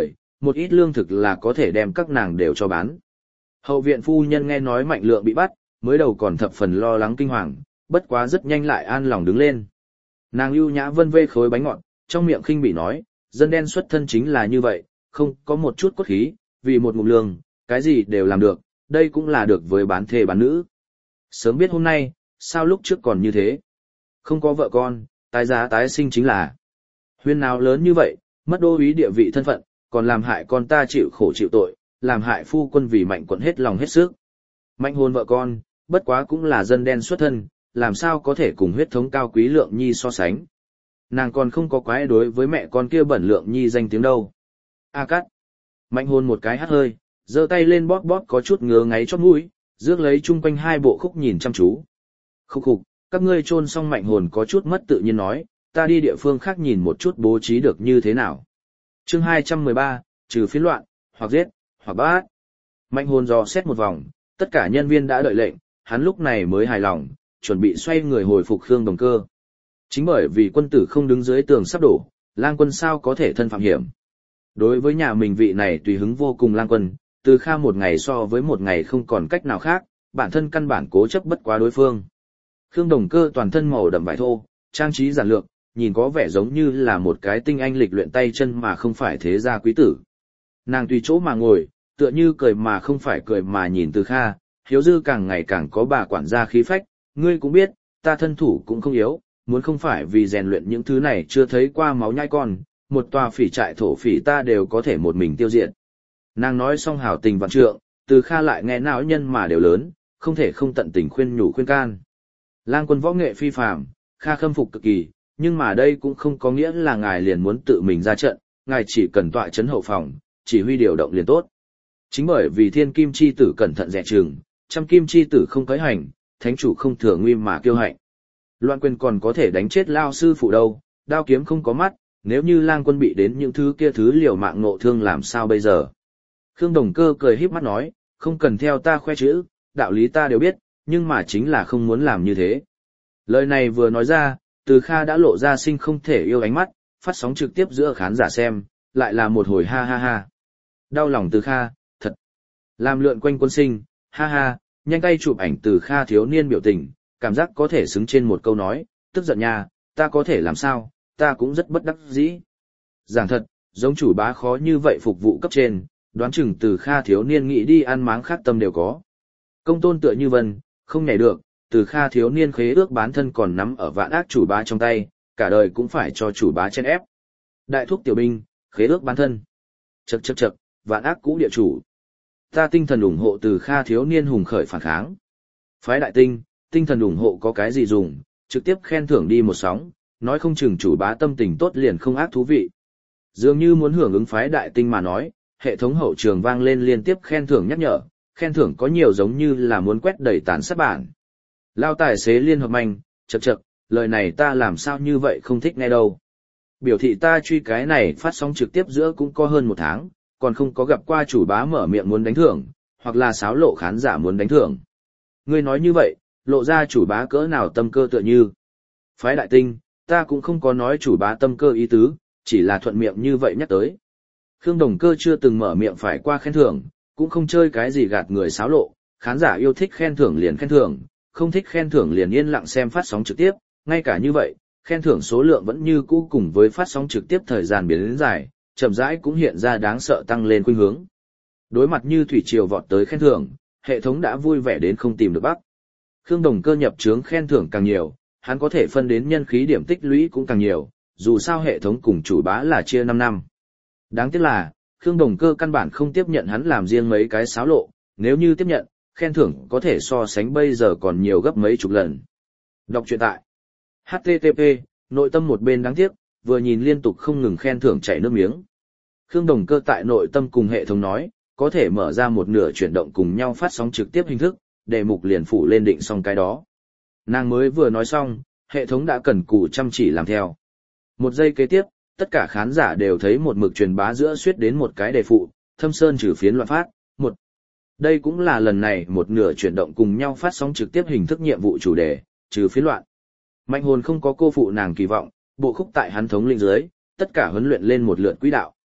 một ít lương thực là có thể đem các nàng đều cho bán. Hậu viện phu nhân nghe nói Mạnh Lượng bị bắt, mới đầu còn thập phần lo lắng kinh hoàng, bất quá rất nhanh lại an lòng đứng lên. Nàng ưu nhã vân vê khối bánh ngọt, trong miệng khinh bỉ nói, dân đen xuất thân chính là như vậy, không có một chút cốt khí, vì một ngụm lương, cái gì đều làm được, đây cũng là được với bán thê bán nữ. Sớm biết hôm nay, sao lúc trước còn như thế? Không có vợ con, tái giá tái sinh chính là. Huyên nào lớn như vậy, mất đô úy địa vị thân phận, còn làm hại con ta chịu khổ chịu tội, làm hại phu quân vì Mạnh quận hết lòng hết sức. Mạnh hôn vợ con, bất quá cũng là dân đen xuất thân, làm sao có thể cùng huyết thống cao quý Lượng Nhi so sánh. Nàng còn không có quái đối với mẹ con kia bẩn Lượng Nhi danh tiếng đâu. A cắt. Mạnh hôn một cái hắt hơi, giơ tay lên bóp bóp có chút ngứa ngáy chót mũi, rước lấy chung quanh hai bộ khúc nhìn chăm chú. Khúc khục, các ngươi chôn xong Mạnh hồn có chút mất tự nhiên nói, ta đi địa phương khác nhìn một chút bố trí được như thế nào. Chương 213, trừ phiến loạn, hoặc giết, hoặc bắt. Mạnh hồn dò xét một vòng, tất cả nhân viên đã đợi lệnh, hắn lúc này mới hài lòng, chuẩn bị xoay người hồi phục Khương Đồng Cơ. Chính bởi vì quân tử không đứng dưới tường sắp đổ, lang quân sao có thể thân phạm hiểm. Đối với nhà mình vị này tùy hứng vô cùng lang quân, Từ Kha một ngày so với một ngày không còn cách nào khác, bản thân căn bản cố chấp bất quá đối phương. Khương Đồng Cơ toàn thân màu đậm vải thô, trang trí giản lược, nhìn có vẻ giống như là một cái tinh anh lịch luyện tay chân mà không phải thế gia quý tử. Nàng tùy chỗ mà ngồi, tựa như cười mà không phải cười mà nhìn Từ Kha, Hiếu Dư càng ngày càng có bà quản gia khí phách, ngươi cũng biết, ta thân thủ cũng không yếu, muốn không phải vì rèn luyện những thứ này chưa thấy qua máu nhai con, một tòa phỉ trại thổ phỉ ta đều có thể một mình tiêu diệt. Nàng nói xong hảo tình vạn trượng, Từ Kha lại nghe não nhân mà đều lớn, không thể không tận tình khuyên nhủ khuyên can. Lang quân võ nghệ phi phàm, Kha khâm phục cực kỳ, nhưng mà đây cũng không có nghĩa là ngài liền muốn tự mình ra trận, ngài chỉ cần tọa chấn hậu phòng, chỉ huy điều động liền tốt. Chính bởi vì thiên kim chi tử cẩn thận dè chừng, trăm kim chi tử không cấy hành, thánh chủ không thừa nguy mà kiêu hạnh. Loạn quyền còn có thể đánh chết lao sư phụ đâu, đao kiếm không có mắt, nếu như lang quân bị đến những thứ kia thứ liều mạng ngộ thương làm sao bây giờ. Khương Đồng Cơ cười híp mắt nói, không cần theo ta khoe chữ, đạo lý ta đều biết, nhưng mà chính là không muốn làm như thế. Lời này vừa nói ra, Từ Kha đã lộ ra sinh không thể yêu ánh mắt, phát sóng trực tiếp giữa khán giả xem, lại là một hồi ha ha ha. Đau lòng Từ Kha, thật. Làm lượn quanh quân sinh, ha ha, nhanh tay chụp ảnh Từ Kha thiếu niên biểu tình, cảm giác có thể xứng trên một câu nói, tức giận nha, ta có thể làm sao, ta cũng rất bất đắc dĩ. Giảng thật, giống chủ bá khó như vậy phục vụ cấp trên, đoán chừng Từ Kha thiếu niên nghĩ đi ăn máng khác tâm đều có. Công tôn tựa như vân, không nhảy được, Từ Kha thiếu niên khế ước bán thân còn nắm ở vạn ác chủ bá trong tay, cả đời cũng phải cho chủ bá chen ép. Đại thúc tiểu binh, khế ước bán thân. Chậc chậc chậc, vạn ác cũ địa chủ. Ta tinh thần ủng hộ Từ Kha thiếu niên hùng khởi phản kháng. Phái đại tinh, tinh thần ủng hộ có cái gì dùng, trực tiếp khen thưởng đi một sóng, nói không chừng chủ bá tâm tình tốt liền không ác thú vị. Dường như muốn hưởng ứng phái đại tinh mà nói, hệ thống hậu trường vang lên liên tiếp khen thưởng nhắc nhở, khen thưởng có nhiều giống như là muốn quét đầy tán sát bản. Lao tài xế liên hợp manh, chậc chậc, lời này ta làm sao như vậy không thích nghe đâu. Biểu thị ta truy cái này phát sóng trực tiếp giữa cũng có hơn một tháng, còn không có gặp qua chủ bá mở miệng muốn đánh thưởng, hoặc là xáo lộ khán giả muốn đánh thưởng. Ngươi nói như vậy, lộ ra chủ bá cỡ nào tâm cơ tựa như. Phái đại tinh, ta cũng không có nói chủ bá tâm cơ ý tứ, chỉ là thuận miệng như vậy nhắc tới. Khương Đồng Cơ chưa từng mở miệng phải qua khen thưởng, cũng không chơi cái gì gạt người xáo lộ, khán giả yêu thích khen thưởng liền khen thưởng, không thích khen thưởng liền yên lặng xem phát sóng trực tiếp, ngay cả như vậy, khen thưởng số lượng vẫn như cũ cùng với phát sóng trực tiếp thời gian biến đến dài, chậm rãi cũng hiện ra đáng sợ tăng lên khuynh hướng. Đối mặt như thủy triều vọt tới khen thưởng, hệ thống đã vui vẻ đến không tìm được bắc. Khương Đồng Cơ nhập trướng khen thưởng càng nhiều, hắn có thể phân đến nhân khí điểm tích lũy cũng càng nhiều, dù sao hệ thống cùng chủ bá là chia 5 năm. Đáng tiếc là, Khương Đồng Cơ căn bản không tiếp nhận hắn làm riêng mấy cái xáo lộ, nếu như tiếp nhận, khen thưởng có thể so sánh bây giờ còn nhiều gấp mấy chục lần. Đọc truyện tại http, nội tâm một bên đáng tiếc, vừa nhìn liên tục không ngừng khen thưởng chảy nước miếng. Khương Đồng Cơ tại nội tâm cùng hệ thống nói, có thể mở ra một nửa chuyển động cùng nhau phát sóng trực tiếp hình thức, đề mục liền phủ lên định xong cái đó. Nàng mới vừa nói xong, hệ thống đã cần cù chăm chỉ làm theo. Một giây kế tiếp, tất cả khán giả đều thấy một mực truyền bá giữa suýt đến một cái đề phụ, Thâm Sơn trừ phiến loạn phát, một. Đây cũng là lần này một nửa chuyển động cùng nhau phát sóng trực tiếp hình thức nhiệm vụ chủ đề, trừ phiến loạn. Mạnh hồn không có cô phụ nàng kỳ vọng, bộ khúc tại hắn thống lĩnh dưới, tất cả huấn luyện lên một lượt quỹ đạo.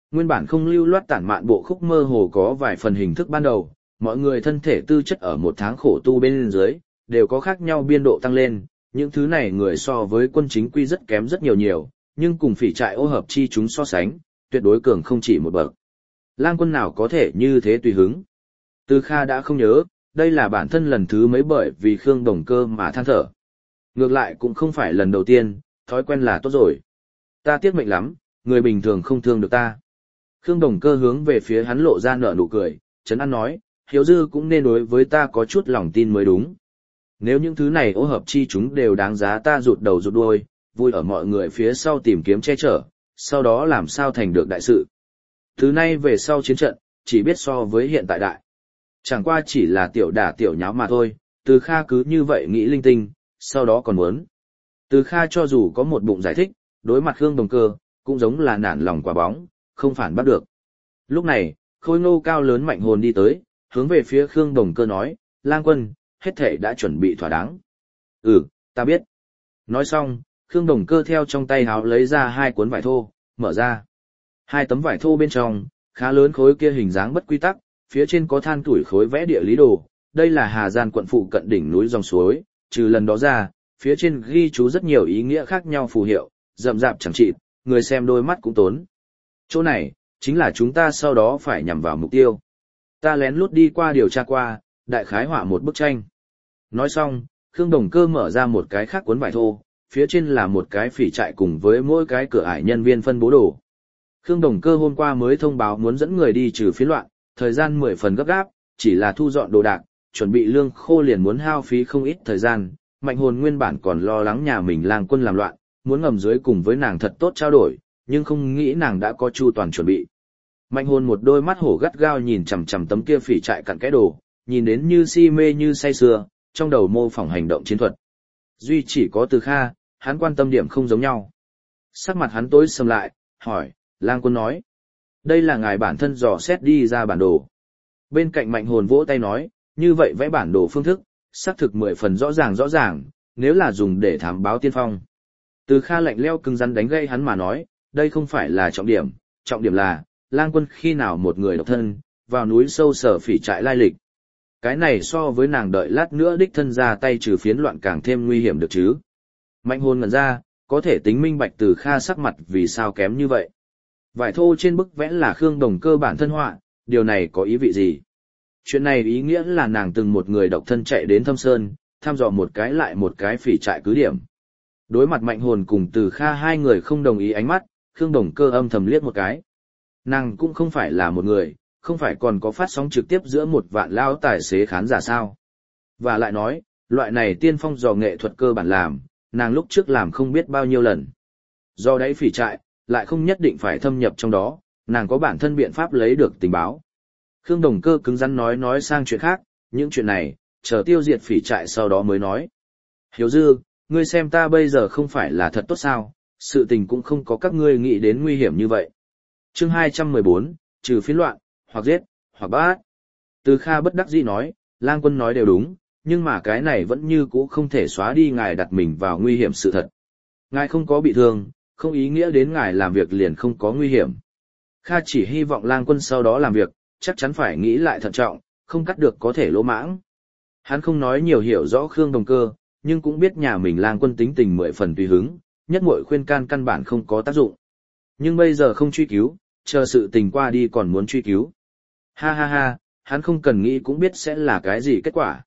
Nguyên bản không lưu loát tản mạn bộ khúc mơ hồ có vài phần hình thức ban đầu, mọi người thân thể tư chất ở một tháng khổ tu bên dưới, đều có khác nhau biên độ tăng lên, những thứ này người so với quân chính quy rất kém rất nhiều, nhưng cùng phỉ trại ô hợp chi chúng so sánh, tuyệt đối cường không chỉ một bậc. Lang Quân nào có thể như thế tùy hứng. Từ Kha đã không nhớ, đây là bản thân lần thứ mấy bởi vì Khương Đồng Cơ mà than thở. Ngược lại cũng không phải lần đầu tiên, thói quen là tốt rồi. Ta tiếc mệnh lắm, người bình thường không thương được ta. Khương Đồng Cơ hướng về phía hắn lộ ra nở nụ cười, trấn an nói, Hiếu Dư cũng nên đối với ta có chút lòng tin mới đúng. Nếu những thứ này ô hợp chi chúng đều đáng giá ta rụt đầu rụt đuôi, vui ở mọi người phía sau tìm kiếm che chở, sau đó làm sao thành được đại sự. Từ nay về sau chiến trận, chỉ biết so với hiện tại đại. Chẳng qua chỉ là tiểu đả tiểu nháo mà thôi, Từ Kha cứ như vậy nghĩ linh tinh, sau đó còn muốn. Từ Kha cho dù có một bụng giải thích, đối mặt Khương Đồng Cơ, cũng giống là nản lòng quả bóng, không phản bắt được. Lúc này, khôi ngô cao lớn Mạnh Hồn đi tới, hướng về phía Khương Đồng Cơ nói, Lang Quân, hết thể đã chuẩn bị thỏa đáng. Ừ, ta biết. Nói xong, Khương Đồng Cơ theo trong tay háo lấy ra 2 cuốn vải thô, mở ra. 2 tấm vải thô bên trong, khá lớn khối kia hình dáng bất quy tắc, phía trên có than tuổi khối vẽ địa lý đồ. Đây là Hà Giang quận phụ cận đỉnh núi dòng suối, trừ lần đó ra, phía trên ghi chú rất nhiều ý nghĩa khác nhau phù hiệu, rậm rạp chẳng chịt, người xem đôi mắt cũng tốn. Chỗ này, chính là chúng ta sau đó phải nhằm vào mục tiêu. Ta lén lút đi qua điều tra qua, đại khái họa một bức tranh. Nói xong, Khương Đồng Cơ mở ra một cái khác cuốn vải thô, phía trên là một cái phỉ trại cùng với mỗi cái cửa ải nhân viên phân bố đồ. Khương Đồng Cơ hôm qua mới thông báo muốn dẫn người đi trừ phiến loạn, thời gian 10 phần gấp gáp, chỉ là thu dọn đồ đạc, chuẩn bị lương khô liền muốn hao phí không ít thời gian. Mạnh Hồn nguyên bản còn lo lắng nhà mình Lang Quân làm loạn, muốn ngầm dưới cùng với nàng thật tốt trao đổi, nhưng không nghĩ nàng đã có chu toàn chuẩn bị. Mạnh Hồn một đôi mắt hổ gắt gao nhìn chằm chằm tấm kia phỉ trại cặn kẽ đồ, nhìn đến như si mê như say sưa, trong đầu mô phỏng hành động chiến thuật. Duy chỉ có Từ Kha, hắn quan tâm điểm không giống nhau. Sắc mặt hắn tối sầm lại, hỏi, Lang Quân nói, đây là ngài bản thân dò xét đi ra bản đồ. Bên cạnh Mạnh Hồn vỗ tay nói, như vậy vẽ bản đồ phương thức, xác thực 10 phần rõ ràng, nếu là dùng để thám báo tiên phong. Từ Kha lạnh lẽo cứng rắn đánh gây hắn mà nói, đây không phải là trọng điểm là, Lang Quân khi nào một người độc thân, vào núi sâu sở phỉ trại lai lịch. Cái này so với nàng đợi lát nữa đích thân ra tay trừ phiến loạn càng thêm nguy hiểm được chứ. Mạnh Hồn ngẩn ra, có thể tính minh bạch Từ Kha sắc mặt vì sao kém như vậy. Vải thô trên bức vẽ là Khương Đồng Cơ bản thân họa, điều này có ý vị gì? Chuyện này ý nghĩa là nàng từng một người độc thân chạy đến Thâm Sơn, thăm dò một cái lại một cái phỉ trại cứ điểm. Đối mặt Mạnh Hồn cùng Từ Kha hai người không đồng ý ánh mắt, Khương Đồng Cơ âm thầm liếc một cái. Nàng cũng không phải là một người, không phải còn có phát sóng trực tiếp giữa 1 vạn lao tài xế khán giả sao. Và lại nói, loại này tiên phong dò nghệ thuật cơ bản làm, nàng lúc trước làm không biết bao nhiêu lần. Do đấy phỉ trại, lại không nhất định phải thâm nhập trong đó, nàng có bản thân biện pháp lấy được tình báo. Khương Đồng Cơ cứng rắn nói sang chuyện khác, những chuyện này, chờ tiêu diệt phỉ trại sau đó mới nói. Hiếu Dư, ngươi xem ta bây giờ không phải là thật tốt sao, sự tình cũng không có các ngươi nghĩ đến nguy hiểm như vậy. Chương 214, trừ phiến loạn, hoặc giết, hoặc bắt. Từ Kha bất đắc dĩ nói, Lang Quân nói đều đúng, nhưng mà cái này vẫn như cũ không thể xóa đi ngài đặt mình vào nguy hiểm sự thật. Ngài không có bị thương, không ý nghĩa đến ngài làm việc liền không có nguy hiểm. Kha chỉ hy vọng Lang Quân sau đó làm việc, chắc chắn phải nghĩ lại thận trọng, không cắt được có thể lỗ mãng. Hắn không nói nhiều hiểu rõ Khương Đồng Cơ, nhưng cũng biết nhà mình Lang Quân tính tình 10 phần tùy hứng, nhất muội khuyên can căn bản không có tác dụng. Nhưng bây giờ không truy cứu, chờ sự tình qua đi còn muốn truy cứu. Ha ha ha, hắn không cần nghĩ cũng biết sẽ là cái gì kết quả.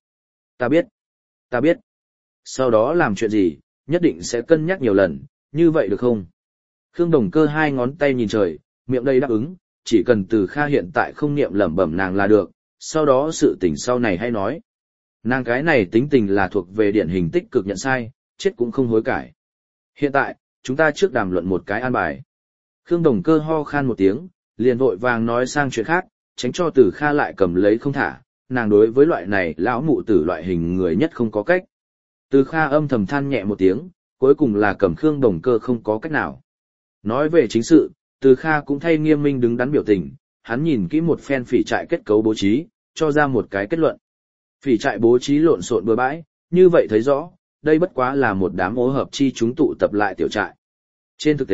Ta biết. Sau đó làm chuyện gì, nhất định sẽ cân nhắc nhiều lần, như vậy được không? Khương Đồng Cơ 2 ngón tay nhìn trời, miệng đầy đáp ứng, chỉ cần Từ Kha hiện tại không niệm lẩm bẩm nàng là được, sau đó sự tình sau này hay nói. Nàng cái này tính tình là thuộc về điển hình tích cực nhận sai, chết cũng không hối cải. Hiện tại, chúng ta trước đàm luận một cái an bài. Khương Đồng Cơ ho khan một tiếng, liền vội vàng nói sang chuyện khác, tránh cho Từ Kha lại cầm lấy không thả, nàng đối với loại này lão mụ tử loại hình người nhất không có cách. Từ Kha âm thầm than nhẹ một tiếng, cuối cùng là cầm Khương Đồng Cơ không có cách nào. Nói về chính sự, Từ Kha cũng thay nghiêm minh đứng đắn biểu tình, hắn nhìn kỹ một phen phỉ trại kết cấu bố trí, cho ra một cái kết luận. Phỉ trại bố trí lộn xộn bừa bãi, như vậy thấy rõ, đây bất quá là một đám ô hợp chi chúng tụ tập lại tiểu trại. Trên thực tế,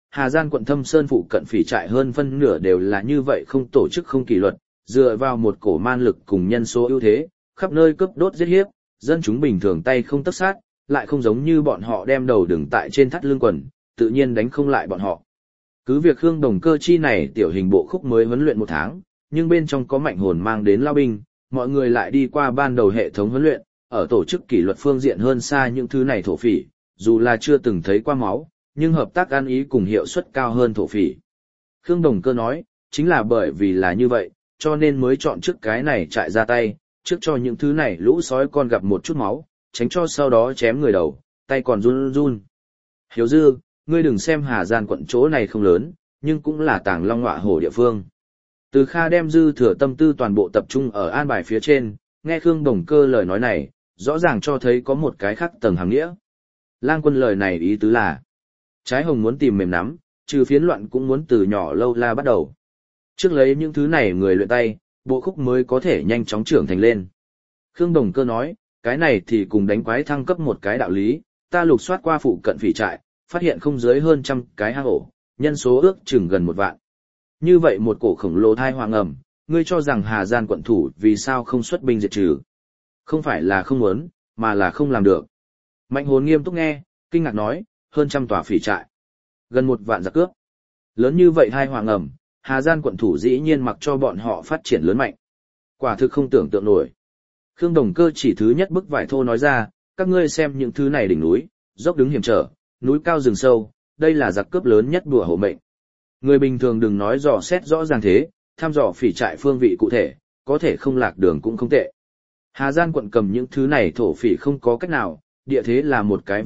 Hà Giang quận Thâm Sơn phụ cận phỉ trại hơn phân nửa đều là như vậy, không tổ chức, không kỷ luật, dựa vào một cổ man lực cùng nhân số ưu thế, khắp nơi cướp đốt giết hiếp, dân chúng bình thường tay không tấc sát, lại không giống như bọn họ đem đầu đừng tại trên thắt lưng quần, tự nhiên đánh không lại bọn họ. Cứ việc Khương Đồng Cơ chi này tiểu hình bộ khúc mới huấn luyện 1 tháng, nhưng bên trong có Mạnh Hồn mang đến lao binh, mọi người lại đi qua ban đầu hệ thống huấn luyện, ở tổ chức kỷ luật phương diện hơn xa những thứ này thổ phỉ, dù là chưa từng thấy qua máu, nhưng hợp tác ăn ý cùng hiệu suất cao hơn thổ phỉ. Khương Đồng Cơ nói, chính là bởi vì là như vậy, cho nên mới chọn trước cái này trại ra tay, trước cho những thứ này lũ sói con gặp một chút máu, tránh cho sau đó chém người đầu, tay còn run run. Hiếu Dư, ngươi đừng xem Hà Giang quận chỗ này không lớn, nhưng cũng là tàng long ngọa hổ địa phương. Từ Kha đem dư thừa tâm tư toàn bộ tập trung ở an bài phía trên, nghe Khương Đồng Cơ lời nói này, rõ ràng cho thấy có một cái khác tầng hàng nghĩa. Lang Quân lời này ý tứ là, trái hồng muốn tìm mềm nắm, trừ phiến loạn cũng muốn từ nhỏ lâu la bắt đầu. Trước lấy những thứ này người luyện tay, bộ khúc mới có thể nhanh chóng trưởng thành lên. Khương Đồng Cơ nói, cái này thì cùng đánh quái thăng cấp một cái đạo lý, ta lục soát qua phụ cận phỉ trại, phát hiện không dưới hơn 100 cái hang ổ, nhân số ước chừng gần 1 vạn. Như vậy một cổ khổng lồ thai hoàng ẩm, ngươi cho rằng Hà Giang quận thủ vì sao không xuất binh diệt trừ? Không phải là không muốn, mà là không làm được. Mạnh Hồn nghiêm túc nghe, kinh ngạc nói, hơn 100 tòa phỉ trại, gần 1 vạn giặc cướp. Lớn như vậy thai hoàng ẩm, Hà Giang quận thủ dĩ nhiên mặc cho bọn họ phát triển lớn mạnh. Quả thực không tưởng tượng nổi. Khương Đồng Cơ chỉ thứ nhất bức vải thô nói ra, các ngươi xem những thứ này đỉnh núi, dốc đứng hiểm trở, núi cao rừng sâu, đây là giặc cướp lớn nhất đùa hộ mệnh. Người bình thường đừng nói dò xét rõ ràng thế, thăm dò phỉ trại phương vị cụ thể, có thể không lạc đường cũng không tệ. Hà Giang quận cầm những thứ này thổ phỉ không có cách nào, địa thế là một cái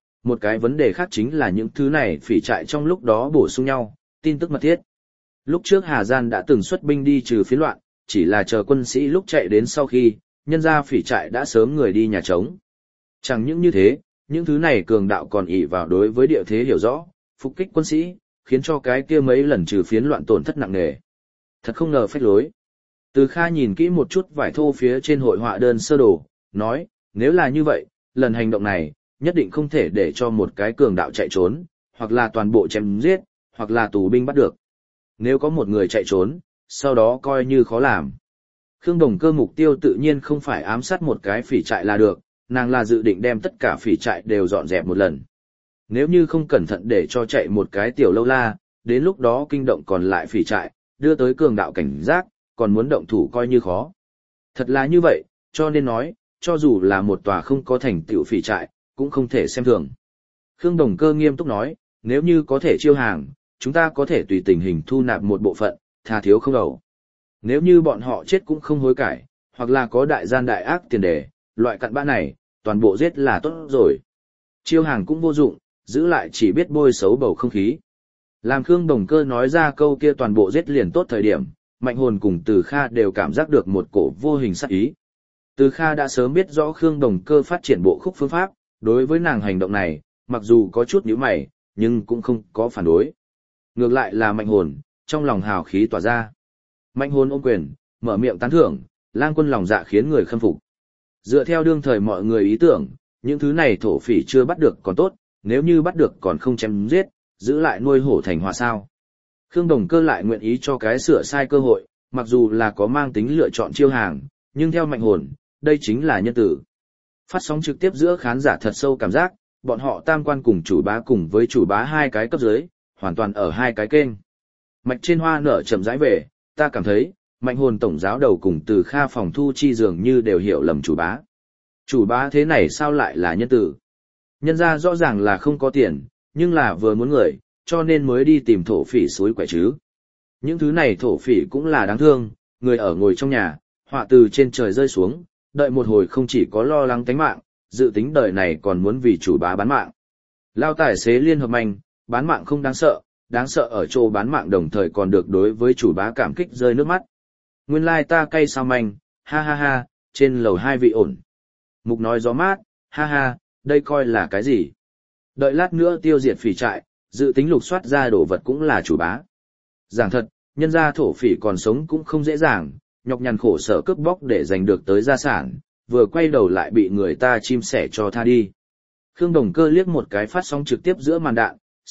vấn đề khác chính là những thứ này phỉ trại trong lúc đó bổ sung nhau, tin tức mật thiết. Lúc trước Hà Giang đã từng xuất binh đi trừ phiến loạn, chỉ là chờ quân sĩ lúc chạy đến sau khi, nhân ra phỉ trại đã sớm người đi nhà trống. Chẳng những như thế, những thứ này cường đạo còn ỷ vào đối với địa thế hiểu rõ, phục kích quân sĩ, khiến cho cái kia mấy lần trừ phiến loạn tổn thất nặng nề. Thật không ngờ phách lối. Từ Kha nhìn kỹ một chút vải thô phía trên hội họa đơn sơ đồ, nói, nếu là như vậy, lần hành động này, nhất định không thể để cho một cái cường đạo chạy trốn, hoặc là toàn bộ chém giết, hoặc là tù binh bắt được. Nếu có một người chạy trốn, sau đó coi như khó làm. Khương Đồng Cơ mục tiêu tự nhiên không phải ám sát một cái phỉ trại là được, nàng là dự định đem tất cả phỉ trại đều dọn dẹp một lần. Nếu như không cẩn thận để cho chạy một cái tiểu lâu la, đến lúc đó kinh động còn lại phỉ trại, đưa tới cường đạo cảnh giác, còn muốn động thủ coi như khó. Thật là như vậy, cho nên nói, cho dù là một tòa không có thành tựu phỉ trại, cũng không thể xem thường. Khương Đồng Cơ nghiêm túc nói, nếu như có thể chiêu hàng, chúng ta có thể tùy tình hình thu nạp một bộ phận, tha thiếu không đầu. Nếu như bọn họ chết cũng không hối cải, hoặc là có đại gian đại ác tiền đề, loại cặn bã này, toàn bộ giết là tốt rồi. Chiêu hàng cũng vô dụng, giữ lại chỉ biết bôi xấu bầu không khí. Làm Khương Đồng Cơ nói ra câu kia toàn bộ giết liền tốt thời điểm, Mạnh Hồn cùng Từ Kha đều cảm giác được một cổ vô hình sát ý. Từ Kha đã sớm biết rõ Khương Đồng Cơ phát triển bộ khúc phương pháp, đối với nàng hành động này, mặc dù có chút nhíu mày, nhưng cũng không có phản đối. Ngược lại là Mạnh Hồn, trong lòng hào khí tỏa ra. Mạnh Hồn ôm quyền, mở miệng tán thưởng, Lang Quân lòng dạ khiến người khâm phục. Dựa theo đương thời mọi người ý tưởng, những thứ này thổ phỉ chưa bắt được còn tốt, nếu như bắt được còn không chém giết, giữ lại nuôi hổ thành hòa sao. Khương Đồng Cơ lại nguyện ý cho cái sửa sai cơ hội, mặc dù là có mang tính lựa chọn chiêu hàng, nhưng theo Mạnh Hồn, đây chính là nhân tử. Phát sóng trực tiếp giữa khán giả thật sâu cảm giác, bọn họ tam quan cùng với chủ bá 2 cái cấp dưới, hoàn toàn ở 2 cái kênh. Mạch trên hoa nở chậm rãi về, ta cảm thấy, Mạnh Hồn tổng giáo đầu cùng Từ Kha phòng thu chi dường như đều hiểu lầm chủ bá. Chủ bá thế này sao lại là nhân tử? Nhân ra rõ ràng là không có tiền, nhưng là vừa muốn người, cho nên mới đi tìm thổ phỉ suối quẻ chứ. Những thứ này thổ phỉ cũng là đáng thương, người ở ngồi trong nhà, họa từ trên trời rơi xuống, đợi một hồi không chỉ có lo lắng tánh mạng, dự tính đời này còn muốn vì chủ bá bán mạng. Lao tài xế liên hợp manh, bán mạng không đáng sợ ở chỗ bán mạng đồng thời còn được đối với chủ bá cảm kích rơi nước mắt. Nguyên lai ta cay sao manh, ha ha ha, trên lầu 2 vị ổn. Mục nói gió mát, ha ha, đây coi là cái gì? Đợi lát nữa tiêu diệt phỉ trại, dự tính lục soát ra đồ vật cũng là chủ bá. Giảng thật, nhân gia thổ phỉ còn sống cũng không dễ dàng, nhọc nhằn khổ sở cướp bóc để giành được tới gia sản, vừa quay đầu lại bị người ta chim sẻ cho tha đi. Khương Đồng Cơ liếc một cái phát sóng trực tiếp giữa màn đạn,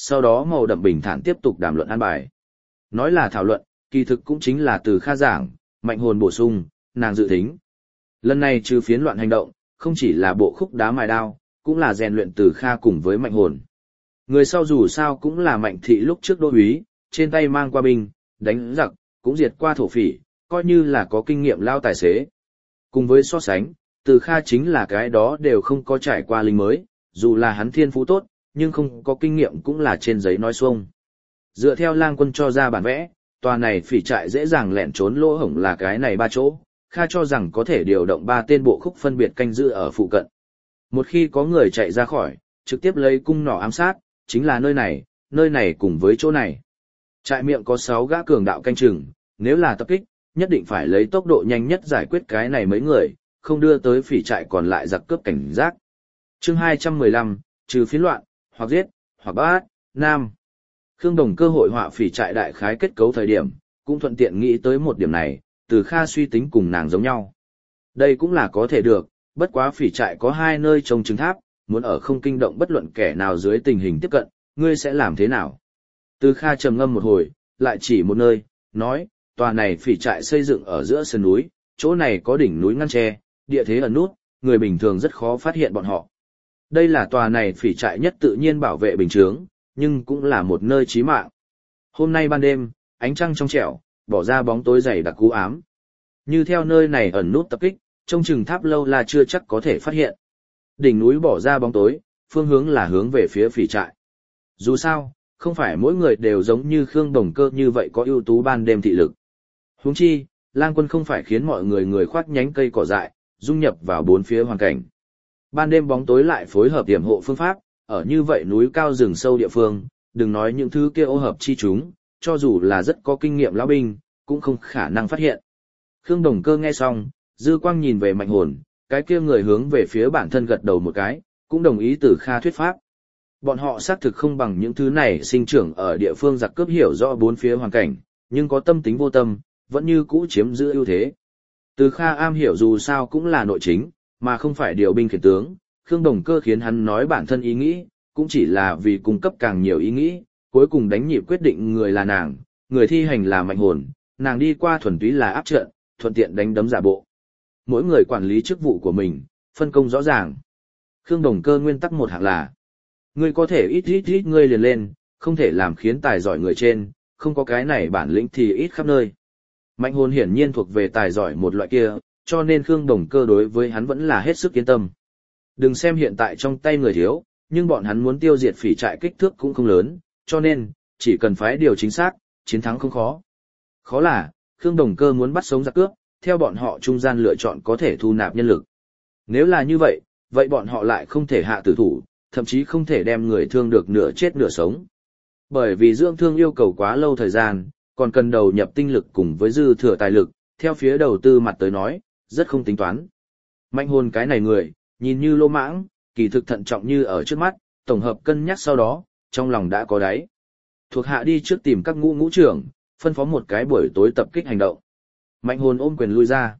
sau đó màu đậm bình thản tiếp tục đàm luận an bài. Nói là thảo luận, kỳ thực cũng chính là từ Kha giảng, Mạnh Hồn bổ sung, nàng dự tính. Lần này trừ phiến loạn hành động, không chỉ là bộ khúc đá mài đao, cũng là rèn luyện từ Kha cùng với Mạnh Hồn. Người sau dù sao cũng là Mạnh thị lúc trước đô úy, trên tay mang qua binh, đánh giặc, cũng diệt qua thổ phỉ, coi như là có kinh nghiệm lao tài xế. Cùng với so sánh, từ Kha chính là cái đó đều không có trải qua lính mới, dù là hắn thiên phú tốt, nhưng không có kinh nghiệm cũng là trên giấy nói xuông. Dựa theo Lang Quân cho ra bản vẽ, tòa này phỉ trại dễ dàng lẻn trốn lỗ hổng là cái này 3 chỗ, Kha cho rằng có thể điều động 3 tên bộ khúc phân biệt canh giữ ở phụ cận. Một khi có người chạy ra khỏi, trực tiếp lấy cung nỏ ám sát, chính là nơi này cùng với chỗ này. Trại miệng có 6 gã cường đạo canh chừng, nếu là tập kích, nhất định phải lấy tốc độ nhanh nhất giải quyết cái này mấy người, không đưa tới phỉ trại còn lại giặc cướp cảnh giác. Chương 215, trừ phiến loạn, hoặc giết, hoặc bắt, nam. Khương Đồng cơ hội họa phỉ trại đại khái kết cấu thời điểm, cũng thuận tiện nghĩ tới một điểm này, từ Kha suy tính cùng nàng giống nhau. Đây cũng là có thể được, bất quá phỉ trại có 2 nơi trông trứng tháp, muốn ở không kinh động bất luận kẻ nào dưới tình hình tiếp cận, ngươi sẽ làm thế nào? Từ Kha trầm ngâm một hồi, lại chỉ một nơi, nói, tòa này phỉ trại xây dựng ở giữa sườn núi, chỗ này có đỉnh núi ngăn tre, địa thế ẩn nút, người bình thường rất khó phát hiện bọn họ. Đây là tòa này phỉ trại nhất tự nhiên bảo vệ bình chướng, nhưng cũng là một nơi chí mạng. Hôm nay ban đêm, ánh trăng trong trẻo, bỏ ra bóng tối dày đặc cú ám. Như theo nơi này ẩn nút tập kích, trông chừng tháp lâu là chưa chắc có thể phát hiện. Đỉnh núi bỏ ra bóng tối, phương hướng là hướng về phía phỉ trại. Dù sao, không phải mỗi người đều giống như Khương Đồng Cơ như vậy có ưu tú ban đêm thị lực. Huống chi, Lang Quân không phải khiến mọi người khoác nhánh cây cỏ dại, dung nhập vào bốn phía hoàn cảnh. Ban đêm bóng tối lại phối hợp tiềm hộ phương pháp, ở như vậy núi cao rừng sâu địa phương, đừng nói những thứ kia ô hợp chi chúng, cho dù là rất có kinh nghiệm lão binh, cũng không khả năng phát hiện. Khương Đồng Cơ nghe xong, dư quang nhìn về Mạnh Hồn, cái kia người hướng về phía bản thân gật đầu một cái, cũng đồng ý từ Kha thuyết pháp. Bọn họ xác thực không bằng những thứ này sinh trưởng ở địa phương giặc cướp hiểu rõ bốn phía hoàn cảnh, nhưng có tâm tính vô tâm, vẫn như cũ chiếm giữ ưu thế. Từ Kha am hiểu dù sao cũng là nội chính, mà không phải điều binh khiển tướng, Khương Đồng Cơ khiến hắn nói bản thân ý nghĩ, cũng chỉ là vì cung cấp càng nhiều ý nghĩ, cuối cùng đánh nhịp quyết định người là nàng, người thi hành là Mạnh Hồn, nàng đi qua thuần túy là áp trận, thuận tiện đánh đấm giả bộ. Mỗi người quản lý chức vụ của mình, phân công rõ ràng. Khương Đồng Cơ nguyên tắc một hạng là, ngươi có thể ít ngươi liền lên, không thể làm khiến tài giỏi người trên, không có cái này bản lĩnh thì ít khắp nơi. Mạnh Hồn hiển nhiên thuộc về tài giỏi một loại kia, cho nên Khương Đồng Cơ đối với hắn vẫn là hết sức yên tâm. Đừng xem hiện tại trong tay người thiếu, nhưng bọn hắn muốn tiêu diệt phỉ trại kích thước cũng không lớn, cho nên, chỉ cần phái điều chính xác, chiến thắng không khó. Khó là, Khương Đồng Cơ muốn bắt sống giặc cướp, theo bọn họ trung gian lựa chọn có thể thu nạp nhân lực. Nếu là như vậy, vậy bọn họ lại không thể hạ tử thủ, thậm chí không thể đem người thương được nửa chết nửa sống. Bởi vì dưỡng thương yêu cầu quá lâu thời gian, còn cần đầu nhập tinh lực cùng với dư thừa tài lực, theo phía đầu tư mặt tới nói, rất không tính toán. Mạnh Hồn cái này người, nhìn như lô mãng, kỳ thực thận trọng như ở trước mắt, tổng hợp cân nhắc sau đó, trong lòng đã có đáy. Thuộc hạ đi trước tìm các ngũ trưởng, phân phó một cái buổi tối tập kích hành động. Mạnh Hồn ôm quyền lui ra.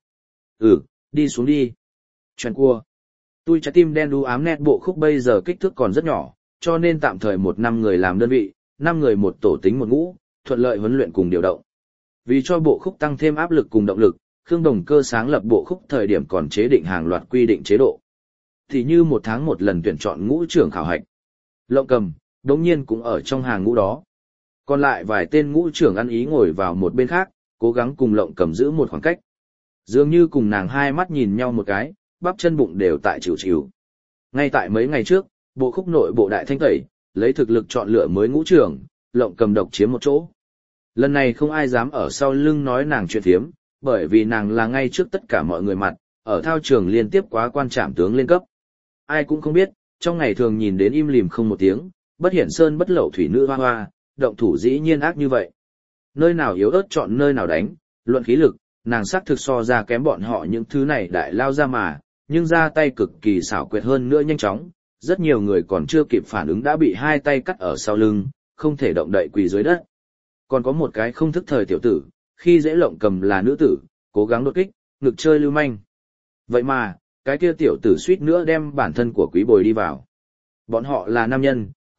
Đi xuống đi. Chuyện cua. Tôi trái tim đen đu ám nét bộ khúc bây giờ kích thước còn rất nhỏ, cho nên tạm thời 1-5 người làm đơn vị, 5 người một tổ tính một ngũ, thuận lợi huấn luyện cùng điều động. Vì cho bộ khúc tăng thêm áp lực cùng động lực, Khương Đồng Cơ sáng lập bộ khúc thời điểm còn chế định hàng loạt quy định chế độ. Thì như 1 tháng 1 lần tuyển chọn ngũ trưởng khảo hạch. Lộng Cầm, đống nhiên cũng ở trong hàng ngũ đó. Còn lại vài tên ngũ trưởng ăn ý ngồi vào một bên khác, cố gắng cùng Lộng Cầm giữ một khoảng cách. Dường như cùng nàng hai mắt nhìn nhau một cái, bắp chân bụng đều tại chịu chịu. Ngay tại mấy ngày trước, bộ khúc nội bộ đại thanh tẩy, lấy thực lực chọn lựa mới ngũ trưởng, Lộng Cầm độc chiếm một chỗ. Lần này không ai dám ở sau lưng nói nàng chuyện thiếm, bởi vì nàng là ngay trước tất cả mọi người mặt, ở thao trường liên tiếp quá quan trảm tướng lên cấp. Ai cũng không biết, trong ngày thường nhìn đến im lìm không một tiếng, bất hiển sơn bất lậu thủy nữ hoa hoa, động thủ dĩ nhiên ác như vậy. Nơi nào yếu ớt chọn nơi nào đánh, luận khí lực, nàng xác thực so ra kém bọn họ những thứ này đại lao ra mà, nhưng ra tay cực kỳ xảo quyệt hơn nữa nhanh chóng, rất nhiều người còn chưa kịp phản ứng đã bị hai tay cắt ở sau lưng, không thể động đậy quỳ dưới đất. Còn có một cái không thức thời tiểu tử, khi dễ Lộng Cầm là nữ tử, cố gắng đột kích, ngực chơi lưu manh. Vậy mà, cái kia tiểu tử suýt nữa đem bản thân của Quý Bồi đi vào. Bọn họ là nam nhân,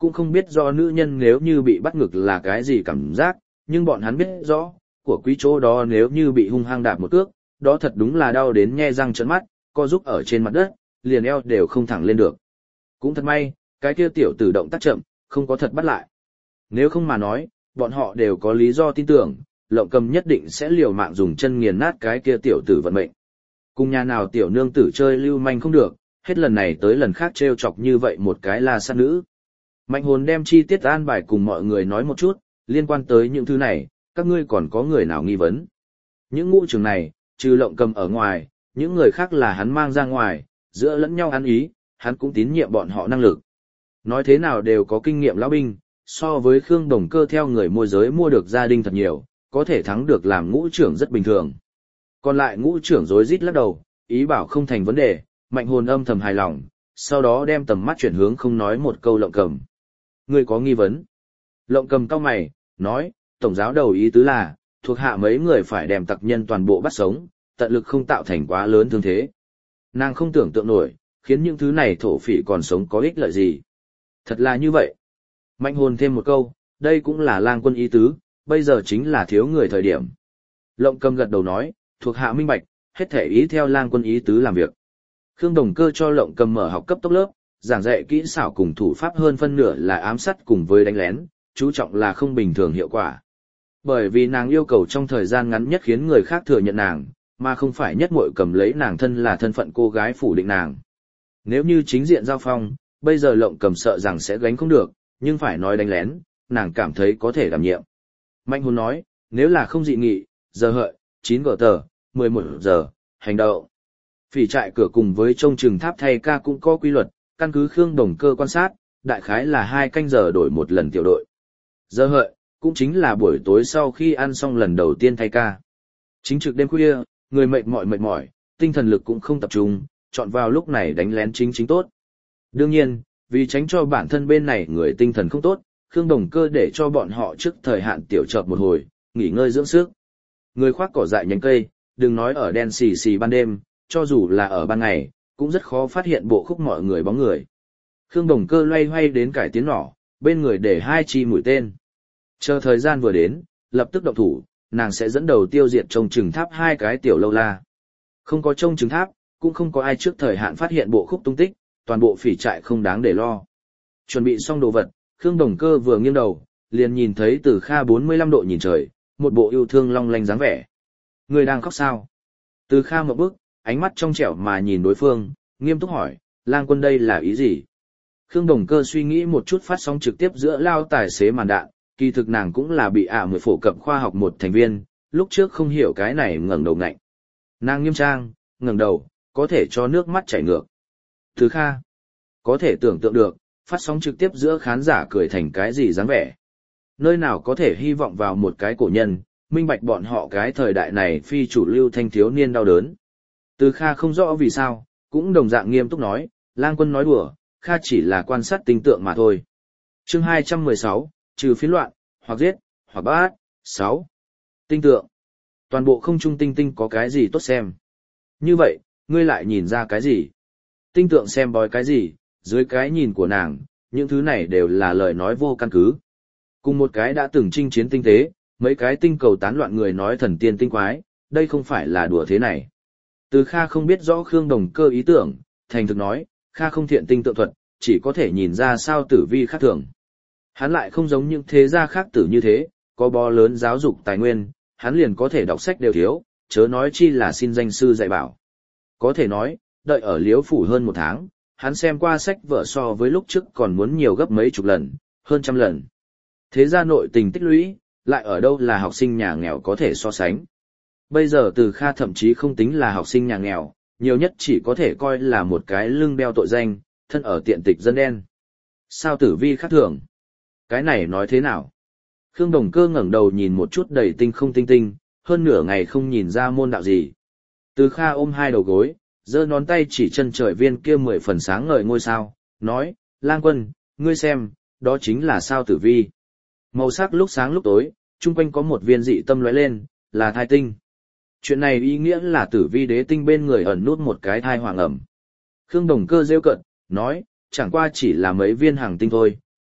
cũng không biết do nữ nhân nếu như bị bắt ngực là cái gì cảm giác, nhưng bọn hắn biết rõ, của quý chỗ đó nếu như bị hung hăng đạp một cước, đó thật đúng là đau đến nhe răng trợn mắt, co rúm ở trên mặt đất, liền eo đều không thẳng lên được. Cũng thật may, cái kia tiểu tử động tác chậm, không có thật bắt lại. Nếu không mà nói, bọn họ đều có lý do tin tưởng, Lộng Cầm nhất định sẽ liều mạng dùng chân nghiền nát cái kia tiểu tử vận mệnh. Cùng nhà nào tiểu nương tử chơi lưu manh không được, hết lần này tới lần khác trêu chọc như vậy một cái là sát nữ. Mạnh Hồn đem chi tiết an bài cùng mọi người nói một chút, liên quan tới những thứ này, các ngươi còn có người nào nghi vấn. Những ngũ trường này, trừ Lộng Cầm ở ngoài, những người khác là hắn mang ra ngoài, giữa lẫn nhau ăn ý, hắn cũng tín nhiệm bọn họ năng lực. Nói thế nào đều có kinh nghiệm lão binh, so với Khương Đồng Cơ theo người môi giới mua được gia đình thật nhiều, có thể thắng được làm ngũ trưởng rất bình thường. Còn lại ngũ trưởng rối rít lắc đầu, ý bảo không thành vấn đề, Mạnh Hồn âm thầm hài lòng, sau đó đem tầm mắt chuyển hướng không nói một câu Lộng Cầm. Ngươi có nghi vấn? Lộng Cầm cau mày, nói, tổng giáo đầu ý tứ là, thuộc hạ mấy người phải đem tặc nhân toàn bộ bắt sống, tận lực không tạo thành quá lớn thương thế. Nàng không tưởng tượng nổi, khiến những thứ này thổ phỉ còn sống có ích lợi gì. Thật là như vậy. Mạnh Hồn thêm một câu, đây cũng là Lang Quân ý tứ, bây giờ chính là thiếu người thời điểm. Lộng Cầm gật đầu nói, thuộc hạ minh bạch, hết thể ý theo Lang Quân ý tứ làm việc. Khương Đồng Cơ cho Lộng Cầm mở học cấp tốc lớp, giảng dạy kỹ xảo cùng thủ pháp hơn phân nửa là ám sát cùng với đánh lén, chú trọng là không bình thường hiệu quả. Bởi vì nàng yêu cầu trong thời gian ngắn nhất khiến người khác thừa nhận nàng, mà không phải nhất muội cầm lấy nàng thân là thân phận cô gái phủ định nàng. Nếu như chính diện giao phong, bây giờ Lộng Cầm sợ rằng sẽ gánh không được, nhưng phải nói đánh lén, nàng cảm thấy có thể đảm nhiệm. Mạnh Hồn nói, nếu là không dị nghị, giờ hợi, 9 giờ tờ, 11 giờ, hành động. Phỉ trại cửa cùng với trông chừng tháp thay ca cũng có quy luật, căn cứ Khương Đồng Cơ quan sát, đại khái là 2 canh giờ đổi một lần tiểu đội. Giờ hợi, cũng chính là buổi tối sau khi ăn xong lần đầu tiên thay ca. Chính trực đêm khuya, người mệt mỏi, tinh thần lực cũng không tập trung, chọn vào lúc này đánh lén chính tốt. Đương nhiên, vì tránh cho bản thân bên này người tinh thần không tốt, Khương Đồng Cơ để cho bọn họ trước thời hạn tiểu chợp một hồi, nghỉ ngơi dưỡng sức. Người khoác cỏ dại nhánh cây, đừng nói ở đen xì xì ban đêm, cho dù là ở ban ngày, cũng rất khó phát hiện bộ khúc mọi người bóng người. Khương Đồng Cơ loay hoay đến cải tiến nỏ, bên người để 2 chi mũi tên. Chờ thời gian vừa đến, lập tức động thủ, nàng sẽ dẫn đầu tiêu diệt trông chừng tháp 2 cái tiểu lâu la. Không có trông chừng tháp, cũng không có ai trước thời hạn phát hiện bộ khúc tung tích, toàn bộ phỉ trại không đáng để lo. Chuẩn bị xong đồ vật, Khương Đồng Cơ vừa nghiêng đầu, liền nhìn thấy Từ Kha 45 độ nhìn trời, một bộ yêu thương long lanh dáng vẻ. Người đang khóc sao? Từ Kha một bước, ánh mắt trong trẻo mà nhìn đối phương, nghiêm túc hỏi, Lang Quân đây là ý gì? Khương Đồng Cơ suy nghĩ một chút phát sóng trực tiếp giữa lao tài xế màn đạn, kỳ thực nàng cũng là bị mười phổ cập khoa học một thành viên, lúc trước không hiểu cái này ngẩng đầu ngạnh. Nàng nghiêm trang, ngẩng đầu, có thể cho nước mắt chảy ngược. Từ Kha, có thể tưởng tượng được, phát sóng trực tiếp giữa khán giả cười thành cái gì dáng vẻ. Nơi nào có thể hy vọng vào một cái cổ nhân, minh bạch bọn họ cái thời đại này phi chủ lưu thanh thiếu niên đau đớn. Từ Kha không rõ vì sao, cũng đồng dạng nghiêm túc nói, Lang Quân nói đùa, Kha chỉ là quan sát tinh tượng mà thôi. Chương 216, trừ phiến loạn, hoặc giết, hoặc bắt, 6. Tinh tượng. Toàn bộ không trung tinh tinh có cái gì tốt xem. Như vậy, ngươi lại nhìn ra cái gì? Tinh tượng xem bói cái gì, dưới cái nhìn của nàng, những thứ này đều là lời nói vô căn cứ. Cùng một cái đã từng chinh chiến tinh tế, mấy cái tinh cầu tán loạn người nói thần tiên tinh quái, đây không phải là đùa thế này. Từ Kha không biết rõ Khương Đồng Cơ ý tưởng, thành thực nói, Kha không thiện tinh tượng thuật, chỉ có thể nhìn ra sao tử vi khác thường. Hắn lại không giống những thế gia khác tử như thế, có bó lớn giáo dục tài nguyên, hắn liền có thể đọc sách đều thiếu, chớ nói chi là xin danh sư dạy bảo. Có thể nói, đợi ở Liễu Phủ hơn 1 tháng, hắn xem qua sách vở so với lúc trước còn muốn nhiều gấp mấy chục lần, hơn trăm lần. Thế gia nội tình tích lũy, lại ở đâu là học sinh nhà nghèo có thể so sánh. Bây giờ Từ Kha thậm chí không tính là học sinh nhà nghèo, nhiều nhất chỉ có thể coi là một cái lưng đeo tội danh, thân ở tiện tịch dân đen. Sao tử vi khác thường? Cái này nói thế nào? Khương Đồng Cơ ngẩng đầu nhìn một chút đầy tinh không tinh tinh, hơn nửa ngày không nhìn ra môn đạo gì. Từ Kha ôm 2 đầu gối, giơ ngón tay chỉ chân trời viên kia 10 phần sáng ngời ngôi sao, nói, Lang Quân, ngươi xem, đó chính là sao tử vi. Màu sắc lúc sáng lúc tối, chung quanh có một viên dị tâm lóe lên, là thai tinh. Chuyện này ý nghĩa là tử vi đế tinh bên người ẩn nút một cái thai hoàng ẩm. Khương Đồng Cơ rêu cận, nói, chẳng qua chỉ là mấy viên hàng tinh thôi,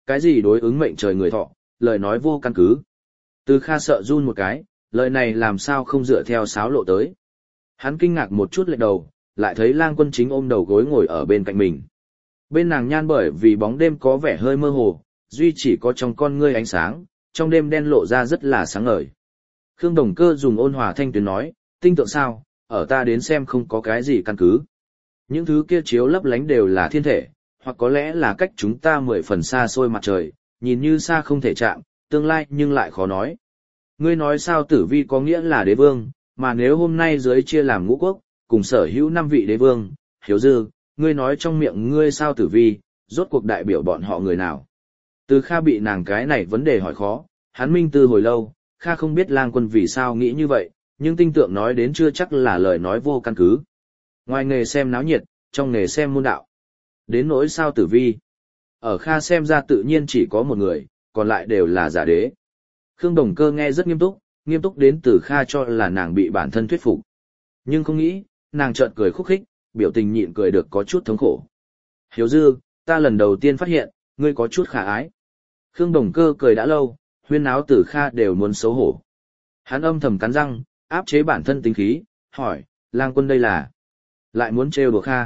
cái gì đối ứng mệnh trời người thọ, lời nói vô căn cứ. Từ Kha sợ run một cái, lời này làm sao không dựa theo sáo lộ tới. Hắn kinh ngạc một chút lệch đầu, lại thấy Lang Quân Chính ôm đầu gối ngồi ở bên cạnh mình. Bên nàng nhan bởi vì bóng đêm có vẻ hơi mơ hồ, duy chỉ có trong con ngươi ánh sáng, trong đêm đen lộ ra rất là sáng ngời. Khương Đồng Cơ dùng ôn hòa thanh tuyến nói, tinh tượng sao, ở ta đến xem không có cái gì căn cứ. Những thứ kia chiếu lấp lánh đều là thiên thể, hoặc có lẽ là cách chúng ta 10 phần xa xôi mặt trời, nhìn như xa không thể chạm, tương lai nhưng lại khó nói. Ngươi nói sao Tử Vi có nghĩa là đế vương, mà nếu hôm nay giới chia làm ngũ quốc, cùng sở hữu 5 vị đế vương, Hiếu Dư, ngươi nói trong miệng ngươi sao Tử Vi, rốt cuộc đại biểu bọn họ người nào. Từ Kha bị nàng cái này vấn đề hỏi khó, hắn minh tư hồi lâu, Kha không biết Lang Quân vì sao nghĩ như vậy, nhưng tinh tượng nói đến chưa chắc là lời nói vô căn cứ. Ngoài nghề xem náo nhiệt, trong nghề xem môn đạo. Đến nỗi sao Tử Vi. Ở Kha xem ra tự nhiên chỉ có một người, còn lại đều là giả đế. Khương Đồng Cơ nghe rất nghiêm túc đến từ Kha cho là nàng bị bản thân thuyết phục. Nhưng không nghĩ, nàng chợt cười khúc khích, biểu tình nhịn cười được có chút thống khổ. Hiếu Dư, ta lần đầu tiên phát hiện, ngươi có chút khả ái. Khương Đồng Cơ cười đã lâu, huyên áo từ Kha đều muốn xấu hổ. Hắn âm thầm cắn răng, áp chế bản thân tính khí, hỏi, Lang Quân đây là... lại muốn trêu đùa Kha.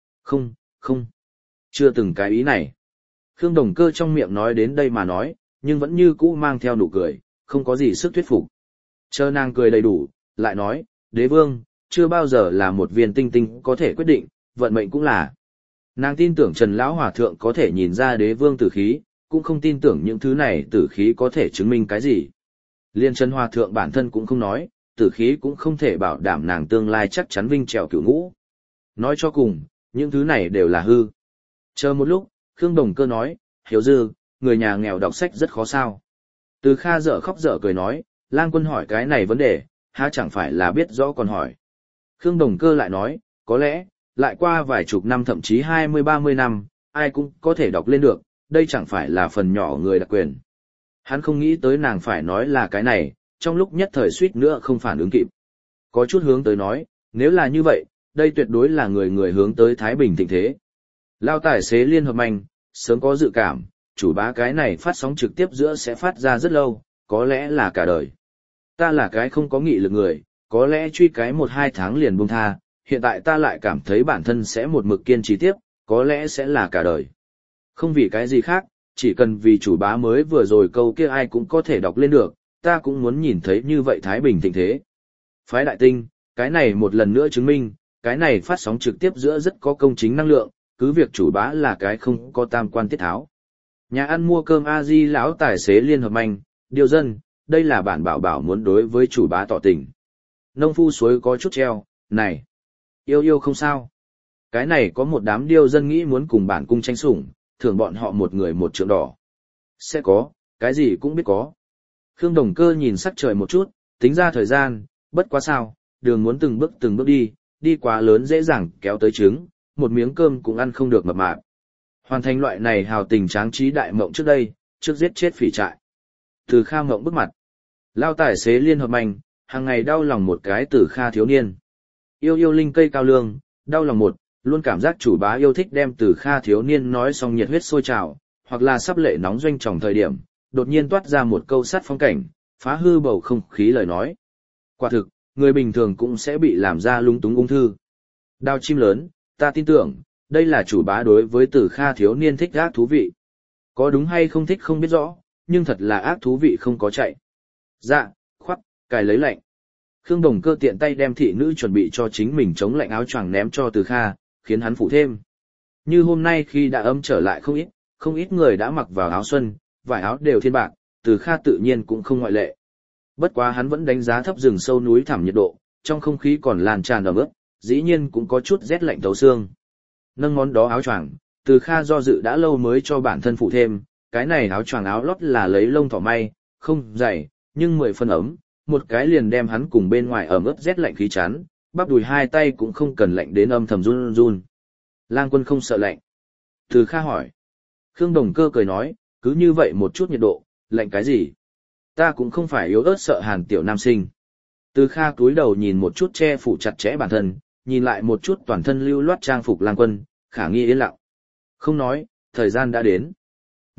Không. Chưa từng cái ý này. Khương Đồng Cơ trong miệng nói đến đây mà nói, nhưng vẫn như cũ mang theo nụ cười, không có gì sức thuyết phục. Chờ nàng cười đầy đủ, lại nói, đế vương, chưa bao giờ là một viên tinh tinh có thể quyết định, vận mệnh cũng là. Nàng tin tưởng Trần Lão Hòa Thượng có thể nhìn ra đế vương tử khí, cũng không tin tưởng những thứ này tử khí có thể chứng minh cái gì. Liên Trần Hòa Thượng bản thân cũng không nói, tử khí cũng không thể bảo đảm nàng tương lai chắc chắn vinh trèo cửu ngũ. Nói cho cùng, những thứ này đều là hư. Chờ một lúc, Khương Đồng Cơ nói, Hiếu Dư, người nhà nghèo đọc sách rất khó sao. Từ Kha dở khóc dở cười nói, Lang Quân hỏi cái này vấn đề, há chẳng phải là biết rõ còn hỏi. Khương Đồng Cơ lại nói, có lẽ, lại qua vài chục năm thậm chí 20-30 năm, ai cũng có thể đọc lên được, đây chẳng phải là phần nhỏ người đặc quyền. Hắn không nghĩ tới nàng phải nói là cái này, trong lúc nhất thời suýt nữa không phản ứng kịp. Có chút hướng tới nói, nếu là như vậy, đây tuyệt đối là người hướng tới Thái Bình thịnh thế. Lao tài xế liên hợp anh, sớm có dự cảm, chủ bá cái này phát sóng trực tiếp giữa sẽ phát ra rất lâu, có lẽ là cả đời. Ta là cái không có nghị lực người, có lẽ truy cái 1-2 tháng liền buông tha, hiện tại ta lại cảm thấy bản thân sẽ một mực kiên trì tiếp, có lẽ sẽ là cả đời. Không vì cái gì khác, chỉ cần vì chủ bá mới vừa rồi câu kia ai cũng có thể đọc lên được, ta cũng muốn nhìn thấy như vậy Thái Bình thịnh thế. Phái Đại Tinh, cái này một lần nữa chứng minh, cái này phát sóng trực tiếp giữa rất có công chính năng lượng, cứ việc chủ bá là cái không có tam quan tiết tháo. Nhà ăn mua cơm A-di lão tài xế liên hợp anh, điều dân, đây là bản bảo bảo muốn đối với chủ bá tỏ tình. Nông phu suối có chút treo, này, yêu không sao. Cái này có một đám điêu dân nghĩ muốn cùng bản cung tranh sủng, thưởng bọn họ một người một trượng đỏ. Sẽ có, cái gì cũng biết có. Khương Đồng Cơ nhìn sắc trời một chút, tính ra thời gian, bất quá sao, đường muốn từng bước đi quá lớn dễ dàng kéo tới trứng, một miếng cơm cũng ăn không được mập mạp. Hoàn thành loại này hào tình tráng trí đại mộng trước đây, trước giết chết phỉ trại. Từ Kha mộng bức mặt. Lao tài xế liên hợp anh, hàng ngày đau lòng một cái Từ Kha thiếu niên. Yêu linh cây cao lương, đau lòng một, luôn cảm giác chủ bá yêu thích đem Từ Kha thiếu niên nói xong nhiệt huyết sôi trào, hoặc là sắp lệ nóng doanh tròng thời điểm, đột nhiên toát ra một câu sát phong cảnh, phá hư bầu không khí lời nói. Quả thực, người bình thường cũng sẽ bị làm ra lung túng ung thư. Đao chim lớn, ta tin tưởng, đây là chủ bá đối với Từ Kha thiếu niên thích ác thú vị. Có đúng hay không thích không biết rõ, nhưng thật là ác thú vị không có chạy. Dạ, khoắc, cài lấy lạnh. Khương Đồng Cơ tiện tay đem thị nữ chuẩn bị cho chính mình chống lạnh áo choàng ném cho Từ Kha, khiến hắn phụ thêm. Như hôm nay khi đã ấm trở lại không ít người đã mặc vào áo xuân, vải áo đều thiên bạc, Từ Kha tự nhiên cũng không ngoại lệ. Bất quá hắn vẫn đánh giá thấp rừng sâu núi thẳm nhiệt độ, trong không khí còn lan tràn ẩm ướt, dĩ nhiên cũng có chút rét lạnh thấu xương. Nâng món đó áo choàng, Từ Kha do dự đã lâu mới cho bản thân phụ thêm, cái này áo choàng áo lót là lấy lông thỏ may, không dày, nhưng 10 phân ấm, một cái liền đem hắn cùng bên ngoài ẩm ướt rét lạnh khí chắn, bắp đùi hai tay cũng không cần lạnh đến âm thầm run run. Lang Quân không sợ lạnh. Từ Kha hỏi. Khương Đồng Cơ cười nói, cứ như vậy một chút nhiệt độ, lạnh cái gì? Ta cũng không phải yếu ớt sợ hàn tiểu nam sinh. Từ Kha cúi đầu nhìn một chút che phủ chặt chẽ bản thân, nhìn lại một chút toàn thân lưu loát trang phục Lang Quân, khả nghi yên lặng. Không nói, thời gian đã đến.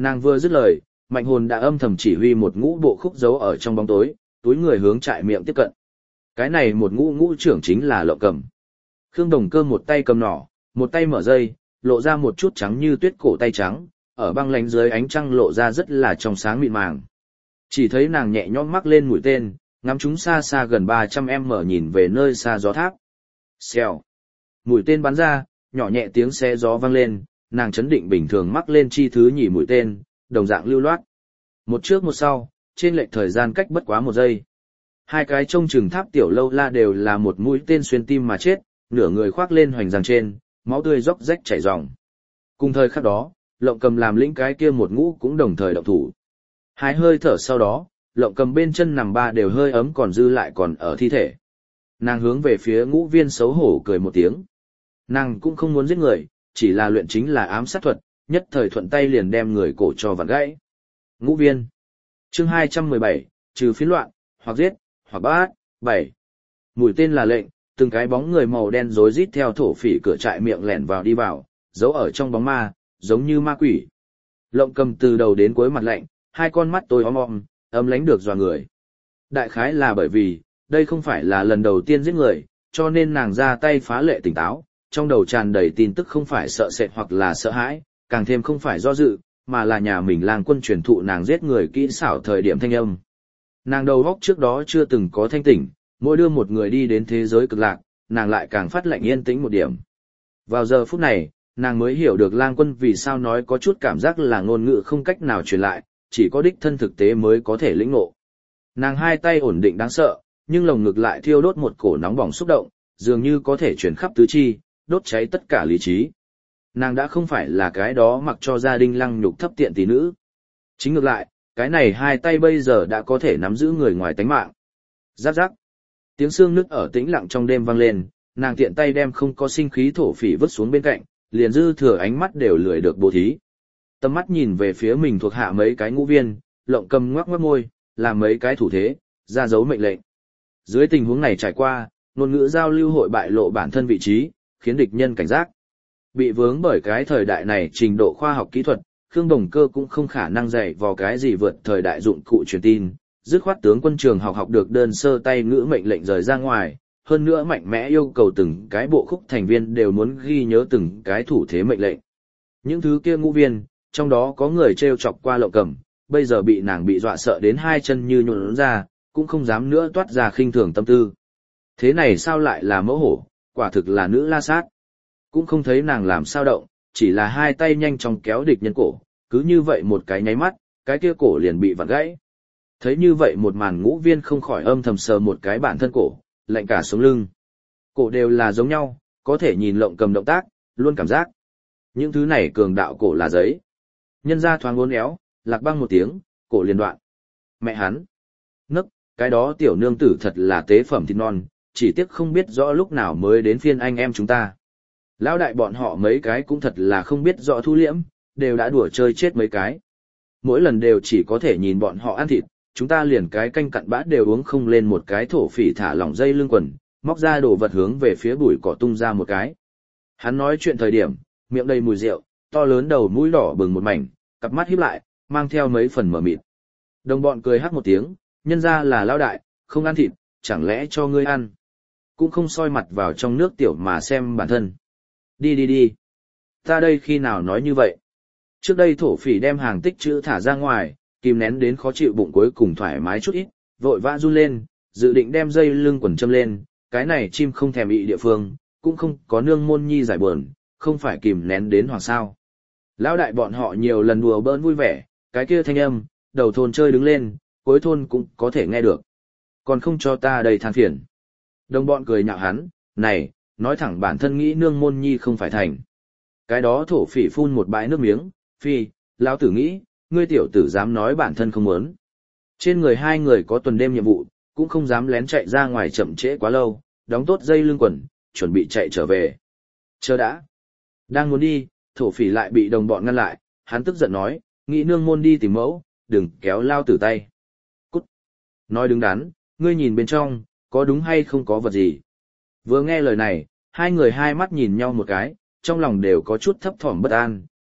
Nàng vừa dứt lời, Mạnh Hồn đã âm thầm chỉ huy một ngũ bộ khúc giấu ở trong bóng tối, túi người hướng trại miệng tiếp cận. Cái này một ngũ trưởng chính là Lộng Cầm. Khương Đồng Cơ một tay cầm nỏ, một tay mở dây, lộ ra một chút trắng như tuyết cổ tay trắng, ở băng lánh dưới ánh trăng lộ ra rất là trong sáng mịn màng. Chỉ thấy nàng nhẹ nhõm mắc lên mũi tên, ngắm chúng xa xa gần 300m nhìn về nơi xa gió tháp. Xèo. Mũi tên bắn ra, nhỏ nhẹ tiếng xe gió vang lên, nàng chấn định bình thường mắc lên chi thứ nhì mũi tên, đồng dạng lưu loát. Một trước một sau, trên lệch thời gian cách bất quá 1 giây. Hai cái trông chừng tháp tiểu lâu la đều là một mũi tên xuyên tim mà chết, nửa người khoác lên hoành giang trên, máu tươi róc rách chảy ròng. Cùng thời khắc đó, Lộng Cầm làm lĩnh cái kia một ngũ cũng đồng thời động thủ. Hai hơi thở sau đó, Lộng Cầm bên chân nằm ba đều hơi ấm còn dư lại còn ở thi thể. Nàng hướng về phía Ngũ Viên xấu hổ cười một tiếng. Nàng cũng không muốn giết người, chỉ là luyện chính là ám sát thuật, nhất thời thuận tay liền đem người cổ cho vặn gãy. Ngũ Viên. Chương 217, trừ phiến loạn, hoặc giết, hoặc bắt, 7. Mũi tên là lệnh, từng cái bóng người màu đen rối rít theo thổ phỉ cửa trại miệng lẻn vào đi vào, giấu ở trong bóng ma, giống như ma quỷ. Lộng Cầm từ đầu đến cuối mặt lạnh, hai con mắt tối om, ấm lánh được dọa người. Đại khái là bởi vì, đây không phải là lần đầu tiên giết người, cho nên nàng ra tay phá lệ tỉnh táo, trong đầu tràn đầy tin tức không phải sợ sệt hoặc là sợ hãi, càng thêm không phải do dự, mà là nhà mình lang quân truyền thụ nàng giết người kỹ xảo thời điểm thanh âm. Nàng đầu góc trước đó chưa từng có thanh tỉnh, mỗi đưa một người đi đến thế giới cực lạc, nàng lại càng phát lạnh yên tĩnh một điểm. Vào giờ phút này, nàng mới hiểu được lang quân vì sao nói có chút cảm giác là ngôn ngữ không cách nào truyền lại, chỉ có đích thân thực tế mới có thể lĩnh ngộ. Nàng hai tay ổn định đáng sợ, nhưng lồng ngực lại thiêu đốt một cổ nóng bỏng xúc động, dường như có thể truyền khắp tứ chi, đốt cháy tất cả lý trí. Nàng đã không phải là cái đó mặc cho gia đình lăng nhục thấp tiện tỷ nữ. Chính ngược lại, cái này hai tay bây giờ đã có thể nắm giữ người ngoài tánh mạng. Rắc rắc. Tiếng xương nứt ở tĩnh lặng trong đêm vang lên, nàng tiện tay đem không có sinh khí thổ phỉ vứt xuống bên cạnh, liền dư thừa ánh mắt đều lười được bố thí. Tầm mắt nhìn về phía mình thuộc hạ mấy cái ngũ viên, Lộng Cầm ngoắc ngoắc môi, làm mấy cái thủ thế, ra dấu mệnh lệnh. Dưới tình huống này trải qua, ngôn ngữ giao lưu hội bại lộ bản thân vị trí, khiến địch nhân cảnh giác. Bị vướng bởi cái thời đại này trình độ khoa học kỹ thuật, Khương Đồng Cơ cũng không khả năng dạy vào cái gì vượt thời đại dụng cụ truyền tin, dứt khoát tướng quân trường học được đơn sơ tay ngữ mệnh lệnh rời ra ngoài, hơn nữa mạnh mẽ yêu cầu từng cái bộ khúc thành viên đều muốn ghi nhớ từng cái thủ thế mệnh lệnh. Những thứ kia ngũ viên, trong đó có người trêu chọc qua Lộng Cầm, bây giờ bị nàng bị dọa sợ đến hai chân như nhũn ra, cũng không dám nữa toát ra khinh thường tâm tư. Thế này sao lại là mẫu hổ, quả thực là nữ la sát. Cũng không thấy nàng làm sao động, chỉ là hai tay nhanh chóng kéo địch nhân cổ, cứ như vậy một cái nháy mắt, cái kia cổ liền bị vặn gãy. Thấy như vậy một màn ngũ viên không khỏi âm thầm sờ một cái bản thân cổ, lạnh cả sống lưng. Cổ đều là giống nhau, có thể nhìn Lộng Cầm động tác, luôn cảm giác. Những thứ này cường đạo cổ là giấy. Nhân ra thoáng uốn éo, lạc băng một tiếng, cổ liền đoạn. Mẹ hắn. Nấc, cái đó tiểu nương tử thật là tế phẩm thịt non, chỉ tiếc không biết rõ lúc nào mới đến phiên anh em chúng ta. Lão đại bọn họ mấy cái cũng thật là không biết rõ thu liễm, đều đã đùa chơi chết mấy cái. Mỗi lần đều chỉ có thể nhìn bọn họ ăn thịt, chúng ta liền cái canh cặn bã đều uống không lên một cái thổ phỉ thả lỏng dây lưng quần, móc ra đồ vật hướng về phía bụi cỏ tung ra một cái. Hắn nói chuyện thời điểm, miệng đầy mùi rượu, to lớn đầu mũi đỏ bừng một mảnh, cặp mắt híp lại, mang theo mấy phần mờ mịt. Đồng bọn cười hắc một tiếng, nhân ra là lão đại, không ăn thịt, chẳng lẽ cho ngươi ăn. Cũng không soi mặt vào trong nước tiểu mà xem bản thân. Đi đi đi. Ta đây khi nào nói như vậy? Trước đây thổ phỉ đem hàng tích trữ thả ra ngoài, kìm nén đến khó chịu bụng cuối cùng thoải mái chút ít, vội vã run lên, dự định đem dây lưng quần châm lên, cái này chim không thèm ị địa phương, cũng không có nương môn nhi giải buồn, không phải kìm nén đến hoặc sao. Lão đại bọn họ nhiều lần đùa bỡn vui vẻ, cái kia thanh âm, đầu thôn chơi đứng lên, cuối thôn cũng có thể nghe được. Còn không cho ta đây than phiền. Đồng bọn cười nhạo hắn, này, nói thẳng bản thân nghĩ nương môn nhi không phải thành. Cái đó thổ phỉ phun một bãi nước miếng, phi, lão tử nghĩ, ngươi tiểu tử dám nói bản thân không muốn. Trên người hai người có tuần đêm nhiệm vụ, cũng không dám lén chạy ra ngoài chậm trễ quá lâu, đóng tốt dây lưng quần, chuẩn bị chạy trở về. Chờ đã. Đang muốn đi, thổ phỉ lại bị đồng bọn ngăn lại, hắn tức giận nói, nghĩ nương môn đi tìm mẫu, đừng kéo lao tử tay. Cút. Nói đứng đắn, ngươi nhìn bên trong, có đúng hay không có vật gì. Vừa nghe lời này, hai người hai mắt nhìn nhau một cái, trong lòng đều có chút thấp thỏm bất an,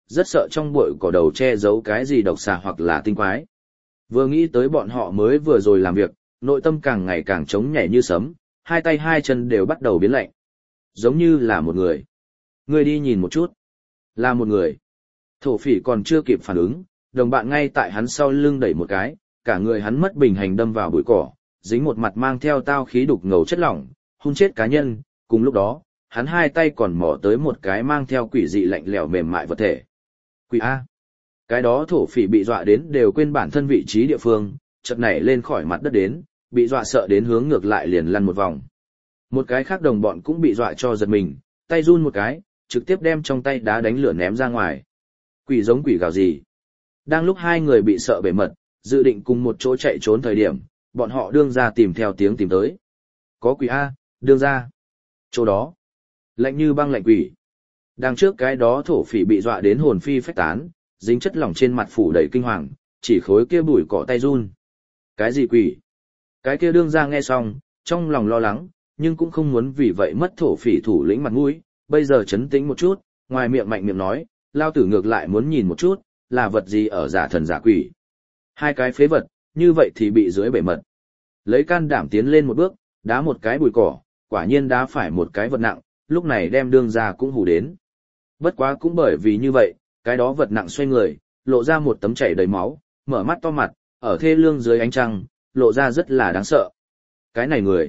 rất sợ trong bụi cỏ đầu che giấu cái gì độc xà hoặc là tinh quái. Vừa nghĩ tới bọn họ mới vừa rồi làm việc, nội tâm càng ngày càng trống nhảy như sấm, hai tay hai chân đều bắt đầu biến lạnh. Giống như là một người. Ngươi đi nhìn một chút. Là một người. Thổ phỉ còn chưa kịp phản ứng, đồng bạn ngay tại hắn sau lưng đẩy một cái, cả người hắn mất bình hành đâm vào bụi cỏ, dính một mặt mang theo tao khí đục ngầu chất lỏng, hun chết cá nhân, cùng lúc đó, hắn hai tay còn mò tới một cái mang theo quỷ dị lạnh lẽo mềm mại vật thể. Quỷ A. Cái đó thổ phỉ bị dọa đến đều quên bản thân vị trí địa phương, chợt nảy lên khỏi mặt đất đến, bị dọa sợ đến hướng ngược lại liền lăn một vòng. Một cái khác đồng bọn cũng bị dọa cho giật mình, tay run một cái, trực tiếp đem trong tay đá đánh lửa ném ra ngoài. Quỷ giống quỷ gào gì. Đang lúc hai người bị sợ bể mật, dự định cùng một chỗ chạy trốn thời điểm, bọn họ đương ra tìm theo tiếng tìm tới. Có quỷ A, đương ra. Chỗ đó. Lạnh như băng lạnh quỷ. Đằng trước cái đó thổ phỉ bị dọa đến hồn phi phách tán, dính chất lỏng trên mặt phủ đầy kinh hoàng, chỉ khối kia bụi cỏ tay run. Cái gì quỷ? Cái kia đương ra nghe xong, trong lòng lo lắng, nhưng cũng không muốn vì vậy mất thổ phỉ thủ lĩnh mặt mũi, bây giờ chấn tĩnh một chút, ngoài miệng mạnh miệng nói, lao tử ngược lại muốn nhìn một chút, là vật gì ở giả thần giả quỷ. Hai cái phế vật, như vậy thì bị dưới bể mật. Lấy can đảm tiến lên một bước, đá một cái bụi cỏ, quả nhiên đá phải một cái vật nặng, lúc này đem đương ra cũng hù đến. Bất quá cũng bởi vì như vậy, cái đó vật nặng xoay người, lộ ra một tấm chảy đầy máu, mở mắt to mặt, ở thê lương dưới ánh trăng, lộ ra rất là đáng sợ. Cái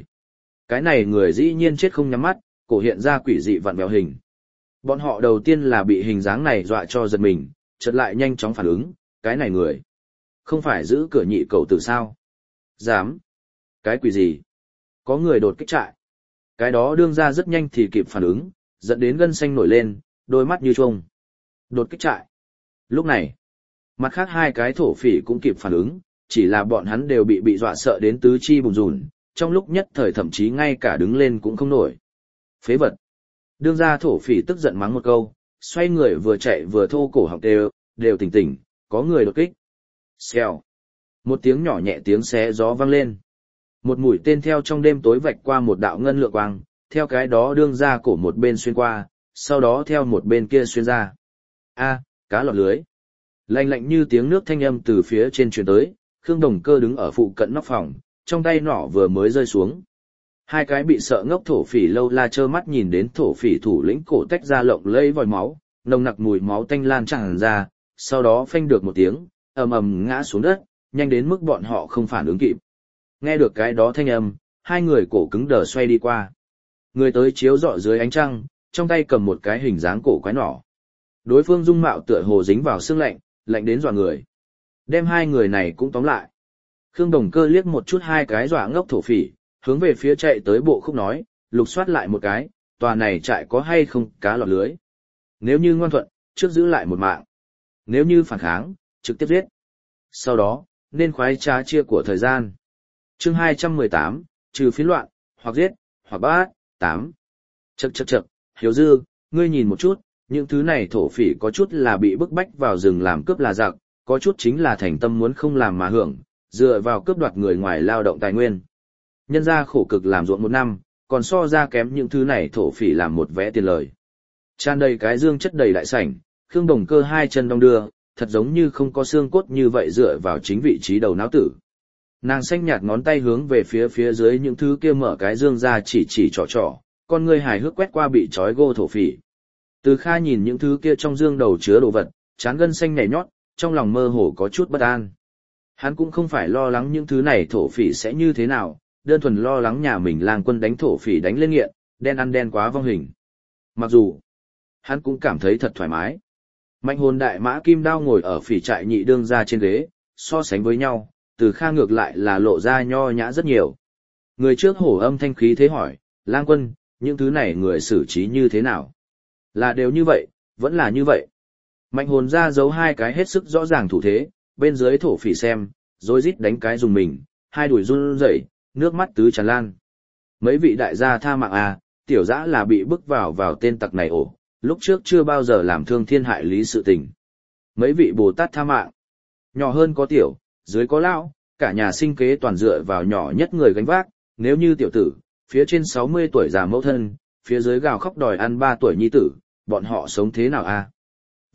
này người dĩ nhiên chết không nhắm mắt, cổ hiện ra quỷ dị vặn vẹo hình. Bọn họ đầu tiên là bị hình dáng này dọa cho giật mình, chợt lại nhanh chóng phản ứng, cái này người không phải giữ cửa nhị cầu tử sao? Dám? Cái quỷ gì? Có người đột kích trại. Cái đó đương ra rất nhanh thì kịp phản ứng, dẫn đến gân xanh nổi lên, đôi mắt như chuông. Đột kích trại. Lúc này, mặt khác hai cái thổ phỉ cũng kịp phản ứng, chỉ là bọn hắn đều bị dọa sợ đến tứ chi bùn rùn, trong lúc nhất thời thậm chí ngay cả đứng lên cũng không nổi. Phế vật. Đương ra thổ phỉ tức giận mắng một câu, xoay người vừa chạy vừa thô cổ họng đều tỉnh, có người đột kích. Xèo. Một tiếng nhỏ nhẹ tiếng xé gió vang lên. Một mũi tên theo trong đêm tối vạch qua một đạo ngân lượng quang, theo cái đó đương ra cổ một bên xuyên qua, sau đó theo một bên kia xuyên ra. A, cá lọt lưới. Lạnh lạnh như tiếng nước thanh âm từ phía trên truyền tới, Khương Đồng Cơ đứng ở phụ cận nóc phòng, trong tay nỏ vừa mới rơi xuống. Hai cái bị sợ ngốc thổ phỉ lâu la trơ mắt nhìn đến thổ phỉ thủ lĩnh cổ tách ra lộng lẫy vòi máu, nồng nặc mùi máu tanh lan tràn ra, sau đó phanh được một tiếng, ầm ầm ngã xuống đất, nhanh đến mức bọn họ không phản ứng kịp. Nghe được cái đó thanh âm, hai người cổ cứng đờ xoay đi qua. Người tới chiếu rọi dưới ánh trăng, trong tay cầm một cái hình dáng cổ quái nỏ. Đối phương dung mạo tựa hồ dính vào xương lạnh, lạnh đến dọa người. Đem hai người này cũng tóm lại. Khương Đồng Cơ liếc một chút hai cái dọa ngốc thổ phỉ, hướng về phía chạy tới bộ khúc nói, lục soát lại một cái, tòa này trại có hay không cá lọt lưới. Nếu như ngoan thuận, trước giữ lại một mạng. Nếu như phản kháng, trực tiếp giết. Sau đó, nên khoái trá chia của thời gian. Chương 218, trừ phiến loạn, hoặc giết, hoặc bắt, 8. Chậc, Hiếu Dư, ngươi nhìn một chút, những thứ này thổ phỉ có chút là bị bức bách vào rừng làm cướp là giặc, có chút chính là thành tâm muốn không làm mà hưởng, dựa vào cướp đoạt người ngoài lao động tài nguyên. Nhân ra khổ cực làm ruộng một năm, còn so ra kém những thứ này thổ phỉ làm một vé tiền lời. Tràn đầy cái dương chất đầy đại sảnh, Khương Đồng Cơ hai chân đong đưa, thật giống như không có xương cốt như vậy dựa vào chính vị trí đầu não tử. Nàng xanh nhạt ngón tay hướng về phía dưới những thứ kia mở cái dương ra chỉ trỏ, con ngươi hài hước quét qua bị trói gô thổ phỉ. Từ Kha nhìn những thứ kia trong dương đầu chứa đồ vật, trán gân xanh nhảy nhót, trong lòng mơ hồ có chút bất an. Hắn cũng không phải lo lắng những thứ này thổ phỉ sẽ như thế nào, đơn thuần lo lắng nhà mình lang quân đánh thổ phỉ đánh lên nghiện, đen ăn đen quá vong hình. Mặc dù, hắn cũng cảm thấy thật thoải mái. Mạnh hồn đại mã kim đao ngồi ở phỉ trại nhị đương ra trên ghế, so sánh với nhau, Từ Kha ngược lại là lộ ra nho nhã rất nhiều. Người trước hổ âm thanh khí thế hỏi, lang quân, những thứ này người xử trí như thế nào? Là đều như vậy, vẫn là như vậy. Mạnh hồn ra giấu hai cái hết sức rõ ràng thủ thế, bên dưới thổ phỉ xem, rồi rít đánh cái dùng mình, hai đùi run rẩy, nước mắt tứ tràn lan. Mấy vị đại gia tha mạng à, tiểu dã là bị bức vào tên tặc này ổ, lúc trước chưa bao giờ làm thương thiên hại lý sự tình. Mấy vị Bồ Tát tha mạng, nhỏ hơn có tiểu, dưới có lão, cả nhà sinh kế toàn dựa vào nhỏ nhất người gánh vác, nếu như tiểu tử, phía trên 60 tuổi già mẫu thân, phía dưới gào khóc đòi ăn 3 tuổi nhi tử, bọn họ sống thế nào à?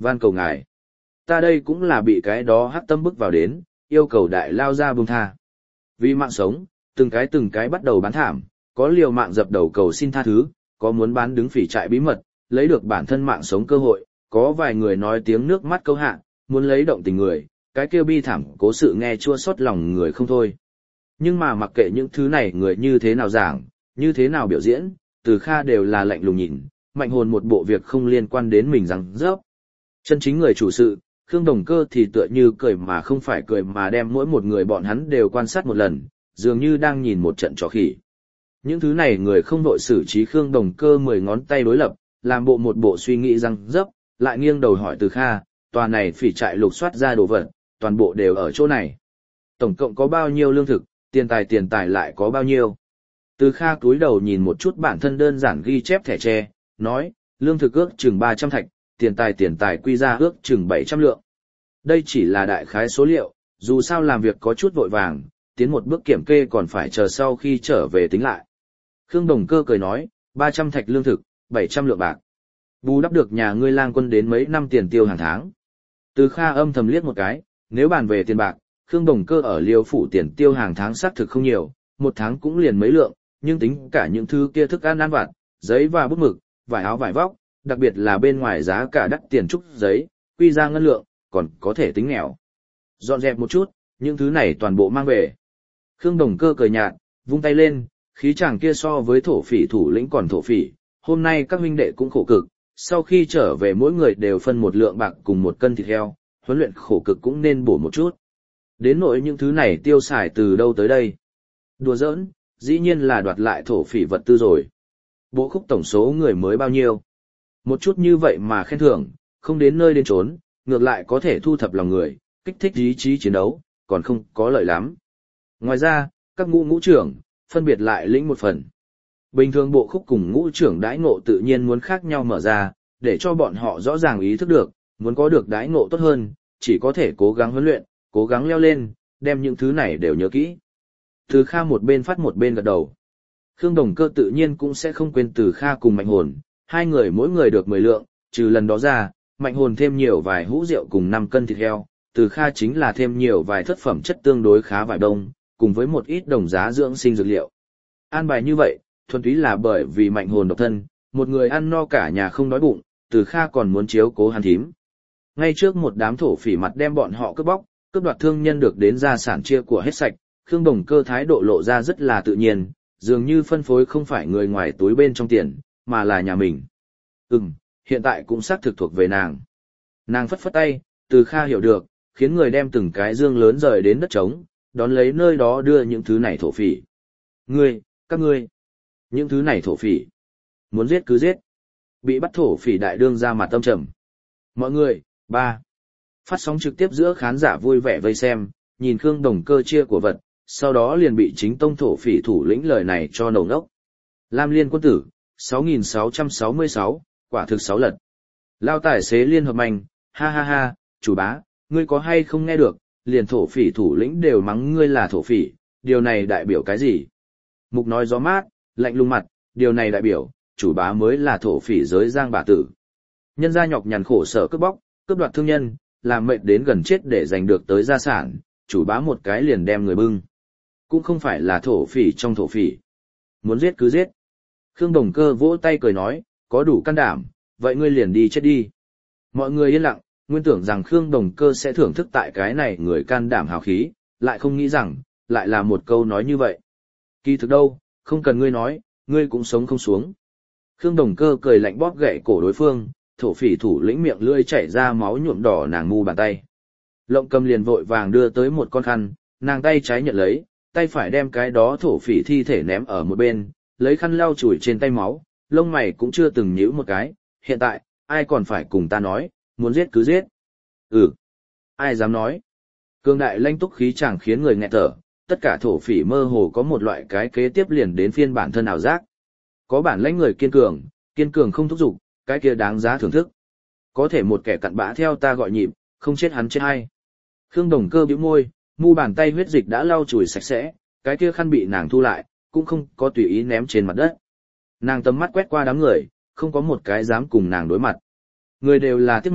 Van cầu ngài. Ta đây cũng là bị cái đó hắc tâm bức vào đến, yêu cầu đại lao ra buông tha. Vì mạng sống, từng cái bắt đầu bán thảm, có liều mạng dập đầu cầu xin tha thứ, có muốn bán đứng phỉ trại bí mật, lấy được bản thân mạng sống cơ hội, có vài người nói tiếng nước mắt câu hạ, muốn lấy động tình người, cái kêu bi thảm cố sự nghe chua xót lòng người không thôi. Nhưng mà mặc kệ những thứ này người như thế nào giảng, như thế nào biểu diễn, Từ Kha đều là lạnh lùng nhìn, Mạnh Hồn một bộ việc không liên quan đến mình rằng rớp. Chân chính người chủ sự, Khương Đồng Cơ thì tựa như cười mà không phải cười mà đem mỗi một người bọn hắn đều quan sát một lần, dường như đang nhìn một trận trò khỉ. Những thứ này người không đội xử trí Khương Đồng Cơ 10 ngón tay đối lập, làm bộ một bộ suy nghĩ răng rớp, lại nghiêng đầu hỏi Từ Kha, tòa này phỉ trại lục soát ra đồ vật, toàn bộ đều ở chỗ này. Tổng cộng có bao nhiêu lương thực, tiền tài lại có bao nhiêu. Từ Kha cúi đầu nhìn một chút bản thân đơn giản ghi chép thẻ tre, nói, lương thực ước chừng 300 thạch, tiền tài quy ra ước chừng 700 lượng. Đây chỉ là đại khái số liệu, dù sao làm việc có chút vội vàng, tiến một bước kiểm kê còn phải chờ sau khi trở về tính lại. Khương Đồng Cơ cười nói, 300 thạch lương thực, 700 lượng bạc. Bù đắp được nhà ngươi lang quân đến mấy năm tiền tiêu hàng tháng. Từ Kha âm thầm liếc một cái, nếu bàn về tiền bạc, Khương Đồng Cơ ở Liêu phủ tiền tiêu hàng tháng xác thực không nhiều, một tháng cũng liền mấy lượng, nhưng tính cả những thứ kia thức ăn vặt, giấy và bút mực, vải áo vải vóc, đặc biệt là bên ngoài giá cả đắt tiền trúc giấy, quy ra ngân lượng, còn có thể tính nghèo. Dọn dẹp một chút, những thứ này toàn bộ mang về. Khương Đồng Cơ cười nhạt, vung tay lên, khí chàng kia so với thổ phỉ thủ lĩnh còn thổ phỉ, hôm nay các huynh đệ cũng khổ cực, sau khi trở về mỗi người đều phân một lượng bạc cùng một cân thịt heo, huấn luyện khổ cực cũng nên bổ một chút. Đến nỗi những thứ này tiêu xài từ đâu tới đây? Đùa giỡn, dĩ nhiên là đoạt lại thổ phỉ vật tư rồi. Bộ khúc tổng số người mới bao nhiêu? Một chút như vậy mà khen thưởng, không đến nơi đến chốn, ngược lại có thể thu thập lòng người, kích thích ý chí chiến đấu, còn không có lợi lắm. Ngoài ra, các ngũ trưởng, phân biệt lại lĩnh một phần. Bình thường bộ khúc cùng ngũ trưởng đãi ngộ tự nhiên muốn khác nhau mở ra, để cho bọn họ rõ ràng ý thức được, muốn có được đãi ngộ tốt hơn, chỉ có thể cố gắng huấn luyện, cố gắng leo lên, đem những thứ này đều nhớ kỹ. Từ Kha một bên phát một bên gật đầu. Khương Đồng Cơ tự nhiên cũng sẽ không quên Từ Kha cùng Mạnh Hồn, hai người mỗi người được 10 lượng, trừ lần đó ra, Mạnh Hồn thêm nhiều vài hũ rượu cùng 5 cân thịt heo, Từ Kha chính là thêm nhiều vài thất phẩm chất tương đối khá vài đông, cùng với một ít đồng giá dưỡng sinh dược liệu. An bài như vậy, thuần túy là bởi vì Mạnh Hồn độc thân, một người ăn no cả nhà không đói bụng, Từ Kha còn muốn chiếu cố hắn thím. Ngay trước một đám thổ phỉ mặt đem bọn họ cướp bóc, cướp đoạt thương nhân được đến gia sản chia của hết sạch, Khương Đồng Cơ thái độ lộ ra rất là tự nhiên, dường như phân phối không phải người ngoài túi bên trong tiền, mà là nhà mình. Hiện tại cũng xác thực thuộc về nàng. Nàng phất phất tay, Từ Kha hiểu được, khiến người đem từng cái dương lớn rời đến đất trống, đón lấy nơi đó đưa những thứ này thổ phỉ. Các ngươi, những thứ này thổ phỉ, muốn giết cứ giết. Bị bắt thổ phỉ đại đương ra mặt tâm trầm. Mọi người, phát sóng trực tiếp giữa khán giả vui vẻ vây xem, nhìn Khương Đồng Cơ chia của vật, sau đó liền bị chính tông thổ phỉ thủ lĩnh lời này cho nổ ngốc. Lam Liên quân tử, 6666, quả thực 6 lần. Lao tài xế liên hợp mạnh, ha, chủ bá, ngươi có hay không nghe được, liền thổ phỉ thủ lĩnh đều mắng ngươi là thổ phỉ, điều này đại biểu cái gì? Mục nói gió mát, lạnh lùng mặt, điều này đại biểu, chủ bá mới là thổ phỉ giới giang bà tử. Nhân gia nhọc nhằn khổ sở cướp bóc, cướp đoạt thương nhân, làm mệnh đến gần chết để giành được tới gia sản, chủ bá một cái liền đem người bưng. Cũng không phải là thổ phỉ trong thổ phỉ. Muốn giết cứ giết. Khương Đồng Cơ vỗ tay cười nói, có đủ can đảm, vậy ngươi liền đi chết đi. Mọi người yên lặng, nguyên tưởng rằng Khương Đồng Cơ sẽ thưởng thức tại cái này người can đảm hào khí, lại không nghĩ rằng, lại là một câu nói như vậy. Kỳ thực đâu, không cần ngươi nói, ngươi cũng sống không xuống. Khương Đồng Cơ cười lạnh bóp gậy cổ đối phương, thổ phỉ thủ lĩnh miệng lưỡi chảy ra máu nhuộm đỏ nàng mu bàn tay. Lộng Cầm liền vội vàng đưa tới một con khăn, nàng tay trái nhận lấy, tay phải đem cái đó thổ phỉ thi thể ném ở một bên, lấy khăn lau chùi trên tay máu, lông mày cũng chưa từng nhíu một cái, hiện tại, ai còn phải cùng ta nói, muốn giết cứ giết. Ai dám nói. Cương đại lanh túc khí chẳng khiến người nghẹt thở, tất cả thổ phỉ mơ hồ có một loại cái kế tiếp liền đến phiên bản thân ảo giác. Có bản lãnh người kiên cường không thúc giục, cái kia đáng giá thưởng thức. Có thể một kẻ cặn bã theo ta gọi nhịp, không chết hắn chết hay. Khương Đồng Cơ bĩu môi, mu bàn tay huyết dịch đã lau chùi sạch sẽ, cái kia khăn bị nàng thu lại, cũng không có tùy ý ném trên mặt đất. Nàng tầm mắt quét qua đám người, không có một cái dám cùng nàng đối mặt. Người đều là tiết mệnh,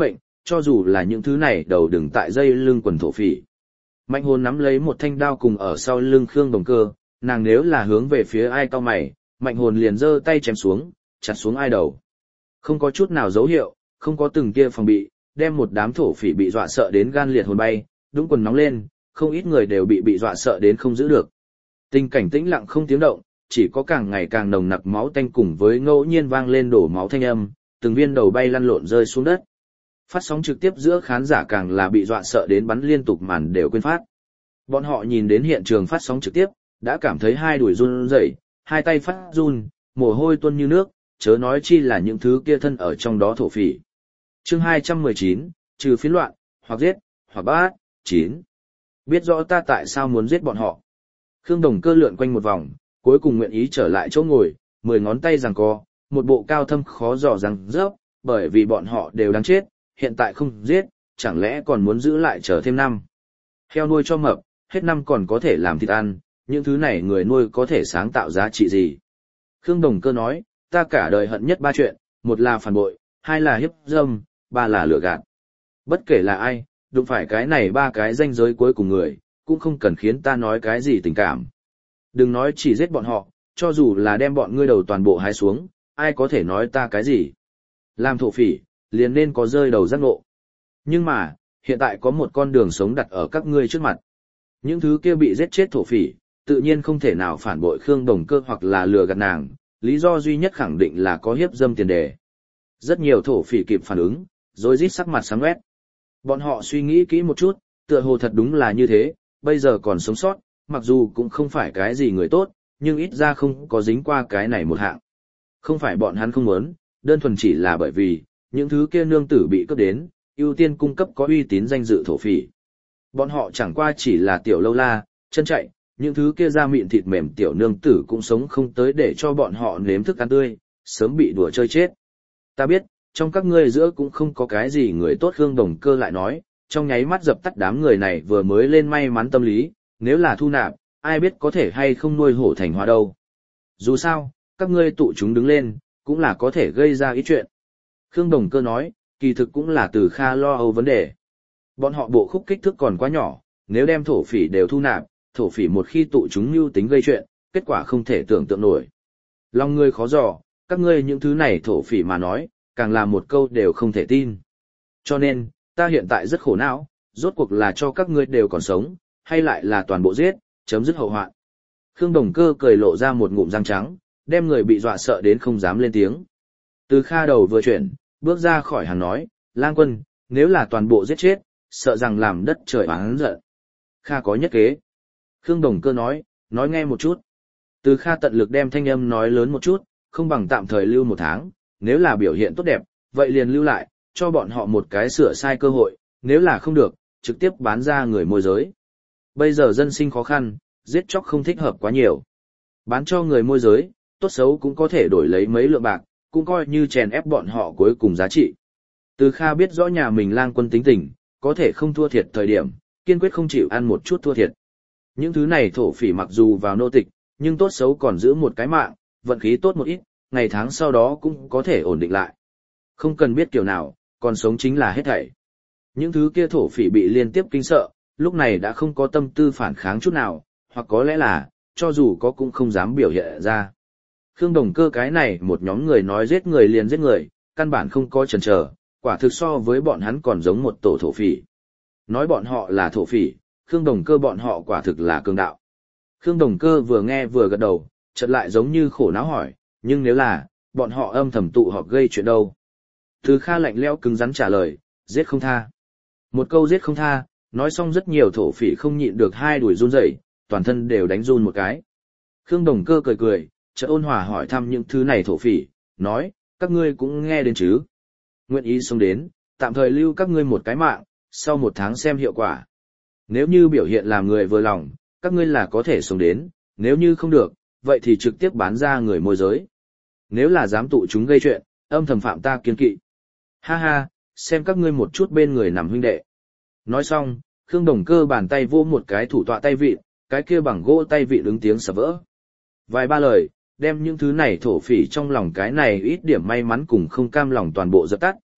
cho dù là những thứ này đầu đừng tại dây lưng quần thổ phỉ. Mạnh hồn nắm lấy một thanh đao cùng ở sau lưng Khương Đồng Cơ, nàng nếu là hướng về phía ai cao mày, mạnh hồn liền giơ tay chém xuống, chặt xuống ai đầu. Không có chút nào dấu hiệu, không có từng kia phòng bị, đem một đám thổ phỉ bị dọa sợ đến gan liệt hồn bay, đúng quần nóng lên, không ít người đều bị dọa sợ đến không giữ được. Tình cảnh tĩnh lặng không tiếng động, chỉ có càng ngày càng nồng nặc máu tanh cùng với ngẫu nhiên vang lên đổ máu thanh âm, từng viên đầu bay lăn lộn rơi xuống đất. Phát sóng trực tiếp giữa khán giả càng là bị dọa sợ đến bắn liên tục màn đều quên phát. Bọn họ nhìn đến hiện trường phát sóng trực tiếp, đã cảm thấy hai đùi run rẩy, hai tay phát run, mồ hôi tuôn như nước, chớ nói chi là những thứ kia thân ở trong đó thổ phỉ. Chương 219, trừ phiến loạn, hoặc giết, hoặc bắt, 9. Biết rõ ta tại sao muốn giết bọn họ. Khương Đồng Cơ lượn quanh một vòng, cuối cùng nguyện ý trở lại chỗ ngồi, 10 ngón tay giằng co, một bộ cao thâm khó dò rằng rớp, bởi vì bọn họ đều đáng chết, hiện tại không giết, chẳng lẽ còn muốn giữ lại chờ thêm năm. Heo nuôi cho mập, hết năm còn có thể làm thịt ăn, những thứ này người nuôi có thể sáng tạo giá trị gì. Khương Đồng Cơ nói, ta cả đời hận nhất 3 chuyện, một là phản bội, 2 là hiếp dâm, 3 là lừa gạt. Bất kể là ai, đụng phải cái này 3 cái ranh giới cuối cùng người, cũng không cần khiến ta nói cái gì tình cảm. Đừng nói chỉ giết bọn họ, cho dù là đem bọn ngươi đầu toàn bộ hái xuống, ai có thể nói ta cái gì. Làm thổ phỉ, liền nên có rơi đầu giác ngộ. Nhưng mà, hiện tại có một con đường sống đặt ở các ngươi trước mặt. Những thứ kia bị giết chết thổ phỉ, tự nhiên không thể nào phản bội Khương Đồng Cơ hoặc là lừa gạt nàng, lý do duy nhất khẳng định là có hiếp dâm tiền đề. Rất nhiều thổ phỉ kịp phản ứng, rồi rít sắc mặt sáng quét. Bọn họ suy nghĩ kỹ một chút, tựa hồ thật đúng là như thế, bây giờ còn sống sót, mặc dù cũng không phải cái gì người tốt, nhưng ít ra không có dính qua cái này một hạng. Không phải bọn hắn không muốn, đơn thuần chỉ là bởi vì, những thứ kia nương tử bị cướp đến, ưu tiên cung cấp có uy tín danh dự thổ phỉ. Bọn họ chẳng qua chỉ là tiểu lâu la, chân chạy, những thứ kia da mịn thịt mềm tiểu nương tử cũng sống không tới để cho bọn họ nếm thức ăn tươi, sớm bị đùa chơi chết. Ta biết, trong các ngươi giữa cũng không có cái gì người tốt. Khương Đồng Cơ lại nói, trong nháy mắt dập tắt đám người này vừa mới lên may mắn tâm lý, nếu là thu nạp, ai biết có thể hay không nuôi hổ thành hoa đâu. Dù sao, các ngươi tụ chúng đứng lên, cũng là có thể gây ra ít chuyện. Khương Đồng Cơ nói, kỳ thực cũng là Từ Kha lo âu vấn đề. Bọn họ bộ khúc kích thước còn quá nhỏ, nếu đem thổ phỉ đều thu nạp, thổ phỉ một khi tụ chúng mưu tính gây chuyện, kết quả không thể tưởng tượng nổi. Lòng ngươi khó dò, các ngươi những thứ này thổ phỉ mà nói, càng là một câu đều không thể tin. Cho nên, ta hiện tại rất khổ não, rốt cuộc là cho các ngươi đều còn sống, hay lại là toàn bộ giết, chấm dứt hậu hoạn. Khương Đồng Cơ cười lộ ra một ngụm răng trắng, đem người bị dọa sợ đến không dám lên tiếng. Từ Kha đầu vừa chuyển, bước ra khỏi hàng nói, Lang Quân, nếu là toàn bộ giết chết, sợ rằng làm đất trời oán giận. Kha có nhất kế. Khương Đồng Cơ nói nghe một chút. Từ Kha tận lực đem thanh âm nói lớn một chút, không bằng tạm thời lưu 1 tháng, nếu là biểu hiện tốt đẹp, vậy liền lưu lại, cho bọn họ một cái sửa sai cơ hội, nếu là không được, trực tiếp bán ra người môi giới. Bây giờ dân sinh khó khăn, giết chóc không thích hợp quá nhiều. Bán cho người môi giới, tốt xấu cũng có thể đổi lấy mấy lượng bạc, cũng coi như chèn ép bọn họ cuối cùng giá trị. Từ Kha biết rõ nhà mình Lang Quân tính tình, có thể không thua thiệt thời điểm, kiên quyết không chịu ăn một chút thua thiệt. Những thứ này thổ phỉ mặc dù vào nô tịch, nhưng tốt xấu còn giữ một cái mạng, vận khí tốt một ít, ngày tháng sau đó cũng có thể ổn định lại. Không cần biết kiểu nào, còn sống chính là hết thảy. Những thứ kia thổ phỉ bị liên tiếp kinh sợ, lúc này đã không có tâm tư phản kháng chút nào, hoặc có lẽ là, cho dù có cũng không dám biểu hiện ra. Khương Đồng Cơ cái này một nhóm người nói giết người liền giết người, căn bản không có chần chờ, quả thực so với bọn hắn còn giống một tổ thổ phỉ. Nói bọn họ là thổ phỉ, Khương Đồng Cơ bọn họ quả thực là cường đạo. Khương Đồng Cơ vừa nghe vừa gật đầu, chợt lại giống như khổ não hỏi, nhưng nếu là, bọn họ âm thầm tụ họp gây chuyện đâu? Từ Kha lạnh lẽo cứng rắn trả lời, giết không tha. Một câu giết không tha, nói xong rất nhiều thổ phỉ không nhịn được hai đùi run rẩy, toàn thân đều đánh run một cái. Khương Đồng Cơ cười cười, chợt ôn hòa hỏi thăm những thứ này thổ phỉ, nói, các ngươi cũng nghe đến chứ? Nguyện ý sống đến, tạm thời lưu các ngươi một cái mạng, sau 1 tháng xem hiệu quả. Nếu như biểu hiện làm người vừa lòng, các ngươi là có thể sống đến, nếu như không được, vậy thì trực tiếp bán ra người môi giới. Nếu là dám tụ chúng gây chuyện, âm thầm phạm ta kiên kỵ. Ha ha, xem các ngươi một chút bên người nằm huynh đệ. Nói xong, Khương Đồng Cơ bàn tay vô một cái thủ tọa tay vịn, cái kia bằng gỗ tay vịn ứng tiếng sập vỡ. Vài ba lời, đem những thứ này thổ phỉ trong lòng cái này ít điểm may mắn cùng không cam lòng toàn bộ dập tắt,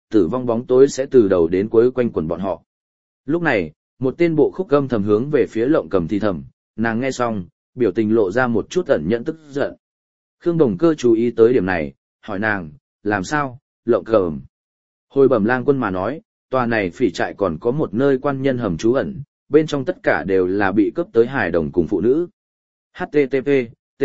tử vong bóng tối sẽ từ đầu đến cuối quanh quẩn bọn họ. Lúc này, một tên bộ khúc gâm thầm hướng về phía Lộng Cầm thì thầm, nàng nghe xong, biểu tình lộ ra một chút ẩn nhẫn tức giận. Khương Đồng Cơ chú ý tới điểm này, hỏi nàng, làm sao, Lộng Cầm? Hồi Bẩm Lang Quân mà nói, tòa này phỉ trại còn có một nơi quan nhân hầm trú ẩn, bên trong tất cả đều là bị cướp tới hài đồng cùng phụ nữ. HTTP, T.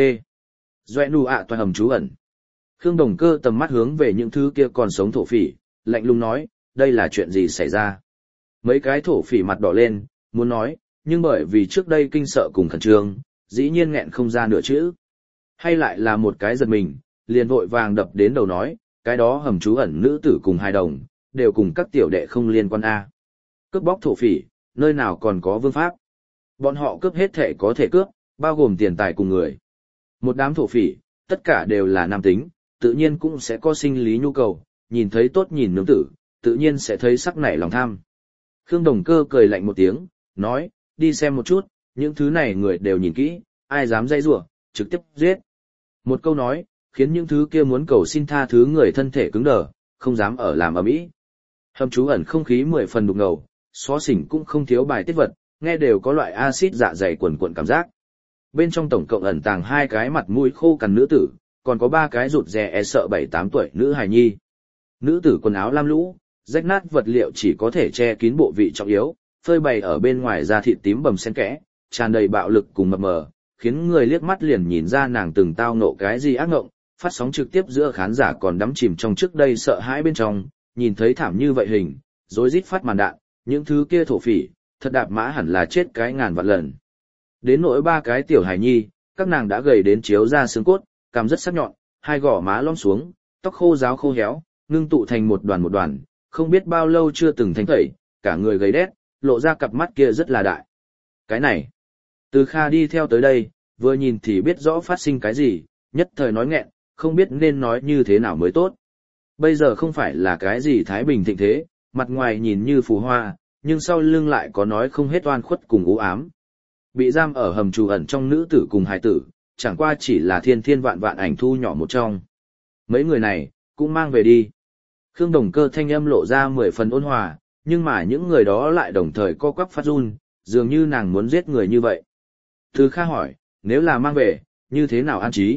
Doẹ nụ ạ tòa hầm trú ẩn. Khương Đồng Cơ tầm mắt hướng về những thứ kia còn sống thổ phỉ, lạnh lùng nói, đây là chuyện gì xảy ra? Mấy cái thổ phỉ mặt đỏ lên, muốn nói, nhưng bởi vì trước đây kinh sợ cùng khẩn trương, dĩ nhiên nghẹn không ra nửa chữ. Hay lại là một cái giật mình, liền vội vàng đập đến đầu nói, cái đó hầm trú ẩn nữ tử cùng hài đồng, đều cùng các tiểu đệ không liên quan A. Cướp bóc thổ phỉ, nơi nào còn có vương pháp. Bọn họ cướp hết thể có thể cướp, bao gồm tiền tài cùng người. Một đám thổ phỉ, tất cả đều là nam tính, tự nhiên cũng sẽ có sinh lý nhu cầu, nhìn thấy tốt nhìn nương tử, tự nhiên sẽ thấy sắc nảy lòng tham. Khương Đồng Cơ cười lạnh một tiếng, nói, đi xem một chút, những thứ này người đều nhìn kỹ, ai dám dây rủa, trực tiếp giết. Một câu nói, khiến những thứ kia muốn cầu xin tha thứ người thân thể cứng đờ, không dám ở làm ầm ĩ. Hầm trú ẩn không khí 10 phần đục ngầu, xó xỉnh cũng không thiếu bài tiết vật, nghe đều có loại axit dạ dày quần cuộn cảm giác. Bên trong tổng cộng ẩn tàng 2 cái mặt mũi khô cằn nữ tử, còn có 3 cái rụt rè e sợ 7-8 tuổi nữ hài nhi. Nữ tử quần áo lam lũ, rách nát vật liệu chỉ có thể che kín bộ vị trọng yếu, phơi bày ở bên ngoài da thịt tím bầm xen kẽ, tràn đầy bạo lực cùng mập mờ, khiến người liếc mắt liền nhìn ra nàng từng tao nộ cái gì ác ngộng, phát sóng trực tiếp giữa khán giả còn đắm chìm trong trước đây sợ hãi bên trong, nhìn thấy thảm như vậy hình, rối rít phát màn đạn, những thứ kia thổ phỉ, thật đạp mã hẳn là chết cái ngàn vạn lần. Đến nỗi 3 cái tiểu hài nhi, các nàng đã gầy đến chiếu ra xương cốt, cằm rất sắc nhọn, 2 gò má lõm xuống, tóc khô ráo khô héo, ngưng tụ thành một đoàn, không biết bao lâu chưa từng thanh tẩy, cả người gầy đét, lộ ra cặp mắt kia rất là đại. Cái này, Từ Kha đi theo tới đây, vừa nhìn thì biết rõ phát sinh cái gì, nhất thời nói nghẹn, không biết nên nói như thế nào mới tốt. Bây giờ không phải là cái gì thái bình thịnh thế, mặt ngoài nhìn như phù hoa, nhưng sau lưng lại có nói không hết oan khuất cùng u ám. Bị giam ở hầm trú ẩn trong nữ tử cùng hài tử, chẳng qua chỉ là thiên thiên vạn vạn ảnh thu nhỏ một trong. Mấy người này, cũng mang về đi. Khương Đồng Cơ thanh âm lộ ra 10 phần ôn hòa, nhưng mà những người đó lại đồng thời co quắp phát run, dường như nàng muốn giết người như vậy. Từ Kha hỏi, nếu là mang về, như thế nào an trí?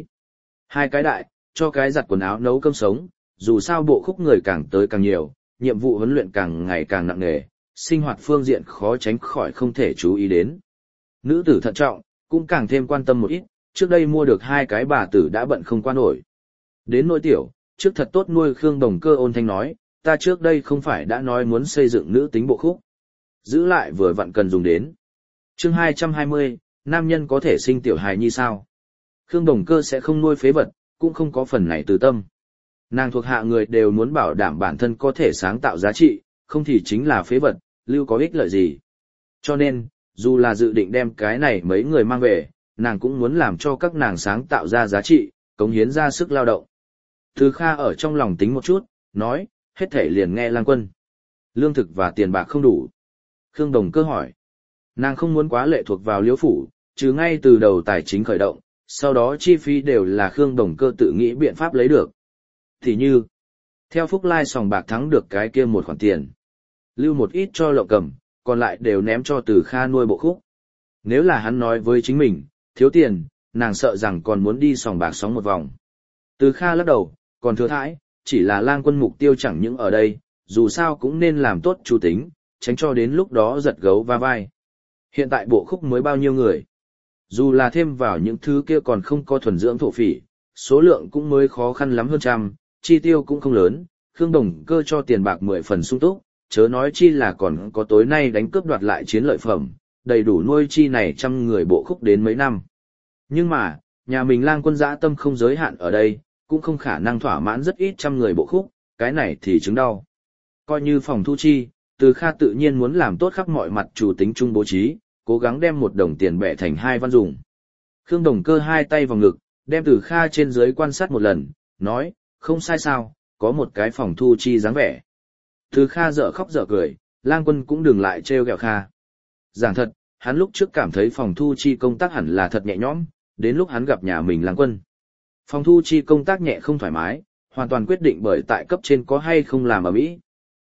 2 cái đại, cho cái giặt quần áo nấu cơm sống, dù sao bộ khúc người càng tới càng nhiều, nhiệm vụ huấn luyện càng ngày càng nặng nề, sinh hoạt phương diện khó tránh khỏi không thể chú ý đến. Nữ tử thận trọng, cũng càng thêm quan tâm một ít, trước đây mua được 2 cái bà tử đã bận không qua nổi. Đến nỗi tiểu, trước thật tốt nuôi Khương Đồng Cơ ôn thanh nói, ta trước đây không phải đã nói muốn xây dựng nữ tính bộ khúc. Giữ lại vừa vặn cần dùng đến. Chương 220, nam nhân có thể sinh tiểu hài nhi sao? Khương Đồng Cơ sẽ không nuôi phế vật, cũng không có phần này từ tâm. Nàng thuộc hạ người đều muốn bảo đảm bản thân có thể sáng tạo giá trị, không thì chính là phế vật, lưu có ích lợi gì. Cho nên, dù là dự định đem cái này mấy người mang về, nàng cũng muốn làm cho các nàng sáng tạo ra giá trị, cống hiến ra sức lao động. Từ Kha ở trong lòng tính một chút, nói, hết thể liền nghe Lang Quân. Lương thực và tiền bạc không đủ. Khương Đồng Cơ hỏi. Nàng không muốn quá lệ thuộc vào Liễu phủ, chứ ngay từ đầu tài chính khởi động, sau đó chi phí đều là Khương Đồng Cơ tự nghĩ biện pháp lấy được. Thì như, theo Phúc Lai sòng bạc thắng được cái kia một khoản tiền, lưu một ít cho Lộng Cầm, còn lại đều ném cho Từ Kha nuôi bộ khúc. Nếu là hắn nói với chính mình, thiếu tiền, nàng sợ rằng còn muốn đi sòng bạc sóng một vòng. Từ Kha lắc đầu, còn thừa thãi, chỉ là Lang Quân mục tiêu chẳng những ở đây, dù sao cũng nên làm tốt chủ tính, tránh cho đến lúc đó giật gấu va vai. Hiện tại bộ khúc mới bao nhiêu người? Dù là thêm vào những thứ kia còn không có thuần dưỡng thổ phỉ, số lượng cũng mới khó khăn lắm hơn trăm, chi tiêu cũng không lớn, Khương Đồng Cơ cho tiền bạc 10 phần sung túc, chớ nói chi là còn có tối nay đánh cướp đoạt lại chiến lợi phẩm, đầy đủ nuôi chi này trăm người bộ khúc đến mấy năm. Nhưng mà, nhà mình Lang Quân dã tâm không giới hạn ở đây, cũng không khả năng thỏa mãn rất ít trăm người bộ khúc, cái này thì chứng đau. Coi như phòng thu chi, Từ Kha tự nhiên muốn làm tốt khắp mọi mặt chủ tính chung bố trí, cố gắng đem 1 đồng tiền bẻ thành 2 văn dùng. Khương Đồng Cơ 2 tay vào ngực, đem Từ Kha trên dưới quan sát một lần, nói, không sai sao, có một cái phòng thu chi dáng vẻ. Từ Kha dở khóc dở cười, Lang Quân cũng đừng lại trêu ghẹo Kha. Giảng thật, hắn lúc trước cảm thấy phòng thu chi công tác hẳn là thật nhẹ nhõm, đến lúc hắn gặp nhà mình Lang Quân. Phòng thu chi công tác nhẹ không thoải mái, hoàn toàn quyết định bởi tại cấp trên có hay không làm ở mỹ.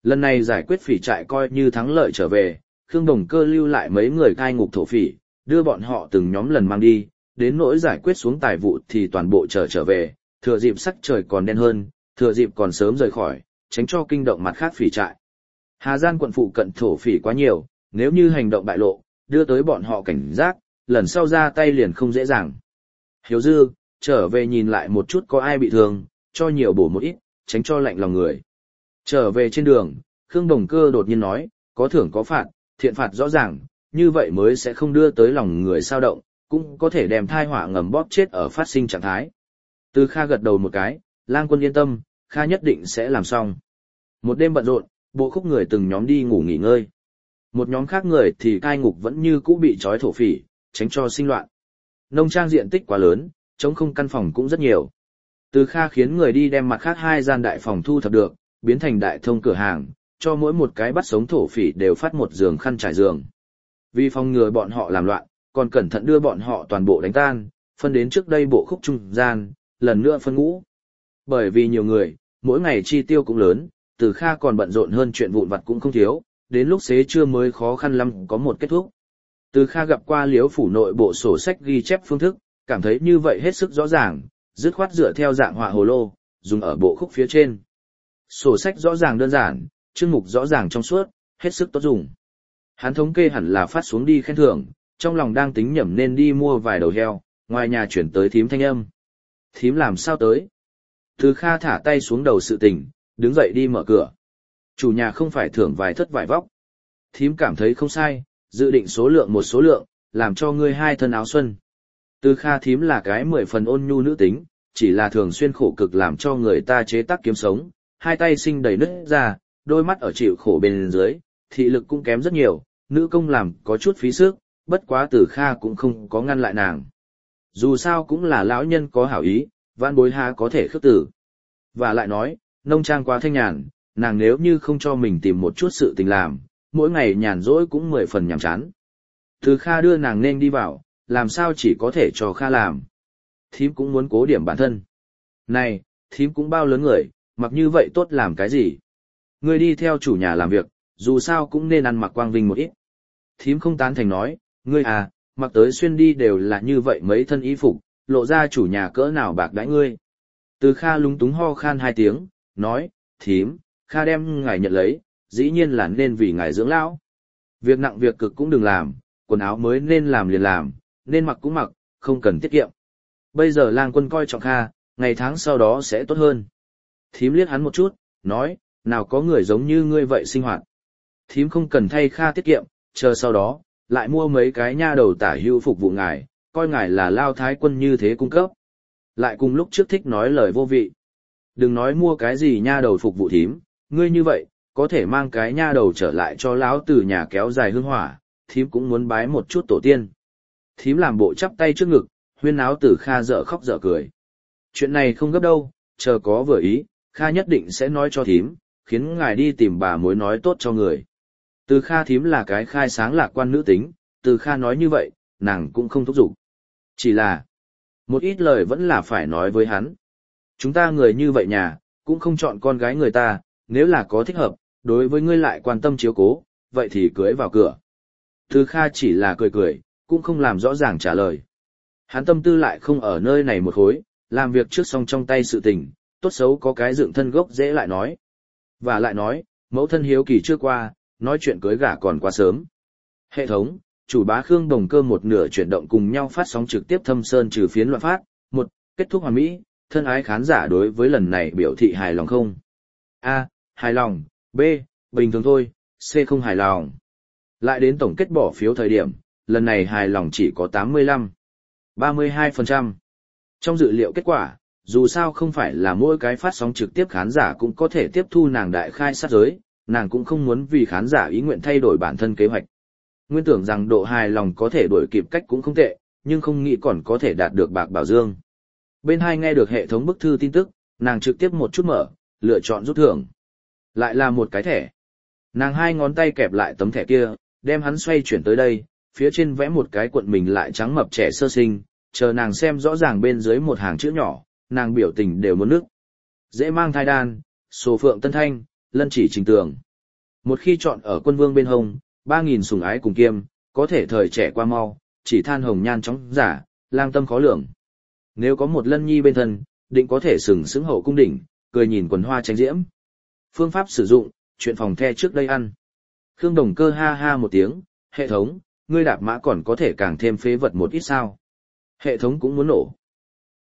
Lần này giải quyết phỉ trại coi như thắng lợi trở về, Khương Đồng Cơ lưu lại mấy người cai ngục thổ phỉ, đưa bọn họ từng nhóm lần mang đi, đến nỗi giải quyết xuống tài vụ thì toàn bộ trở về, thừa dịp sắc trời còn đen hơn, thừa dịp còn sớm rời khỏi, tránh cho kinh động mặt khác phỉ trại. Hà Giang quận phụ cận thổ phỉ quá nhiều, nếu như hành động bại lộ, đưa tới bọn họ cảnh giác, lần sau ra tay liền không dễ dàng. Hiếu Dư, trở về nhìn lại một chút có ai bị thương, cho nhiều bổ một ít, tránh cho lạnh lòng người. Trở về trên đường, Khương Đồng Cơ đột nhiên nói, có thưởng có phạt, thiện phạt rõ ràng, như vậy mới sẽ không đưa tới lòng người sao động, cũng có thể đem thai họa ngầm bóp chết ở phát sinh trạng thái. Từ Kha gật đầu một cái, Lang Quân yên tâm, Kha nhất định sẽ làm xong. Một đêm bận rộn, bộ khúc người từng nhóm đi ngủ nghỉ ngơi. Một nhóm khác người thì cai ngục vẫn như cũ bị trói thổ phỉ, tránh cho sinh loạn. Nông trang diện tích quá lớn, trống không căn phòng cũng rất nhiều. Từ Kha khiến người đi đem mặt khác 2 gian đại phòng thu thập được, biến thành đại thông cửa hàng, cho mỗi một cái bắt sống thổ phỉ đều phát một giường khăn trải giường. Vì phòng ngừa bọn họ làm loạn, còn cẩn thận đưa bọn họ toàn bộ đánh tan, phân đến trước đây bộ khúc trung gian, lần nữa phân ngũ. Bởi vì nhiều người, mỗi ngày chi tiêu cũng lớn, Từ Kha còn bận rộn hơn chuyện vụn vặt cũng không thiếu, đến lúc xế trưa mới khó khăn lắm có một kết thúc. Từ Kha gặp qua Liễu phủ nội bộ sổ sách ghi chép phương thức, cảm thấy như vậy hết sức rõ ràng, dứt khoát dựa theo dạng họa hồ lô, dùng ở bộ khúc phía trên. Sổ sách rõ ràng đơn giản, chương mục rõ ràng trong suốt, hết sức tốt dùng. Hắn thống kê hẳn là phát xuống đi khen thưởng, trong lòng đang tính nhẩm nên đi mua vài đầu heo, ngoài nhà chuyển tới thím thanh âm. Thím làm sao tới? Từ Kha thả tay xuống đầu sự tình, đứng dậy đi mở cửa. Chủ nhà không phải thưởng vài thất vải vóc. Thím cảm thấy không sai, dự định số lượng một số lượng, làm cho ngươi 2 thân áo xuân. Từ Kha thím là cái 10 phần ôn nhu nữ tính, chỉ là thường xuyên khổ cực làm cho người ta chế tác kiếm sống, 2 tay sinh đầy nứt ra, đôi mắt ở chịu khổ bên dưới, thị lực cũng kém rất nhiều, nữ công làm có chút phí sức, bất quá Từ Kha cũng không có ngăn lại nàng. Dù sao cũng là lão nhân có hảo ý, vãn bối ha có thể khước tử. Và lại nói, nông trang quá thanh nhàn, nàng nếu như không cho mình tìm một chút sự tình làm, mỗi ngày nhàn rỗi cũng 10 phần nhàm chán. Từ Kha đưa nàng nên đi vào, làm sao chỉ có thể cho Kha làm. Thím cũng muốn cố điểm bản thân. Này, thím cũng bao lớn người, mặc như vậy tốt làm cái gì? Ngươi đi theo chủ nhà làm việc, dù sao cũng nên ăn mặc quang vinh một ít. Thím không tán thành nói, ngươi à, mặc tới xuyên đi đều là như vậy mấy thân y phục, lộ ra chủ nhà cỡ nào bạc đãi ngươi. Từ Kha lúng túng ho khan 2 tiếng, nói, thím, Kha đem ngài nhận lấy, dĩ nhiên là nên vì ngài dưỡng lão. Việc nặng việc cực cũng đừng làm, quần áo mới nên làm liền làm, nên mặc cũng mặc, không cần tiết kiệm. Bây giờ Lang Quân coi trọng Kha, ngày tháng sau đó sẽ tốt hơn. Thím liếc hắn một chút, nói, nào có người giống như ngươi vậy sinh hoạt. Thím không cần thay Kha tiết kiệm, chờ sau đó, lại mua mấy cái nha đầu tả hữu phục vụ ngài, coi ngài là lao thái quân như thế cung cấp. Lại cùng lúc trước thích nói lời vô vị. Đừng nói mua cái gì nha đầu phục vụ thím, ngươi như vậy, có thể mang cái nha đầu trở lại cho lão từ nhà kéo dài hương hỏa, thím cũng muốn bái một chút tổ tiên. Thím làm bộ chắp tay trước ngực, huyên áo Từ Kha dở khóc dở cười. Chuyện này không gấp đâu, chờ có vừa ý, Kha nhất định sẽ nói cho thím, khiến ngài đi tìm bà mối nói tốt cho người. Từ Kha thím là cái khai sáng lạc quan nữ tính, Từ Kha nói như vậy, nàng cũng không thúc giục. Chỉ là, một ít lời vẫn là phải nói với hắn. Chúng ta người như vậy nhà, cũng không chọn con gái người ta, nếu là có thích hợp, đối với ngươi lại quan tâm chiếu cố, vậy thì cưới vào cửa. Từ Kha chỉ là cười cười, cũng không làm rõ ràng trả lời. Hắn tâm tư lại không ở nơi này một khối, làm việc trước xong trong tay sự tình, tốt xấu có cái dựng thân gốc dễ lại nói. Và lại nói, mẫu thân hiếu kỳ chưa qua, nói chuyện cưới gả còn quá sớm. Hệ thống, chủ bá Khương Đồng Cơ một nửa chuyển động cùng nhau phát sóng trực tiếp Thâm Sơn trừ phiến loạn phát. 1. Kết thúc hoàn mỹ, thân ái khán giả đối với lần này biểu thị hài lòng không? A. Hài lòng. B. Bình thường thôi. C. Không hài lòng. Lại đến tổng kết bỏ phiếu thời điểm, lần này hài lòng chỉ có 32%. Trong dự liệu kết quả, dù sao không phải là mỗi cái phát sóng trực tiếp khán giả cũng có thể tiếp thu nàng đại khai sát giới, nàng cũng không muốn vì khán giả ý nguyện thay đổi bản thân kế hoạch. Nguyên tưởng rằng độ hài lòng có thể đuổi kịp cách cũng không tệ, nhưng không nghĩ còn có thể đạt được bạc bảo dương. Bên hai nghe được hệ thống bức thư tin tức, nàng trực tiếp một chút mở, lựa chọn rút thưởng. Lại là một cái thẻ. Nàng 2 ngón tay kẹp lại tấm thẻ kia, đem hắn xoay chuyển tới đây, phía trên vẽ một cái cuộn mình lại trắng mập trẻ sơ sinh, chờ nàng xem rõ ràng bên dưới một hàng chữ nhỏ, nàng biểu tình đều muốn nức. Dễ mang thai đan, sổ phượng tân thanh, lân chỉ trình tường. Một khi chọn ở quân vương bên hông, 3.000 sủng ái cùng kiêm, có thể thời trẻ qua mau, chỉ than hồng nhan chóng giả, lang tâm khó lường. Nếu có một lân nhi bên thân, định có thể sừng sững hậu cung đỉnh, cười nhìn quần hoa tranh diễm. Phương pháp sử dụng, chuyện phòng the trước đây ăn. Khương Đồng Cơ ha ha một tiếng, hệ thống, ngươi đạp mã còn có thể càng thêm phế vật một ít sao. Hệ thống cũng muốn nổ.